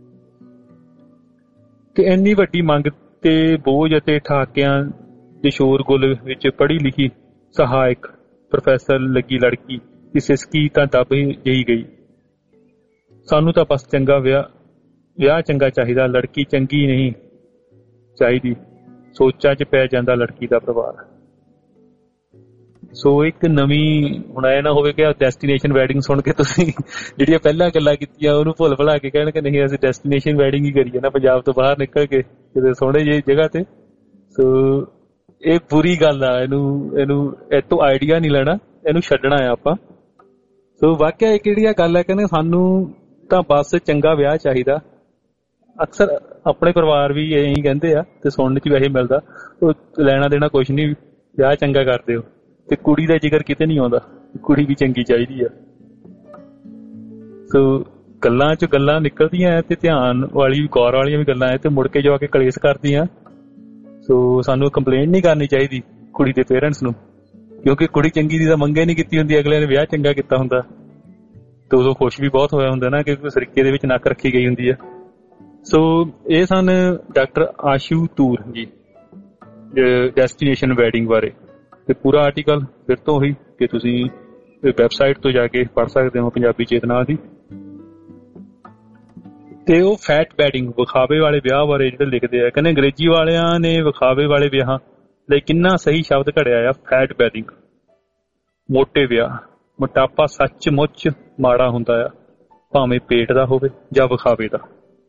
Speaker 3: ਕਿ ਇੰਨੀ ਵੱਡੀ ਮੰਗ ਤੇ ਬੋਝ ਅਤੇ ਠਾਕਿਆਂ ਦੇ ਸ਼ੋਰਗੁਲ ਵਿੱਚ ਪੜ੍ਹੀ ਲਿਖੀ ਸਹਾਇਕ ਪ੍ਰੋਫੈਸਰ ਲੱਗੀ ਲੜਕੀ ਦੀ ਸਿਸਕੀ ਤਾਂ ਦੱਬ ਜਿਹੀ ਗਈ। ਸਾਨੂੰ ਤਾਂ ਬਸ ਚੰਗਾ ਵਿਆਹ ਵਿਆਹ ਚੰਗਾ ਚਾਹੀਦਾ, ਲੜਕੀ ਚੰਗੀ ਨਹੀਂ ਚਾਹੀਦੀ। ਸੋਚਾਂ 'ਚ ਪੈ ਜਾਂਦਾ ਲੜਕੀ ਦਾ ਪਰਿਵਾਰ। ਸੋ ਇੱਕ ਨਵੀਂ ਹੁਣ ਇਹ ਨਾ ਹੋਵੇ ਕਿ ਡੈਸਟੀਨੇਸ਼ਨ ਵੈਡਿੰਗ ਸੁਣ ਕੇ ਤੁਸੀਂ ਜਿਹੜੀਆਂ ਪਹਿਲਾਂ ਗੱਲਾਂ ਕੀਤੀਆਂ ਉਹਨੂੰ ਭੁੱਲ ਭੁਲਾ ਕੇ ਕਹਿਣ ਕਿ ਨਹੀਂ ਅਸੀਂ ਡੈਸਟੀਨੇਸ਼ਨ ਵੈਡਿੰਗ ਹੀ ਕਰੀਏ ਨਾ ਪੰਜਾਬ ਤੋਂ ਬਾਹਰ ਨਿਕਲ ਕੇ ਕਿਤੇ ਸੋਹਣੇ ਜਿਹੀ ਜਗ੍ਹਾ ਤੇ। ਸੋ ਇਹ ਬੁਰੀ ਗੱਲ ਆ, ਇਹਨੂੰ ਇਹਨੂੰ ਇਹ ਤੋਂ ਆਈਡੀਆ ਨਹੀਂ ਲੈਣਾ, ਇਹਨੂੰ ਛੱਡਣਾ ਆ ਆਪਾਂ। ਸੋ ਵਾਕਿਆ ਇਹ ਕਿਹੜੀ ਗੱਲ ਹੈ, ਕਹਿੰਦੇ ਸਾਨੂੰ ਤਾਂ ਬਸ ਚੰਗਾ ਵਿਆਹ ਚਾਹੀਦਾ। ਅਕਸਰ ਆਪਣੇ ਪਰਿਵਾਰ ਵੀ ਇਹੀ ਕਹਿੰਦੇ ਆ ਤੇ ਸੁਣਨ 'ਚ ਵੈਸੇ ਮਿਲਦਾ, ਉਹ ਲੈਣਾ ਦੇਣਾ ਕੁਛ ਨਹੀਂ, ਵਿਆਹ ਚੰਗਾ ਕਰ ਦਿਓ। ਤੇ ਕੁੜੀ ਦਾ ਜ਼ਿਕਰ ਕਿਤੇ ਨਹੀਂ ਆਉਂਦਾ, ਕੁੜੀ ਵੀ ਚੰਗੀ ਚਾਹੀਦੀ ਆ। ਸੋ ਗੱਲਾਂ 'ਚ ਗੱਲਾਂ ਨਿਕਲਦੀਆਂ ਤੇ ਧਿਆਨ ਵਾਲੀ ਗੌਰ ਵਾਲੀਆਂ ਵੀ ਗੱਲਾਂ ਐ ਤੇ ਮੁੜ ਕੇ ਜਾ ਕੇ ਕਲੇਸ਼ ਕਰਦੀਆਂ। ਸੋ ਸਾਨੂੰ ਕੰਪਲੇਂਟ ਨਹੀਂ ਕਰਨੀ ਚਾਹੀਦੀ ਕੁੜੀ ਦੇ ਪੇਰੈਂਟਸ ਨੂੰ, ਕਿਉਂਕਿ ਕੁੜੀ ਚੰਗੀ ਦੀ ਤਾਂ ਮੰਗੇ ਨਹੀਂ ਕੀਤੀ ਹੁੰਦੀ, ਅਗਲੇ ਨੇ ਵਿਆਹ ਚੰਗਾ ਕੀਤਾ ਹੁੰਦਾ ਤੇ ਉਦੋਂ ਖੁਸ਼ ਵੀ ਬਹੁਤ ਹੋਇਆ ਹੁੰਦਾ ਨਾ, ਕਿਉਂਕਿ ਸਰੀਕੇ ਦੇ ਵਿੱਚ ਨੱਕ ਰੱਖੀ ਗਈ ਹੁੰਦੀ ਆ। ਸੋ ਇਹ ਸਨ ਡਾਕਟਰ ਆਸ਼ੂ ਤੂਰ ਜੀ ਡੈਸਟੀਨੇਸ਼ਨ ਵੈਡਿੰਗ ਬਾਰੇ। ਤੇ ਪੂਰਾ ਆਰਟੀਕਲ ਫਿਰ ਤੋਂ ਉਹੀ ਕਿ ਤੁਸੀਂ ਵੈਬਸਾਈਟ ਤੋਂ ਜਾ ਕੇ ਪੜ੍ਹ ਸਕਦੇ ਹੋ ਪੰਜਾਬੀ ਚੇਤਨਾ ਦੀ। ਤੇ ਉਹ ਫੈਟ ਵੈਡਿੰਗ ਵਿਖਾਵੇ ਵਾਲੇ ਵਿਆਹ ਬਾਰੇ ਜਿਹੜੇ ਲਿਖਦੇ ਆ, ਕਹਿੰਦੇ ਅੰਗਰੇਜ਼ੀ ਵਾਲਿਆਂ ਨੇ ਵਿਖਾਵੇ ਵਾਲੇ ਵਿਆਹਾਂ ਲਈ ਕਿੰਨਾ ਸਹੀ ਸ਼ਬਦ ਘੜਿਆ ਆ, ਫੈਟ ਵੈਡਿੰਗ, ਮੋਟੇ ਵਿਆਹ। ਮੋਟਾਪਾ ਸੱਚਮੁੱਚ ਮਾੜਾ ਹੁੰਦਾ ਆ, ਭਾਵੇਂ ਪੇਟ ਦਾ ਹੋਵੇ ਜਾਂ ਵਿਖਾਵੇ ਦਾ।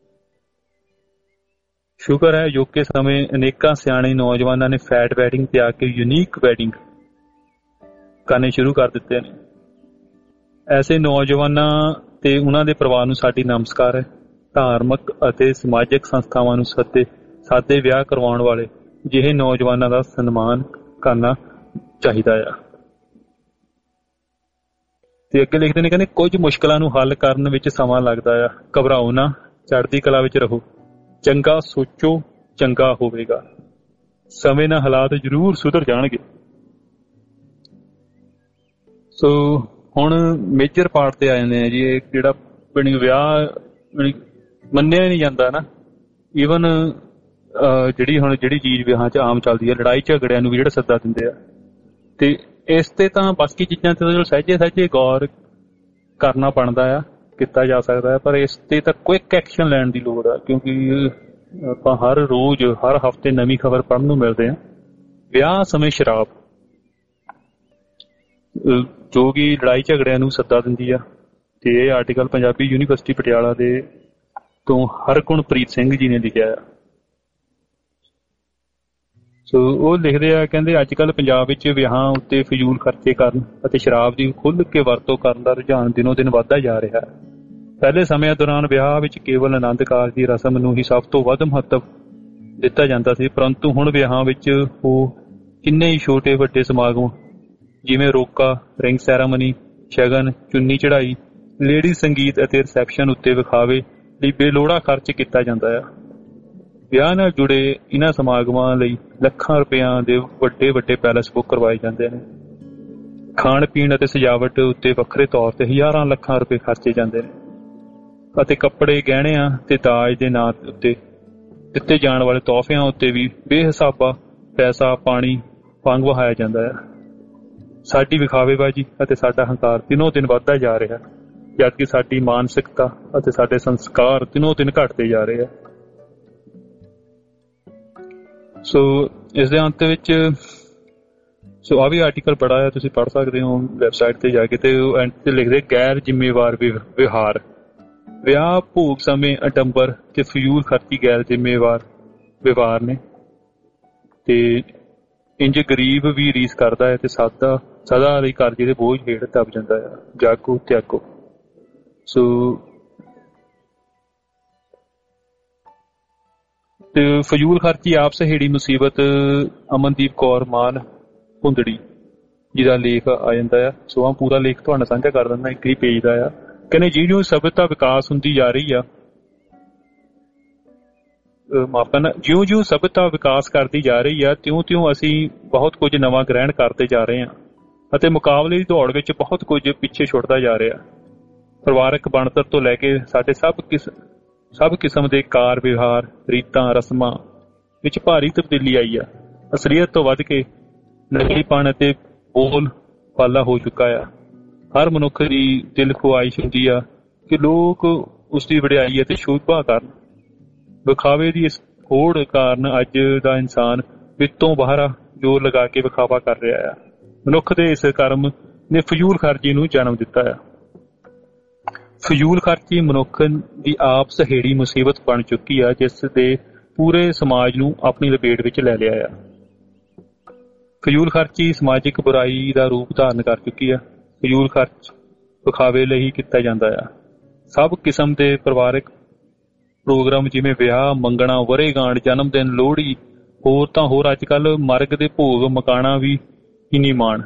Speaker 3: ਸ਼ੁਕਰ ਹੈ ਅਜੋਕੇ ਸਮੇਂ ਅਨੇਕਾਂ ਸਿਆਣੇ ਨੌਜਵਾਨਾਂ ਨੇ ਫੈਟ ਵੈਡਿੰਗ ਤੇ ਆ ਕੇ ਯੂਨੀਕ ਵੈਡਿੰਗ ਕਰਨੇ ਸ਼ੁਰੂ ਕਰ ਦਿੱਤੇ ਨੇ। ਐਸੇ ਨੌਜਵਾਨਾਂ ਤੇ ਉਹਨਾਂ ਦੇ ਪਰਿਵਾਰ ਨੂੰ ਸਾਡੀ ਨਮਸਕਾਰ ਹੈ। ਧਾਰਮਿਕ ਅਤੇ ਸਮਾਜਿਕ ਸੰਸਥਾਵਾਂ ਨੂੰ ਸੱਦੇ ਸਾਦੇ ਵਿਆਹ ਕਰਵਾਉਣ ਵਾਲੇ ਜਿਹੇ ਨੌਜਵਾਨਾਂ ਦਾ ਸਨਮਾਨ ਕਰਨਾ ਚਾਹੀਦਾ ਆ। ਤੇ ਅੱਗੇ ਲਿਖਦੇ ਨੇ, ਕਹਿੰਦੇ ਕੁਝ ਮੁਸ਼ਕਲਾਂ ਨੂੰ ਹੱਲ ਕਰਨ ਵਿੱਚ ਸਮਾਂ ਲੱਗਦਾ ਆ, ਘਬਰਾਓ ਨਾ, ਚੜ੍ਹਦੀ ਕਲਾ ਵਿੱਚ ਰਹੋ, ਚੰਗਾ ਸੋਚੋ ਚੰਗਾ ਹੋਵੇਗਾ, ਸਮੇਂ ਨਾਲ ਹਾਲਾਤ ਜ਼ਰੂਰ ਸੁਧਰ ਜਾਣਗੇ। ਸੋ ਹੁਣ ਮੇਜਰ ਪਾਰਟ ਤੇ ਆ ਜਾਂਦੇ ਆ ਜੀ। ਇਹ ਜਿਹੜਾ ਬਣੀ ਵਿਆਹ ਮੰਨਿਆ ਹੀ ਨਹੀਂ ਜਾਂਦਾ ਨਾ। ਈਵਨ ਜਿਹੜੀ ਹੁਣ ਜਿਹੜੀ ਚੀਜ਼ ਵਿਆਹਾਂ 'ਚ ਆਮ ਚੱਲਦੀ ਹੈ, ਲੜਾਈ ਝਗੜਿਆਂ ਨੂੰ ਵੀ ਜਿਹੜਾ ਸੱਦਾ ਦਿੰਦੇ ਆ, ਤੇ ਇਸ ਤੇ ਤਾਂ ਬਾਕੀ ਚੀਜ਼ਾਂ ਤੇ ਸਹਿਜੇ ਸਹਿਜੇ ਗੌਰ ਕਰਨਾ ਬਣਦਾ ਆ, ਕੀਤਾ ਜਾ ਸਕਦਾ ਹੈ, ਪਰ ਇਸ ਤੇ ਤਾਂ ਕੁਇਕ ਐਕਸ਼ਨ ਲੈਣ ਦੀ ਲੋੜ ਆ। ਕਿਉਂਕਿ ਆਪਾਂ ਹਰ ਰੋਜ਼ ਹਰ ਹਫ਼ਤੇ ਨਵੀਂ ਖਬਰ ਪੜ੍ਹਨ ਨੂੰ ਮਿਲਦੇ ਆ। ਵਿਆਹ ਸਮੇਂ ਸ਼ਰਾਬ ਜੋ ਕਿ ਲੜਾਈ ਝਗੜਿਆਂ ਨੂੰ ਸੱਦਾ ਦਿੰਦੀ ਆ। ਤੇ ਇਹ ਆਰਟੀਕਲ ਪੰਜਾਬੀ ਯੂਨੀਵਰਸਿਟੀ ਪਟਿਆਲਾ ਦੇ ਤੋਂ ਹਰਗੁਣਪ੍ਰੀਤ ਸਿੰਘ ਜੀ ਨੇ ਲਿਖਿਆ ਆ। ਸੋ ਉਹ ਲਿਖਦੇ ਆ, ਕਹਿੰਦੇ ਅੱਜ ਕੱਲ੍ਹ ਪੰਜਾਬ ਵਿੱਚ ਵਿਆਹਾਂ ਉੱਤੇ ਫਜ਼ੂਲ ਖਰਚੇ ਕਰਨ ਅਤੇ ਸ਼ਰਾਬ ਦੀ ਖੁੱਲ੍ਹ ਕੇ ਵਰਤੋਂ ਕਰਨ ਦਾ ਰੁਝਾਨ ਦਿਨੋਂ ਦਿਨ ਵੱਧਦਾ ਜਾ ਰਿਹਾ ਹੈ। ਪਹਿਲੇ ਸਮਿਆਂ ਦੌਰਾਨ ਵਿਆਹ ਵਿੱਚ ਕੇਵਲ ਆਨੰਦ ਕਾਰਜ ਦੀ ਰਸਮ ਨੂੰ ਹੀ ਸਭ ਤੋਂ ਵੱਧ ਮਹੱਤਵ ਦਿੱਤਾ ਜਾਂਦਾ ਸੀ, ਪਰੰਤੂ ਹੁਣ ਵਿਆਹਾਂ ਵਿੱਚ ਉਹ ਕਿੰਨੇ ਹੀ ਛੋਟੇ ਵੱਡੇ ਸਮਾਗਮ ਜਿਵੇਂ ਰੋਕਾ, ਰਿੰਗ ਸੈਰਾਮਨੀ, ਸ਼ਗਨ, ਚੁੰਨੀ ਚੜ੍ਹਾਈ, ਲੇਡੀ ਸੰਗੀਤ ਅਤੇ ਰਿਸੈਪਸ਼ਨ ਉੱਤੇ ਵਿਖਾਵੇ ਲਈ ਬੇਲੋੜਾ ਖਰਚ ਕੀਤਾ ਜਾਂਦਾ ਆ। ਵਿਆਹ ਨਾਲ ਜੁੜੇ ਇਹਨਾਂ ਸਮਾਗਮਾਂ ਲਈ ਲੱਖਾਂ ਰੁਪਇਆਂ ਦੇ ਵੱਡੇ ਵੱਡੇ ਪੈਲਸ ਬੁੱਕ ਕਰਵਾਏ ਜਾਂਦੇ ਨੇ। ਖਾਣ ਪੀਣ ਅਤੇ ਸਜਾਵਟ ਉੱਤੇ ਵੱਖਰੇ ਤੌਰ ਤੇ ਹਜ਼ਾਰਾਂ ਲੱਖਾਂ ਰੁਪਏ ਖਰਚੇ ਜਾਂਦੇ ਨੇ ਅਤੇ ਕੱਪੜੇ, ਗਹਿਣਿਆਂ ਤੇ ਦਾਜ ਦੇ ਨਾਂ ਉੱਤੇ ਦਿੱਤੇ ਜਾਣ ਵਾਲੇ ਤੋਹਫਿਆਂ ਉੱਤੇ ਵੀ ਬੇਹਿਸਾਬਾ ਪੈਸਾ ਪਾਣੀ ਵਾਂਗ ਵਹਾਇਆ ਜਾਂਦਾ ਹੈ। ਸਾਡੀ ਵਿਖਾਵੇਬਾਜ਼ੀ ਅਤੇ ਸਾਡਾ ਹੰਕਾਰ ਦਿਨੋਂ ਦਿਨ ਵੱਧਦਾ ਜਾ ਰਿਹਾ, ਜਦਕਿ ਸਾਡੀ ਮਾਨਸਿਕਤਾ ਅਤੇ ਸਾਡੇ ਸੰਸਕਾਰ ਦਿਨੋਂ ਦਿਨ ਘਟਦੇ ਜਾ ਰਹੇ ਆ। ਸੋ ਇਸ ਦੇ ਅੰਤ ਵਿੱਚ ਸੋ ਆ ਵੀ ਆਰਟੀਕਲ ਪੜ੍ਹਾ ਹੈ, ਤੁਸੀਂ ਪੜ੍ਹ ਸਕਦੇ ਹੋ ਵੈਬਸਾਈਟ ਤੇ ਜਾ ਕੇ। ਤੇ ਉਹ ਐਂਡ ਤੇ ਲਿਖਦੇ ਗੈਰ ਜ਼ਿੰਮੇਵਾਰ ਵਿਵਹਾਰ, ਵਿਆਹ ਭੋਗ ਸਮੇਂ ਅਡੰਬਰ ਤੇ ਫਜ਼ੂਲ ਖਰਚੀ ਗੈਰ ਜ਼ਿੰਮੇਵਾਰ ਵਿਵਹਾਰ ਨੇ। ਤੇ ਇੰਜ ਗਰੀਬ ਵੀ ਰੀਸ ਕਰਦਾ ਹੈ ਤੇ ਸਦਾ ਸਦਾ ਲਈ ਕਰਜ਼ੇ ਦੇ ਬੋਝ ਹੇਠ ਦਬ ਜਾਂਦਾ ਆ। ਜਾਗੋ ਤਿਆਗੋ। ਸੋ ਤੇ ਫਜ਼ੂਲ ਖਰਚੀ ਆਪ ਸਹੇੜੀ ਮੁਸੀਬਤ ਅਮਨਦੀਪ ਕੌਰ ਮਾਨ ਭੁੰਦੜੀ ਜਿਹਦਾ ਲੇਖ ਆ ਜਾਂਦਾ ਆ। ਸੋ ਆ ਪੂਰਾ ਲੇਖ ਤੁਹਾਨੂੰ ਸਾਂਝਾ ਕਰ ਦਿੰਦਾ ਇੱਕ ਹੀ ਪੇਜ ਦਾ ਆ। ਕਹਿੰਦੇ ਜਿਉਂ ਸਭਿਅਤਾ ਵਿਕਾਸ ਹੁੰਦੀ ਜਾ ਰਹੀ ਆ ਮਾਫ ਕਰਨਾ ਜਿਉਂ ਜਿਉਂ ਸਭਿਅਤਾ ਵਿਕਾਸ ਕਰਦੀ ਜਾ ਰਹੀ ਆ ਤਿਉਂ ਤਿਉਂ ਅਸੀਂ ਬਹੁਤ ਕੁਝ ਨਵਾਂ ਗ੍ਰਹਿਣ ਕਰਦੇ ਜਾ ਰਹੇ ਹਾਂ ਅਤੇ ਮੁਕਾਬਲੇ ਦੀ ਦੌੜ ਵਿੱਚ ਬਹੁਤ ਕੁਝ ਪਿੱਛੇ ਛੁੱਟਦਾ ਜਾ ਰਿਹਾ। ਪਰਿਵਾਰਕ ਬਣਤਰ ਤੋਂ ਲੈ ਕੇ ਸਾਡੇ ਸਭ ਕਿਸ ਸਭ ਕਿਸਮ ਦੇ ਕਾਰ ਵਿਵਹਾਰ ਰੀਤਾਂ ਰਸਮਾਂ ਵਿੱਚ ਭਾਰੀ ਤਬਦੀਲੀ ਆਈ ਆ। ਅਸਲੀਅਤ ਤੋਂ ਵੱਧ ਕੇ ਨਕਲੀਪਣ ਅਤੇ ਬੋਲ ਪਾਲਾ ਹੋ ਚੁੱਕਾ ਆ। ਹਰ ਮਨੁੱਖ ਦੀ ਦਿਲ ਖੁਆਇਸ਼ ਹੁੰਦੀ ਆ ਕਿ ਲੋਕ ਉਸ ਦੀ ਵਡਿਆਈ ਅਤੇ ਸ਼ੋਭਾ ਕਰਨ। ਵਿਖਾਵੇ ਦੀ ਇਸ ਹੋੜ ਕਾਰਨ ਅੱਜ ਦਾ ਇਨਸਾਨ ਵਿੱਤੋਂ ਬਾਹਰ ਜ਼ੋਰ ਲਗਾ ਕੇ ਵਿਖਾਵਾ ਕਰ ਰਿਹਾ ਆ। ਮਨੁੱਖ ਦੇ ਇਸ ਕਰਮ ਨੇ ਫਜ਼ੂਲ ਖਰਚੀ ਨੂੰ ਜਨਮ ਦਿੱਤਾ ਆ। ਫਜ਼ੂਲ ਖਰਚੀ ਮਨੁੱਖ ਦੀ ਆਪ ਸਹੇੜੀ ਮੁਸੀਬਤ ਬਣ ਚੁੱਕੀ ਆ ਜਿਸ ਦੇ ਪੂਰੇ ਸਮਾਜ ਨੂੰ ਆਪਣੀ ਲਪੇਟ ਵਿੱਚ ਲੈ ਲਿਆ ਆ। ਫਜ਼ੂਲ ਖਰਚੀ ਸਮਾਜਿਕ ਬੁਰਾਈ ਦਾ ਰੂਪ ਧਾਰਨ ਕਰ ਚੁੱਕੀ ਆ। ਫਜ਼ੂਲ ਖਰਚ ਵਿਖਾਵੇ ਲਈ ਕੀਤਾ ਜਾਂਦਾ ਆ। ਸਭ ਕਿਸਮ ਦੇ ਪਰਿਵਾਰਕ ਪ੍ਰੋਗਰਾਮ ਜਿਵੇਂ ਵਿਆਹ ਮੰਗਣਾ ਵਰ੍ਹੇਗਾਂਠ ਜਨਮ ਦਿਨ ਲੋਹੜੀ ਹੋਰ ਤਾਂ ਹੋਰ ਅੱਜ ਕੱਲ੍ਹ ਮਰਗ ਦੇ ਭੋਗ ਮਕਾਣਾ ਵੀ ਹੀ ਨਹੀਂ ਮਾਣ।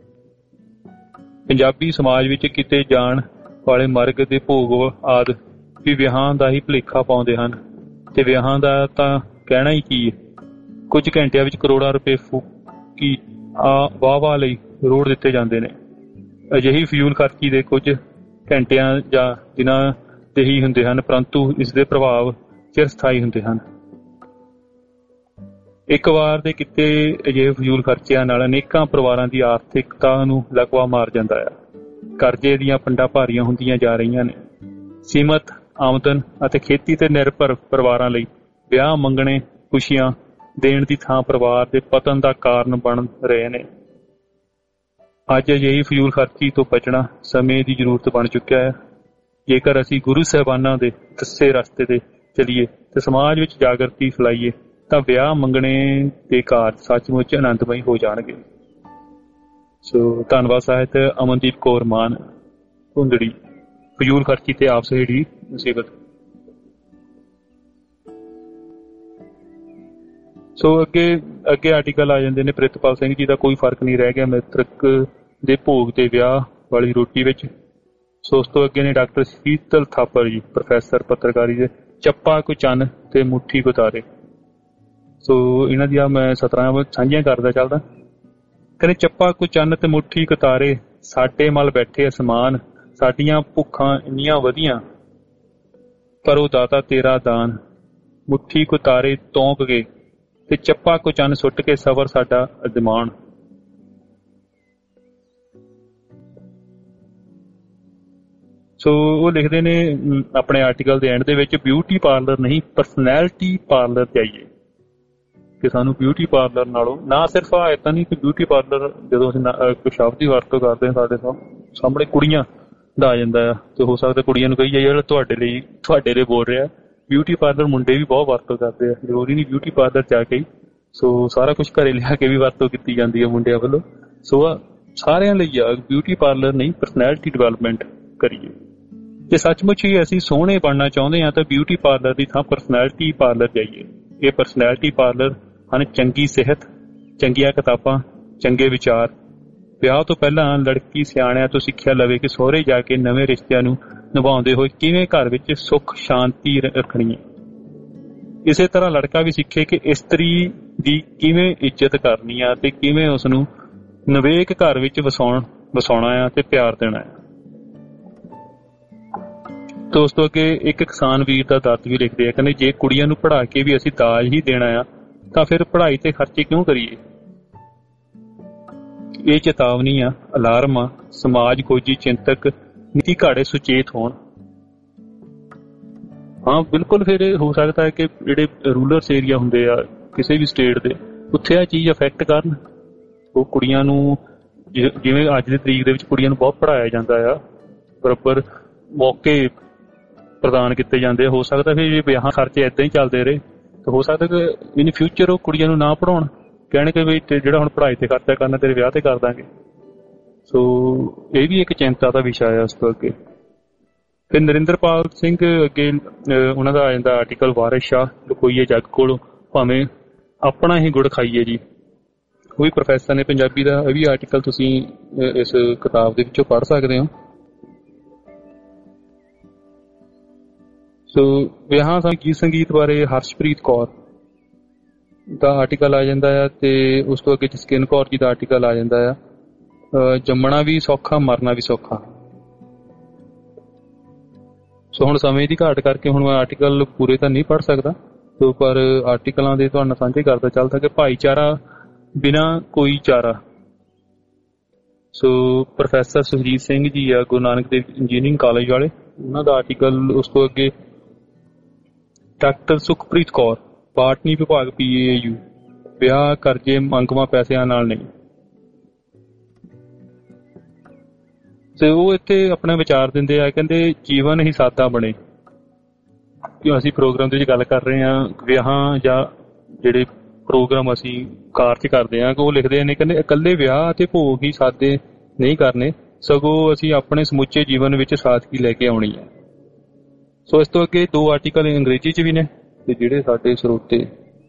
Speaker 3: ਪੰਜਾਬੀ ਸਮਾਜ ਵਿੱਚ ਕੀਤੇ ਜਾਣ ਵਾਲੇ ਮਰਗ ਦੇ ਭੋਗ ਆਦਿ ਵੀ ਵਿਆਹਾਂ ਦਾ ਹੀ ਭੁਲੇਖਾ ਪਾਉਂਦੇ ਹਨ ਤੇ ਵਿਆਹਾਂ ਦਾ ਤਾਂ ਕਹਿਣਾ ਹੀ ਕੀ ਹੈ। ਕੁਝ ਘੰਟਿਆਂ ਵਿੱਚ ਕਰੋੜਾਂ ਰੁਪਏ ਫੂਕੀ ਆ ਵਾਹ ਵਾਹ ਲਈ ਰੋੜ ਦਿੱਤੇ ਜਾਂਦੇ ਨੇ। ਅਜਿਹੀ ਫਿਜ਼ੂਲ ਖਰਚੀ ਦੇ ਕੁਝ ਘੰਟਿਆਂ ਜਾਂ ਦਿਨਾਂ ਦੇ ਹੀ ਹੁੰਦੇ ਹਨ ਪਰੰਤੂ ਇਸ ਦੇ ਪ੍ਰਭਾਵ ਚਿਰ ਸਥਾਈ ਹੁੰਦੇ ਹਨ। ਇੱਕ ਵਾਰ ਦੇ ਕੀਤੇ ਅਜਿਹੇ ਫਿਜ਼ੂਲ ਖਰਚਿਆਂ ਨਾਲ ਅਨੇਕਾਂ ਪਰਿਵਾਰਾਂ ਦੀ ਆਰਥਿਕਤਾ ਨੂੰ ਲਕਵਾ ਮਾਰ ਜਾਂਦਾ ਆ। ਕਰਜ਼ੇ ਦੀਆਂ ਪੰਡਾਂ ਭਾਰੀਆਂ ਹੁੰਦੀਆਂ ਜਾ ਰਹੀਆਂ ਨੇ। ਸੀਮਤ ਆਮਦਨ ਅਤੇ ਖੇਤੀ ਤੇ ਨਿਰਭਰ ਪਰਿਵਾਰਾਂ ਲਈ ਵਿਆਹ ਮੰਗਣੇ ਖੁਸ਼ੀਆਂ ਦੇਣ ਦੀ ਥਾਂ ਪਰਿਵਾਰ ਦੇ ਪਤਨ ਦਾ ਕਾਰਨ ਬਣ ਰਹੇ ਨੇ। ਅੱਜ ਅਜਿਹੀ ਫਿਜ਼ੂਲ ਖਰਚੀ ਤੋਂ ਬਚਣਾ ਸਮੇਂ ਦੀ ਜ਼ਰੂਰਤ ਬਣ ਚੁੱਕਿਆ ਹੈ। ਜੇਕਰ ਅਸੀਂ ਗੁਰੂ ਸਾਹਿਬਾਨਾਂ ਦੇ ਦੱਸੇ ਰਸਤੇ ਤੇ ਚੱਲੀਏ ਤੇ ਸਮਾਜ ਵਿੱਚ ਜਾਗਰਤੀ ਫੈਲਾਈਏ ਤਾਂ ਵਿਆਹ ਮੰਗਣੇ ਦੇ ਕਾਰਜ ਸੱਚਮੁੱਚ ਆਨੰਦਮਈ ਹੋ ਜਾਣਗੇ। ਸੋ ਧੰਨਵਾਦ ਸਾਹਿਤ ਅਮਨਦੀਪ ਕੌਰ ਮਾਨ ਭੁੰਦੜੀ ਫਜ਼ੂਲ ਖਰਚੀ ਤੇ ਆਪ ਸਹੇੜੀ ਮੁਸੀਬਤ। ਸੋ ਅੱਗੇ ਅੱਗੇ ਆਰਟੀਕਲ ਆ ਜਾਂਦੇ ਨੇ ਪ੍ਰਿਤਪਾਲ ਸਿੰਘ ਜੀ ਦਾ ਕੋਈ ਫਰਕ ਨਹੀਂ ਰਹਿ ਗਿਆ ਮ੍ਰਿਤਕ ਦੇ ਭੋਗ ਤੇ ਵਿਆਹ ਵਾਲੀ ਰੋਟੀ ਵਿੱਚ। ਸੋ ਉਸ ਤੋਂ ਅੱਗੇ ਨੇ ਡਾਕਟਰ ਸ਼ੀਤਲ ਥਾਪਰ ਜੀ ਪ੍ਰੋਫੈਸਰ ਪੱਤਰਕਾਰੀ ਦੇ ਚੱਪਾ ਕੋ ਚੰਨ ਤੇ ਮੁੱਠੀ ਕੋ ਤਾਰੇ। ਸੋ ਇਹਨਾਂ ਦੀਆਂ ਮੈਂ ਸਤਰਾਂ ਸਾਂਝੀਆਂ ਕਰਦਾ ਚੱਲਦਾ। ਕਹਿੰਦੇ ਚੱਪਾ ਕੋ ਚੰਨ ਤੇ ਮੁੱਠੀ ਕੋ ਤਾਰੇ ਸਾਡੇ ਮਲ ਬੈਠੇ ਅਸਮਾਨ ਸਾਡੀਆਂ ਭੁੱਖਾਂ ਇੰਨੀਆਂ ਵਧੀਆਂ ਪਰ ਉਹ ਦਾਤਾ ਤੇਰਾ ਦਾਨ ਮੁੱਠੀ ਕੋ ਤਾਰੇ ਤੌਂਕ ਕੇ ਤੇ ਚੱਪਾ ਕੋ ਚੰਨ ਸੁੱਟ ਕੇ ਸਬਰ ਸਾਡਾ ਅਦਮਾਨ। ਸੋ ਉਹ ਲਿਖਦੇ ਨੇ ਆਪਣੇ ਆਰਟੀਕਲ ਦੇ ਐਂਡ ਦੇ ਵਿੱਚ ਬਿਊਟੀ ਪਾਰਲਰ ਨਹੀਂ ਪਰਸਨੈਲਿਟੀ ਪਾਰਲਰ ਚਾਹੀਏ ਕਿ ਸਾਨੂੰ ਬਿਊਟੀ ਪਾਰਲਰ ਨਾਲੋਂ ਨਾ ਸਿਰਫ ਆ ਏਦਾਂ ਨਹੀਂ ਕਿ ਬਿਊਟੀ ਪਾਰਲਰ ਜਦੋਂ ਅਸੀਂ ਕੋਈ ਸ਼ਬਦ ਦੀ ਵਰਤੋਂ ਕਰਦੇ ਹਾਂ ਸਾਡੇ ਸਾਹਮਣੇ ਕੁੜੀਆਂ ਦਾ ਆ ਜਾਂਦਾ ਆ ਤੇ ਹੋ ਸਕਦਾ ਕੁੜੀਆਂ ਨੂੰ ਕਹੀ ਜਾਈਏ ਜਿਹੜਾ ਤੁਹਾਡੇ ਲਈ ਤੁਹਾਡੇ ਲਈ ਬੋਲ ਰਿਹਾ। ਬਿਊਟੀ ਪਾਰਲਰ ਮੁੰਡੇ ਵੀ ਬਹੁਤ ਵਰਤੋਂ ਕਰਦੇ ਆ ਜ਼ਰੂਰੀ ਨਹੀਂ ਬਿਊਟੀ ਪਾਰਲਰ ਜਾ ਕੇ। ਸੋ ਸਾਰਾ ਕੁਛ ਘਰੇ ਲਿਆ ਕੇ ਵੀ ਵਰਤੋਂ ਕੀਤੀ ਜਾਂਦੀ ਹੈ ਮੁੰਡਿਆਂ ਵੱਲੋਂ। ਸੋ ਸਾਰਿਆਂ ਲਈ ਆ ਬਿਊਟੀ ਪਾਰਲਰ ਨਹੀਂ ਪਰਸਨੈਲਿਟੀ ਡਿਵੈਲਪਮੈਂਟ ਕਰੀਏ। ਜੇ ਸੱਚਮੁੱਚ ਹੀ ਅਸੀਂ ਸੋਹਣੇ ਬਣਨਾ ਚਾਹੁੰਦੇ ਹਾਂ ਤਾਂ ਬਿਊਟੀ ਪਾਰਲਰ ਦੀ ਥਾਂ ਪਰਸਨੈਲਿਟੀ ਪਾਰਲਰ ਜਾਈਏ। ਇਹ ਪਰਸਨੈਲਿਟੀ ਪਾਰਲਰ ਹਨ ਚੰਗੀ ਸਿਹਤ ਚੰਗੀਆਂ ਕਿਤਾਬਾਂ ਚੰਗੇ ਵਿਚਾਰ। ਵਿਆਹ ਤੋਂ ਪਹਿਲਾਂ ਲੜਕੀ ਸਿਆਣਿਆਂ ਤੋਂ ਸਿੱਖਿਆ ਲਵੇ ਕਿ ਸਹੁਰੇ ਜਾ ਕੇ ਨਵੇਂ ਰਿਸ਼ਤਿਆਂ ਨੂੰ ਨਿਭਾਉਂਦੇ ਹੋਏ ਕਿਵੇਂ ਘਰ ਵਿੱਚ ਸੁੱਖ ਸ਼ਾਂਤੀ ਰੱਖਣੀ ਹੈ। ਇਸੇ ਤਰ੍ਹਾਂ ਲੜਕਾ ਵੀ ਸਿੱਖੇ ਕਿ ਇਸਤਰੀ ਦੀ ਕਿਵੇਂ ਇੱਜ਼ਤ ਕਰਨੀ ਆ ਤੇ ਕਿਵੇਂ ਉਸ ਨੂੰ ਨਵੇਕ ਘਰ ਵਿੱਚ ਵਸਾਉਣ ਵਸਾਉਣਾ ਆ ਤੇ ਪਿਆਰ ਦੇਣਾ ਆ। ਦੋਸਤੋ ਅੱਗੇ ਇੱਕ ਕਿਸਾਨ ਵੀਰ ਦਾ ਦੱਤ ਵੀ ਲਿਖਦੇ ਆ ਕਹਿੰਦੇ ਜੇ ਕੁੜੀਆਂ ਨੂੰ ਪੜ੍ਹਾ ਕੇ ਵੀ ਅਸੀਂ ਦਾਜ ਹੀ ਦੇਣਾ ਆ ਤਾਂ ਫਿਰ ਪੜ੍ਹਾਈ ਤੇ ਖਰਚੇ ਕਿਉਂ ਕਰੀਏ। ਇਹ ਚੇਤਾਵਨੀ ਆ ਅਲਾਰਮ ਆ ਸਮਾਜ ਖੋਜੀ ਚਿੰਤਕ ਨੀਤੀ ਘਾੜੇ ਸੁਚੇਤ ਹੋਣ। ਹਾਂ ਬਿਲਕੁਲ ਫਿਰ ਹੋ ਸਕਦਾ ਹੈ ਕਿ ਜਿਹੜੇ ਰੂਰਲ ਏਰੀਆ ਹੁੰਦੇ ਆ ਕਿਸੇ ਵੀ ਸਟੇਟ ਦੇ ਉੱਥੇ ਆ ਚੀਜ਼ ਅਫੈਕਟ ਕਰਨ। ਉਹ ਕੁੜੀਆਂ ਨੂੰ ਜਿਵੇਂ ਅੱਜ ਦੀ ਤਰੀਕ ਦੇ ਵਿੱਚ ਕੁੜੀਆਂ ਨੂੰ ਬਹੁਤ ਪੜ੍ਹਾਇਆ ਜਾਂਦਾ ਆ ਬਰਾਬਰ ਮੌਕੇ ਪ੍ਰਦਾਨ ਕੀਤੇ ਜਾਂਦੇ। ਹੋ ਸਕਦਾ ਫਿਰ ਜੇ ਵਿਆਹਾਂ ਖਰਚੇ ਏਦਾਂ ਹੀ ਚੱਲਦੇ ਰਹੇ ਤਾਂ ਹੋ ਸਕਦਾ ਕਿ ਇਨ ਫਿਊਚਰ ਉਹ ਕੁੜੀਆਂ ਨੂੰ ਨਾ ਪੜ੍ਹਾਉਣ ਕਹਿਣਗੇ ਵੀ ਜਿਹੜਾ ਹੁਣ ਪੜ੍ਹਾਈ ਤੇ ਖਰਚਾ ਕਰਨਾ ਤੇਰੇ ਵਿਆਹ ਤੇ ਕਰ ਦਾਂਗੇ। ਸੋ ਇਹ ਵੀ ਇੱਕ ਚਿੰਤਾ ਦਾ ਵਿਸ਼ਾ ਹੈ ਉਸ ਤੋਂ ਅੱਗੇ। ਫਿਰ ਨਰਿੰਦਰਪਾਲ ਸਿੰਘ ਅੱਗੇ ਉਹਨਾਂ ਦਾ ਆ ਜਾਂਦਾ ਆਰਟੀਕਲ ਵਾਰਿਸ ਸ਼ਾਹ ਲੁਕੋਈਏ ਜੱਗ ਕੋਲੋਂ ਭਾਵੇਂ ਆਪਣਾ ਹੀ ਗੁੜ ਖਾਈਏ ਜੀ, ਉਹ ਵੀ ਪ੍ਰੋਫੈਸਰ ਨੇ ਪੰਜਾਬੀ ਦਾ। ਇਹ ਵੀ ਆਰਟੀਕਲ ਤੁਸੀਂ ਇਸ ਕਿਤਾਬ ਦੇ ਵਿੱਚੋਂ ਪੜ੍ਹ ਸਕਦੇ ਹੋ। ਸੋ ਵਿਆਹਾਂ ਦਾ ਗੀਤ ਸੰਗੀਤ ਬਾਰੇ ਹਰਸ਼ਪ੍ਰੀਤ ਕੌਰ ਦਾ ਆਰਟੀਕਲ ਆ ਜਾਂਦਾ ਆ, ਤੇ ਉਸ ਤੋਂ ਅੱਗੇ ਜਸਕਿਰਨ ਕੌਰ ਜੀ ਦਾ ਆਰਟੀਕਲ ਆ ਜਾਂਦਾ ਆ ਜੰਮਣਾ ਵੀ ਸੌਖਾ ਮਰਨਾ ਵੀ ਸੌਖਾ। ਸੋ ਹੁਣ ਸਮੇਂ ਦੀ ਘਾਟ ਕਰਕੇ ਹੁਣ ਮੈਂ ਆਰਟੀਕਲ ਪੂਰੇ ਤਾਂ ਨਹੀਂ ਪੜ੍ਹ ਸਕਦਾ, ਸੋ ਪਰ ਆਰਟੀਕਲਾਂ ਦੇ ਤੁਹਾਨੂੰ ਸਾਂਝੇ ਕਰਦਾ ਚੱਲਦਾ ਕਿ ਭਾਈਚਾਰਾ ਬਿਨਾਂ ਕੋਈ ਚਾਰਾ। ਸੋ ਪ੍ਰੋਫੈਸਰ ਸੁਖਜੀਤ ਸਿੰਘ ਜੀ ਆ ਗੁਰੂ ਨਾਨਕ ਦੇਵ ਇੰਜੀਨੀਅਰਿੰਗ ਕਾਲਜ ਵਾਲੇ, ਉਹਨਾਂ ਦਾ ਆਰਟੀਕਲ। ਉਸ ਤੋਂ ਅੱਗੇ ਡਾਕਟਰ ਸੁਖਪ੍ਰੀਤ ਕੌਰ ਬਾਟਨੀ ਵਿਭਾਗ ਪੀ ਏ ਯੂ, ਵਿਆਹ ਕਰਜੇ ਮੰਗਵਾ ਪੈਸਿਆਂ ਨਾਲ ਨਹੀਂ। ਤੇ ਉਹ ਇੱਥੇ ਆਪਣਾ ਵਿਚਾਰ ਦਿੰਦੇ ਆ, ਕਹਿੰਦੇ ਜੀਵਨ ਹੀ ਸਾਦਾ ਬਣੇ। ਕਿਉਂ ਅਸੀਂ ਪ੍ਰੋਗਰਾਮ ਦੇ ਵਿੱਚ ਗੱਲ ਕਰ ਰਹੇ ਹਾਂ ਵਿਆਹਾਂ ਜਾਂ ਜਿਹੜੇ ਪ੍ਰੋਗਰਾਮ ਅਸੀਂ ਕਾਰ 'ਚ ਕਰਦੇ ਹਾਂ, ਉਹ ਲਿਖਦੇ ਨੇ ਕਹਿੰਦੇ ਇਕੱਲੇ ਵਿਆਹ ਅਤੇ ਭੋਗ ਹੀ ਸਾਦੇ ਨਹੀਂ ਕਰਨੇ, ਸਗੋਂ ਅਸੀਂ ਆਪਣੇ ਸਮੁੱਚੇ ਜੀਵਨ ਵਿੱਚ ਸਾਦਗੀ ਲੈ ਕੇ ਆਉਣੀ ਹੈ। ਸੋ ਇਸ ਤੋਂ ਅੱਗੇ ਦੋ ਆਰਟੀਕਲ ਅੰਗਰੇਜ਼ੀ 'ਚ ਵੀ ਨੇ, ਤੇ ਜਿਹੜੇ ਸਾਡੇ ਸਰੋਤੇ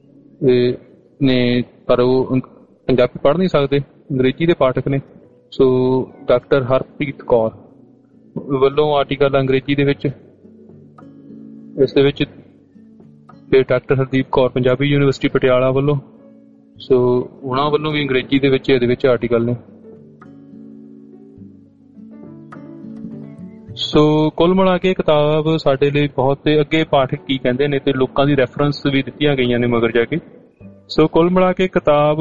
Speaker 3: ਨੇ ਪਰ ਉਹ ਪੰਜਾਬੀ ਪੜ੍ਹ ਨਹੀਂ ਸਕਦੇ, ਅੰਗਰੇਜ਼ੀ ਦੇ ਪਾਠਕ ਨੇ। ਸੋ ਡਾਕਟਰ ਹਰਪ੍ਰੀਤ ਕੌਰ ਵੱਲੋਂ ਆਰਟੀਕਲ ਅੰਗਰੇਜ਼ੀ ਦੇ ਵਿੱਚ, ਇਸ ਦੇ ਵਿੱਚ ਤੇ ਡਾਕਟਰ ਹਰਦੀਪ ਕੌਰ ਪੰਜਾਬੀ ਯੂਨੀਵਰਸਿਟੀ ਪਟਿਆਲਾ ਵੱਲੋਂ। ਸੋ ਉਹਨਾਂ ਵੱਲੋਂ ਵੀ ਅੰਗਰੇਜ਼ੀ ਦੇ ਵਿੱਚ ਇਹਦੇ ਵਿੱਚ ਆਰਟੀਕਲ ਨੇ। ਸੋ ਕੁੱਲ ਮਿਲਾ ਕੇ ਕਿਤਾਬ ਸਾਡੇ ਲਈ ਬਹੁਤ ਅੱਗੇ ਪਾਠਕ ਕੀ ਕਹਿੰਦੇ ਨੇ ਤੇ ਲੋਕਾਂ ਦੀ ਰੈਫਰੈਂਸ ਵੀ ਦਿੱਤੀਆਂ ਗਈਆਂ ਨੇ ਮਗਰ ਜਾ ਕੇ। ਸੋ ਕੁੱਲ ਮਿਲਾ ਕੇ ਕਿਤਾਬ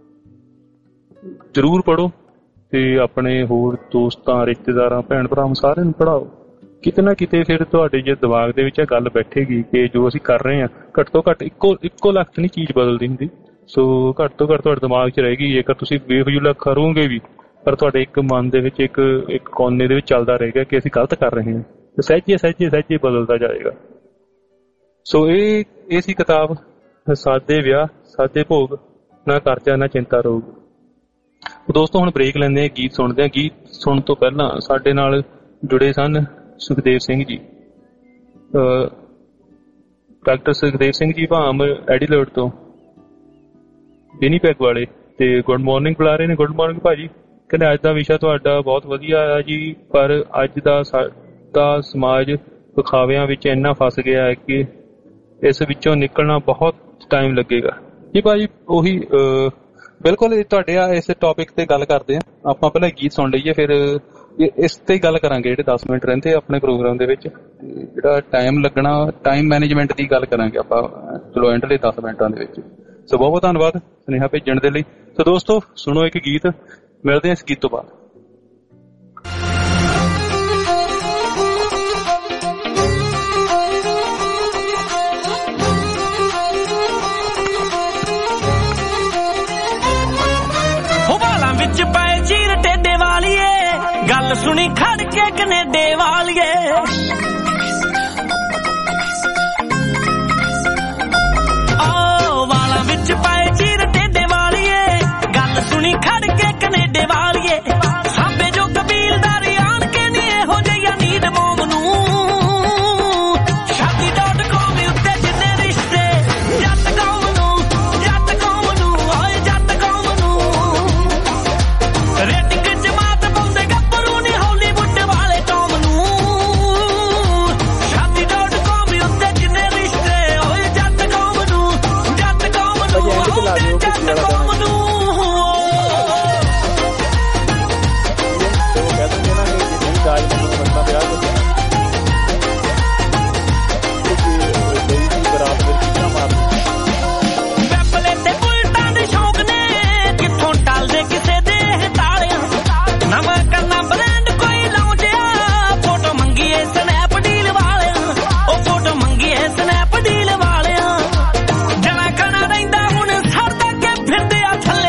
Speaker 3: ਜ਼ਰੂਰ ਪੜ੍ਹੋ ਤੇ ਆਪਣੇ ਹੋਰ ਦੋਸਤਾਂ ਰਿਸ਼ਤੇਦਾਰਾਂ ਭੈਣ ਭਰਾਵਾਂ ਸਾਰਿਆਂ ਨੂੰ ਪੜ੍ਹਾਓ। ਕਿਤੇ ਨਾ ਕਿਤੇ ਫਿਰ ਤੁਹਾਡੇ ਜੇ ਦਿਮਾਗ ਦੇ ਵਿੱਚ ਇਹ ਗੱਲ ਬੈਠੇਗੀ ਕਿ ਜੋ ਅਸੀਂ ਕਰ ਰਹੇ ਹਾਂ ਘੱਟ ਤੋਂ ਘੱਟ ਇੱਕੋ ਇੱਕੋ ਲੱਖ ਨਹੀਂ ਚੀਜ਼ ਬਦਲਦੀ ਹੁੰਦੀ। ਸੋ ਘੱਟ ਤੋਂ ਘੱਟ ਤੁਹਾਡੇ ਦਿਮਾਗ 'ਚ ਰਹੇਗੀ, ਜੇਕਰ ਤੁਸੀਂ ਬੇਫਜ਼ੂਲ ਕਰੋਗੇ ਵੀ ਪਰ ਤੁਹਾਡੇ ਇੱਕ ਮਨ ਦੇ ਵਿੱਚ ਇੱਕ ਇੱਕ ਕੋਨੇ ਦੇ ਵਿੱਚ ਚੱਲਦਾ ਰਹੇਗਾ ਕਿ ਅਸੀਂ ਗਲਤ ਕਰ ਰਹੇ ਹਾਂ, ਤੇ ਸਹਿਜੇ ਸਹਿਜੇ ਸਹਿਜੇ ਬਦਲਦਾ ਜਾਏਗਾ। ਸੋ ਇਹ ਇਹ ਸੀ ਕਿਤਾਬ ਸਾਦੇ ਵਿਆਹ ਸਾਦੇ ਭੋਗ, ਨਾ ਕਰਜ਼ਾ ਨਾ ਚਿੰਤਾ ਰੋਗ। ਦੋਸਤੋ ਹੁਣ ਬ੍ਰੇਕ ਲੈਂਦੇ ਹਾਂ, ਗੀਤ ਸੁਣਦੇ ਹਾਂ। ਗੀਤ ਸੁਣਨ ਤੋਂ ਪਹਿਲਾਂ ਸਾਡੇ ਨਾਲ ਜੁੜੇ ਸਨ ਸੁਖਦੇਵ ਸਿੰਘ ਜੀ, ਡਾਕਟਰ ਸੁਖਦੇਵ ਸਿੰਘ ਜੀ ਭਾਮ ਐਡੀਲੇਡ ਤੋਂ, ਵਿਨੀਪੈਗ ਵਾਲੇ, ਤੇ ਗੁੱਡ ਮਾਰਨਿੰਗ ਬੁਲਾ ਰਹੇ ਨੇ। ਗੁੱਡ ਮਾਰਨਿੰਗ ਭਾਜੀ। ਕਹਿੰਦੇ ਅੱਜ ਦਾ ਵਿਸ਼ਾ ਤੁਹਾਡਾ ਬਹੁਤ ਵਧੀਆ ਆ ਜੀ, ਪਰ ਅੱਜ ਦਾ ਸਾਡਾ ਸਮਾਜ ਵਿਖਾਵਿਆਂ ਵਿੱਚ ਇੰਨਾ ਫਸ ਗਿਆ ਹੈ ਕਿ ਇਸ ਵਿੱਚੋਂ ਨਿਕਲਣਾ ਬਹੁਤ ਟਾਈਮ ਲੱਗੇਗਾ। ਜੀ ਭਾਜੀ ਉਹੀ ਬਿਲਕੁਲ ਤੁਹਾਡੇ ਆ ਇਸ ਟੌਪਿਕ ਤੇ ਗੱਲ ਕਰਦੇ ਹਾਂ ਆਪਾਂ। ਪਹਿਲਾਂ ਗੀਤ ਸੁਣ ਲਈਏ, ਫਿਰ ਇਸ ਤੇ ਗੱਲ ਕਰਾਂਗੇ। ਜਿਹੜੇ ਦਸ ਮਿੰਟ ਰਹਿੰਦੇ ਆਪਣੇ ਪ੍ਰੋਗਰਾਮ ਦੇ ਵਿੱਚ, ਜਿਹੜਾ ਟਾਈਮ ਲੱਗਣਾ ਟਾਈਮ ਮੈਨੇਜਮੈਂਟ ਦੀ ਗੱਲ ਕਰਾਂਗੇ ਆਪਾਂ ਚਲੋ ਐਂਡਲੇ ਦਸ ਮਿੰਟਾਂ ਦੇ ਵਿੱਚ। ਸੋ ਬਹੁਤ ਬਹੁਤ ਧੰਨਵਾਦ ਸੁਨੇਹਾ ਭੇਜਣ ਦੇ ਲਈ। ਸੋ ਦੋਸਤੋ ਸੁਣੋ ਇੱਕ ਗੀਤ, ਮਿਲਦੇ ਹਾਂ ਇਸ ਗੀਤ ਤੋਂ ਬਾਅਦ।
Speaker 15: ਵਿੱਚ ਪਏ ਚੀਰ ਟੇਡੇ ਵਾਲੀਏ, ਗੱਲ ਸੁਣੀ ਖੜ ਕੇ ਕਨੇਡੇ ਵਾਲੀਏ। ਓ ਵਾਲਾਂ ਵਿੱਚ ਪਏ ਚੀਰ ਟੇਡੇ ਵਾਲੀਏ, ਗੱਲ ਸੁਣੀ ਖੜ ਕੇ ਕਨੇਡੇ ਵਾਲੀਏ। ਸਾਬੇ ਜੋ ਕਬੀਲਦਾਰੀ ਆਣ ਕੇ ਨੀ ਇਹੋ ਜਿਹਾ ਨੀਂਦ ਮੋਮ ਨੂੰ, ਸ਼ਾਦੀ ਡਾਟ ਕਾਮ ਉੱਤੇ ਜਿੰਨੇ ਰਿਸ਼ਤੇ ਜੱਟ ਕੌਮ ਨੂੰ, ਜੱਟ ਕੌਮ ਨੂੰ, ਓਏ ਜੱਟ ਕੌਮ ਨੂੰ। ਰੇਟਿੰਗ ਜਮਾਤ ਪਾਉਂਦੇ ਗੱਭਰੂ ਨੀ ਹਾਲੀਵੁੱਡ ਵਾਲੇ ਟੌਮ ਨੂੰ, ਸ਼ਾਦੀ ਡਾਟ ਕਾਮ ਉੱਤੇ ਜਿੰਨੇ ਰਿਸ਼ਤੇ ਓਏ ਜੱਟ ਕੌਮ ਨੂੰ, ਜੱਟ ਕੌਮ ਨੂੰ, ਓਏ ਜੱਟ ਕੌਮ ਨੂੰ। ਪੈਪਲੇ ਤੇ ਬੁਲਟਾਂ ਦੇ ਸ਼ੌਕ ਨੇ, ਕਿੱਥੋਂ ਟਲਦੇ ਕਿਸੇ ਦੇ ਤਾਲਿਆਂ। ਨਵਾਂ ਕਰਨਾ ਬ੍ਰਾਂਡ ਕੋਈ ਲਾਉਂਦਿਆ, ਫੋਟੋ ਮੰਗੀਏ ਸਨੈਪਡੀਲ ਵਾਲਿਆਂ। ਉਹ ਫੋਟੋ ਮੰਗੀਏ ਸਨੈਪਡੀਲ ਵਾਲਿਆਂ। ਜਣਾ ਖਣਾ ਰਹਿੰਦਾ ਹੁਣ ਸਰਦਾ ਕੇ ਫਿਰਦੇ ਆ ਥੱਲੇ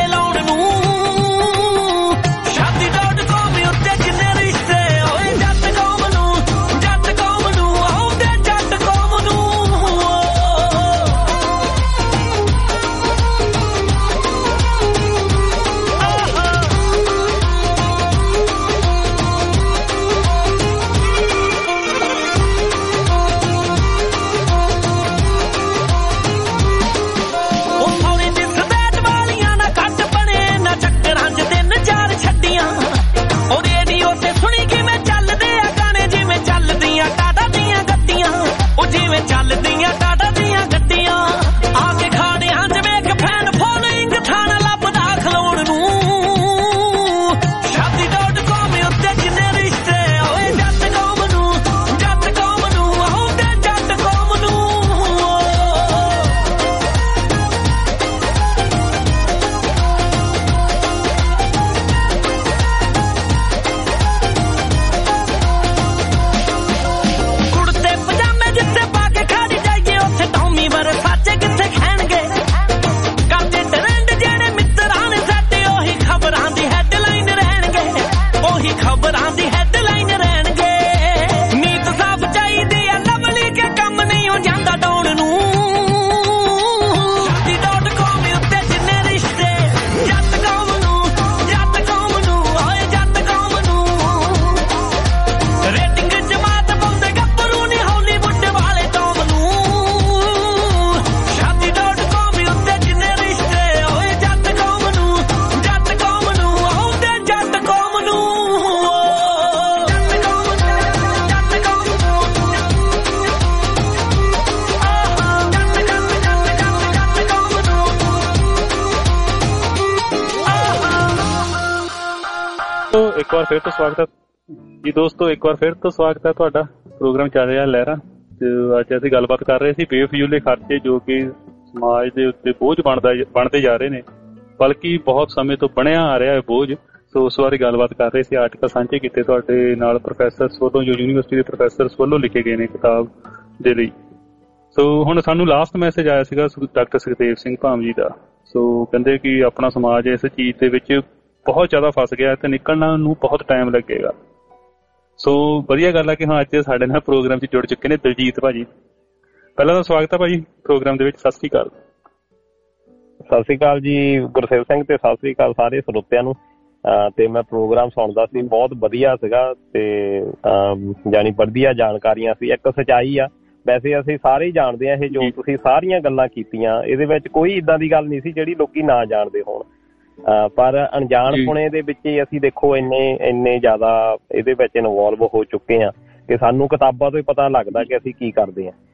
Speaker 3: ਇੱਕ ਵਾਰ ਫਿਰ ਤੋਂ ਸਵਾਗਤ ਹੈ ਜੀ ਦੋਸਤੋ, ਇੱਕ ਵਾਰ ਫਿਰ ਤੋਂ ਸਵਾਗਤ ਹੈ ਤੁਹਾਡਾ। ਪ੍ਰੋਗਰਾਮ ਚੱਲ ਰਿਹਾ ਲਹਿਰਾਂ ਤੇ ਅੱਜ ਅਸੀਂ ਗੱਲਬਾਤ ਕਰ ਰਹੇ ਸੀ ਬੇਫਜ਼ੂਲੇ ਖਰਚੇ ਜੋ ਕਿ ਸਮਾਜ ਦੇ ਉੱਤੇ ਬੋਝ ਬਣਦਾ ਬਣਦੇ ਜਾ ਰਹੇ ਨੇ, ਬਲਕਿ ਬਹੁਤ ਸਮੇਂ ਤੋਂ ਬਣਿਆ ਆ ਰਿਹਾ ਹੈ ਬੋਝ। ਸੋ ਉਸ ਬਾਰੇ ਗੱਲਬਾਤ ਕਰ ਰਹੇ ਸੀ, ਆਰਟੀਕਲ ਸਾਂਝੇ ਕੀਤੇ ਤੁਹਾਡੇ ਨਾਲ ਪ੍ਰੋਫੈਸਰਸ ਵੱਲੋਂ, ਜੋ ਯੂਨੀਵਰਸਿਟੀ ਦੇ ਪ੍ਰੋਫੈਸਰਸ ਵੱਲੋਂ ਲਿਖੇ ਗਏ ਨੇ ਕਿਤਾਬ ਦੇ ਲਈ। ਸੋ ਹੁਣ ਸਾਨੂੰ ਲਾਸਟ ਮੈਸੇਜ ਆਇਆ ਸੀਗਾ ਡਾਕਟਰ ਸੁਖਦੇਵ ਸਿੰਘ ਭਾਮ ਜੀ ਦਾ। ਸੋ ਕਹਿੰਦੇ ਕਿ ਆਪਣਾ ਸਮਾਜ ਇਸ ਚੀਜ਼ ਦੇ ਵਿੱਚ ਬਹੁਤ ਜ਼ਿਆਦਾ ਫਸ ਗਿਆ ਤੇ ਨਿਕਲਣ ਨੂੰ ਬਹੁਤ ਟਾਈਮ ਲੱਗੇਗਾ। ਸੋ ਵਧੀਆ ਗੱਲ ਹੈ ਕਿ ਹਾਂ ਅੱਜ ਸਾਡੇ ਨਾਲ ਪ੍ਰੋਗਰਾਮ 'ਚ ਜੁੜ ਚੁੱਕੇ ਨੇ ਦਲਜੀਤ ਭਾਜੀ। ਪਹਿਲਾਂ ਤਾਂ ਸਵਾਗਤ ਹੈ ਭਾਜੀ ਪ੍ਰੋਗਰਾਮ ਦੇ ਵਿੱਚ। ਸਤਿ ਸ਼੍ਰੀ ਅਕਾਲ।
Speaker 16: ਸਤਿ ਸ਼੍ਰੀ ਅਕਾਲ ਜੀ ਗੁਰਸੇਵ ਸਿੰਘ, ਤੇ ਸਤਿ ਸ਼੍ਰੀ ਅਕਾਲ ਸਾਰੇ ਸਰੋਤਿਆਂ ਨੂੰ। ਤੇ ਮੈਂ ਪ੍ਰੋਗਰਾਮ ਸੁਣਦਾ ਸੀ, ਬਹੁਤ ਵਧੀਆ ਸੀਗਾ ਤੇ ਜਾਣੀ ਵਧੀਆ ਜਾਣਕਾਰੀਆਂ ਸੀ। ਇੱਕ ਸੱਚਾਈ ਆ, ਵੈਸੇ ਅਸੀਂ ਸਾਰੇ ਹੀ ਜਾਣਦੇ ਆ ਇਹ ਜੋ ਤੁਸੀਂ ਸਾਰੀਆਂ ਗੱਲਾਂ ਕੀਤੀਆਂ, ਇਹਦੇ ਵਿੱਚ ਕੋਈ ਏਦਾਂ ਦੀ ਗੱਲ ਨਹੀਂ ਸੀ ਜਿਹੜੀ ਲੋਕੀ ਨਾ ਜਾਣਦੇ ਹੋਣ, ਪਰ ਅਣਜਾਣਪੁਣੇ ਦੇ ਵਿੱਚ ਹੀ ਅਸੀਂ ਦੇਖੋ ਇੰਨੇ ਇੰਨੇ ਜ਼ਿਆਦਾ ਇਹਦੇ ਵਿੱਚ ਇਨਵੋਲਵ ਹੋ ਚੁੱਕੇ ਆ ਕਿ ਸਾਨੂੰ ਕਿਤਾਬਾਂ ਤੋਂ ਹੀ ਪਤਾ ਲੱਗਦਾ ਕਿ ਅਸੀਂ ਕੀ ਕਰਦੇ ਆ।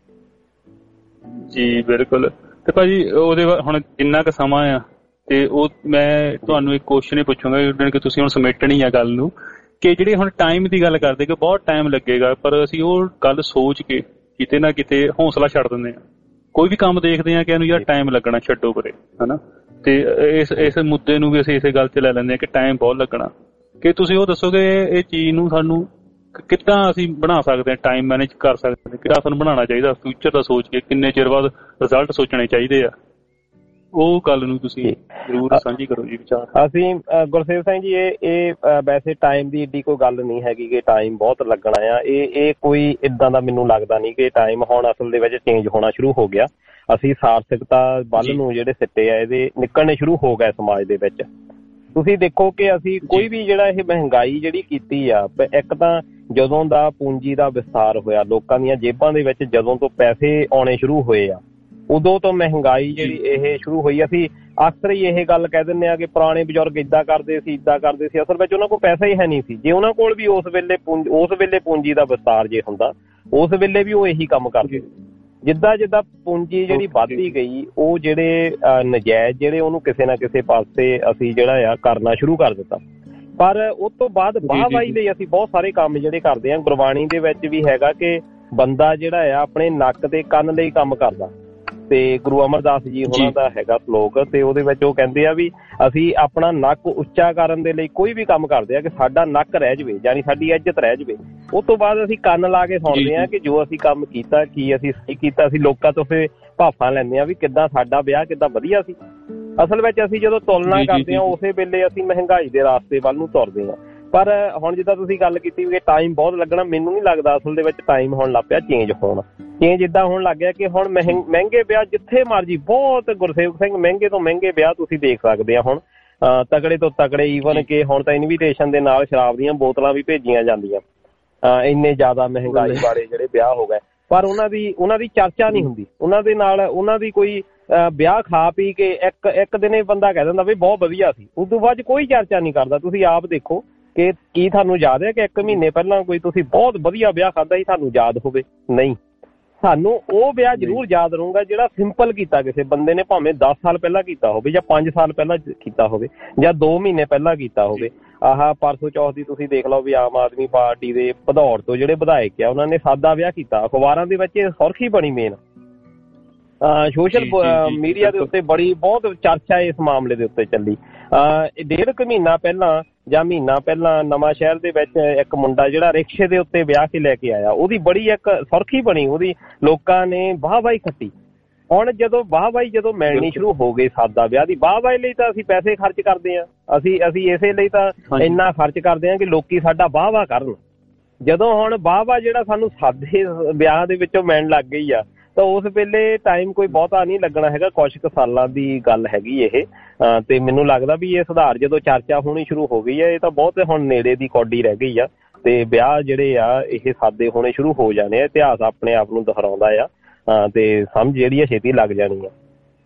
Speaker 3: ਜੀ ਬਿਲਕੁਲ। ਤੇ ਭਾਜੀ ਉਹਦੇ ਹੁਣ ਜਿੰਨਾ ਕੁ ਸਮਾਂ ਆ ਤੇ ਉਹ ਮੈਂ ਤੁਹਾਨੂੰ ਇੱਕ ਕੁਐਸਚਨ ਹੀ ਪੁੱਛੂੰਗਾ ਕਿ ਤੁਸੀਂ ਹੁਣ ਸਮੇਟਣੀ ਆ ਗੱਲ ਨੂੰ, ਕਿ ਜਿਹੜੇ ਹੁਣ ਟਾਈਮ ਦੀ ਗੱਲ ਕਰਦੇ ਕਿ ਬਹੁਤ ਟਾਈਮ ਲੱਗੇਗਾ, ਪਰ ਅਸੀਂ ਉਹ ਗੱਲ ਸੋਚ ਕੇ ਕਿਤੇ ਨਾ ਕਿਤੇ ਹੌਸਲਾ ਛੱਡ ਦਿੰਦੇ ਆ। ਕੋਈ ਵੀ ਕੰਮ ਦੇਖਦੇ ਆ ਕਿ ਇਹਨੂੰ ਯਾਰ ਟਾਈਮ ਲੱਗਣਾ, ਛੱਡੋ ਪਰੇ, ਹਨਾ। ਤੇ ਇਸ ਇਸ ਮੁੱਦੇ ਨੂੰ ਵੀ ਅਸੀਂ ਇਸੇ ਗੱਲ 'ਚ ਲੈ ਲੈਂਦੇ ਹਾਂ ਕਿ ਟਾਈਮ ਬਹੁਤ ਲੱਗਣਾ। ਕਿ ਤੁਸੀਂ ਉਹ ਦੱਸੋਗੇ ਇਹ ਚੀਜ਼ ਨੂੰ ਸਾਨੂੰ ਕਿੱਦਾਂ ਅਸੀਂ ਬਣਾ ਸਕਦੇ ਹਾਂ, ਟਾਈਮ ਮੈਨੇਜ ਕਰ ਸਕਦੇ ਹਾਂ, ਕਿੱਦਾਂ ਸਾਨੂੰ ਬਣਾਉਣਾ ਚਾਹੀਦਾ, ਫਿਊਚਰ ਦਾ ਸੋਚ ਕੇ ਕਿੰਨੇ ਚਿਰ ਬਾਅਦ ਰਿਜ਼ਲਟ ਸੋਚਣੇ ਚਾਹੀਦੇ ਆ, ਉਹ ਗੱਲ ਨੂੰ ਤੁਸੀਂ ਜ਼ਰੂਰ ਸਾਂਝੀ ਕਰੋ ਜੀ ਵਿਚਾਰ।
Speaker 16: ਅਸੀਂ ਗੁਰਸੇਵ ਸਿੰਘ ਜੀ ਇਹ ਇਹ ਵੈਸੇ ਟਾਈਮ ਦੀ ਏਡੀ ਕੋਈ ਗੱਲ ਨਹੀਂ ਹੈਗੀ ਕਿ ਟਾਈਮ ਬਹੁਤ ਲੱਗਣਾ ਆ। ਇਹ ਇਹ ਕੋਈ ਏਦਾਂ ਦਾ ਮੈਨੂੰ ਲੱਗਦਾ ਨਹੀਂ ਕਿ ਟਾਈਮ ਹੁਣ ਅਸਲ ਦੇ ਵਿੱਚ ਚੇਂਜ ਹੋਣਾ ਸ਼ੁਰੂ ਹੋ ਗਿਆ। ਅਸੀਂ ਸਾਰਥਕਤਾ ਵੱਲ ਨੂੰ ਜਿਹੜੇ ਸਿੱਟੇ ਆ ਇਹਦੇ ਨਿਕਲਣੇ ਸ਼ੁਰੂ ਹੋ ਗਏ ਸਮਾਜ ਦੇ ਵਿੱਚ। ਤੁਸੀਂ ਦੇਖੋ ਕਿ ਅਸੀਂ ਕੋਈ ਵੀ ਜਿਹੜਾ ਇਹ ਮਹਿੰਗਾਈ ਜਿਹੜੀ ਕੀਤੀ ਆ, ਇੱਕ ਤਾਂ ਜਦੋਂ ਦਾ ਪੂੰਜੀ ਦਾ ਵਿਸਥਾਰ ਹੋਇਆ, ਲੋਕਾਂ ਦੀਆਂ ਜੇਬਾਂ ਦੇ ਵਿੱਚ ਜਦੋਂ ਤੋਂ ਪੈਸੇ ਆਉਣੇ ਸ਼ੁਰੂ ਹੋਏ ਆ, ਉਦੋਂ ਤੋਂ ਮਹਿੰਗਾਈ ਜਿਹੜੀ ਇਹ ਸ਼ੁਰੂ ਹੋਈ। ਅਸੀਂ ਅਕਸਰ ਹੀ ਇਹ ਗੱਲ ਕਹਿ ਦਿੰਦੇ ਆ ਕਿ ਪੁਰਾਣੇ ਬਜ਼ੁਰਗ ਏਦਾਂ ਕਰਦੇ ਸੀ ਏਦਾਂ ਕਰਦੇ ਸੀ, ਅਸਲ ਵਿੱਚ ਉਹਨਾਂ ਕੋਲ ਪੈਸਾ ਹੀ ਹੈ ਨਹੀਂ ਸੀ। ਜੇ ਉਹਨਾਂ ਕੋਲ ਵੀ ਉਸ ਵੇਲੇ ਉਸ ਵੇਲੇ ਪੂੰਜੀ ਦਾ ਵਿਸਤਾਰ ਜੇ ਹੁੰਦਾ, ਉਸ ਵੇਲੇ ਵੀ ਉਹ ਇਹੀ ਕੰਮ ਕਰਦੇ। ਜਿੱਦਾਂ ਜਿੱਦਾਂ ਪੂੰਜੀ ਜਿਹੜੀ ਵੱਧਦੀ ਗਈ, ਉਹ ਜਿਹੜੇ ਨਜਾਇਜ਼ ਜਿਹੜੇ ਉਹਨੂੰ ਕਿਸੇ ਨਾ ਕਿਸੇ ਪਾਸੇ ਅਸੀਂ ਜਿਹੜਾ ਆ ਕਰਨਾ ਸ਼ੁਰੂ ਕਰ ਦਿੱਤਾ। ਪਰ ਉਸ ਤੋਂ ਬਾਅਦ ਵਾਹਵਾਹੀ ਲਈ ਅਸੀਂ ਬਹੁਤ ਸਾਰੇ ਕੰਮ ਜਿਹੜੇ ਕਰਦੇ ਹਾਂ। ਗੁਰਬਾਣੀ ਦੇ ਵਿੱਚ ਵੀ ਹੈਗਾ ਕਿ ਬੰਦਾ ਜਿਹੜਾ ਆ ਆਪਣੇ ਨੱਕ ਤੇ ਕੰਨ ਲਈ ਕੰਮ ਕਰਦਾ, ਤੇ ਗੁਰੂ ਅਮਰਦਾਸ ਜੀ ਉਹਨਾਂ ਦਾ ਹੈਗਾ ਸਲੋਕ, ਤੇ ਉਹਦੇ ਵਿੱਚ ਉਹ ਕਹਿੰਦੇ ਆ ਵੀ ਅਸੀਂ ਆਪਣਾ ਨੱਕ ਉੱਚਾ ਕਰਨ ਦੇ ਲਈ ਕੋਈ ਵੀ ਕੰਮ ਕਰਦੇ ਆ ਕਿ ਸਾਡਾ ਨੱਕ ਰਹਿ ਜਾਵੇ, ਯਾਨੀ ਸਾਡੀ ਇੱਜ਼ਤ ਰਹਿ ਜਾਵੇ। ਉਸ ਤੋਂ ਬਾਅਦ ਅਸੀਂ ਕੰਨ ਲਾ ਕੇ ਸੁਣਦੇ ਆ ਕਿ ਜੋ ਅਸੀਂ ਕੰਮ ਕੀਤਾ ਕੀ ਅਸੀਂ ਸਹੀ ਕੀਤਾ। ਅਸੀਂ ਲੋਕਾਂ ਤੋਂ ਫਿਰ ਭਾਫਾਂ ਲੈਂਦੇ ਆ ਵੀ ਕਿੱਦਾਂ ਸਾਡਾ ਵਿਆਹ ਕਿੱਦਾਂ ਵਧੀਆ ਸੀ। ਅਸਲ ਵਿੱਚ ਅਸੀਂ ਜਦੋਂ ਤੁਲਨਾ ਕਰਦੇ ਹਾਂ ਉਸੇ ਵੇਲੇ ਅਸੀਂ ਮਹਿੰਗਾਈ ਦੇ ਰਾਸਤੇ ਵੱਲ ਨੂੰ ਤੁਰਦੇ ਹਾਂ। ਪਰ ਹੁਣ ਜਿੱਦਾਂ ਤੁਸੀਂ ਗੱਲ ਕੀਤੀ ਵੀ ਟਾਈਮ ਬਹੁਤ ਲੱਗਣਾ, ਮੈਨੂੰ ਨਹੀਂ ਲੱਗਦਾ ਅਸਲ ਦੇ ਵਿੱਚ ਟਾਈਮ ਹੁਣ ਲੱਗ ਪਿਆ ਚੇਂਜ ਹੋਣ। ਚੇਂਜ ਇੱਦਾਂ ਹੋਣ ਲੱਗ ਗਿਆ ਕਿ ਹੁਣ ਮਹਿੰਗੇ ਵਿਆਹ ਜਿੱਥੇ ਮਰਜੀ, ਬਹੁਤ ਗੁਰਸੇਵਕ ਸਿੰਘ ਮਹਿੰਗੇ ਤੋਂ ਮਹਿੰਗੇ ਵਿਆਹ ਤੁਸੀਂ ਦੇਖ ਸਕਦੇ ਆ ਹੁਣ, ਤਕੜੇ ਤੋਂ ਤਕੜੇ, ਈਵਨ ਕਿ ਹੁਣ ਤਾਂ ਇਨਵੀਟੇਸ਼ਨ ਦੇ ਨਾਲ ਸ਼ਰਾਬ ਦੀਆਂ ਬੋਤਲਾਂ ਵੀ ਭੇਜੀਆਂ ਜਾਂਦੀਆਂ। ਇੰਨੇ ਜ਼ਿਆਦਾ ਮਹਿੰਗਾਈ ਵਾਲੇ ਜਿਹੜੇ ਵਿਆਹ ਹੋ ਗਏ, ਪਰ ਉਹਨਾਂ ਦੀ ਉਹਨਾਂ ਦੀ ਚਰਚਾ ਨਹੀਂ ਹੁੰਦੀ। ਉਹਨਾਂ ਦੇ ਨਾਲ ਉਹਨਾਂ ਦੀ ਕੋਈ ਵਿਆਹ ਖਾ ਪੀ ਕੇ ਇੱਕ ਇੱਕ ਦਿਨ ਇਹ ਬੰਦਾ ਕਹਿ ਦਿੰਦਾ ਵੀ ਬਹੁਤ ਵਧੀਆ ਸੀ, ਉਸ ਤੋਂ ਬਾਅਦ ਕੋਈ ਚਰਚਾ ਨਹੀਂ ਕਰਦਾ। ਤੁਸੀਂ ਆਪ ਦੇਖੋ ਕਿ ਕੀ ਤੁਹਾਨੂੰ ਯਾਦ ਹੈ ਕਿ ਇੱਕ ਮਹੀਨੇ ਪਹਿਲਾਂ ਕੋਈ ਤੁਸੀਂ ਬਹੁਤ ਵਧੀਆ ਵਿਆਹ ਖਾਧਾ ਸੀ, ਤੁਹਾਨੂੰ ਯਾਦ ਹੋਵੇ? ਨਹੀਂ। ਸਾਨੂੰ ਉਹ ਵਿਆਹ ਜ਼ਰੂਰ ਯਾਦ ਰਹੂਗਾ ਜਿਹੜਾ ਸਿੰਪਲ ਕੀਤਾ ਕਿਸੇ ਬੰਦੇ ਨੇ, ਭਾਵੇਂ ਦਸ ਸਾਲ ਪਹਿਲਾਂ ਕੀਤਾ ਹੋਵੇ ਜਾਂ ਪੰਜ ਸਾਲ ਪਹਿਲਾਂ ਕੀਤਾ ਹੋਵੇ ਜਾਂ ਦੋ ਮਹੀਨੇ ਪਹਿਲਾਂ ਕੀਤਾ ਹੋਵੇ। ਆਹ ਪਰਸੋਂ ਚੌਥ ਦੀ ਤੁਸੀਂ ਦੇਖ ਲਓ ਵੀ ਆਮ ਆਦਮੀ ਪਾਰਟੀ ਦੇ ਭਦੌੜ ਤੋਂ ਜਿਹੜੇ ਵਿਧਾਇਕ ਆ, ਉਹਨਾਂ ਨੇ ਸਾਦਾ ਵਿਆਹ ਕੀਤਾ। ਅਖਬਾਰਾਂ ਦੇ ਵਿੱਚ ਇਹ ਸੁਰਖੀ ਬਣੀ, ਮੇਨ ਸੋਸ਼ਲ ਮੀਡੀਆ ਦੇ ਉੱਤੇ ਬੜੀ ਬਹੁਤ ਚਰਚਾ ਇਸ ਮਾਮਲੇ ਦੇ ਉੱਤੇ ਚੱਲੀ। ਡੇਢ ਕੁ ਮਹੀਨਾ ਪਹਿਲਾਂ ਜਾਂ ਮਹੀਨਾ ਪਹਿਲਾਂ ਨਵਾਂ ਸ਼ਹਿਰ ਦੇ ਵਿੱਚ ਇੱਕ ਮੁੰਡਾ ਜਿਹੜਾ ਰਿਕਸ਼ੇ ਦੇ ਉੱਤੇ ਵਿਆਹ ਕੇ ਲੈ ਕੇ ਆਇਆ, ਉਹਦੀ ਬੜੀ ਇੱਕ ਸੁਰਖੀ ਬਣੀ, ਉਹਦੀ ਲੋਕਾਂ ਨੇ ਵਾਹਵਾਹੀ ਖੱਟੀ। ਹੁਣ ਜਦੋਂ ਵਾਹਵਾਹੀ ਜਦੋਂ ਮਿਲਣੀ ਸ਼ੁਰੂ ਹੋ ਗਈ ਸਾਦਾ ਵਿਆਹ ਦੀ, ਵਾਹਵਾਹੀ ਲਈ ਤਾਂ ਅਸੀਂ ਪੈਸੇ ਖਰਚ ਕਰਦੇ ਹਾਂ। ਅਸੀਂ ਅਸੀਂ ਇਸੇ ਲਈ ਤਾਂ ਇੰਨਾ ਖਰਚ ਕਰਦੇ ਹਾਂ ਕਿ ਲੋਕੀ ਸਾਡਾ ਵਾਹ ਵਾਹ ਕਰਨ। ਜਦੋਂ ਹੁਣ ਵਾਹ ਵਾਹ ਜਿਹੜਾ ਸਾਨੂੰ ਸਾਦੇ ਵਿਆਹ ਦੇ ਵਿੱਚੋਂ ਮਿਲਣ ਲੱਗ ਗਈ ਆ, ਤਾਂ ਉਸ ਵੇਲੇ ਟਾਈਮ ਕੋਈ ਬਹੁਤਾ ਨਹੀਂ ਲੱਗਣਾ ਹੈਗਾ, ਕੁਛ ਕੁ ਸਾਲਾਂ ਦੀ ਗੱਲ ਹੈਗੀ ਇਹ। ਤੇ ਮੈਨੂੰ ਲੱਗਦਾ ਵੀ ਇਹ ਸੁਧਾਰ ਜਦੋਂ ਚਰਚਾ ਹੋਣੀ ਸ਼ੁਰੂ ਹੋ ਗਈ ਹੈ, ਇਹ ਤਾਂ ਬਹੁਤ ਹੁਣ ਨੇੜੇ ਦੀ ਕੌਡੀ ਰਹਿ ਗਈ ਆ, ਤੇ ਵਿਆਹ ਜਿਹੜੇ ਆ ਇਹ ਸਾਦੇ ਹੋਣੇ ਸ਼ੁਰੂ ਹੋ ਜਾਣੇ ਆ। ਇਤਿਹਾਸ ਆਪਣੇ ਆਪ ਨੂੰ ਦੁਹਰਾਉਂਦਾ ਆ, ਤੇ ਸਮਝ ਜਿਹੜੀ ਆ ਛੇਤੀ ਲੱਗ ਜਾਣੀ ਆ।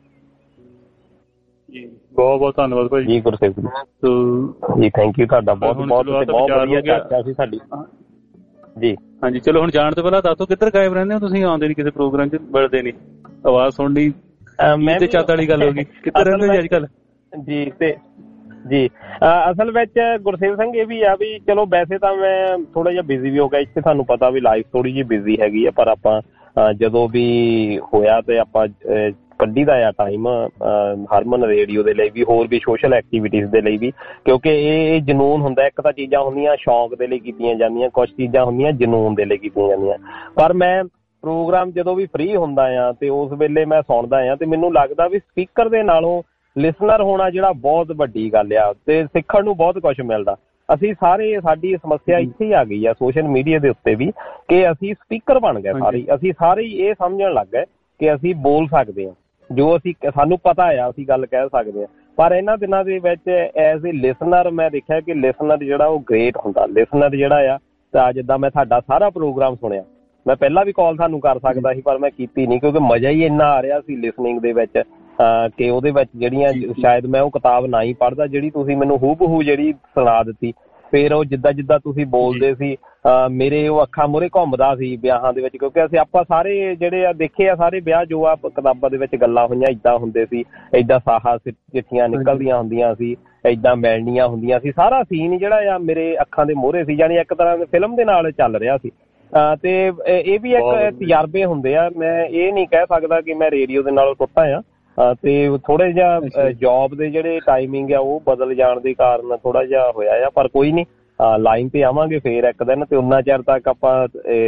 Speaker 3: ਜੀ ਬਹੁਤ ਬਹੁਤ ਧੰਨਵਾਦ ਭਾਈ
Speaker 16: ਜੀ ਗੁਰਸੇਵਕ ਜੀ, ਥੈਂਕ ਯੂ ਤੁਹਾਡਾ ਬਹੁਤ ਬਹੁਤ ਬਹੁਤ ਵਧੀਆ ਚਰਚਾ ਸੀ ਸਾਡੀ ਜੀ।
Speaker 3: ਹਾਂਜੀ ਚਲੋ ਹੁਣ ਜਾਣ ਤੋਂ ਪਹਿਲਾਂ ਦੱਸੋ ਕਿੱਧਰ ਗਾਇਬ ਰਹਿੰਦੇ ਹੋ ਤੁਸੀਂ? ਆਉਂਦੇ ਨਹੀਂ ਕਿਸੇ ਪ੍ਰੋਗਰਾਮ 'ਚ, ਮਿਲਦੇ ਨਹੀਂ, ਆਵਾਜ਼ ਸੁਣਨੀ ਤੇ ਚਾਤ ਵਾਲੀ ਗੱਲ ਹੋ ਗਈ। ਕਿੱਧਰ ਰਹਿੰਦੇ ਜੀ ਅੱਜ ਕੱਲ?
Speaker 16: ਜੀ ਤੇ ਜੀ ਅਸਲ ਵਿੱਚ ਗੁਰਸੇਵ ਸਿੰਘ ਇਹ ਵੀ ਆ ਵੀ ਚਲੋ ਵੈਸੇ ਤਾਂ ਮੈਂ ਥੋੜਾ ਜਿਹਾ ਬਿਜ਼ੀ ਵੀ ਹੋ ਗਿਆ ਇੱਥੇ, ਤੁਹਾਨੂੰ ਪਤਾ ਵੀ ਲਾਈਫ ਥੋੜੀ ਜਿਹੀ ਬਿਜ਼ੀ ਹੈਗੀ ਆ, ਪਰ ਆਪਾਂ ਜਦੋਂ ਵੀ ਹੋਇਆ ਤੇ ਆਪਾਂ ਕੱਢੀ ਦਾ ਆ ਟਾਈਮ ਹਰਮਨ ਰੇਡੀਓ ਦੇ ਲਈ ਵੀ, ਹੋਰ ਵੀ ਸੋਸ਼ਲ ਐਕਟੀਵਿਟੀਜ਼ ਦੇ ਲਈ ਵੀ, ਕਿਉਂਕਿ ਇਹ ਜਨੂੰਨ ਹੁੰਦਾ। ਇੱਕ ਤਾਂ ਚੀਜ਼ਾਂ ਹੁੰਦੀਆਂ ਸ਼ੌਂਕ ਦੇ ਲਈ ਕੀਤੀਆਂ ਜਾਂਦੀਆਂ, ਕੁਛ ਚੀਜ਼ਾਂ ਹੁੰਦੀਆਂ ਜਨੂੰਨ ਦੇ ਲਈ ਕੀਤੀਆਂ ਜਾਂਦੀਆਂ। ਪਰ ਮੈਂ ਪ੍ਰੋਗਰਾਮ ਜਦੋਂ ਵੀ ਫ੍ਰੀ ਹੁੰਦਾ ਆ ਤੇ ਉਸ ਵੇਲੇ ਮੈਂ ਸੁਣਦਾ ਆ ਤੇ ਮੈਨੂੰ ਲੱਗਦਾ ਵੀ ਸਪੀਕਰ ਦੇ ਨਾਲੋਂ ਲਿਸਨਰ ਹੋਣਾ ਜਿਹੜਾ ਬਹੁਤ ਵੱਡੀ ਗੱਲ ਆ ਤੇ ਸਿੱਖਣ ਨੂੰ ਬਹੁਤ ਕੁਛ ਮਿਲਦਾ। ਅਸੀਂ ਸਾਰੇ, ਸਾਡੀ ਸਮੱਸਿਆ ਇੱਥੇ ਹੀ ਆ ਗਈ ਆ ਸੋਸ਼ਲ ਮੀਡੀਆ ਦੇ ਉੱਤੇ ਵੀ, ਕਿ ਅਸੀਂ ਸਪੀਕਰ ਬਣ ਗਏ ਸਾਰੇ। ਅਸੀਂ ਸਾਰੇ ਹੀ ਇਹ ਸਮਝਣ ਲੱਗ ਗਏ ਕਿ ਅਸੀਂ ਬੋਲ ਸਕਦੇ ਹਾਂ, ਜੋ ਅਸੀਂ ਸਾਨੂੰ ਪਤਾ ਆ ਅਸੀਂ ਗੱਲ ਕਹਿ ਸਕਦੇ ਹਾਂ। ਪਰ ਇਹਨਾਂ ਦਿਨਾਂ ਦੇ ਵਿੱਚ ਐਜ਼ ਏ ਲਿਸਨਰ ਮੈਂ ਦੇਖਿਆ ਕਿ ਲਿਸਨਰ ਜਿਹੜਾ ਉਹ ਗ੍ਰੇਟ ਹੁੰਦਾ। ਲਿਸਨਰ ਜਿਹੜਾ ਆ ਤਾਂ ਜਿੱਦਾਂ ਮੈਂ ਤੁਹਾਡਾ ਸਾਰਾ ਪ੍ਰੋਗਰਾਮ ਸੁਣਿਆ, ਮੈਂ ਪਹਿਲਾਂ ਵੀ ਕਾਲ ਤੁਹਾਨੂੰ ਕਰ ਸਕਦਾ ਸੀ ਪਰ ਮੈਂ ਕੀਤੀ ਨਹੀਂ, ਕਿਉਂਕਿ ਮਜ਼ਾ ਹੀ ਇੰਨਾ ਆ ਰਿਹਾ ਸੀ ਲਿਸਨਿੰਗ ਦੇ ਵਿੱਚ ਕਿ ਉਹਦੇ ਵਿੱਚ ਜਿਹੜੀਆਂ ਸ਼ਾਇਦ ਮੈਂ ਉਹ ਕਿਤਾਬ ਨਾ ਹੀ ਪੜ੍ਹਦਾ ਜਿਹੜੀ ਤੁਸੀਂ ਮੈਨੂੰ ਹੂ ਬਹੂ ਜਿਹੜੀ ਸੁਣਾ ਦਿੱਤੀ। ਫਿਰ ਉਹ ਜਿੱਦਾਂ ਜਿੱਦਾਂ ਤੁਸੀਂ ਬੋਲਦੇ ਸੀ ਮੇਰੇ ਉਹ ਅੱਖਾਂ ਮੂਹਰੇ ਘੁੰਮਦਾ ਸੀ ਵਿਆਹਾਂ ਦੇ ਵਿੱਚ, ਕਿਉਂਕਿ ਅਸੀਂ ਆਪਾਂ ਸਾਰੇ ਜਿਹੜੇ ਆ ਦੇਖੇ ਆ ਸਾਰੇ ਵਿਆਹ ਜੋ ਆ ਕਿਤਾਬਾਂ ਦੇ ਵਿੱਚ ਗੱਲਾਂ ਹੋਈਆਂ ਏਦਾਂ ਹੁੰਦੇ ਸੀ, ਏਦਾਂ ਸਾਹਾ ਚਿੱਠੀਆਂ ਨਿਕਲਦੀਆਂ ਹੁੰਦੀਆਂ ਸੀ, ਏਦਾਂ ਮਿਲਣੀਆਂ ਹੁੰਦੀਆਂ ਸੀ। ਸਾਰਾ ਸੀਨ ਜਿਹੜਾ ਆ ਮੇਰੇ ਅੱਖਾਂ ਦੇ ਮੂਹਰੇ ਸੀ, ਜਾਣੀ ਇੱਕ ਤਰ੍ਹਾਂ ਦੇ ਫਿਲਮ ਦੇ ਨਾਲ ਚੱਲ ਰਿਹਾ ਸੀ। ਤੇ ਇਹ ਵੀ ਇੱਕ ਤਜਰਬੇ ਹੁੰਦੇ ਆ। ਮੈਂ ਇਹ ਨਹੀਂ ਕਹਿ ਸਕਦਾ ਕਿ ਮੈਂ ਰੇਡੀਓ ਦੇ ਨਾਲ ਟੁੱਟਾ ਆ, ਤੇ ਥੋੜਾ ਜਿਹਾ ਜੋਬ ਦੇ ਜਿਹੜੇ ਟਾਈਮਿੰਗ ਆ ਉਹ ਬਦਲ ਜਾਣ ਦੇ ਕਾਰਨ ਥੋੜਾ ਜਿਹਾ ਹੋਇਆ ਆ। ਪਰ ਕੋਈ ਨਹੀਂ, ਲਾਈਨ ਤੇ ਆਵਾਂਗੇ ਫੇਰ ਇੱਕ ਦਿਨ, ਤੇ ਉਨਾ ਚਿਰ ਤੱਕ ਆਪਾਂ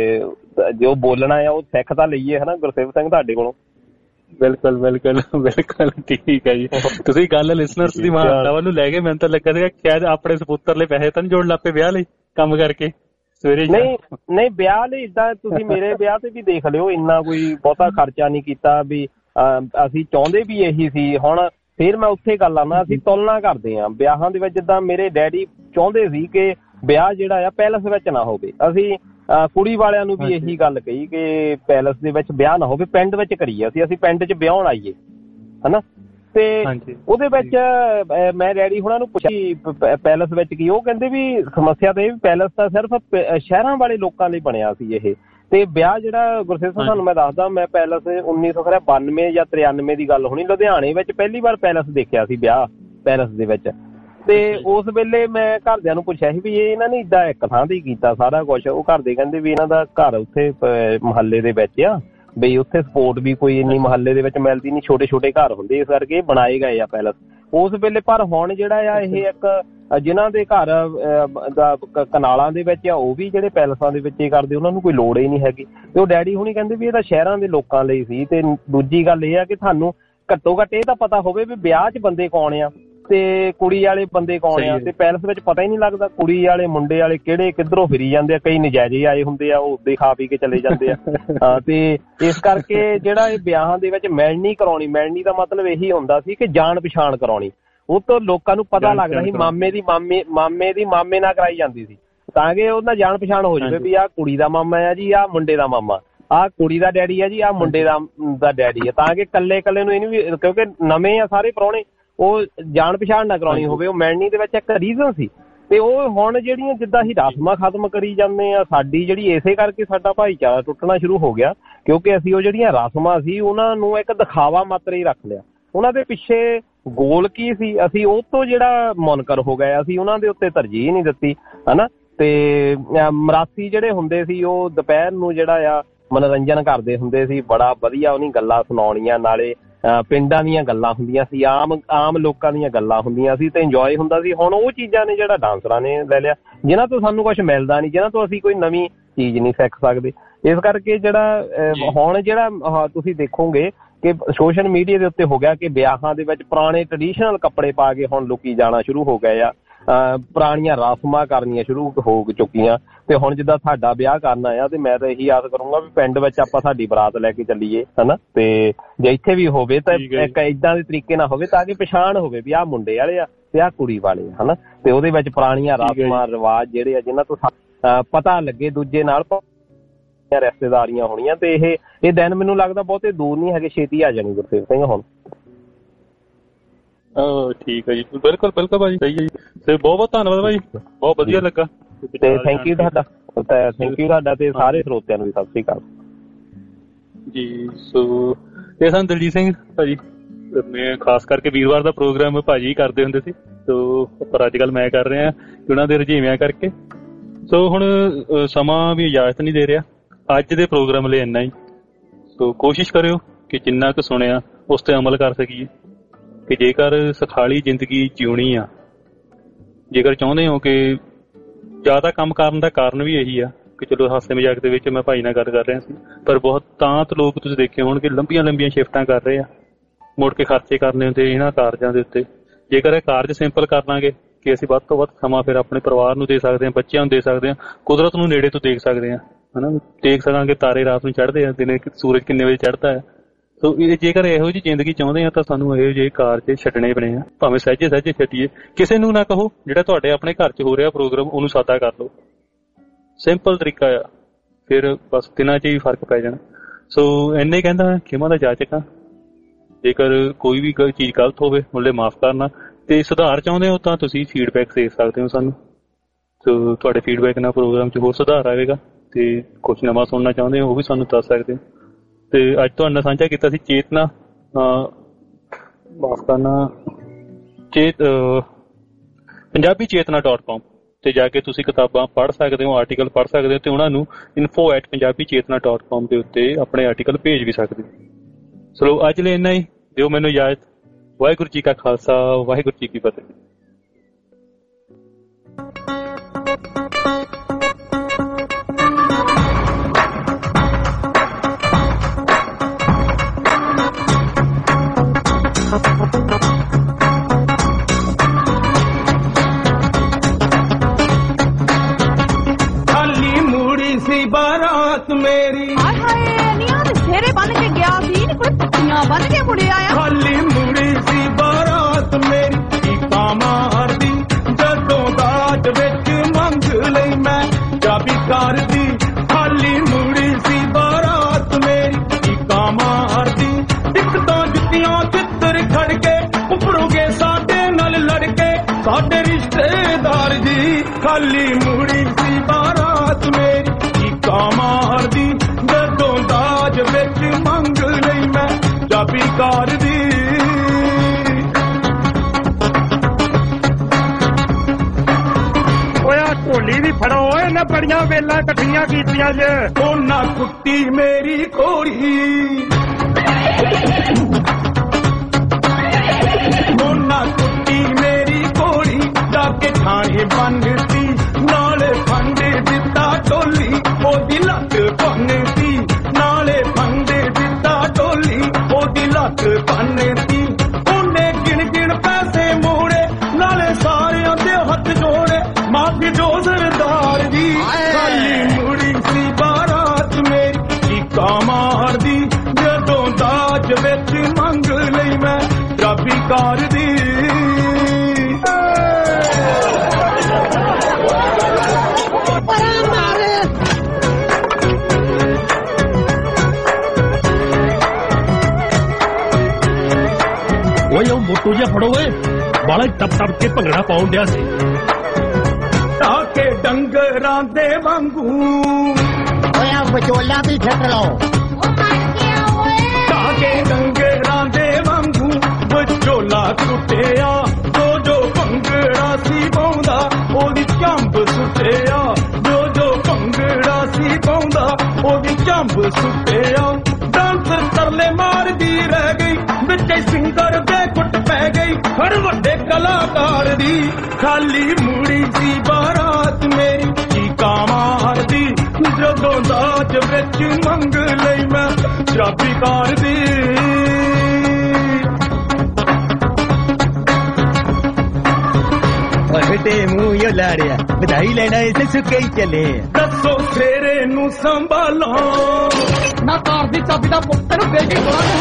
Speaker 16: ਜੋ ਬੋਲਣਾ ਆ ਉਹ ਸਿੱਖ ਤਾਂ ਲਈਏ, ਹਨਾ ਗੁਰਸੇਵ ਸਿੰਘ ਤੁਹਾਡੇ ਕੋਲੋਂ।
Speaker 3: ਬਿਲਕੁਲ ਬਿਲਕੁਲ ਬਿਲਕੁਲ ਠੀਕ ਹੈ ਜੀ। ਤੁਸੀਂ ਗੱਲ ਲਿਸਨਰਸ ਦੀ ਮਹਾਨਤਾ ਵੱਲ ਲੈ ਕੇ ਮੈਨੂੰ ਤਾਂ ਲੱਗਾ ਸੀਗਾ ਸ਼ਾਇਦ ਆਪਣੇ ਸਪੁੱਤਰ ਲਈ ਪੈਸੇ ਤਾਂ ਨੀ ਜੋੜ ਲੱਪੇ ਵਿਆਹ ਲਈ ਕੰਮ ਕਰਕੇ ਸਵੇਰੇ। ਨਹੀਂ
Speaker 16: ਨਹੀਂ, ਵਿਆਹ ਲਈ ਏਦਾਂ ਤੁਸੀਂ ਮੇਰੇ ਵਿਆਹ ਤੇ ਵੀ ਦੇਖ ਲਿਓ, ਇੰਨਾ ਕੋਈ ਬਹੁਤਾ ਖਰਚਾ ਨਹੀਂ ਕੀਤਾ ਵੀ। ਅਸੀਂ ਚਾਹੁੰਦੇ ਵੀ ਇਹੀ ਸੀ। ਹੁਣ ਫਿਰ ਮੈਂ ਉੱਥੇ ਗੱਲ ਆਉਣਾ, ਅਸੀਂ ਤੁਲਨਾ ਕਰਦੇ ਹਾਂ ਵਿਆਹਾਂ ਦੇ ਵਿੱਚ। ਜਿੱਦਾਂ ਮੇਰੇ ਡੈਡੀ ਚਾਹੁੰਦੇ ਸੀ ਕਿ ਵਿਆਹ ਜਿਹੜਾ ਆ ਪੈਲਸ ਵਿੱਚ ਨਾ ਹੋਵੇ, ਅਸੀਂ ਕੁੜੀ ਵਾਲਿਆਂ ਨੂੰ ਵੀ ਇਹੀ ਗੱਲ ਕਹੀ ਕਿ ਪੈਲਸ ਦੇ ਵਿੱਚ ਵਿਆਹ ਨਾ ਹੋਵੇ, ਪਿੰਡ ਵਿੱਚ ਕਰੀਏ। ਅਸੀਂ ਅਸੀਂ ਪਿੰਡ 'ਚ ਵਿਆਹਣ ਆਈਏ, ਹਨਾ। ਤੇ ਉਹਦੇ ਵਿੱਚ ਮੈਂ ਡੈਡੀ ਹੁਣਾਂ ਨੂੰ ਪੁੱਛਿਆ ਪੈਲਸ ਵਿੱਚ ਕੀ, ਉਹ ਕਹਿੰਦੇ ਵੀ ਸਮੱਸਿਆ ਤਾਂ ਇਹ ਵੀ ਪੈਲਸ ਤਾਂ ਸਿਰਫ ਸ਼ਹਿਰਾਂ ਵਾਲੇ ਲੋਕਾਂ ਲਈ ਬਣਿਆ ਸੀ ਇਹ। ਤੇ ਵਿਆਹ ਜਿਹੜਾ ਗੁਰਸੇਵ ਸਿੰਘ ਤੁਹਾਨੂੰ ਮੈਂ ਦੱਸਦਾ, ਮੈਂ ਪੈਲਸ ਉੱਨੀ ਸੌ ਖਰੇ ਬਾਨਵੇਂ ਜਾਂ ਤਰਿਆਨਵੇਂ ਦੀ ਗੱਲ ਹੋਣੀ, ਲੁਧਿਆਣੇ ਵਿੱਚ ਪਹਿਲੀ ਵਾਰ ਪੈਲਸ ਦੇਖਿਆ ਸੀ, ਵਿਆਹ ਪੈਲਸ ਦੇ ਵਿੱਚ। ਤੇ ਉਸ ਵੇਲੇ ਮੈਂ ਘਰਦਿਆਂ ਨੂੰ ਪੁੱਛਿਆ ਸੀ ਵੀ ਇਹ ਇਹਨਾਂ ਨੇ ਏਦਾਂ ਇੱਕ ਥਾਂ ਤੇ ਕੀਤਾ ਸਾਰਾ ਕੁਛ। ਉਹ ਘਰ ਦੇ ਕਹਿੰਦੇ ਵੀ ਇਹਨਾਂ ਦਾ ਘਰ ਉੱਥੇ ਮੁਹੱਲੇ ਦੇ ਵਿੱਚ ਆ, ਬਈ ਉੱਥੇ ਸਪੋਰਟ ਵੀ ਕੋਈ ਇੰਨੀ ਮੁਹੱਲੇ ਦੇ ਵਿੱਚ ਮਿਲਦੀ ਨਹੀਂ, ਛੋਟੇ ਛੋਟੇ ਘਰ ਹੁੰਦੇ, ਇਸ ਕਰਕੇ ਬਣਾਏ ਗਏ ਆ ਪੈਲਸ ਉਸ ਵੇਲੇ। ਪਰ ਹੁਣ ਜਿਹੜਾ ਆ ਇਹ ਇੱਕ ਜਿਨ੍ਹਾਂ ਦੇ ਘਰ ਕਨਾਲਾਂ ਦੇ ਵਿੱਚ ਆ ਉਹ ਵੀ ਜਿਹੜੇ ਪੈਲਸਾਂ ਦੇ ਵਿੱਚ ਹੀ ਕਰਦੇ, ਉਹਨਾਂ ਨੂੰ ਕੋਈ ਲੋੜ ਹੀ ਨਹੀਂ ਹੈਗੀ। ਤੇ ਉਹ ਡੈਡੀ ਹੁਣੀ ਕਹਿੰਦੇ ਵੀ ਇਹ ਤਾਂ ਸ਼ਹਿਰਾਂ ਦੇ ਲੋਕਾਂ ਲਈ ਸੀ। ਤੇ ਦੂਜੀ ਗੱਲ ਇਹ ਆ ਕਿ ਤੁਹਾਨੂੰ ਘੱਟੋ ਘੱਟ ਇਹ ਤਾਂ ਪਤਾ ਹੋਵੇ ਵੀ ਵਿਆਹ 'ਚ ਬੰਦੇ ਕੌਣ ਆ ਤੇ ਕੁੜੀ ਵਾਲੇ ਬੰਦੇ ਕੌਣ ਆ। ਤੇ ਪੈਲਸ ਵਿੱਚ ਪਤਾ ਹੀ ਨਹੀਂ ਲੱਗਦਾ ਕੁੜੀ ਵਾਲੇ ਮੁੰਡੇ ਵਾਲੇ ਕਿਹੜੇ ਕਿੱਧਰੋਂ ਫਿਰੀ ਜਾਂਦੇ ਆ, ਕਈ ਨਜਾਇਜ਼ ਆਏ ਹੁੰਦੇ ਆ, ਉਹ ਉੱਦੇ ਖਾ ਪੀ ਕੇ ਚਲੇ ਜਾਂਦੇ ਆ। ਤੇ ਇਸ ਕਰਕੇ ਜਿਹੜਾ ਇਹ ਵਿਆਹਾਂ ਦੇ ਵਿੱਚ ਮਿਲਣੀ ਕਰਾਉਣੀ, ਮਿਲਣੀ ਦਾ ਮਤਲਬ ਇਹੀ ਹੁੰਦਾ ਸੀ ਕਿ ਜਾਣ ਪਛਾਣ ਕਰਾਉਣੀ। ਉਹ ਤੋਂ ਲੋਕਾਂ ਨੂੰ ਪਤਾ ਲੱਗਦਾ ਸੀ ਮਾਮੇ ਦੀ ਮਾਮੇ ਮਾਮੇ ਦੀ ਮਾਮੇ ਨਾਲ ਕਰਾਈ ਜਾਂਦੀ ਸੀ, ਤਾਂ ਕਿ ਉਹਨਾਂ ਜਾਣ ਪਛਾਣ ਹੋ ਜਾਵੇ ਵੀ ਆਹ ਕੁੜੀ ਦਾ ਮਾਮਾ ਆ ਜੀ, ਆਹ ਮੁੰਡੇ ਦਾ ਮਾਮਾ, ਆਹ ਕੁੜੀ ਦਾ ਡੈਡੀ ਆ ਜੀ, ਆਹ ਮੁੰਡੇ ਦਾ ਦਾ ਡੈਡੀ ਆ, ਤਾਂ ਕਿ ਇਕੱਲੇ ਇਕੱਲੇ ਨੂੰ ਇਹਨੂੰ ਵੀ, ਕਿਉਂਕਿ ਨਵੇਂ ਆ ਸਾਰੇ ਪ੍ਰਾਹੁਣੇ, ਉਹ ਜਾਣ ਪਛਾਣ ਨਾ ਕਰਾਉਣੀ ਹੋਵੇ। ਉਹ ਮਿਲਣੀ ਦੇ ਵਿੱਚ ਇੱਕ ਰੀਜ਼ਨ ਸੀ। ਤੇ ਉਹ ਹੁਣ ਜਿਹੜੀਆਂ ਜਿੱਦਾਂ ਅਸੀਂ ਰਸਮਾਂ ਖਤਮ ਕਰੀ ਜਾਂਦੇ ਆ, ਸਾਡੀ ਜਿਹੜੀ ਇਸੇ ਕਰਕੇ ਸਾਡਾ ਭਾਈਚਾਰਾ ਟੁੱਟਣਾ ਸ਼ੁਰੂ ਹੋ ਗਿਆ, ਕਿਉਂਕਿ ਅਸੀਂ ਉਹ ਜਿਹੜੀਆਂ ਰਸਮਾਂ ਸੀ ਉਹਨਾਂ ਨੂੰ ਇੱਕ ਦਿਖਾਵਾ ਮਾਤਰ ਹੀ ਰੱਖ ਲਿਆ। ਉਹਨਾਂ ਦੇ ਪਿੱਛੇ ਗੋਲ ਕੀ ਸੀ, ਅਸੀਂ ਉਹ ਤੋਂ ਜਿਹੜਾ ਮੁਨਕਰ ਹੋ ਗਏ, ਅਸੀਂ ਉਹਨਾਂ ਦੇ ਉੱਤੇ ਤਰਜੀਹ ਨਹੀਂ ਦਿੱਤੀ, ਹਨਾ। ਤੇ ਮਰਾਸੀ ਜਿਹੜੇ ਹੁੰਦੇ ਸੀ ਉਹ ਦੁਪਹਿਰ ਨੂੰ ਜਿਹੜਾ ਆ ਮਨੋਰੰਜਨ ਕਰਦੇ ਹੁੰਦੇ ਸੀ, ਬੜਾ ਵਧੀਆ ਉਹਨੀ ਗੱਲਾਂ ਸੁਣਾਉਣੀਆਂ, ਨਾਲੇ ਪਿੰਡਾਂ ਦੀਆਂ ਗੱਲਾਂ ਹੁੰਦੀਆਂ ਸੀ, ਆਮ ਆਮ ਲੋਕਾਂ ਦੀਆਂ ਗੱਲਾਂ ਹੁੰਦੀਆਂ ਸੀ ਤੇ ਇੰਜੋਏ ਹੁੰਦਾ ਸੀ। ਹੁਣ ਉਹ ਚੀਜ਼ਾਂ ਨੇ ਜਿਹੜਾ ਡਾਂਸਰਾਂ ਨੇ ਲੈ ਲਿਆ, ਜਿਨ੍ਹਾਂ ਤੋਂ ਸਾਨੂੰ ਕੁਛ ਮਿਲਦਾ ਨਹੀਂ, ਜਿਨ੍ਹਾਂ ਤੋਂ ਅਸੀਂ ਕੋਈ ਨਵੀਂ ਚੀਜ਼ ਨਹੀਂ ਸਿੱਖ ਸਕਦੇ। ਇਸ ਕਰਕੇ ਜਿਹੜਾ ਹੁਣ ਜਿਹੜਾ ਤੁਸੀਂ ਦੇਖੋਗੇ ਕਿ ਸੋਸ਼ਲ ਮੀਡੀਆ ਦੇ ਉੱਤੇ ਹੋ ਗਿਆ ਕਿ ਵਿਆਹਾਂ ਦੇ ਵਿੱਚ ਪੁਰਾਣੇ ਟ੍ਰੈਡੀਸ਼ਨਲ ਕੱਪੜੇ ਪਾ ਕੇ ਹੁਣ ਲੋਕੀ ਜਾਣਾ ਸ਼ੁਰੂ ਹੋ ਗਏ ਆ, ਪੁਰਾਣੀਆਂ ਰਸਮਾਂ ਕਰਨੀਆਂ ਸ਼ੁਰੂ ਹੋ ਚੁੱਕੀਆਂ। ਤੇ ਹੁਣ ਜਿੱਦਾਂ ਸਾਡਾ ਵਿਆਹ ਕਰਨਾ ਆ ਤੇ ਮੈਂ ਤਾਂ ਇਹੀ ਆਸ ਕਰੂੰਗਾ ਵੀ ਪਿੰਡ ਵਿੱਚ ਆਪਾਂ ਸਾਡੀ ਬਰਾਤ ਲੈ ਕੇ ਚੱਲੀਏ, ਹਨਾ। ਤੇ ਜੇ ਇੱਥੇ ਵੀ ਹੋਵੇ ਤਾਂ ਇੱਕ ਏਦਾਂ ਦੇ ਤਰੀਕੇ ਨਾਲ ਹੋਵੇ ਤਾਂ ਕਿ ਪਛਾਣ ਹੋਵੇ ਵੀ ਆਹ ਮੁੰਡੇ ਵਾਲੇ ਆ ਤੇ ਆਹ ਕੁੜੀ ਵਾਲੇ ਆ, ਹਨਾ। ਤੇ ਉਹਦੇ ਵਿੱਚ ਪੁਰਾਣੀਆਂ ਰਸਮਾਂ ਰਿਵਾਜ ਜਿਹੜੇ ਆ ਜਿਹਨਾਂ ਤੋਂ ਪਤਾ ਲੱਗੇ ਦੂਜੇ ਨਾਲ ਰਿਸ਼ਤੇਦਾਰੀਆਂ ਹੋਣੀਆਂ। ਤੇ ਇਹ ਇਹ ਦਿਨ ਮੈਨੂੰ ਲੱਗਦਾ ਬਹੁਤੇ ਦੂਰ ਨਹੀਂ ਹੈਗੇ, ਛੇਤੀ ਆ ਜਾਣੀ ਗੁਰਸੇਵ ਸਿੰਘ ਹੁਣ।
Speaker 3: ਠੀਕ ਹੈ ਜੀ, ਬਿਲਕੁਲ ਬਿਲਕੁਲ ਭਾਜੀ, ਸਹੀ ਹੈ ਜੀ। ਤੇ ਬਹੁਤ ਬਹੁਤ ਧੰਨਵਾਦ ਭਾਜੀ, ਬਹੁਤ ਵਧੀਆ ਲੱਗਾ।
Speaker 16: ਤੇ ਥੈਂਕ ਯੂ ਤੁਹਾਡਾ, ਥੈਂਕ ਯੂ ਤੁਹਾਡਾ ਤੇ ਸਾਰੇ ਸਰੋਤਿਆਂ ਨੂੰ ਵੀ ਸਤਿ ਸ੍ਰੀ ਅਕਾਲ
Speaker 3: ਜੀ। ਸੋ ਇਹ ਸਨ ਦਲਜੀਤ ਸਿੰਘ ਭਾਜੀ, ਮੈਂ ਖਾਸ ਕਰਕੇ ਵੀਰਵਾਰ ਦਾ ਪ੍ਰੋਗਰਾਮ ਭਾਜੀ ਕਰਦੇ ਹੁੰਦੇ ਸੀ। ਸੋ ਪਰ ਅੱਜ ਕੱਲ੍ਹ ਮੈਂ ਕਰ ਰਿਹਾ ਕਿ ਉਹਨਾਂ ਦੇ ਰੁਝੇਵਿਆਂ ਕਰਕੇ। ਸੋ ਹੁਣ ਸਮਾਂ ਵੀ ਇਜਾਜ਼ਤ ਨਹੀਂ ਦੇ ਰਿਹਾ। ਅੱਜ ਦੇ ਪ੍ਰੋਗਰਾਮ ਲਈ ਇੰਨਾ ਹੀ। ਸੋ ਕੋਸ਼ਿਸ਼ ਕਰਿਓ ਕਿ ਜਿੰਨਾ ਕੁ ਸੁਣਿਆ ਉਸ 'ਤੇ ਅਮਲ ਕਰ ਸਕੀਏ ਕਿ ਜੇਕਰ ਸੁਖਾਲੀ ਜ਼ਿੰਦਗੀ ਜਿਉਣੀ ਆ, ਜੇਕਰ ਚਾਹੁੰਦੇ ਹੋ ਕਿ ਜ਼ਿਆਦਾ ਕੰਮ ਕਰਨ ਦਾ ਕਾਰਨ ਵੀ ਇਹੀ ਆ ਕਿ ਚਲੋ ਹਾਸੇ ਮਜ਼ਾਕ ਦੇ ਵਿੱਚ ਮੈਂ ਭਾਈ ਨਾਲ ਗੱਲ ਕਰ ਰਿਹਾ ਸੀ, ਪਰ ਬਹੁਤ ਤਾਂ ਲੋਕ ਤੁਸੀਂ ਦੇਖੇ ਹੋਣਗੇ ਲੰਬੀਆਂ ਲੰਬੀਆਂ ਸ਼ਿਫਟਾਂ ਕਰ ਰਹੇ ਆ, ਮੁੜ ਕੇ ਖਰਚੇ ਕਰਨੇ ਹੁੰਦੇ ਇਹਨਾਂ ਕਾਰਜਾਂ ਦੇ ਉੱਤੇ। ਜੇਕਰ ਇਹ ਕਾਰਜ ਸਿੰਪਲ ਕਰ ਲਾਂਗੇ ਕਿ ਅਸੀਂ ਵੱਧ ਤੋਂ ਵੱਧ ਸਮਾਂ ਫਿਰ ਆਪਣੇ ਪਰਿਵਾਰ ਨੂੰ ਦੇ ਸਕਦੇ ਹਾਂ, ਬੱਚਿਆਂ ਨੂੰ ਦੇ ਸਕਦੇ ਹਾਂ, ਕੁਦਰਤ ਨੂੰ ਨੇੜੇ ਤੋਂ ਦੇਖ ਸਕਦੇ ਹਾਂ, ਹਨਾ, ਦੇਖ ਸਕਾਂਗੇ ਤਾਰੇ ਰਾਤ ਨੂੰ ਚੜ੍ਹਦੇ ਆ, ਦਿਨੇ ਸੂਰਜ ਕਿੰਨੇ ਵਜੇ ਚੜ੍ਹਦਾ ਹੈ। ਸੋ ਇਹ ਜੇਕਰ ਇਹੋ ਜਿਹੀ ਜ਼ਿੰਦਗੀ ਚਾਹੁੰਦੇ ਆ ਤਾਂ ਸਾਨੂੰ ਇਹੋ ਜਿਹੇ ਕਾਰਜ ਛੱਡਣੇ ਪੈਣੇ ਆ, ਭਾਵੇਂ ਸਹਿਜੇ ਸਹਿਜੇ ਛੱਡੀਏ। ਕਿਸੇ ਨੂੰ ਨਾ ਕਹੋ, ਜਿਹੜਾ ਤੁਹਾਡੇ ਆਪਣੇ ਘਰ 'ਚ ਹੋ ਰਿਹਾ ਪ੍ਰੋਗਰਾਮ ਉਹਨੂੰ ਸਾਦਾ ਕਰ ਲਓ, ਸਿੰਪਲ ਤਰੀਕਾ ਆ, ਫਿਰ ਬਸ ਦਿਨਾਂ 'ਚ ਹੀ ਫਰਕ ਪੈ ਜਾਣਾ। ਸੋ ਇੰਨੇ ਕਹਿੰਦਾ ਖਿਮਾ ਦਾ ਜਾਚਕ ਆ। ਜੇਕਰ ਕੋਈ ਵੀ ਚੀਜ਼ ਗਲਤ ਹੋਵੇ ਉਹਲੇ ਮਾਫ਼ ਕਰਨਾ, ਤੇ ਸੁਧਾਰ ਚਾਹੁੰਦੇ ਹੋ ਤਾਂ ਤੁਸੀਂ ਫੀਡਬੈਕ ਦੇ ਸਕਦੇ ਹੋ ਸਾਨੂੰ। ਸੋ ਤੁਹਾਡੇ ਫੀਡਬੈਕ ਨਾਲ ਪ੍ਰੋਗਰਾਮ 'ਚ ਹੋਰ ਸੁਧਾਰ ਆਵੇਗਾ, ਤੇ ਕੁਛ ਨਵਾਂ ਸੁਣਨਾ ਚਾਹੁੰਦੇ ਹੋ ਉਹ ਵੀ ਸਾਨੂੰ ਦੱਸ ਸਕਦੇ ਹੋ। ਤੇ ਅੱਜ ਤੁਹਾਡੇ ਨਾਲ ਸਾਂਝਾ ਕੀਤਾ ਸੀ ਚੇਤਨਾ, ਮਾਫ਼ ਕਰਨਾ, ਚੇਤ ਪੰਜਾਬੀ ਚੇਤਨਾ ਡਾਟ ਕਾਮ ਤੇ ਜਾ ਕੇ ਤੁਸੀਂ ਕਿਤਾਬਾਂ ਪੜ੍ਹ ਸਕਦੇ ਹੋ, ਆਰਟੀਕਲ ਪੜ੍ਹ ਸਕਦੇ ਹੋ, ਤੇ ਉਹਨਾਂ ਨੂੰ info at Punjabi Chetna dot com ਦੇ ਉੱਤੇ ਆਪਣੇ ਆਰਟੀਕਲ ਭੇਜ ਵੀ ਸਕਦੇ ਹੋ। ਚਲੋ ਅੱਜ ਲਈ ਇੰਨਾ ਹੀ, ਦਿਓ ਮੈਨੂੰ ਇਜਾਜ਼ਤ। ਵਾਹਿਗੁਰੂ ਜੀ ਕਾ ਖਾਲਸਾ, ਵਾਹਿਗੁਰੂ ਜੀ ਕੀ ਫਤਿਹ।
Speaker 2: ਖਾਲੀ ਮੂੜੀ ਸੀ ਬਾਰਾਤ ਮੇਰੀ,
Speaker 11: ਹਾਏ ਹਾਏ ਨੀਆਂ ਦੇ ਸਿਰੇ ਬੰਨ ਕੇ ਗਿਆ ਸੀ, ਨੀ ਕੋਈ ਪੱਤੀਆਂ ਬੰਨ ਕੇ ਮੁੜਿਆ ਆ।
Speaker 2: ਖਾਲੀ ਮੂੜੀ ਸੀ ਬਾਰਾਤ ਮੇਰੀ, ਕੀਕਾ ਮਾਰਦੀ ਜਦੋਂ ਦਾਜ ਵਿੱਚ ਮੰਗ ਲਈ ਮੈਂ ਚਾਬੀ ਕਰਦੀ। ਖਾਲੀ ਮੂੜੀ ਸੀ ਬਾਰਾਤ ਮੇਰੀ, ਕੀਕਾ ਮਾਰਦੀ, ਇੱਕ ਤਾਂ ਜੁੱਤੀਆਂ ਚਿੱਤਰ ਖੜ ਕੇ ਉੱਪਰੋਂਗੇ ਸਾਡੇ ਨਾਲ ਲੜ ਕੇ ਸਾਡੇ ਰਿਸ਼ਤੇਦਾਰ ਜੀ। ਖਾਲੀ ਮੂੜੀ ਸੀ ਬਾਰਾਤ ਮੇਰੀ, ਕੀਕਾ ਮਾਰਦੀ ਜਦੋਂ ਦਾਜ ਵਿੱਚ ਮੰਗ ਲਈ ਮੈਂ ਚਾਬੀ ਕਰਦੀ। ਓਏ ਢੋਲੀ ਵੀ ਫੜੋ, ਓਏ ਨਾ ਬੜੀਆਂ ਵੇਲਾਂ ਇਕੱਠੀਆਂ ਕੀਤੀਆਂ ਜੇ। ਉਹਨਾਂ ਕੁੱਟੀ ਮੇਰੀ ਕੋੜੀ, ਉਹਨਾਂ ਕੁੱਟੀ ਮੇਰੀ ਕੋੜੀ, ਜਾ ਕੇ ਥਾਣੇ ਬੰਨ੍ਹਤੀ ਨਾਲੇ ਫੰਡੇ ਦਿੱਤਾ ਢੋਲੀ, ਉਹਦੀ ਲੱਤ ਭੰਨਤੀ ਨਾਲੇ ਫੰਡੇ ਦਿੱਤਾ ਢੋਲੀ, ਉਹਦੀ ਲੱਤ ਭੰਨਤੀ। ਉਹਨੇ ਗਿਣ ਗਿਣ ਪੈਸੇ ਮੋੜੇ ਨਾਲੇ ਸਾਰਿਆਂ ਦੇ ਹੱਥ ਜੋੜੇ, ਮਾਫੀ ਜੋ ਸਰਦਾਰ ਜੀ। ਖਾਲੀ ਮੁੜੀ ਸੀ ਬਾਰਾਤ ਮੇਰੀ, ਕੀਕਾ ਮਾਰਦੀ ਜਦੋਂ ਦਾਜ ਵਿੱਚ ਮੰਗ ਲਈ ਮੈਂ ਚਾਬੀ ਕਰਦੀ।
Speaker 17: ਓਏ ਉਹ ਮੋਟੂ ਜਿਹਾ ਫੜੋ, ਓਏ ਬਾਲਾ ਟੱਪ ਟੱਪ ਕੇ ਭੰਗੜਾ ਪਾਉਣ ਡਿਆ ਸੀ।
Speaker 2: ਕੇ ਡੰਗਰਾਂ ਦੇ ਵਾਂਗੂ
Speaker 18: ਓਏ ਆ ਵਿਚੋਲਾ ਵੀ ਛੱਡ ਲਓ,
Speaker 2: ਕੇ ਡੰਗਰਾਂ ਦੇ ਵਾਂਗੂ ਵਿਚੋਲਾ ਟੁੱਟਿਆ, ਜੋ ਜੋ ਭੰਗੜਾ ਸੀ ਪਾਉਂਦਾ ਉਹਦੀ ਝੰਬ ਸੁੱਟਿਆ, ਜੋ ਜੋ ਭੰਗੜਾ ਸੀ ਪਾਉਂਦਾ ਉਹਦੀ ਝੰਬ ਸੁੱਟਿਆ। ਡਾਂਸਰ ਤਰਲੇ ਮਾਰਦੀ ਰਹਿ ਗਈ, ਵਿੱਚ ਸਿੰਗਰ ਦੇ ਕੁੱਟ ਪੈ ਗਈ ਹਰ ਵੱਡੇ ਕਲਾਕਾਰ ਦੀ। ਖਾਲੀ ਮੂੜੀ ਸੀ ਬਾਰਾਤ ਮੇਰੀ, ਕੀਕਾ ਮਾਰਦੀ ਜਦੋਂ ਦਾਜ ਵਿੱਚ ਮੰਗ ਲਈ ਮੈਂ ਚਾਬੀ ਕਰਦੀ।
Speaker 18: ਵੱਡੇ ਮੂੰਹ ਯੋ ਲਾੜਿਆ, ਵਧਾਈ ਲੈਣਾ ਇਸੇ ਸੁੱਕੇ ਹੀ ਚਲੇ।
Speaker 2: ਦੱਸੋ ਫੇਰੇ ਨੂੰ ਸੰਭਾਲਾਂ,
Speaker 18: ਨਾ ਕਾਰ ਦੀ ਚਾਬੀ ਦਾ ਪੁੱਤ ਨੂੰ ਦੇ ਕੇ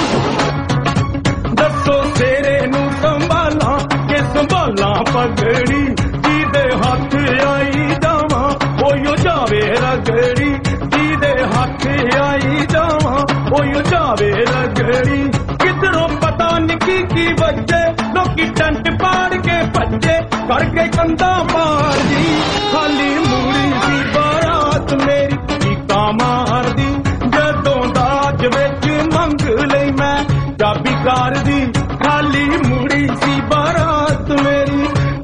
Speaker 2: ਦੱਸੋ ਫੇਰੇ ਨੂੰ ਸੰਭਾਲਾਂ ਕਿ ਸੰਭਾਲਾਂ ਪਗੜੀ, ਜਿਹਦੇ ਹੱਥ ਆਈ ਜਾਵਾਂ ਉਹੋ ਜਾਵੇ ਰਗੜੀ, ਜਿਹਦੇ ਹੱਥ ਆਈ ਜਾਵਾਂ ਉਹੋ ਜਾਵੇ ਰਗੜੀ। ਕਿਧਰੋਂ ਪਤਾ ਨੀ ਕੀ ਕੀ ਵੱਜੇ, ਲੋਕੀ ਟੰਟ ਪਾੜ ਕੇ ਭੱਜੇ ਕਰਕੇ ਕੰਧਾਂ ਪਾਰ ਜੀ। ਖਾਲੀ ਮੂੜੀ ਸੀ ਬਾਰਾਤ ਮੇਰੀ, ਕੀਕਾ ਮਾਰਦੀ ਜਦੋਂ ਦਾਜ ਵਿੱਚ ਮੰਗ ਲਈ ਮੈਂ ਚਾਬੀ ਕਰਦੀ। ਖਾਲੀ ਮੂੜੀ ਸੀ ਬਾਰਾਤ ਮੇਰੀ,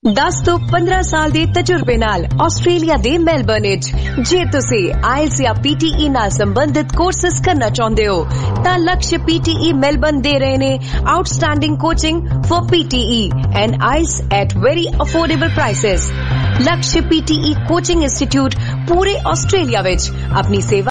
Speaker 8: दस ਤੋਂ ਪੰਦਰਾਂ ਸਾਲ ਦੇ ਤਜਰਬੇ ਨਾਲ ਆਸਟ੍ਰੇਲੀਆ ਦੇ ਮੈਲਬਰਨ ਵਿੱਚ। ਜੇ ਤੁਸੀਂ ਆਇਲਸ ਜਾਂ ਪੀਟੀਈ ਨਾਲ ਸੰਬੰਧਿਤ ਕੋਰਸਸ ਕਰਨਾ ਚਾਹੁੰਦੇ ਹੋ ਤਾਂ ਲਕਸ਼ ਪੀਟੀਈ ਮੈਲਬਰਨ ਦੇ ਰਹੇ ਨੇ outstanding coaching for PTE and IELTS at very affordable prices. Laksh PTE coaching institute ਪੂਰੇ ਆਸਟ੍ਰੇਲੀਆ ਵਿੱਚ ਆਪਣੀ ਸੇਵਾ